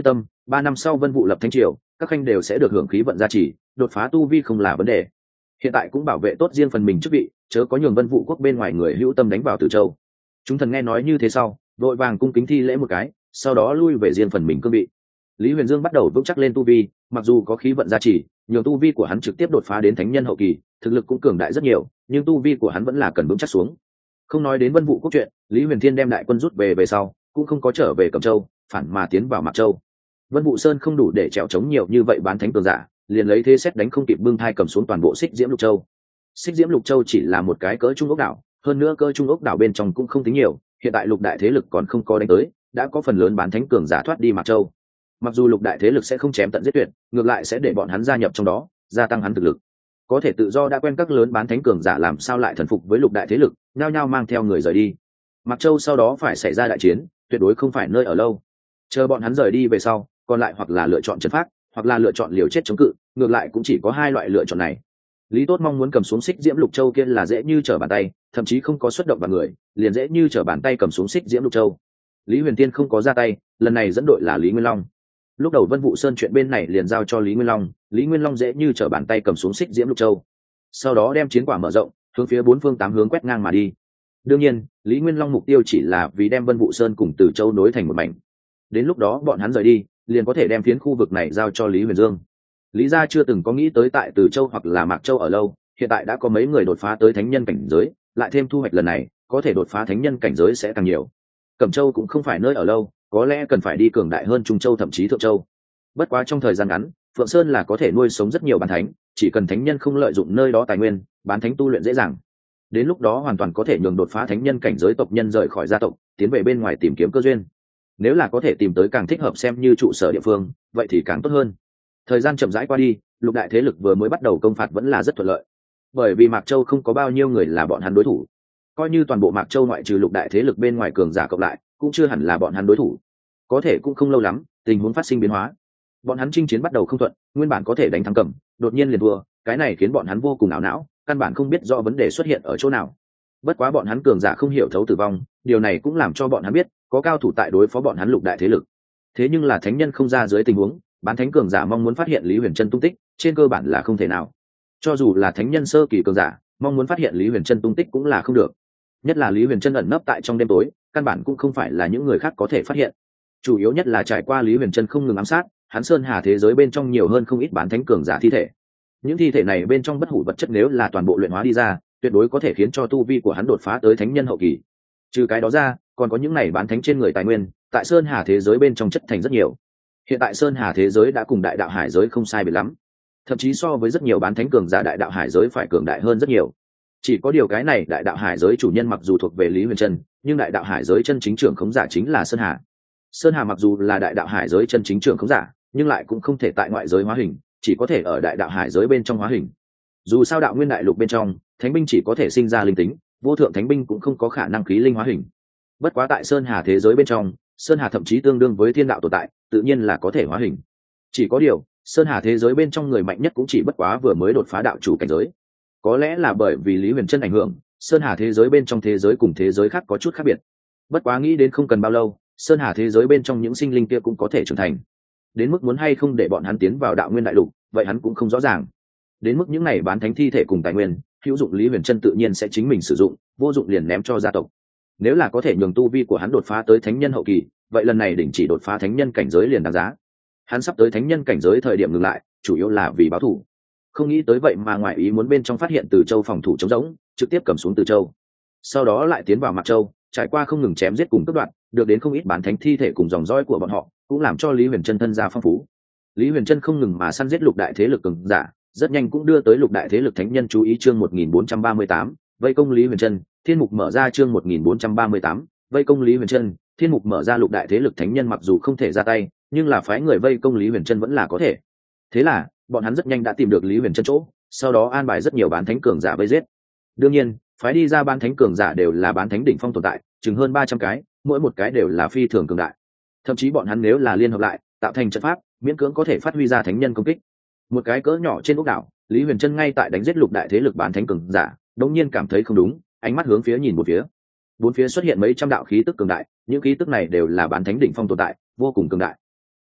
3 năm sau Vân Vũ lập thánh triều, các khanh đều sẽ được hưởng khí vận gia trì, đột phá tu vi không là vấn đề. Hiện tại cũng bảo vệ tốt riêng phần mình chức vị, chớ có nhường Vân Vũ quốc bên ngoài người hữu tâm đánh vào Từ Châu. Chúng thần nghe nói như thế sau, đội vàng cung kính thi lễ một cái, sau đó lui về riêng phần mình cương vị. Lý Huyền Dương bắt đầu vững chắc lên tu vi, mặc dù có khí vận gia trì, nhiều tu vi của hắn trực tiếp đột phá đến thánh nhân hậu kỳ, thực lực cũng cường đại rất nhiều, nhưng tu vi của hắn vẫn là cần vững chắc xuống. Không nói đến Vân Vũ quốc chuyện, Lý Huyền Thiên đem đại quân rút về sau, cũng không có trở về Cẩm Châu, phản mà tiến vào Mạc Châu. Vân Vũ Sơn không đủ để trèo chống nhiều như vậy bán thánh cường giả, liền lấy thế xét đánh không kịp bưng thai cầm xuống toàn bộ Xích Diễm Lục Châu. Xích Diễm Lục Châu chỉ là một cái cỡ trung ốc đảo, hơn nữa cỡ trung ốc đảo bên trong cũng không tính nhiều, hiện tại lục đại thế lực còn không có đánh tới, đã có phần lớn bán thánh cường giả thoát đi Mạc Châu. Mặc dù lục đại thế lực sẽ không chém tận giết tuyệt, ngược lại sẽ để bọn hắn gia nhập trong đó, gia tăng hắn thực lực. Có thể tự do đã quen các lớn bán thánh cường giả làm sao lại thần phục với lục đại thế lực, nhao nhao mang theo người rời đi. Mạc Châu sau đó phải xảy ra đại chiến, tuyệt đối không phải nơi ở lâu. Chờ bọn hắn rời đi về sau, còn lại hoặc là lựa chọn trấn pháp, hoặc là lựa chọn liều chết chống cự, ngược lại cũng chỉ có hai loại lựa chọn này. Lý Tốt mong muốn cầm xuống Xích Diễm Lục Châu kia là dễ như trở bàn tay, thậm chí không có xuất động vào người, liền dễ như trở bàn tay cầm xuống Xích Diễm Lục Châu. Lý Huyền Tiên không có ra tay, lần này dẫn đội là Lý Nguyên Long. Lúc đầu Vân Vũ Sơn chuyện bên này liền giao cho Lý Nguyên Long, Lý Nguyên Long dễ như trở bàn tay cầm xuống Xích Diễm Lục Châu. Sau đó đem chiến quả mở rộng, hướng phía bốn phương tám hướng quét ngang mà đi. Đương nhiên, Lý Nguyên Long mục tiêu chỉ là vì đem Vân Vũ Sơn cùng Từ Châu nối thành một mảnh. Đến lúc đó bọn hắn rời đi, liền có thể đem phiến khu vực này giao cho Lý Huyền Dương. Lý gia chưa từng có nghĩ tới tại Từ Châu hoặc là Mạc Châu ở lâu, hiện tại đã có mấy người đột phá tới thánh nhân cảnh giới, lại thêm thu hoạch lần này, có thể đột phá thánh nhân cảnh giới sẽ càng nhiều. Cẩm Châu cũng không phải nơi ở lâu, có lẽ cần phải đi cường đại hơn Trung Châu thậm chí Thượng Châu. Bất quá trong thời gian ngắn, Phượng Sơn là có thể nuôi sống rất nhiều bán thánh, chỉ cần thánh nhân không lợi dụng nơi đó tài nguyên, bán thánh tu luyện dễ dàng. Đến lúc đó hoàn toàn có thể nhường đột phá thánh nhân cảnh giới tộc nhân rời khỏi gia tộc, tiến về bên ngoài tìm kiếm cơ duyên. Nếu là có thể tìm tới càng thích hợp xem như trụ sở địa phương, vậy thì càng tốt hơn. Thời gian chậm rãi qua đi, lục đại thế lực vừa mới bắt đầu công phạt vẫn là rất thuận lợi, bởi vì Mạc Châu không có bao nhiêu người là bọn hắn đối thủ. Coi như toàn bộ Mạc Châu ngoại trừ lục đại thế lực bên ngoài cường giả cộng lại, cũng chưa hẳn là bọn hắn đối thủ. Có thể cũng không lâu lắm, tình huống phát sinh biến hóa. Bọn hắn chinh chiến bắt đầu không thuận, nguyên bản có thể đánh thắng Cẩm, đột nhiên liền thua, cái này khiến bọn hắn vô cùng ảo não, căn bản không biết rõ vấn đề xuất hiện ở chỗ nào. Bất quá bọn hắn cường giả không hiểu thấu tử vong, điều này cũng làm cho bọn hắn biết có cao thủ tại đối phó bọn hắn lục đại thế lực. Thế nhưng là thánh nhân không ra dưới tình huống, bán thánh cường giả mong muốn phát hiện Lý Huyền Trân tung tích, trên cơ bản là không thể nào. Cho dù là thánh nhân sơ kỳ cường giả, mong muốn phát hiện Lý Huyền Trân tung tích cũng là không được. Nhất là Lý Huyền Trân ẩn nấp tại trong đêm tối, căn bản cũng không phải là những người khác có thể phát hiện. Chủ yếu nhất là trải qua Lý Huyền Trân không ngừng ám sát, hắn sơn hà thế giới bên trong nhiều hơn không ít bán thánh cường giả thi thể. Những thi thể này bên trong bất hủ vật chất nếu là toàn bộ luyện hóa đi ra, tuyệt đối có thể khiến cho tu vi của hắn đột phá tới thánh nhân hậu kỳ. Trừ cái đó ra, còn có những này bán thánh trên người tài nguyên, tại sơn hà thế giới bên trong chất thành rất nhiều. Hiện tại sơn hà thế giới đã cùng đại đạo hải giới không sai biệt lắm, thậm chí so với rất nhiều bán thánh cường giả đại đạo hải giới phải cường đại hơn rất nhiều. Chỉ có điều cái này đại đạo hải giới chủ nhân mặc dù thuộc về Lý Huyền Trân, nhưng đại đạo hải giới chân chính trưởng khống giả chính là Sơn Hà. Sơn Hà mặc dù là đại đạo hải giới chân chính trưởng khống giả, nhưng lại cũng không thể tại ngoại giới hóa hình, chỉ có thể ở đại đạo hải giới bên trong hóa hình. Dù sao đạo nguyên đại lục bên trong, thánh binh chỉ có thể sinh ra linh tính, vô thượng thánh binh cũng không có khả năng khí linh hóa hình. Bất quá tại Sơn Hà thế giới bên trong, Sơn Hà thậm chí tương đương với thiên đạo tồn tại, tự nhiên là có thể hóa hình. Chỉ có điều, Sơn Hà thế giới bên trong người mạnh nhất cũng chỉ bất quá vừa mới đột phá đạo chủ cảnh giới. Có lẽ là bởi vì Lý Huyền Trân ảnh hưởng, Sơn Hà thế giới bên trong thế giới cùng thế giới khác có chút khác biệt. Bất quá nghĩ đến không cần bao lâu, Sơn Hà thế giới bên trong những sinh linh kia cũng có thể trưởng thành. Đến mức muốn hay không để bọn hắn tiến vào đạo nguyên đại lục, vậy hắn cũng không rõ ràng. Đến mức những này bán thánh thi thể cùng tài nguyên, hữu dụng Lý Huyền Trân tự nhiên sẽ chính mình sử dụng, vô dụng liền ném cho gia tộc. Nếu là có thể nhường tu vi của hắn đột phá tới thánh nhân hậu kỳ, vậy lần này đỉnh chỉ đột phá thánh nhân cảnh giới liền đáng giá. Hắn sắp tới thánh nhân cảnh giới thời điểm ngừng lại, chủ yếu là vì báo thù. Không nghĩ tới vậy mà ngoại ý muốn bên trong phát hiện Từ Châu phòng thủ trống rỗng, trực tiếp cầm xuống Từ Châu. Sau đó lại tiến vào Mạc Châu, trải qua không ngừng chém giết cùng cướp đoạt, được đến không ít bán thánh thi thể cùng dòng dõi của bọn họ, cũng làm cho Lý Huyền Trân thân gia phong phú. Lý Huyền Trân không ngừng mà săn giết lục đại thế lực cường giả, rất nhanh cũng đưa tới lục đại thế lực thánh nhân chú ý. Chương 1438, vây công Lý Huyền Trân, thiên mục mở ra. Chương 1438, vây công Lý Huyền Trân, thiên mục mở ra. Lục đại thế lực thánh nhân mặc dù không thể ra tay, nhưng là phái người vây công Lý Huyền Trân vẫn là có thể. Thế là bọn hắn rất nhanh đã tìm được Lý Huyền Trân chỗ, sau đó an bài rất nhiều bán thánh cường giả vây giết. Đương nhiên, phái đi ra bán thánh cường giả đều là bán thánh đỉnh phong tồn tại, chừng hơn 300 cái, mỗi một cái đều là phi thường cường đại. Thậm chí bọn hắn nếu là liên hợp lại, tạo thành trận pháp, miễn cưỡng có thể phát huy ra thánh nhân công kích. Một cái cỡ nhỏ trên ốc đảo, Lý Huyền Trân ngay tại đánh giết lục đại thế lực bán thánh cường giả, đột nhiên cảm thấy không đúng, ánh mắt hướng phía nhìn một phía. Bốn phía xuất hiện mấy trăm đạo khí tức cường đại, những khí tức này đều là bán thánh đỉnh phong tồn tại, vô cùng cường đại.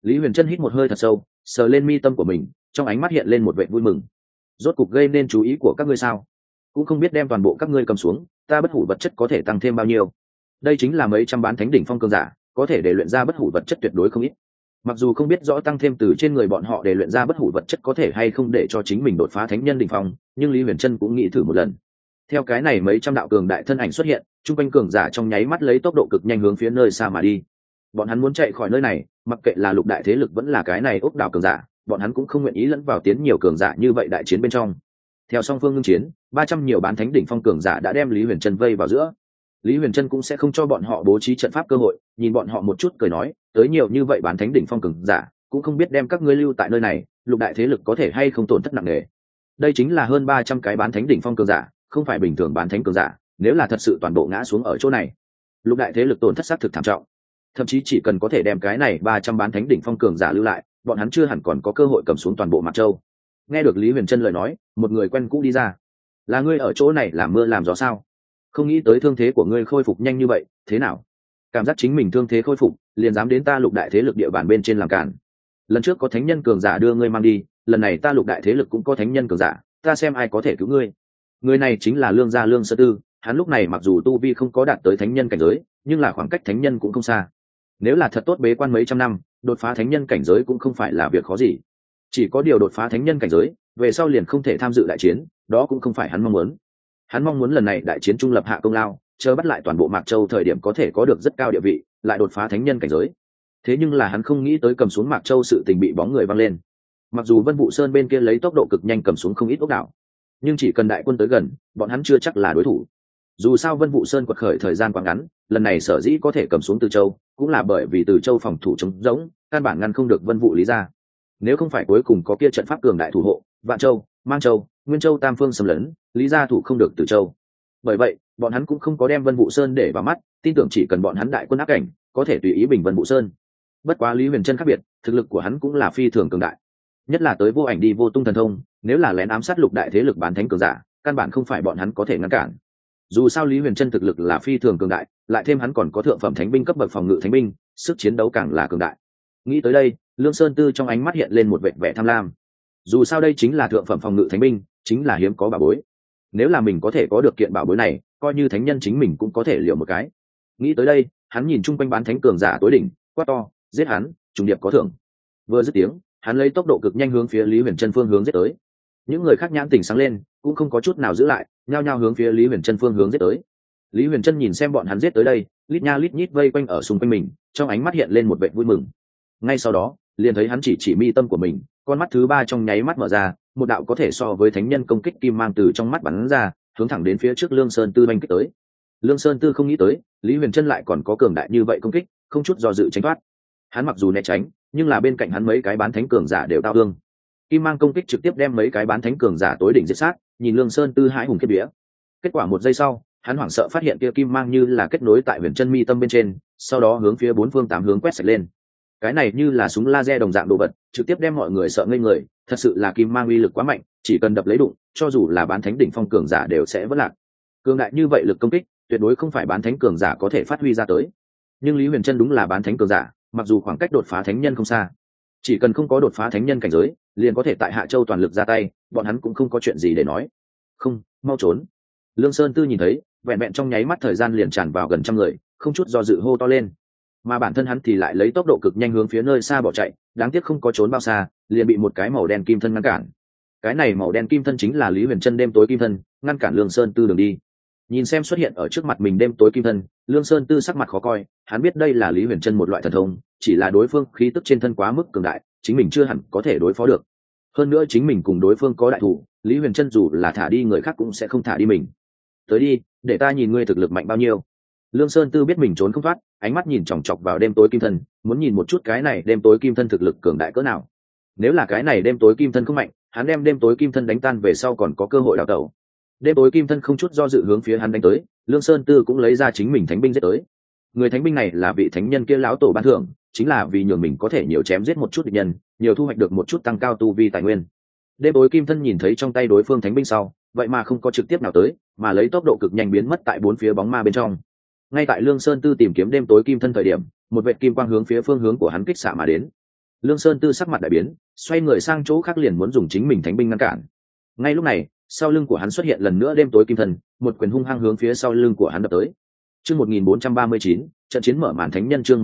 Lý Huyền Trân hít một hơi thật sâu, sờ lên mi tâm của mình, trong ánh mắt hiện lên một vẻ vui mừng. Rốt cục gây nên chú ý của các ngươi sao? Cũng không biết đem toàn bộ các ngươi cầm xuống, ta bất hủ vật chất có thể tăng thêm bao nhiêu. Đây chính là mấy trăm bán thánh đỉnh phong cường giả, có thể để luyện ra bất hủ vật chất tuyệt đối không ít. Mặc dù không biết rõ tăng thêm từ trên người bọn họ để luyện ra bất hủ vật chất có thể hay không để cho chính mình đột phá thánh nhân đỉnh phong, nhưng Lý Huyền Trân cũng nghĩ thử một lần. Theo cái này mấy trăm đạo cường đại thân ảnh xuất hiện, trung quanh cường giả trong nháy mắt lấy tốc độ cực nhanh hướng phía nơi xa mà đi. Bọn hắn muốn chạy khỏi nơi này, mặc kệ là lục đại thế lực vẫn là cái này ốc đảo cường giả, bọn hắn cũng không nguyện ý lẫn vào tiến nhiều cường giả như vậy đại chiến bên trong. Theo song phương ngưng chiến, 300 nhiều bán thánh đỉnh phong cường giả đã đem Lý Huyền Trân vây vào giữa. Lý Huyền Trân cũng sẽ không cho bọn họ bố trí trận pháp cơ hội, nhìn bọn họ một chút cười nói, tới nhiều như vậy bán thánh đỉnh phong cường giả, cũng không biết đem các ngươi lưu tại nơi này, lục đại thế lực có thể hay không tổn thất nặng nề. Đây chính là hơn 300 cái bán thánh đỉnh phong cường giả, không phải bình thường bán thánh cường giả, nếu là thật sự toàn bộ ngã xuống ở chỗ này, lục đại thế lực tổn thất xác thực thảm trọng. Thậm chí chỉ cần có thể đem cái này 300 bán thánh đỉnh phong cường giả lưu lại, bọn hắn chưa hẳn còn có cơ hội cầm xuống toàn bộ Mạc Châu. Nghe được Lý Huyền Trân lời nói, một người quen cũ đi ra. Là ngươi ở chỗ này làm mưa làm gió sao? Không nghĩ tới thương thế của ngươi khôi phục nhanh như vậy, thế nào? Cảm giác chính mình thương thế khôi phục, liền dám đến ta lục đại thế lực địa bàn bên trên làm cản. Lần trước có thánh nhân cường giả đưa ngươi mang đi, lần này ta lục đại thế lực cũng có thánh nhân cường giả, ta xem ai có thể cứu ngươi. Người này chính là Lương gia Lương Sơ Tư, hắn lúc này mặc dù tu vi không có đạt tới thánh nhân cảnh giới, nhưng là khoảng cách thánh nhân cũng không xa. Nếu là thật tốt bế quan mấy trăm năm, đột phá thánh nhân cảnh giới cũng không phải là việc khó gì. Chỉ có điều đột phá thánh nhân cảnh giới, về sau liền không thể tham dự đại chiến, đó cũng không phải hắn mong muốn. Hắn mong muốn lần này đại chiến trung lập hạ công lao, chờ bắt lại toàn bộ Mạc Châu thời điểm có thể có được rất cao địa vị, lại đột phá thánh nhân cảnh giới. Thế nhưng là hắn không nghĩ tới cầm xuống Mạc Châu sự tình bị bóng người văng lên. Mặc dù Vân Vũ Sơn bên kia lấy tốc độ cực nhanh cầm xuống không ít ốc đảo, nhưng chỉ cần đại quân tới gần, bọn hắn chưa chắc là đối thủ. Dù sao Vân Vũ Sơn quật khởi thời gian quá ngắn, lần này sở dĩ có thể cầm xuống Từ Châu, cũng là bởi vì Từ Châu phòng thủ trống rỗng, căn bản ngăn không được Vân Vũ Lý ra. Nếu không phải cuối cùng có kia trận pháp cường đại thủ hộ, Vạn Châu, Mang Châu, Nguyên Châu tam phương xâm lấn, Lý gia thủ không được Từ Châu. Bởi vậy, bọn hắn cũng không có đem Vân Vũ Sơn để vào mắt, tin tưởng chỉ cần bọn hắn đại quân áp cảnh, có thể tùy ý bình Vân Vũ Sơn. Bất quá Lý Huyền Trân khác biệt, thực lực của hắn cũng là phi thường cường đại. Nhất là tới vô ảnh đi vô tung thần thông, nếu là lén ám sát lục đại thế lực bán thánh cường giả, căn bản không phải bọn hắn có thể ngăn cản. Dù sao Lý Huyền Trân thực lực là phi thường cường đại, lại thêm hắn còn có thượng phẩm thánh binh cấp bậc phòng ngự thánh binh, sức chiến đấu càng là cường đại. Nghĩ tới đây, Lương Sơn Tư trong ánh mắt hiện lên một vẻ vẻ tham lam. Dù sao đây chính là thượng phẩm phòng ngự thánh binh, chính là hiếm có bảo bối. Nếu là mình có thể có được kiện bảo bối này, coi như thánh nhân chính mình cũng có thể liều một cái. Nghĩ tới đây, hắn nhìn chung quanh bán thánh cường giả tối đỉnh, quát to, giết hắn, trùng điệp có thưởng. Vừa dứt tiếng, hắn lấy tốc độ cực nhanh hướng phía Lý Huyền Trân phương hướng giết tới. Những người khác nhãn tỉnh sáng lên, cũng không có chút nào giữ lại, nhao nhao hướng phía Lý Huyền Trân phương hướng giết tới. Lý Huyền Trân nhìn xem bọn hắn giết tới đây, lít nha lít nhít vây quanh ở xung quanh mình, trong ánh mắt hiện lên một vẻ vui mừng. Ngay sau đó, liền thấy hắn chỉ mi tâm của mình, con mắt thứ ba trong nháy mắt mở ra, một đạo có thể so với thánh nhân công kích kim mang từ trong mắt bắn ra, hướng thẳng đến phía trước Lương Sơn Tư oanh kích tới. Lương Sơn Tư không nghĩ tới, Lý Huyền Trân lại còn có cường đại như vậy công kích, không chút do dự tránh thoát. Hắn mặc dù né tránh, nhưng là bên cạnh hắn mấy cái bán thánh cường giả đều tao thương. Kim mang công kích trực tiếp đem mấy cái bán thánh cường giả tối đỉnh giết sát, nhìn Lương Sơn Tư hãi hùng kiếp vía. Kết quả một giây sau, hắn hoảng sợ phát hiện kia kim mang như là kết nối tại Huyền Trân mi tâm bên trên, sau đó hướng phía bốn phương tám hướng quét sạch lên. Cái này như là súng laser đồng dạng đồ vật, trực tiếp đem mọi người sợ ngây người, thật sự là kim mang uy lực quá mạnh, chỉ cần đập lấy đụng, cho dù là bán thánh đỉnh phong cường giả đều sẽ vỡ lạc. Cường đại như vậy lực công kích, tuyệt đối không phải bán thánh cường giả có thể phát huy ra tới. Nhưng Lý Huyền Trân đúng là bán thánh cường giả, mặc dù khoảng cách đột phá thánh nhân không xa, chỉ cần không có đột phá thánh nhân cảnh giới, liền có thể tại Hạ Châu toàn lực ra tay, bọn hắn cũng không có chuyện gì để nói. Không, mau trốn. Lương Sơn Tư nhìn thấy, vẹn vẹn trong nháy mắt thời gian liền tràn vào gần trăm người, không chút do dự hô to lên. Mà bản thân hắn thì lại lấy tốc độ cực nhanh hướng phía nơi xa bỏ chạy, đáng tiếc không có trốn bao xa, liền bị một cái màu đen kim thân ngăn cản. Cái này màu đen kim thân chính là Lý Huyền Trân đêm tối kim thân, ngăn cản Lương Sơn Tư đường đi. Nhìn xem xuất hiện ở trước mặt mình đêm tối kim thân, Lương Sơn Tư sắc mặt khó coi, hắn biết đây là Lý Huyền Trân một loại thần thông, chỉ là đối phương khí tức trên thân quá mức cường đại, chính mình chưa hẳn có thể đối phó được. Hơn nữa chính mình cùng đối phương có đại thủ, Lý Huyền Trân dù là thả đi người khác cũng sẽ không thả đi mình. Tới đi, để ta nhìn ngươi thực lực mạnh bao nhiêu. Lương Sơn Tư biết mình trốn không thoát, ánh mắt nhìn chòng chọc vào đêm tối kim thân, muốn nhìn một chút cái này đêm tối kim thân thực lực cường đại cỡ nào. Nếu là cái này đêm tối kim thân không mạnh, hắn đem đêm tối kim thân đánh tan về sau còn có cơ hội đào tẩu. Đêm tối kim thân không chút do dự hướng phía hắn đánh tới, Lương Sơn Tư cũng lấy ra chính mình thánh binh giết tới. Người thánh binh này là vị thánh nhân kia lão tổ ban thưởng, chính là vì nhường mình có thể nhiều chém giết một chút địch nhân, nhiều thu hoạch được một chút tăng cao tu vi tài nguyên. Đêm tối kim thân nhìn thấy trong tay đối phương thánh binh sau, vậy mà không có trực tiếp nào tới, mà lấy tốc độ cực nhanh biến mất tại bốn phía bóng ma bên trong. Ngay tại Lương Sơn Tư tìm kiếm đêm tối kim thân thời điểm, một vệt kim quang hướng phía phương hướng của hắn kích xạ mà đến. Lương Sơn Tư sắc mặt đại biến, xoay người sang chỗ khác liền muốn dùng chính mình thánh binh ngăn cản. Ngay lúc này, sau lưng của hắn xuất hiện lần nữa đêm tối kim thần, một quyền hung hăng hướng phía sau lưng của hắn đập tới. Chương 1439, trận chiến mở màn thánh nhân. Chương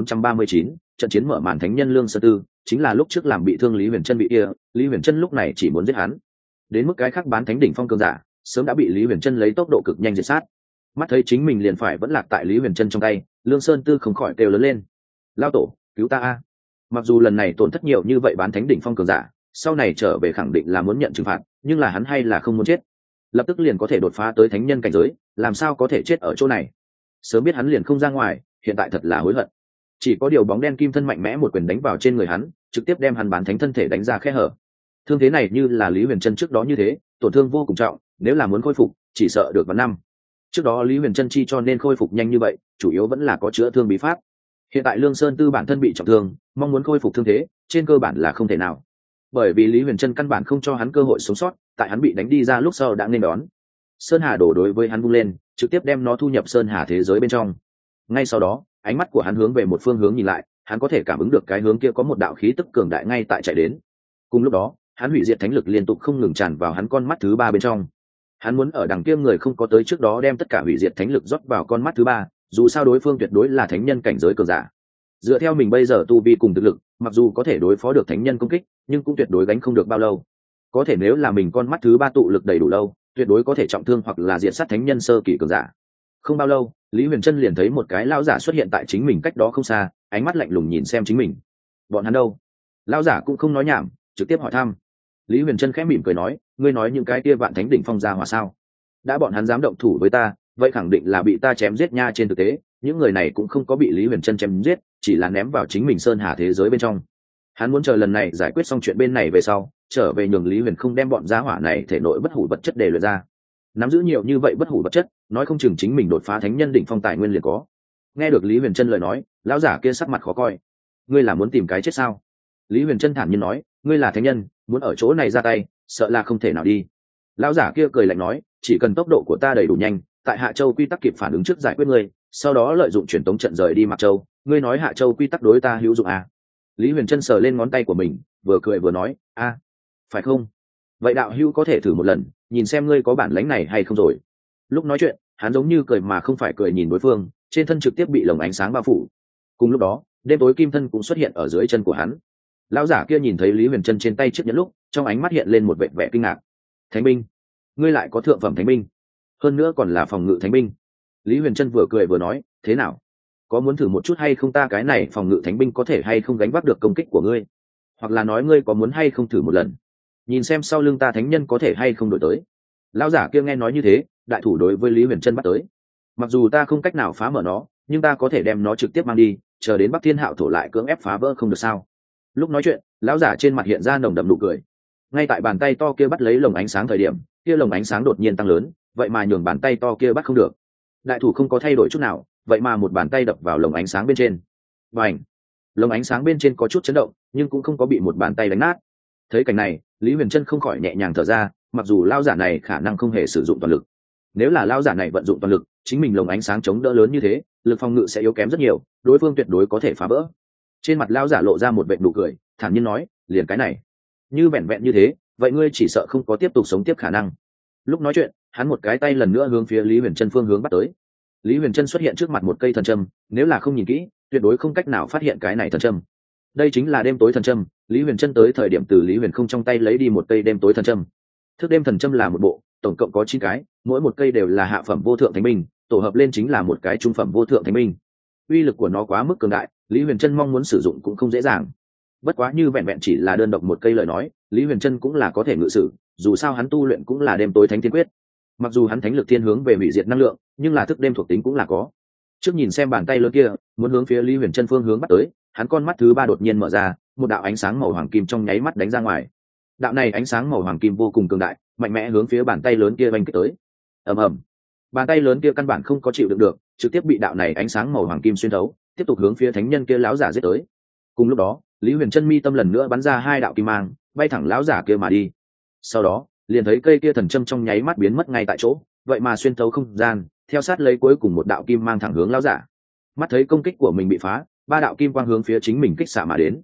1439, trận chiến mở màn thánh nhân. Lương Sơn Tư chính là lúc trước làm bị thương Lý Huyền Trân bị kia, Lý Huyền Trân lúc này chỉ muốn giết hắn. Đến mức cái khác bán thánh đỉnh phong cường giả, sớm đã bị Lý Huyền Trân lấy tốc độ cực nhanh diệt sát. Mắt thấy chính mình liền phải vẫn lạc tại Lý Huyền Trân trong tay, Lương Sơn Tư không khỏi kêu lớn lên: "Lao tổ, cứu ta a!" Mặc dù lần này tổn thất nhiều như vậy bán thánh đỉnh phong cường giả, sau này trở về khẳng định là muốn nhận trừng phạt, nhưng là hắn hay là không muốn chết. Lập tức liền có thể đột phá tới thánh nhân cảnh giới, làm sao có thể chết ở chỗ này. Sớm biết hắn liền không ra ngoài, hiện tại thật là hối hận. Chỉ có điều bóng đen kim thân mạnh mẽ một quyền đánh vào trên người hắn, trực tiếp đem hắn bán thánh thân thể đánh ra khe hở. Thương thế này như là Lý Huyền Trân trước đó như thế, tổn thương vô cùng trọng, nếu là muốn khôi phục, chỉ sợ được vào năm. Trước đó Lý Huyền Trân chi cho nên khôi phục nhanh như vậy, chủ yếu vẫn là có chữa thương bí pháp. Hiện tại Lương Sơn Tư bản thân bị trọng thương, mong muốn khôi phục thương thế, trên cơ bản là không thể nào. Bởi vì Lý Huyền Trân căn bản không cho hắn cơ hội sống sót, tại hắn bị đánh đi ra lúc sau đã nên đón. Sơn Hà đổ đối với hắn vung lên, trực tiếp đem nó thu nhập Sơn Hà thế giới bên trong. Ngay sau đó, ánh mắt của hắn hướng về một phương hướng nhìn lại, hắn có thể cảm ứng được cái hướng kia có một đạo khí tức cường đại ngay tại chạy đến. Cùng lúc đó, hắn hủy diệt thánh lực liên tục không ngừng tràn vào hắn con mắt thứ ba bên trong. Hắn muốn ở đằng kia người không có tới trước đó đem tất cả hủy diệt thánh lực rót vào con mắt thứ ba, dù sao đối phương tuyệt đối là thánh nhân cảnh giới cường giả. Dựa theo mình bây giờ tu vi cùng thực lực, mặc dù có thể đối phó được thánh nhân công kích, nhưng cũng tuyệt đối gánh không được bao lâu. Có thể nếu là mình con mắt thứ ba tụ lực đầy đủ lâu, tuyệt đối có thể trọng thương hoặc là diệt sát thánh nhân sơ kỳ cường giả. Không bao lâu, Lý Huyền Trân liền thấy một cái lão giả xuất hiện tại chính mình cách đó không xa, ánh mắt lạnh lùng nhìn xem chính mình. Bọn hắn đâu? Lão giả cũng không nói nhảm, trực tiếp hỏi thăm. Lý Huyền Trân khẽ mỉm cười nói, ngươi nói những cái kia vạn thánh đỉnh phong ra hỏa sao? Đã bọn hắn dám động thủ với ta, vậy khẳng định là bị ta chém giết nha. Trên thực tế, những người này cũng không có bị Lý Huyền Trân chém giết, chỉ là ném vào chính mình Sơn Hà thế giới bên trong. Hắn muốn chờ lần này giải quyết xong chuyện bên này về sau, trở về nhường Lý Huyền không đem bọn gia hỏa này thể nội bất hủ vật chất để luyện ra. Nắm giữ nhiều như vậy bất hủ vật chất, nói không chừng chính mình đột phá thánh nhân đỉnh phong tài nguyên liền có. Nghe được Lý Huyền Trân lời nói, lão giả kia sắc mặt khó coi. Ngươi là muốn tìm cái chết sao? Lý Huyền Trân thản nhiên nói, ngươi là thánh nhân, muốn ở chỗ này ra tay, sợ là không thể nào đi. Lão giả kia cười lạnh nói, chỉ cần tốc độ của ta đầy đủ nhanh, tại Hạ Châu quy tắc kịp phản ứng trước giải quyết ngươi, sau đó lợi dụng truyền tống trận rời đi Mạc Châu. Ngươi nói Hạ Châu quy tắc đối ta hữu dụng à? Lý Huyền Trân sờ lên ngón tay của mình, vừa cười vừa nói, a, phải không? Vậy đạo hữu có thể thử một lần, nhìn xem ngươi có bản lĩnh này hay không rồi. Lúc nói chuyện, hắn giống như cười mà không phải cười nhìn đối phương, trên thân trực tiếp bị lồng ánh sáng bao phủ. Cùng lúc đó, đêm tối kim thân cũng xuất hiện ở dưới chân của hắn. Lão giả kia nhìn thấy Lý Huyền Trân trên tay chiếc nhẫn lúc, trong ánh mắt hiện lên một vẻ vẻ kinh ngạc. Thánh binh? Ngươi lại có thượng phẩm thánh binh? Hơn nữa còn là phòng ngự thánh binh. Lý Huyền Trân vừa cười vừa nói, thế nào? Có muốn thử một chút hay không, ta cái này phòng ngự thánh binh có thể hay không gánh vác được công kích của ngươi? Hoặc là nói ngươi có muốn hay không thử một lần, nhìn xem sau lưng ta thánh nhân có thể hay không đổi tới. Lão giả kia nghe nói như thế, đại thủ đối với Lý Huyền Trân bắt tới. Mặc dù ta không cách nào phá mở nó, nhưng ta có thể đem nó trực tiếp mang đi, chờ đến Bắc Thiên Hạo thổ lại cưỡng ép phá vỡ không được sao? Lúc nói chuyện, lão giả trên mặt hiện ra nồng đậm nụ cười. Ngay tại bàn tay to kia bắt lấy lồng ánh sáng thời điểm, kia lồng ánh sáng đột nhiên tăng lớn, vậy mà nhường bàn tay to kia bắt không được. Đại thủ không có thay đổi chút nào, vậy mà một bàn tay đập vào lồng ánh sáng bên trên. Bành! Lồng ánh sáng bên trên có chút chấn động, nhưng cũng không có bị một bàn tay đánh nát. Thấy cảnh này, Lý Huyền Trân không khỏi nhẹ nhàng thở ra, mặc dù lão giả này khả năng không hề sử dụng toàn lực. Nếu là lão giả này vận dụng toàn lực, chính mình lồng ánh sáng chống đỡ lớn như thế, lực phòng ngự sẽ yếu kém rất nhiều, đối phương tuyệt đối có thể phá vỡ. Trên mặt lão giả lộ ra một vệt nụ cười, thản nhiên nói, liền cái này, như vẹn vẹn như thế, vậy ngươi chỉ sợ không có tiếp tục sống tiếp khả năng. Lúc nói chuyện, hắn một cái tay lần nữa hướng phía Lý Huyền Trân phương hướng bắt tới. Lý Huyền Trân xuất hiện trước mặt một cây thần châm, nếu là không nhìn kỹ, tuyệt đối không cách nào phát hiện cái này thần châm. Đây chính là đêm tối thần châm. Lý Huyền Trân tới thời điểm từ Lý Huyền không trong tay lấy đi một cây đêm tối thần châm. Thức đêm thần châm là một bộ, tổng cộng có 9 cái, mỗi một cây đều là hạ phẩm vô thượng thánh binh, tổ hợp lên chính là một cái trung phẩm vô thượng thánh binh. Uy lực của nó quá mức cường đại, Lý Huyền Trân mong muốn sử dụng cũng không dễ dàng. Bất quá như vẹn vẹn chỉ là đơn độc một cây lời nói, Lý Huyền Trân cũng là có thể ngự sử, dù sao hắn tu luyện cũng là đêm tối thánh thiên quyết. Mặc dù hắn thánh lực thiên hướng về hủy diệt năng lượng, nhưng là thức đêm thuộc tính cũng là có. Trước nhìn xem bàn tay lớn kia, muốn hướng phía Lý Huyền Trân phương hướng bắt tới, hắn con mắt thứ ba đột nhiên mở ra, một đạo ánh sáng màu hoàng kim trong nháy mắt đánh ra ngoài. Đạo này ánh sáng màu hoàng kim vô cùng cường đại, mạnh mẽ hướng phía bàn tay lớn kia vành kích tới. Ầm ầm. Bàn tay lớn kia căn bản không có chịu đựng được, trực tiếp bị đạo này ánh sáng màu hoàng kim xuyên thấu, tiếp tục hướng phía thánh nhân kia lão giả giết tới. Cùng lúc đó, Lý Huyền Trân mi tâm lần nữa bắn ra 2 đạo kim mang, bay thẳng lão giả kia mà đi. Sau đó, liền thấy cây kia thần châm trong nháy mắt biến mất ngay tại chỗ, vậy mà xuyên thấu không gian, theo sát lấy cuối cùng một đạo kim mang thẳng hướng lão giả. Mắt thấy công kích của mình bị phá, 3 đạo kim quang hướng phía chính mình kích xạ mà đến.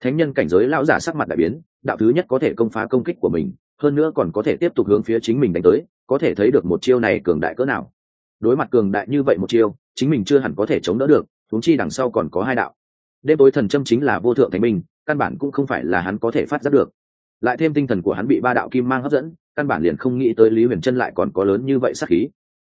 Thánh nhân cảnh giới lão giả sắc mặt đại biến, đạo thứ nhất có thể công phá công kích của mình, hơn nữa còn có thể tiếp tục hướng phía chính mình đánh tới, có thể thấy được một chiêu này cường đại cỡ nào. Đối mặt cường đại như vậy một chiêu, chính mình chưa hẳn có thể chống đỡ được, huống chi đằng sau còn có hai đạo. Đêm tối thần châm chính là vô thượng thánh binh, căn bản cũng không phải là hắn có thể phát giác được. Lại thêm tinh thần của hắn bị ba đạo kim mang hấp dẫn, căn bản liền không nghĩ tới Lý Huyền Trân lại còn có lớn như vậy sát khí.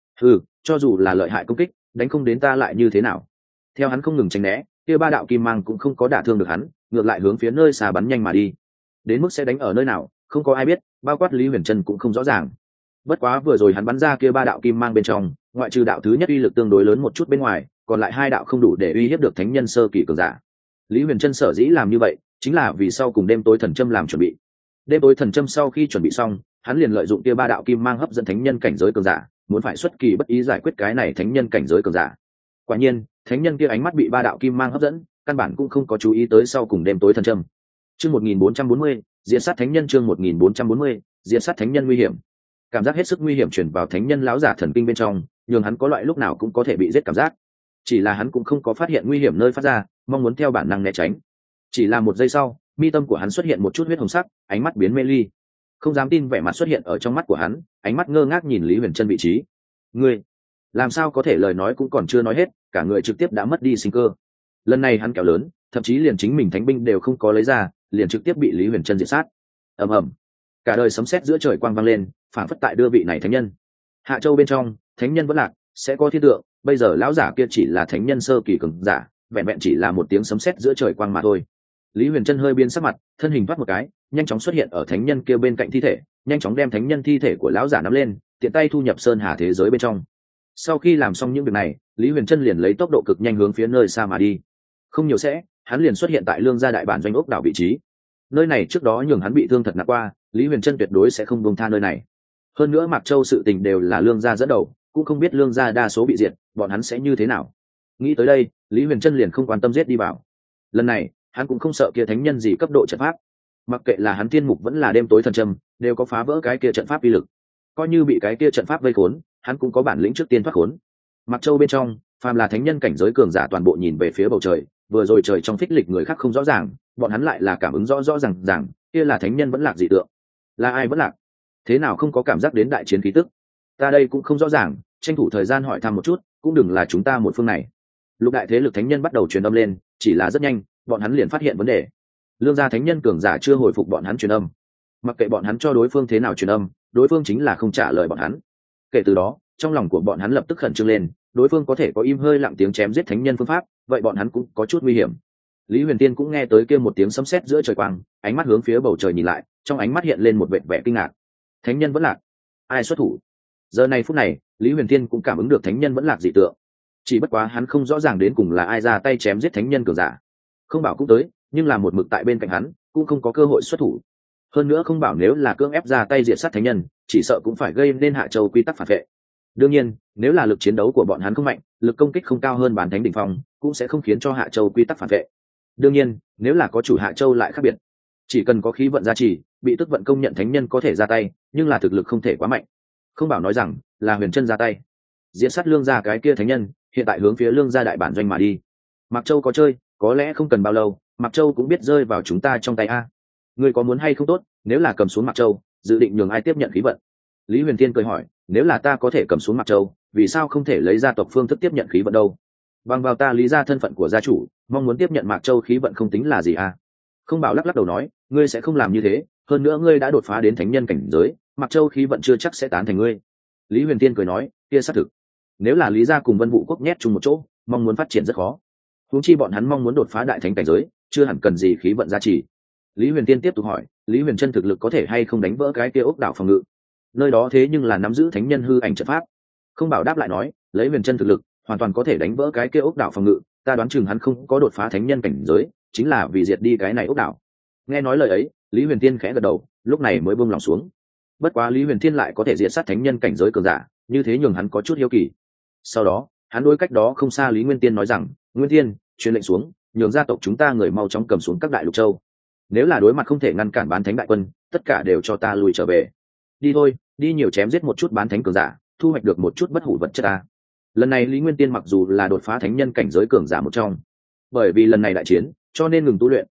Cho dù là lợi hại công kích, đánh không đến ta lại như thế nào? Theo hắn không ngừng tránh né, kia ba đạo kim mang cũng không có đả thương được hắn, ngược lại hướng phía nơi xa bắn nhanh mà đi. Đến mức sẽ đánh ở nơi nào, không có ai biết, bao quát Lý Huyền Trân cũng không rõ ràng. Bất quá vừa rồi hắn bắn ra kia ba đạo kim mang bên trong, ngoại trừ đạo thứ nhất uy lực tương đối lớn một chút bên ngoài, còn lại hai đạo không đủ để uy hiếp được thánh nhân sơ kỳ cường giả. Lý Huyền Trân sở dĩ làm như vậy, chính là vì sau cùng đêm tối thần châm làm chuẩn bị. Đêm tối thần châm sau khi chuẩn bị xong, hắn liền lợi dụng kia ba đạo kim mang hấp dẫn thánh nhân cảnh giới cường giả, muốn phải xuất kỳ bất ý giải quyết cái này thánh nhân cảnh giới cường giả. Quả nhiên, thánh nhân kia ánh mắt bị ba đạo kim mang hấp dẫn, căn bản cũng không có chú ý tới sau cùng đêm tối thần châm. Chương 1440, diệt sát thánh nhân. Chương 1440, diệt sát thánh nhân nguy hiểm. Cảm giác hết sức nguy hiểm truyền vào thánh nhân lão giả thần kinh bên trong, nhường hắn có loại lúc nào cũng có thể bị giết cảm giác. Chỉ là hắn cũng không có phát hiện nguy hiểm nơi phát ra, mong muốn theo bản năng né tránh. Chỉ là một giây sau, mi tâm của hắn xuất hiện một chút huyết hồng sắc, ánh mắt biến mê ly. Không dám tin vẻ mặt xuất hiện ở trong mắt của hắn, ánh mắt ngơ ngác nhìn Lý Huyền Trân vị trí. Ngươi, làm sao có thể lời nói cũng còn chưa nói hết, cả người trực tiếp đã mất đi sinh cơ. Lần này hắn kéo lớn, thậm chí liền chính mình thánh binh đều không có lấy ra, liền trực tiếp bị Lý Huyền Trân diệt sát. Ầm ầm, cả đời sấm sét giữa trời quang vang lên, phản phất tại đưa vị này thánh nhân. Hạ Châu bên trong, thánh nhân vẫn lạc, sẽ có thiên tượng, bây giờ lão giả kia chỉ là thánh nhân sơ kỳ cường giả, vẹn vẹn chỉ là một tiếng sấm sét giữa trời quang mà thôi. Lý Huyền Trân hơi biến sắc mặt, thân hình thoát một cái, nhanh chóng xuất hiện ở thánh nhân kia bên cạnh thi thể, nhanh chóng đem thánh nhân thi thể của lão giả nắm lên, tiện tay thu nhập sơn hà thế giới bên trong. Sau khi làm xong những việc này, Lý Huyền Trân liền lấy tốc độ cực nhanh hướng phía nơi xa mà đi. Không nhiều sẽ, hắn liền xuất hiện tại Lương gia đại bản doanh ốc đảo vị trí. Nơi này trước đó nhường hắn bị thương thật nặng qua, Lý Huyền Trân tuyệt đối sẽ không buông tha nơi này. Hơn nữa Mạc Châu sự tình đều là Lương gia dẫn đầu, cũng không biết Lương gia đa số bị diệt, bọn hắn sẽ như thế nào. Nghĩ tới đây, Lý Huyền Trân liền không quan tâm giết đi vào. Lần này, hắn cũng không sợ kia thánh nhân gì cấp độ trận pháp. Mặc kệ là hắn thiên mục vẫn là đêm tối thần châm, đều có phá vỡ cái kia trận pháp uy lực. Coi như bị cái kia trận pháp vây khốn, hắn cũng có bản lĩnh trước tiên thoát khốn. Mạc Châu bên trong, phàm là thánh nhân cảnh giới cường giả toàn bộ nhìn về phía bầu trời, vừa rồi trời trong phích lịch người khác không rõ ràng, bọn hắn lại là cảm ứng rõ rõ ràng, kia là thánh nhân vẫn lạc dị tượng. Là ai vẫn lạc? Thế nào không có cảm giác đến đại chiến khí tức? Ta đây cũng không rõ ràng, tranh thủ thời gian hỏi thăm một chút, cũng đừng là chúng ta một phương này. Lục đại thế lực thánh nhân bắt đầu truyền âm lên, chỉ là rất nhanh, bọn hắn liền phát hiện vấn đề. Lương gia thánh nhân cường giả chưa hồi phục bọn hắn truyền âm. Mặc kệ bọn hắn cho đối phương thế nào truyền âm, đối phương chính là không trả lời bọn hắn. Kể từ đó, trong lòng của bọn hắn lập tức khẩn trương lên, đối phương có thể có im hơi lặng tiếng chém giết thánh nhân phương pháp, vậy bọn hắn cũng có chút nguy hiểm. Lý Huyền Tiên cũng nghe tới kia một tiếng sấm sét giữa trời quang, ánh mắt hướng phía bầu trời nhìn lại, trong ánh mắt hiện lên một vẻ vẻ kinh ngạc. Thánh nhân vẫn lạc, ai xuất thủ? Giờ này phút này, Lý Huyền Tiên cũng cảm ứng được thánh nhân vẫn lạc dị tượng. Chỉ bất quá hắn không rõ ràng đến cùng là ai ra tay chém giết thánh nhân cường giả. Không bảo cũng tới, nhưng là một mực tại bên cạnh hắn, cũng không có cơ hội xuất thủ. Hơn nữa không bảo nếu là cưỡng ép ra tay diệt sát thánh nhân, chỉ sợ cũng phải gây nên Hạ Châu quy tắc phản vệ. Đương nhiên, nếu là lực chiến đấu của bọn hắn không mạnh, lực công kích không cao hơn bán thánh đỉnh phong, cũng sẽ không khiến cho Hạ Châu quy tắc phản vệ. Đương nhiên, nếu là có chủ Hạ Châu lại khác biệt, chỉ cần có khí vận gia trì, bị tức vận công nhận thánh nhân có thể ra tay, nhưng là thực lực không thể quá mạnh. Không bảo nói rằng là Huyền Trân ra tay diệt sát Lương gia cái kia thánh nhân, hiện tại hướng phía Lương gia đại bản doanh mà đi. Mạc Châu có chơi, có lẽ không cần bao lâu, Mạc Châu cũng biết rơi vào chúng ta trong tay a. Ngươi có muốn hay không tốt, nếu là cầm xuống Mạc Châu, dự định nhường ai tiếp nhận khí vận? Lý Huyền Tiên cười hỏi, nếu là ta có thể cầm xuống Mạc Châu, vì sao không thể lấy gia tộc phương thức tiếp nhận khí vận đâu? Bằng vào ta lý ra thân phận của gia chủ, mong muốn tiếp nhận Mạc Châu khí vận không tính là gì à? Không bảo lắc lắc đầu nói, ngươi sẽ không làm như thế, hơn nữa ngươi đã đột phá đến thánh nhân cảnh giới, Mạc Châu khí vận chưa chắc sẽ tán thành ngươi. Lý Huyền Tiên cười nói, kia xác thực. Nếu là Lý gia cùng Vân Vũ quốc nhét chung một chỗ, mong muốn phát triển rất khó. Huống chi bọn hắn mong muốn đột phá đại thánh cảnh giới, chưa hẳn cần gì khí vận gia trì. Lý Huyền Tiên tiếp tục hỏi, Lý Huyền Trân thực lực có thể hay không đánh vỡ cái kia ốc đảo phòng ngự? Nơi đó thế nhưng là nắm giữ thánh nhân hư ảnh trận pháp. Không bảo đáp lại nói, lấy Huyền Trân thực lực, hoàn toàn có thể đánh vỡ cái kia ốc đảo phòng ngự, ta đoán chừng hắn không có đột phá thánh nhân cảnh giới, chính là vì diệt đi cái này ốc đảo. Nghe nói lời ấy, Lý Huyền Tiên khẽ gật đầu, lúc này mới buông lòng xuống. Bất quá Lý Huyền Thiên lại có thể diệt sát thánh nhân cảnh giới cường giả, như thế nhường hắn có chút hiếu kỳ. Sau đó, hắn đối cách đó không xa Lý Nguyên Tiên nói rằng, Nguyên Tiên, truyền lệnh xuống, nhường gia tộc chúng ta người mau chóng cầm xuống các đại lục châu. Nếu là đối mặt không thể ngăn cản bán thánh đại quân, tất cả đều cho ta lùi trở về. Đi thôi, đi nhiều chém giết một chút bán thánh cường giả, thu hoạch được một chút bất hủ vật chất ta. Lần này Lý Nguyên Tiên mặc dù là đột phá thánh nhân cảnh giới cường giả một trong, bởi vì lần này đại chiến, cho nên ngừng tu luyện,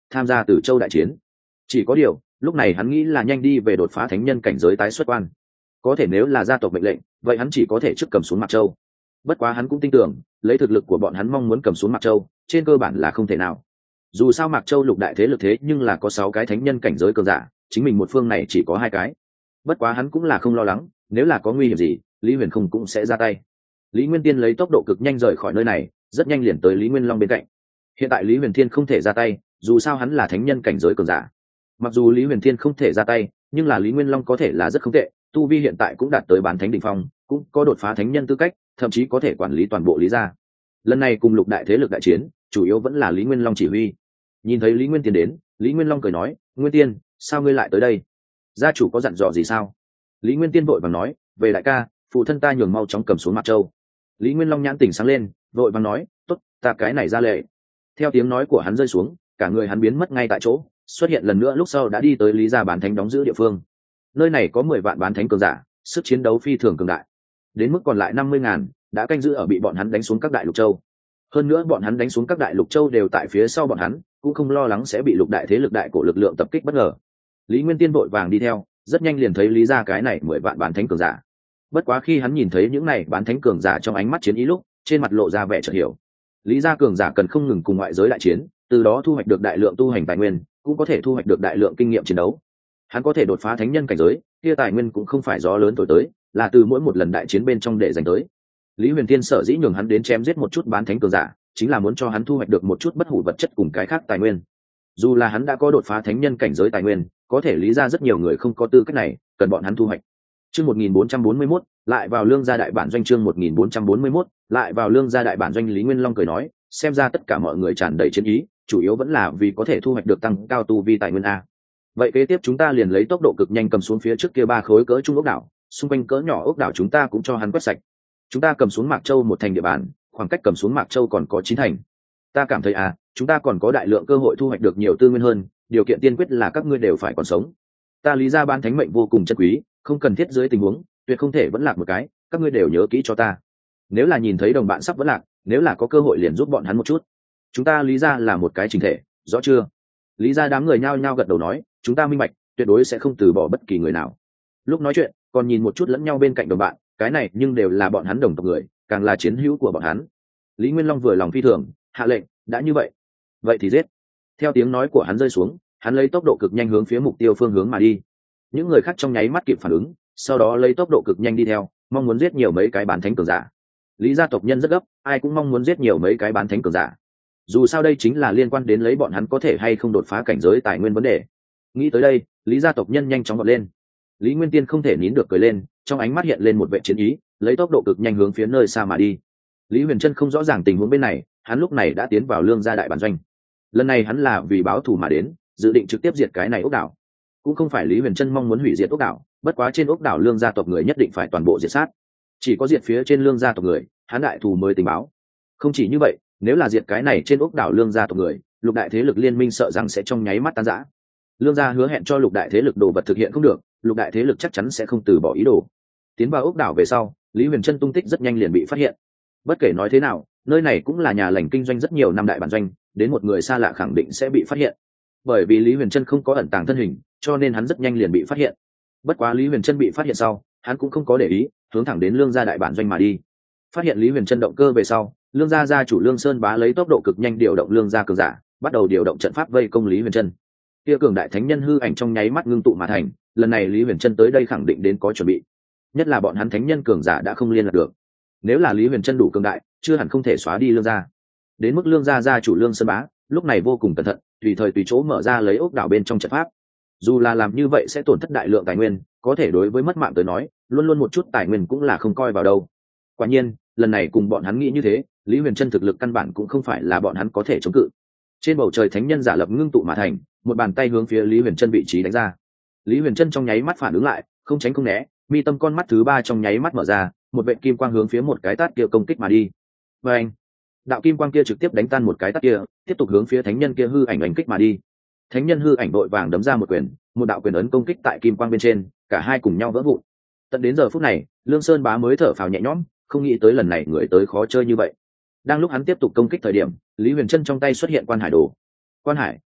tham gia Tử Châu đại chiến. Chỉ có điều lúc này hắn nghĩ là nhanh đi về đột phá thánh nhân cảnh giới tái xuất quan. Có thể nếu là gia tộc mệnh lệnh, vậy hắn chỉ có thể trước cầm xuống Mạc Châu. Bất quá hắn cũng tin tưởng lấy thực lực của bọn hắn mong muốn cầm xuống Mạc Châu trên cơ bản là không thể nào. Dù sao Mạc Châu lục đại thế lực thế nhưng là có 6 cái thánh nhân cảnh giới cường giả, chính mình một phương này chỉ có 2 cái. Bất quá hắn cũng là không lo lắng, nếu là có nguy hiểm gì Lý Huyền không cũng sẽ ra tay. Lý Nguyên Tiên lấy tốc độ cực nhanh rời khỏi nơi này, rất nhanh liền tới Lý Nguyên Long bên cạnh. Hiện tại Lý Huyền Thiên không thể ra tay, dù sao hắn là thánh nhân cảnh giới cường giả. Mặc dù Lý Huyền Thiên không thể ra tay, nhưng là Lý Nguyên Long có thể là rất không tệ, tu vi hiện tại cũng đạt tới bán thánh đỉnh phong, cũng có đột phá thánh nhân tư cách, thậm chí có thể quản lý toàn bộ Lý gia. Lần này cùng lục đại thế lực đại chiến, chủ yếu vẫn là Lý Nguyên Long chỉ huy. Nhìn thấy Lý Nguyên Tiên đến, Lý Nguyên Long cười nói, "Nguyên Tiên, sao ngươi lại tới đây? Gia chủ có dặn dò gì sao?" Lý Nguyên Tiên vội vàng nói, "Về đại ca, phụ thân ta nhường mau chóng cầm xuống Mạc Châu." Lý Nguyên Long nhãn tỉnh sáng lên, vội vàng nói, "Tốt, ta cái này ra lệ." Theo tiếng nói của hắn rơi xuống, cả người hắn biến mất ngay tại chỗ, xuất hiện lần nữa lúc sau đã đi tới Lý gia bán thánh đóng giữ địa phương. Nơi này có 10 vạn bán thánh cường giả, sức chiến đấu phi thường cường đại. Đến mức còn lại 50.000 đã canh giữ ở bị bọn hắn đánh xuống các đại lục châu. Hơn nữa bọn hắn đánh xuống các đại lục châu đều tại phía sau bọn hắn, cũng không lo lắng sẽ bị lục đại thế lực đại cổ lực lượng tập kích bất ngờ. Lý Nguyên Tiên vội vàng đi theo, rất nhanh liền thấy Lý gia cái này 10 vạn bán thánh cường giả. Bất quá khi hắn nhìn thấy những này bán thánh cường giả trong ánh mắt chiến ý lúc, trên mặt lộ ra vẻ chợt hiểu. Lý gia cường giả cần không ngừng cùng ngoại giới đại chiến, từ đó thu hoạch được đại lượng tu hành tài nguyên, cũng có thể thu hoạch được đại lượng kinh nghiệm chiến đấu. Hắn có thể đột phá thánh nhân cảnh giới, kia tài nguyên cũng không phải gió lớn thổi tới, là từ mỗi một lần đại chiến bên trong để dành tới. Lý Huyền Tiên sở dĩ nhường hắn đến chém giết một chút bán thánh cường giả, chính là muốn cho hắn thu hoạch được một chút bất hủ vật chất cùng cái khác tài nguyên. Dù là hắn đã có đột phá thánh nhân cảnh giới tài nguyên, có thể lý ra rất nhiều người không có tư cách này, cần bọn hắn thu hoạch. Chương 1441, lại vào lương gia đại bản doanh. Chương 1441, lại vào lương gia đại bản doanh. Lý Nguyên Long cười nói, xem ra tất cả mọi người tràn đầy chiến ý, chủ yếu vẫn là vì có thể thu hoạch được tăng cao tu vi tài nguyên a. Vậy kế tiếp chúng ta liền lấy tốc độ cực nhanh cầm xuống phía trước kia 3 khối cỡ trung ốc đảo, xung quanh cỡ nhỏ ốc đảo chúng ta cũng cho hắn quét sạch. Chúng ta cầm xuống Mạc Châu một thành địa bàn, khoảng cách cầm xuống Mạc Châu còn có 9 thành. Ta cảm thấy chúng ta còn có đại lượng cơ hội thu hoạch được nhiều tư nguyên hơn, điều kiện tiên quyết là các ngươi đều phải còn sống. Ta Lý gia ban thánh mệnh vô cùng chân quý, không cần thiết dưới tình huống tuyệt không thể vẫn lạc một cái, các ngươi đều nhớ kỹ cho ta. Nếu là nhìn thấy đồng bạn sắp vẫn lạc, nếu là có cơ hội liền giúp bọn hắn một chút. Chúng ta Lý gia là một cái chỉnh thể, rõ chưa? Lý gia đám người nhao nhao gật đầu nói, chúng ta minh bạch, tuyệt đối sẽ không từ bỏ bất kỳ người nào. Lúc nói chuyện, còn nhìn một chút lẫn nhau bên cạnh đồng bạn, cái này nhưng đều là bọn hắn đồng tộc người, càng là chiến hữu của bọn hắn. Lý Nguyên Long vừa lòng phi thường, hạ lệnh, đã như vậy, vậy thì giết. Theo tiếng nói của hắn rơi xuống, hắn lấy tốc độ cực nhanh hướng phía mục tiêu phương hướng mà đi. Những người khác trong nháy mắt kịp phản ứng, sau đó lấy tốc độ cực nhanh đi theo, mong muốn giết nhiều mấy cái bán thánh cường giả. Lý gia tộc nhân rất gấp, ai cũng mong muốn giết nhiều mấy cái bán thánh cường giả. Dù sao đây chính là liên quan đến lấy bọn hắn có thể hay không đột phá cảnh giới tài nguyên vấn đề. Nghĩ tới đây, Lý gia tộc nhân nhanh chóng vọt lên. Lý Nguyên Tiên không thể nín được cười lên, trong ánh mắt hiện lên một vẻ chiến ý, lấy tốc độ cực nhanh hướng phía nơi xa mà đi. Lý Huyền Trân không rõ ràng tình huống bên này, hắn lúc này đã tiến vào lương gia đại bản doanh. Lần này hắn là vì báo thù mà đến, dự định trực tiếp diệt cái này ốc đảo. Cũng không phải Lý Huyền Trân mong muốn hủy diệt ốc đảo, bất quá trên ốc đảo lương gia tộc người nhất định phải toàn bộ diệt sát. Chỉ có diệt phía trên lương gia tộc người, hắn đại thù mới tình báo. Không chỉ như vậy, nếu là diệt cái này trên ốc đảo lương gia tộc người, lục đại thế lực liên minh sợ rằng sẽ trong nháy mắt tan rã. Lương gia hứa hẹn cho lục đại thế lực đồ vật thực hiện không được, lục đại thế lực chắc chắn sẽ không từ bỏ ý đồ. Tiến vào ốc đảo về sau, Lý Huyền Trân tung tích rất nhanh liền bị phát hiện. Bất kể nói thế nào, nơi này cũng là nhà lành kinh doanh rất nhiều năm đại bản doanh, đến một người xa lạ khẳng định sẽ bị phát hiện. Bởi vì Lý Huyền Trân không có ẩn tàng thân hình, cho nên hắn rất nhanh liền bị phát hiện. Bất quá Lý Huyền Trân bị phát hiện sau, hắn cũng không có để ý, hướng thẳng đến lương gia đại bản doanh mà đi. Phát hiện Lý Huyền Trân động cơ về sau, lương gia gia chủ Lương Sơn Bá lấy tốc độ cực nhanh điều động lương gia cường giả, bắt đầu điều động trận pháp vây công Lý Huyền Trân. Kia cường đại thánh nhân hư ảnh trong nháy mắt ngưng tụ mà thành, lần này Lý Huyền Trân tới đây khẳng định đến có chuẩn bị. Nhất là bọn hắn thánh nhân cường giả đã không liên lạc được. Nếu là Lý Huyền Trân đủ cường đại, chưa hẳn không thể xóa đi lương gia. Đến mức lương gia gia chủ Lương Sơn Bá, lúc này vô cùng cẩn thận, tùy thời tùy chỗ mở ra lấy ốc đảo bên trong trận pháp. Dù là làm như vậy sẽ tổn thất đại lượng tài nguyên, có thể đối với mất mạng tới nói, luôn luôn một chút tài nguyên cũng là không coi vào đâu. Quả nhiên, lần này cùng bọn hắn nghĩ như thế, Lý Huyền Trân thực lực căn bản cũng không phải là bọn hắn có thể chống cự. Trên bầu trời thánh nhân giả lập ngưng tụ mà thành, một bàn tay hướng phía Lý Huyền Trân vị trí đánh ra. Lý Huyền Trân trong nháy mắt phản ứng lại, không tránh không né, mi tâm con mắt thứ 3 trong nháy mắt mở ra, một vệt kim quang hướng phía một cái tát kia công kích mà đi. Và anh, đạo kim quang kia trực tiếp đánh tan một cái tát kia, tiếp tục hướng phía thánh nhân kia hư ảnh đánh kích mà đi. Thánh nhân hư ảnh đội vàng đấm ra một quyền, một đạo quyền ấn công kích tại kim quang bên trên, cả hai cùng nhau vỡ vụn. Tận đến giờ phút này, Lương Sơn Bá mới thở phào nhẹ nhõm, không nghĩ tới lần này người tới khó chơi như vậy. Đang lúc hắn tiếp tục công kích thời điểm, Lý Huyền Trân trong tay xuất hiện quan hải đồ. Quan hải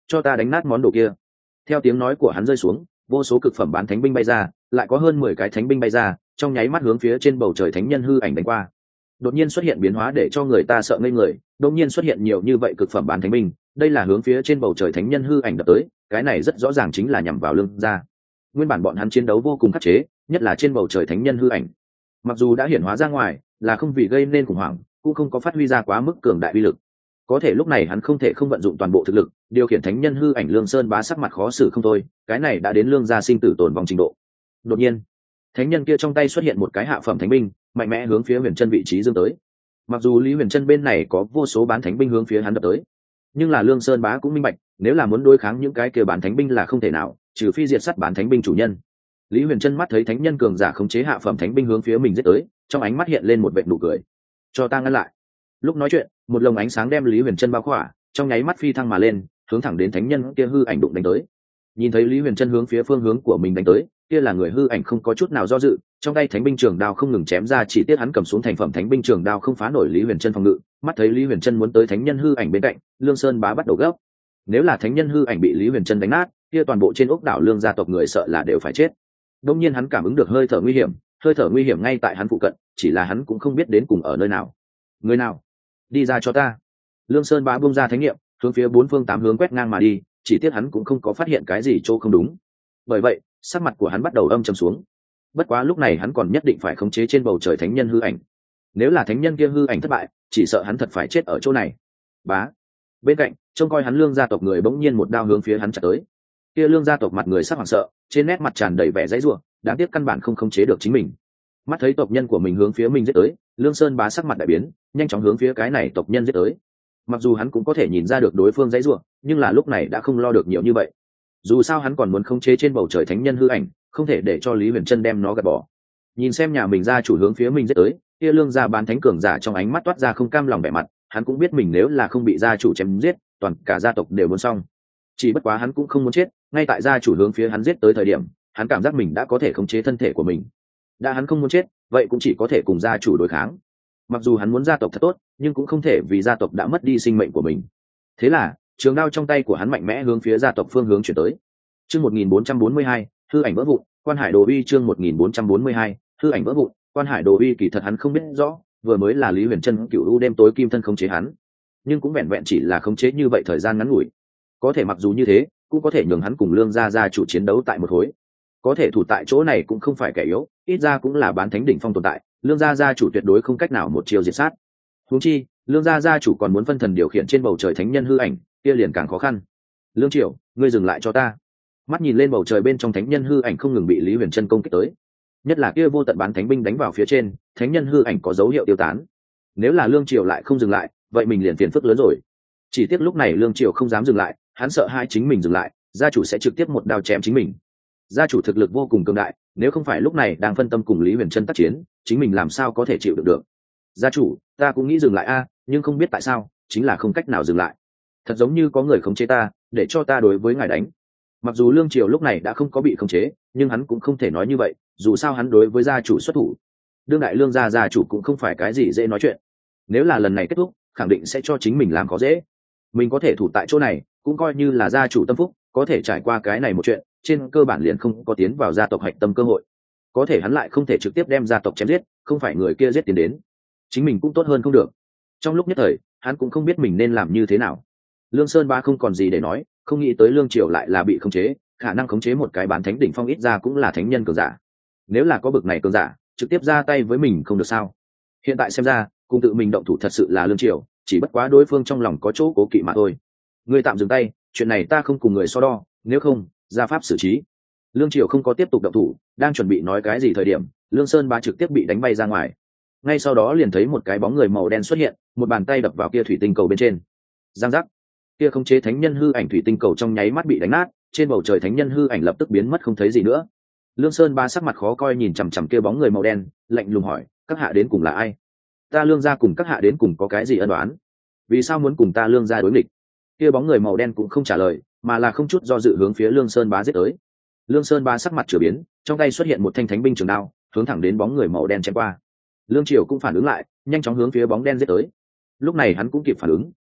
cho ta đánh nát món đồ kia. Theo tiếng nói của hắn rơi xuống, vô số cực phẩm bán thánh binh bay ra, lại có hơn 10 cái thánh binh bay ra, trong nháy mắt hướng phía trên bầu trời thánh nhân hư ảnh đánh qua. Đột nhiên xuất hiện biến hóa để cho người ta sợ ngây người, đột nhiên xuất hiện nhiều như vậy cực phẩm bán thánh binh, đây là hướng phía trên bầu trời thánh nhân hư ảnh đập tới, cái này rất rõ ràng chính là nhằm vào Lương gia. Nguyên bản bọn hắn chiến đấu vô cùng khắc chế, nhất là trên bầu trời thánh nhân hư ảnh. Mặc dù đã hiển hóa ra ngoài, là không vì gây nên khủng hoảng, cũng không có phát huy ra quá mức cường đại uy lực. Có thể lúc này hắn không thể không vận dụng toàn bộ thực lực, điều khiển thánh nhân hư ảnh. Lương Sơn Bá sắc mặt khó xử không thôi, cái này đã đến Lương gia sinh tử tồn vong trình độ. Đột nhiên, thánh nhân kia trong tay xuất hiện một cái hạ phẩm thánh binh, mạnh mẽ hướng phía Huyền Chân vị trí dương tới. Mặc dù Lý Huyền Chân bên này có vô số bán thánh binh hướng phía hắn đập tới, nhưng là Lương Sơn Bá cũng minh bạch, nếu là muốn đối kháng những cái kia bán thánh binh là không thể nào, trừ phi diệt sát bán thánh binh chủ nhân. Lý Huyền Chân mắt thấy thánh nhân cường giả khống chế hạ phẩm thánh binh hướng phía mình giết tới, trong ánh mắt hiện lên một vệt nụ cười. Cho ta ngăn lại. Lúc nói chuyện, một lồng ánh sáng đem Lý Huyền Chân bao khỏa, trong nháy mắt phi thăng mà lên, hướng thẳng đến thánh nhân kia hư ảnh đụng đánh tới. Nhìn thấy Lý Huyền Chân hướng phía phương hướng của mình đánh tới, kia là người hư ảnh không có chút nào do dự, trong tay thánh binh trường đao không ngừng chém ra, chỉ tiếc hắn cầm xuống thành phẩm thánh binh trường đao không phá nổi Lý Huyền Chân phòng ngự. Mắt thấy Lý Huyền Chân muốn tới thánh nhân hư ảnh bên cạnh, Lương Sơn Bá bắt đầu gấp. Nếu là thánh nhân hư ảnh bị Lý Huyền Chân đánh nát, kia toàn bộ trên ốc đảo Lương gia tộc người sợ là đều phải chết. Đương nhiên hắn cảm ứng được hơi thở nguy hiểm ngay tại hắn phụ cận, chỉ là hắn cũng không biết đến cùng ở nơi nào. Người nào? Đi ra cho ta. Lương Sơn Bá buông ra thánh niệm, hướng phía bốn phương tám hướng quét ngang mà đi, chỉ tiếc hắn cũng không có phát hiện cái gì chỗ không đúng. Bởi vậy, sắc mặt của hắn bắt đầu âm trầm xuống. Bất quá lúc này hắn còn nhất định phải khống chế trên bầu trời thánh nhân hư ảnh. Nếu là thánh nhân kia hư ảnh thất bại, chỉ sợ hắn thật phải chết ở chỗ này. Bá. Bên cạnh, trông coi hắn Lương gia tộc người bỗng nhiên một đao hướng phía hắn chặt tới. Kia Lương gia tộc mặt người sắc hoảng sợ, trên nét mặt tràn đầy vẻ dãy rủa, đáng tiếc căn bản không khống chế được chính mình. Mắt thấy tộc nhân của mình hướng phía mình giết tới, Lương Sơn Bá sắc mặt đại biến, nhanh chóng hướng phía cái này tộc nhân giết tới. Mặc dù hắn cũng có thể nhìn ra được đối phương dãy rủa, nhưng là lúc này đã không lo được nhiều như vậy. Dù sao hắn còn muốn khống chế trên bầu trời thánh nhân hư ảnh, không thể để cho Lý Huyền Chân đem nó gạt bỏ. Nhìn xem nhà mình gia chủ hướng phía mình giết tới, kia Lương gia bán thánh cường giả trong ánh mắt toát ra không cam lòng vẻ mặt, hắn cũng biết mình nếu là không bị gia chủ chém giết, toàn cả gia tộc đều muốn xong. Chỉ bất quá hắn cũng không muốn chết, ngay tại gia chủ hướng phía hắn giết tới thời điểm, hắn cảm giác mình đã có thể khống chế thân thể của mình. Đã hắn không muốn chết, vậy cũng chỉ có thể cùng gia chủ đối kháng. Mặc dù hắn muốn gia tộc thật tốt, nhưng cũng không thể vì gia tộc đã mất đi sinh mệnh của mình. Thế là, trường đao trong tay của hắn mạnh mẽ hướng phía gia tộc phương hướng chuyển tới. Chương 1442, hư ảnh vỡ vụn, Quan Hải Đồ Uy. Chương 1442, hư ảnh vỡ vụn, Quan Hải Đồ Uy. Kỳ thật hắn không biết rõ, vừa mới là Lý Huyền Chân cựu u đêm tối kim thân khống chế hắn, nhưng cũng vẹn vẹn chỉ là khống chế như vậy thời gian ngắn ngủi. Có thể mặc dù như thế, cũng có thể nhường hắn cùng Lương gia gia chủ chiến đấu tại một khối. Có thể thủ tại chỗ này cũng không phải kẻ yếu, ít ra cũng là bán thánh đỉnh phong tồn tại, Lương gia gia chủ tuyệt đối không cách nào một chiều diệt sát. Huống chi, Lương gia gia chủ còn muốn phân thần điều khiển trên bầu trời thánh nhân hư ảnh, kia liền càng khó khăn. Lương Triều, ngươi dừng lại cho ta. Mắt nhìn lên bầu trời bên trong thánh nhân hư ảnh không ngừng bị Lý Huyền Chân công kích tới, nhất là kia vô tận bán thánh binh đánh vào phía trên, thánh nhân hư ảnh có dấu hiệu tiêu tán. Nếu là Lương Triều lại không dừng lại, vậy mình liền phiền phức lớn rồi. Chỉ tiếc lúc này Lương Triều không dám dừng lại, hắn sợ hai chính mình dừng lại, gia chủ sẽ trực tiếp một đao chém chính mình. Gia chủ thực lực vô cùng cường đại, nếu không phải lúc này đang phân tâm cùng Lý Huyền Chân tác chiến, chính mình làm sao có thể chịu đựng được. Gia chủ, ta cũng nghĩ dừng lại a, nhưng không biết tại sao, chính là không cách nào dừng lại. Thật giống như có người khống chế ta, để cho ta đối với ngài đánh. Mặc dù Lương Triều lúc này đã không có bị khống chế, nhưng hắn cũng không thể nói như vậy, dù sao hắn đối với gia chủ xuất thủ. Đương đại Lương gia gia chủ cũng không phải cái gì dễ nói chuyện. Nếu là lần này kết thúc, khẳng định sẽ cho chính mình làm khó dễ. Mình có thể thủ tại chỗ này, cũng coi như là gia chủ tâm phúc, có thể trải qua cái này một chuyện, trên cơ bản liền không có tiến vào gia tộc hạch tâm cơ hội. Có thể hắn lại không thể trực tiếp đem gia tộc chém giết, không phải người kia giết tiến đến, chính mình cũng tốt hơn không được. Trong lúc nhất thời, hắn cũng không biết mình nên làm như thế nào. Lương Sơn Bá không còn gì để nói, không nghĩ tới Lương Triều lại là bị khống chế, khả năng khống chế một cái bán thánh đỉnh phong ít ra cũng là thánh nhân cường giả. Nếu là có bực này cường giả, trực tiếp ra tay với mình không được sao? Hiện tại xem ra, cùng tự mình động thủ thật sự là Lương Triều, chỉ bất quá đối phương trong lòng có chỗ cố kỵ mà thôi. Ngươi tạm dừng tay, chuyện này ta không cùng người so đo, nếu không, ra pháp xử trí. Lương Triều không có tiếp tục động thủ, đang chuẩn bị nói cái gì thời điểm, Lương Sơn Bá trực tiếp bị đánh bay ra ngoài. Ngay sau đó liền thấy một cái bóng người màu đen xuất hiện, một bàn tay đập vào kia thủy tinh cầu bên trên. Giang giác. Kia khống chế thánh nhân hư ảnh thủy tinh cầu trong nháy mắt bị đánh nát, trên bầu trời thánh nhân hư ảnh lập tức biến mất không thấy gì nữa. Lương Sơn Bá sắc mặt khó coi nhìn chằm chằm kia bóng người màu đen, lạnh lùng hỏi, các hạ đến cùng là ai? Ta Lương gia cùng các hạ đến cùng có cái gì ân oán? Vì sao muốn cùng ta Lương gia đối nghịch? Kia bóng người màu đen cũng không trả lời, mà là không chút do dự hướng phía Lương Sơn Bá giết tới. Lương Sơn Bá sắc mặt chửa biến, trong tay xuất hiện một thanh thánh binh trường đao, hướng thẳng đến bóng người màu đen chém qua. Lương Triều cũng phản ứng lại, nhanh chóng hướng phía bóng đen giết tới. Lúc này hắn cũng kịp phản ứng,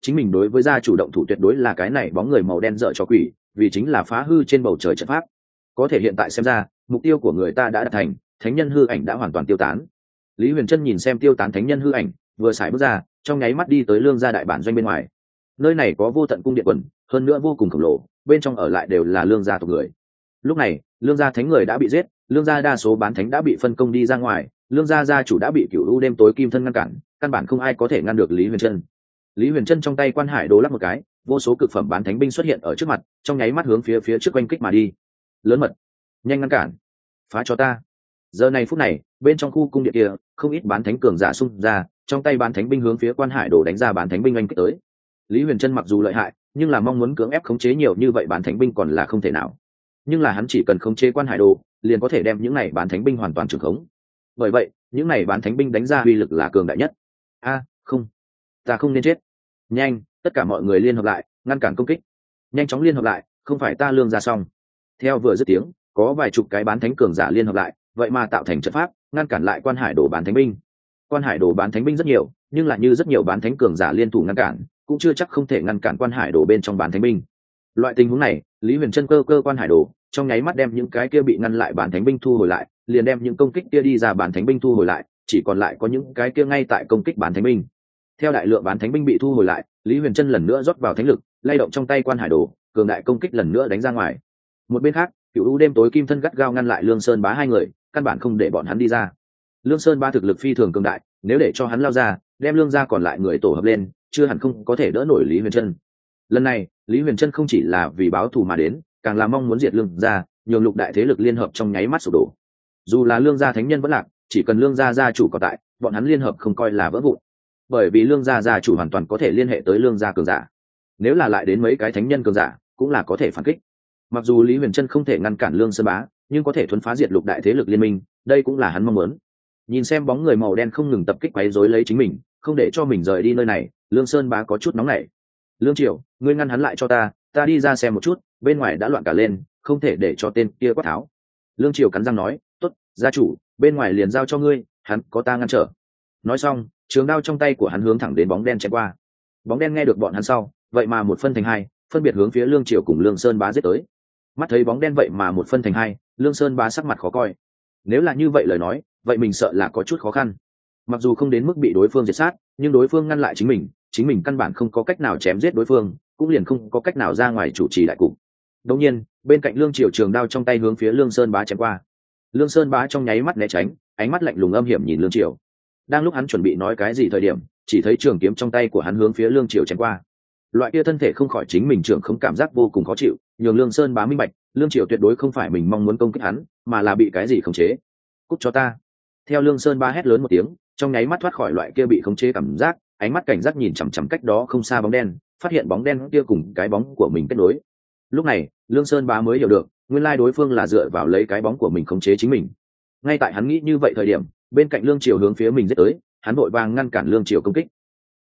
chính mình đối với gia chủ động thủ tuyệt đối là cái này bóng người màu đen dở cho quỷ, vì chính là phá hư trên bầu trời trận pháp. Có thể hiện tại xem ra mục tiêu của người ta đã đạt thành, thánh nhân hư ảnh đã hoàn toàn tiêu tán. Lý Huyền Trân nhìn xem tiêu tán thánh nhân hư ảnh, vừa xài bước ra, trong nháy mắt đi tới lương gia đại bản doanh bên ngoài. Nơi này có vô tận cung điện quần, hơn nữa vô cùng khổng lồ, bên trong ở lại đều là lương gia tộc người. Lúc này lương gia thánh người đã bị giết, lương gia đa số bán thánh đã bị phân công đi ra ngoài, lương gia gia chủ đã bị cửu u đêm tối kim thân ngăn cản, căn bản không ai có thể ngăn được Lý Huyền Trân. Lý Huyền Trân trong tay quan hải đồ lắp một cái, vô số cực phẩm bán thánh binh xuất hiện ở trước mặt, trong nháy mắt hướng phía trước quanh kích mà đi. Lớn mật, nhanh ngăn cản, phá cho ta. Giờ này phút này, bên trong khu cung điện kia, không ít bán thánh cường giả xung ra, trong tay bán thánh binh hướng phía quan hải đồ đánh ra bán thánh binh oanh kích tới. Lý Huyền Trân mặc dù lợi hại, nhưng là mong muốn cưỡng ép khống chế nhiều như vậy bán thánh binh còn là không thể nào. Nhưng là hắn chỉ cần khống chế quan hải đồ, liền có thể đem những này bán thánh binh hoàn toàn trưởng khống. Bởi vậy, những này bán thánh binh đánh ra uy lực là cường đại nhất. Không, ta không nên chết. Nhanh, tất cả mọi người liên hợp lại, ngăn cản công kích. Nhanh chóng liên hợp lại, không phải ta lương ra xong. Theo vừa dứt tiếng, có vài chục cái bán thánh cường giả liên hợp lại, vậy mà tạo thành trận pháp, ngăn cản lại quan hải đồ bán thánh binh. Quan hải đồ bán thánh binh rất nhiều, nhưng lại như rất nhiều bán thánh cường giả liên thủ ngăn cản, cũng chưa chắc không thể ngăn cản quan hải đồ bên trong bán thánh binh. Loại tình huống này, Lý Huyền Trân cơ quan hải đồ, trong nháy mắt đem những cái kia bị ngăn lại bán thánh binh thu hồi lại, liền đem những công kích kia đi ra bán thánh binh thu hồi lại, chỉ còn lại có những cái kia ngay tại công kích bán thánh binh. Theo đại lượng bán thánh binh bị thu hồi lại, Lý Huyền Trân lần nữa rót vào thánh lực, lay động trong tay quan hải đồ, cường đại công kích lần nữa đánh ra ngoài. Một bên khác, Cửu U đêm tối kim thân gắt gao ngăn lại Lương Sơn Bá hai người, căn bản không để bọn hắn đi ra. Lương Sơn Bá thực lực phi thường cường đại, nếu để cho hắn lao ra, đem lương gia còn lại người tổ hợp lên, chưa hẳn không có thể đỡ nổi Lý Huyền Trân. Lần này, Lý Huyền Trân không chỉ là vì báo thù mà đến, càng là mong muốn diệt lương gia, nhường lục đại thế lực liên hợp trong nháy mắt sụp đổ. Dù là lương gia thánh nhân vẫn lạc, chỉ cần lương gia gia chủ còn tại, bọn hắn liên hợp không coi là vỡ vụn. Bởi vì lương gia gia chủ hoàn toàn có thể liên hệ tới lương gia cường giả. Nếu là lại đến mấy cái thánh nhân cường giả, cũng là có thể phản kích. Mặc dù Lý Huyền Trân không thể ngăn cản Lương Sơn Bá, nhưng có thể thuần phá diệt lục đại thế lực liên minh, đây cũng là hắn mong muốn. Nhìn xem bóng người màu đen không ngừng tập kích quấy rối lấy chính mình, không để cho mình rời đi nơi này, Lương Sơn Bá có chút nóng nảy. Lương Triều, ngươi ngăn hắn lại cho ta đi ra xem một chút, bên ngoài đã loạn cả lên, không thể để cho tên kia quát tháo. Lương Triều cắn răng nói, tốt, gia chủ, bên ngoài liền giao cho ngươi, hắn có ta ngăn trở. Nói xong, trường đao trong tay của hắn hướng thẳng đến bóng đen chém qua. Bóng đen nghe được bọn hắn sau, vậy mà một phân thành hai, phân biệt hướng phía Lương Triều cùng Lương Sơn Bá giết tới. Mắt thấy bóng đen vậy mà một phân thành hai, Lương Sơn Bá sắc mặt khó coi. Nếu là như vậy lời nói, vậy mình sợ là có chút khó khăn. Mặc dù không đến mức bị đối phương diệt sát, nhưng đối phương ngăn lại chính mình căn bản không có cách nào chém giết đối phương, cũng liền không có cách nào ra ngoài chủ trì đại cục. Đột nhiên, bên cạnh Lương Triều trường đao trong tay hướng phía Lương Sơn Bá chém qua. Lương Sơn Bá trong nháy mắt né tránh, ánh mắt lạnh lùng âm hiểm nhìn Lương Triều. Đang lúc hắn chuẩn bị nói cái gì thời điểm, chỉ thấy trường kiếm trong tay của hắn hướng phía Lương Triều chém qua. Loại kia thân thể không khỏi chính mình trưởng không cảm giác vô cùng khó chịu, nhường Lương Sơn Bá minh bạch, Lương Triều tuyệt đối không phải mình mong muốn công kích hắn, mà là bị cái gì khống chế. Cút cho ta! Theo Lương Sơn Bá hét lớn một tiếng, trong nháy mắt thoát khỏi loại kia bị khống chế cảm giác, ánh mắt cảnh giác nhìn chằm chằm cách đó không xa bóng đen, phát hiện bóng đen kia cùng cái bóng của mình kết nối. Lúc này, Lương Sơn Bá mới hiểu được, nguyên lai đối phương là dựa vào lấy cái bóng của mình khống chế chính mình. Ngay tại hắn nghĩ như vậy thời điểm, bên cạnh Lương Triều hướng phía mình giết tới, hắn vội vàng ngăn cản Lương Triều công kích.